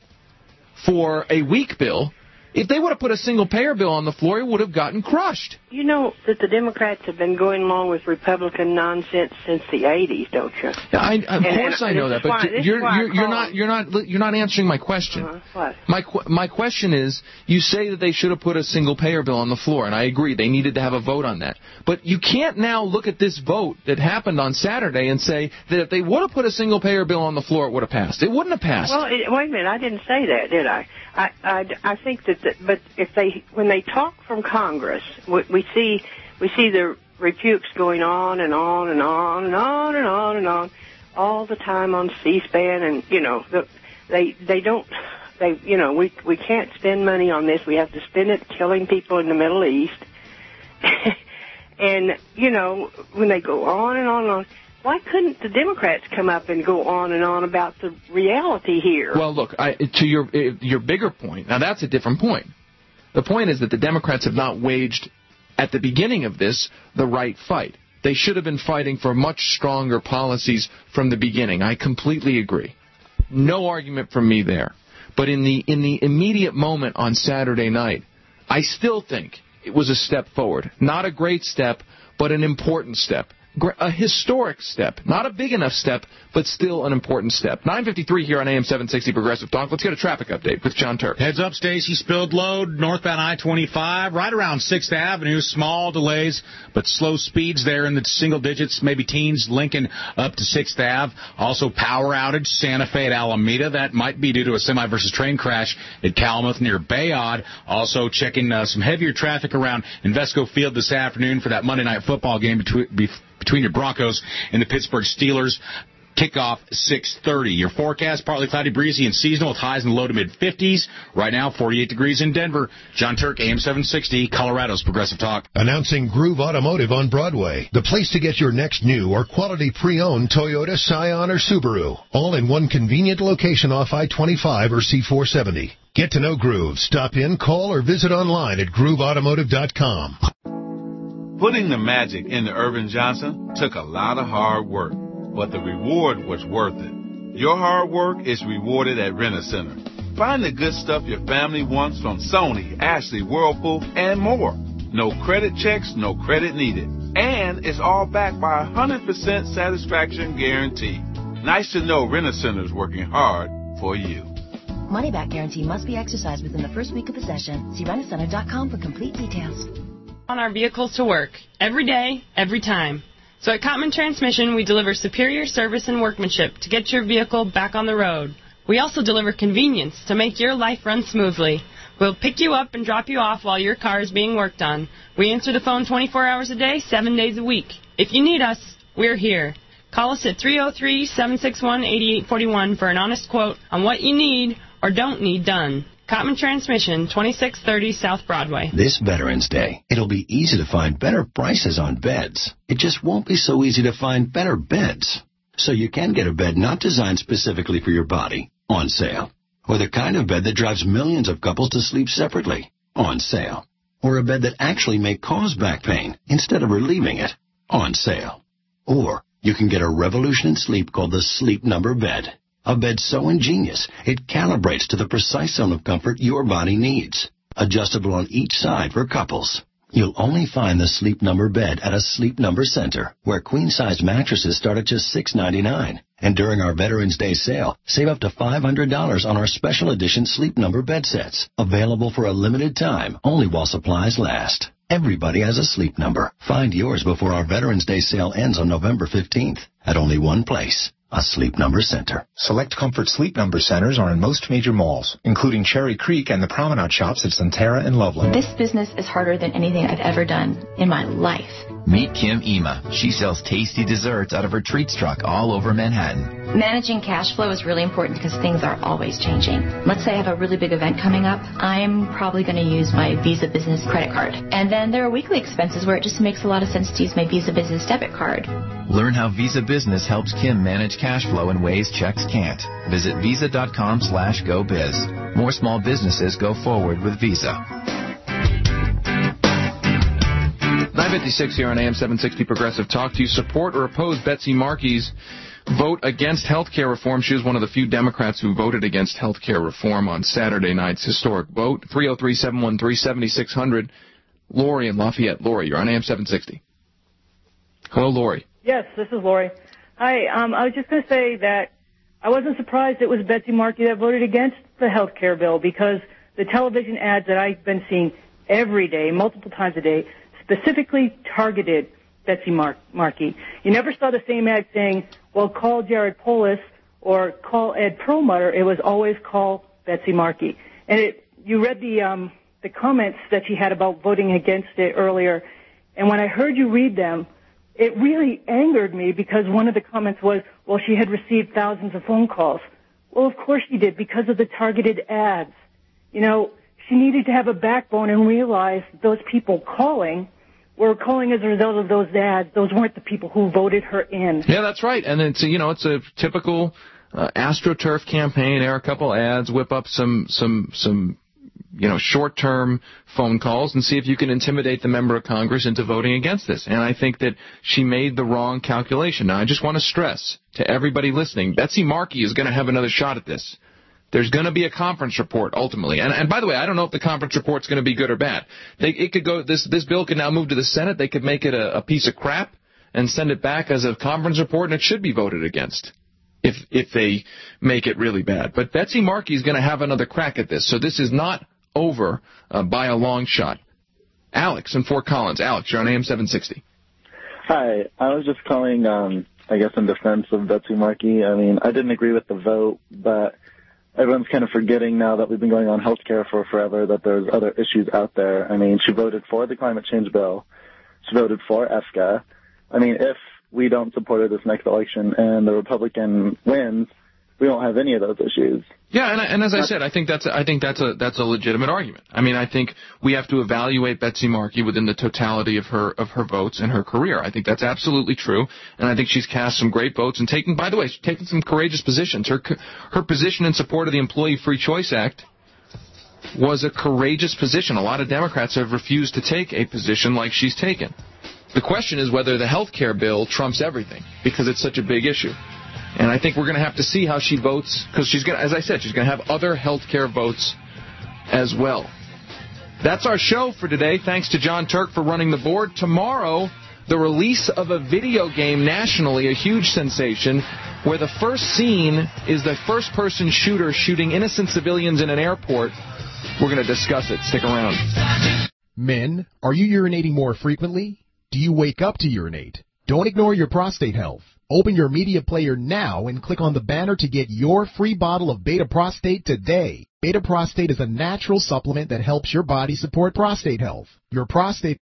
for a weak bill, if they would have put a single-payer bill on the floor, it would have gotten crushed. You know that the Democrats have been going along with Republican nonsense since the eighties, don't you? Yeah, I, of and, course and I know that, but why, you're you're, you're not you're not you're not answering my question. Uh-huh. What? My my question is, you say that they should have put a single-payer bill on the floor, and I agree they needed to have a vote on that. But you can't now look at this vote that happened on Saturday and say that if they would have put a single-payer bill on the floor, it would have passed. It wouldn't have passed. Well, it, wait a minute, I didn't say that, did I? I I, I think that, the, but if they when they talk from Congress, we, we see. We see the rebukes going on and on and on and on and on and on all the time on C-SPAN, and you know the, they they don't they you know we we can't spend money on this. We have to spend it killing people in the Middle East, and you know when they go on and on and on. Why couldn't the Democrats come up and go on and on about the reality here? Well, look, I, to your your bigger point. Now that's a different point. The point is that the Democrats have not waged, at the beginning of this, the right fight. They should have been fighting for much stronger policies from the beginning. I completely agree. No argument from me there. But in the in the immediate moment on Saturday night, I still think it was a step forward. Not a great step, but an important step. A historic step. Not a big enough step, but still an important step. nine fifty-three here on A M seven sixty Progressive Talk. Let's get a traffic update with John Turk. Heads up, Stacy. Spilled load northbound I twenty-five, right around sixth Avenue. Small delays, but slow speeds there in the single digits, maybe teens. Lincoln up to sixth Avenue. Also power outage, Santa Fe at Alameda. That might be due to a semi versus train crash at Calumet near Bayard. Also checking uh, some heavier traffic around Invesco Field this afternoon for that Monday night football game between between your Broncos and the Pittsburgh Steelers. Kickoff six thirty. Your forecast, partly cloudy, breezy, and seasonal with highs in the low to mid-fifties. Right now, forty-eight degrees in Denver. John Turk, A M seven sixty, Colorado's Progressive Talk. Announcing Groove Automotive on Broadway. The place to get your next new or quality pre-owned Toyota, Scion, or Subaru. All in one convenient location off I twenty-five or C four seventy. Get to know Groove. Stop in, call, or visit online at groove automotive dot com. Putting the magic into Irvin Johnson took a lot of hard work, but the reward was worth it. Your hard work is rewarded at Rent-A-Center. Find the good stuff your family wants from Sony, Ashley, Whirlpool, and more. No credit checks, no credit needed. And it's all backed by a one hundred percent satisfaction guarantee. Nice to know Rent-A-Center is working hard for you. Money-back guarantee must be exercised within the first week of possession. See rent a center dot com for complete details. On our vehicles to work, every day, every time. So at Cottman Transmission, we deliver superior service and workmanship to get your vehicle back on the road. We also deliver convenience to make your life run smoothly. We'll pick you up and drop you off while your car is being worked on. We answer the phone twenty-four hours a day, seven days a week. If you need us, We're here. Call us at three oh three, seven six one, eight eight four one for an honest quote on what you need or don't need done. Cottman Transmission, twenty-six thirty South Broadway. This Veterans Day, it'll be easy to find better prices on beds. It just won't be so easy to find better beds. So you can get a bed not designed specifically for your body, on sale. Or the kind of bed that drives millions of couples to sleep separately, on sale. Or a bed that actually may cause back pain instead of relieving it, on sale. Or you can get a revolution in sleep called the Sleep Number Bed. A bed so ingenious, it calibrates to the precise zone of comfort your body needs. Adjustable on each side for couples. You'll only find the Sleep Number Bed at a Sleep Number Center, where queen-size mattresses start at just six ninety-nine. And during our Veterans Day sale, save up to five hundred dollars on our special edition Sleep Number bed sets. Available for a limited time, only while supplies last. Everybody has a sleep number. Find yours before our Veterans Day sale ends on November fifteenth at only one place, a Sleep Number Center. Select Comfort Sleep Number centers are in most major malls, including Cherry Creek and the Promenade Shops at Centera and Loveland. This business is harder than anything I've ever done in my life. Meet Kim Ema. She sells tasty desserts out of her treats truck all over Manhattan. Managing cash flow is really important because things are always changing. Let's say I have a really big event coming up. I'm probably going to use my Visa Business credit card. And then there are weekly expenses where it just makes a lot of sense to use my Visa Business debit card. Learn how Visa Business helps Kim manage cash flow in ways checks can't. Visit visa.com slash go biz. More small businesses go forward with Visa. nine fifty-six here on A M seven sixty Progressive Talk. Do you support or oppose Betsy Markey's vote against health care reform? She was one of the few Democrats who voted against health care reform on Saturday night's historic vote. three oh three, seven one three, seven six zero zero. Lori in Lafayette. Lori, you're on A M seven sixty. Hello, Lori. Yes, this is Lori. Hi, um, I was just going to say that I wasn't surprised it was Betsy Markey that voted against the health care bill because the television ads that I've been seeing every day, multiple times a day, specifically targeted Betsy Mar- Markey. You never saw the same ad saying, well, call Jared Polis or call Ed Perlmutter. It was always call Betsy Markey. And it, you read the, um, the comments that she had about voting against it earlier. And when I heard you read them, it really angered me because one of the comments was, well, she had received thousands of phone calls. Well, of course she did because of the targeted ads. You know, she needed to have a backbone and realize those people calling were calling as a result of those ads. Those weren't the people who voted her in. Yeah, that's right. And it's, you know, it's a typical uh, AstroTurf campaign. Air a couple ads, whip up some, some, some, you know, short-term phone calls and see if you can intimidate the member of Congress into voting against this. And I think that she made the wrong calculation. Now, I just want to stress to everybody listening, Betsy Markey is going to have another shot at this. There's going to be a conference report ultimately. And, and by the way, I don't know if the conference report's going to be good or bad. They, it could go, this, this bill could now move to the Senate. They could make it a, a piece of crap and send it back as a conference report, and it should be voted against if, if they make it really bad. But Betsy Markey is going to have another crack at this. So this is not over uh, by a long shot. Alex in Fort Collins. Alex, you're on A M seven sixty. Hi. I was just calling, um, I guess, in defense of Betsy Markey. I mean, I didn't agree with the vote, but everyone's kind of forgetting now that we've been going on health care for forever that there's other issues out there. I mean, she voted for the climate change bill. She voted for E S C A. I mean, if we don't support her this next election and the Republican wins, we don't have any of those issues. Yeah, and, and as I said, I think that's I think that's a that's a legitimate argument. I mean, I think we have to evaluate Betsy Markey within the totality of her of her votes and her career. I think that's absolutely true, and I think she's cast some great votes and taken, by the way, she's taken some courageous positions. Her her position in support of the Employee Free Choice Act was a courageous position. A lot of Democrats have refused to take a position like she's taken. The question is whether the health care bill trumps everything because it's such a big issue. And I think we're going to have to see how she votes, because she's going to, as I said, she's going to have other health care votes as well. That's our show for today. Thanks to John Turk for running the board. Tomorrow, the release of a video game nationally, a huge sensation, where the first scene is the first-person shooter shooting innocent civilians in an airport. We're going to discuss it. Stick around. Men, are you urinating more frequently? Do you wake up to urinate? Don't ignore your prostate health. Open your media player now and click on the banner to get your free bottle of Beta Prostate today. Beta Prostate is a natural supplement that helps your body support prostate health. Your prostate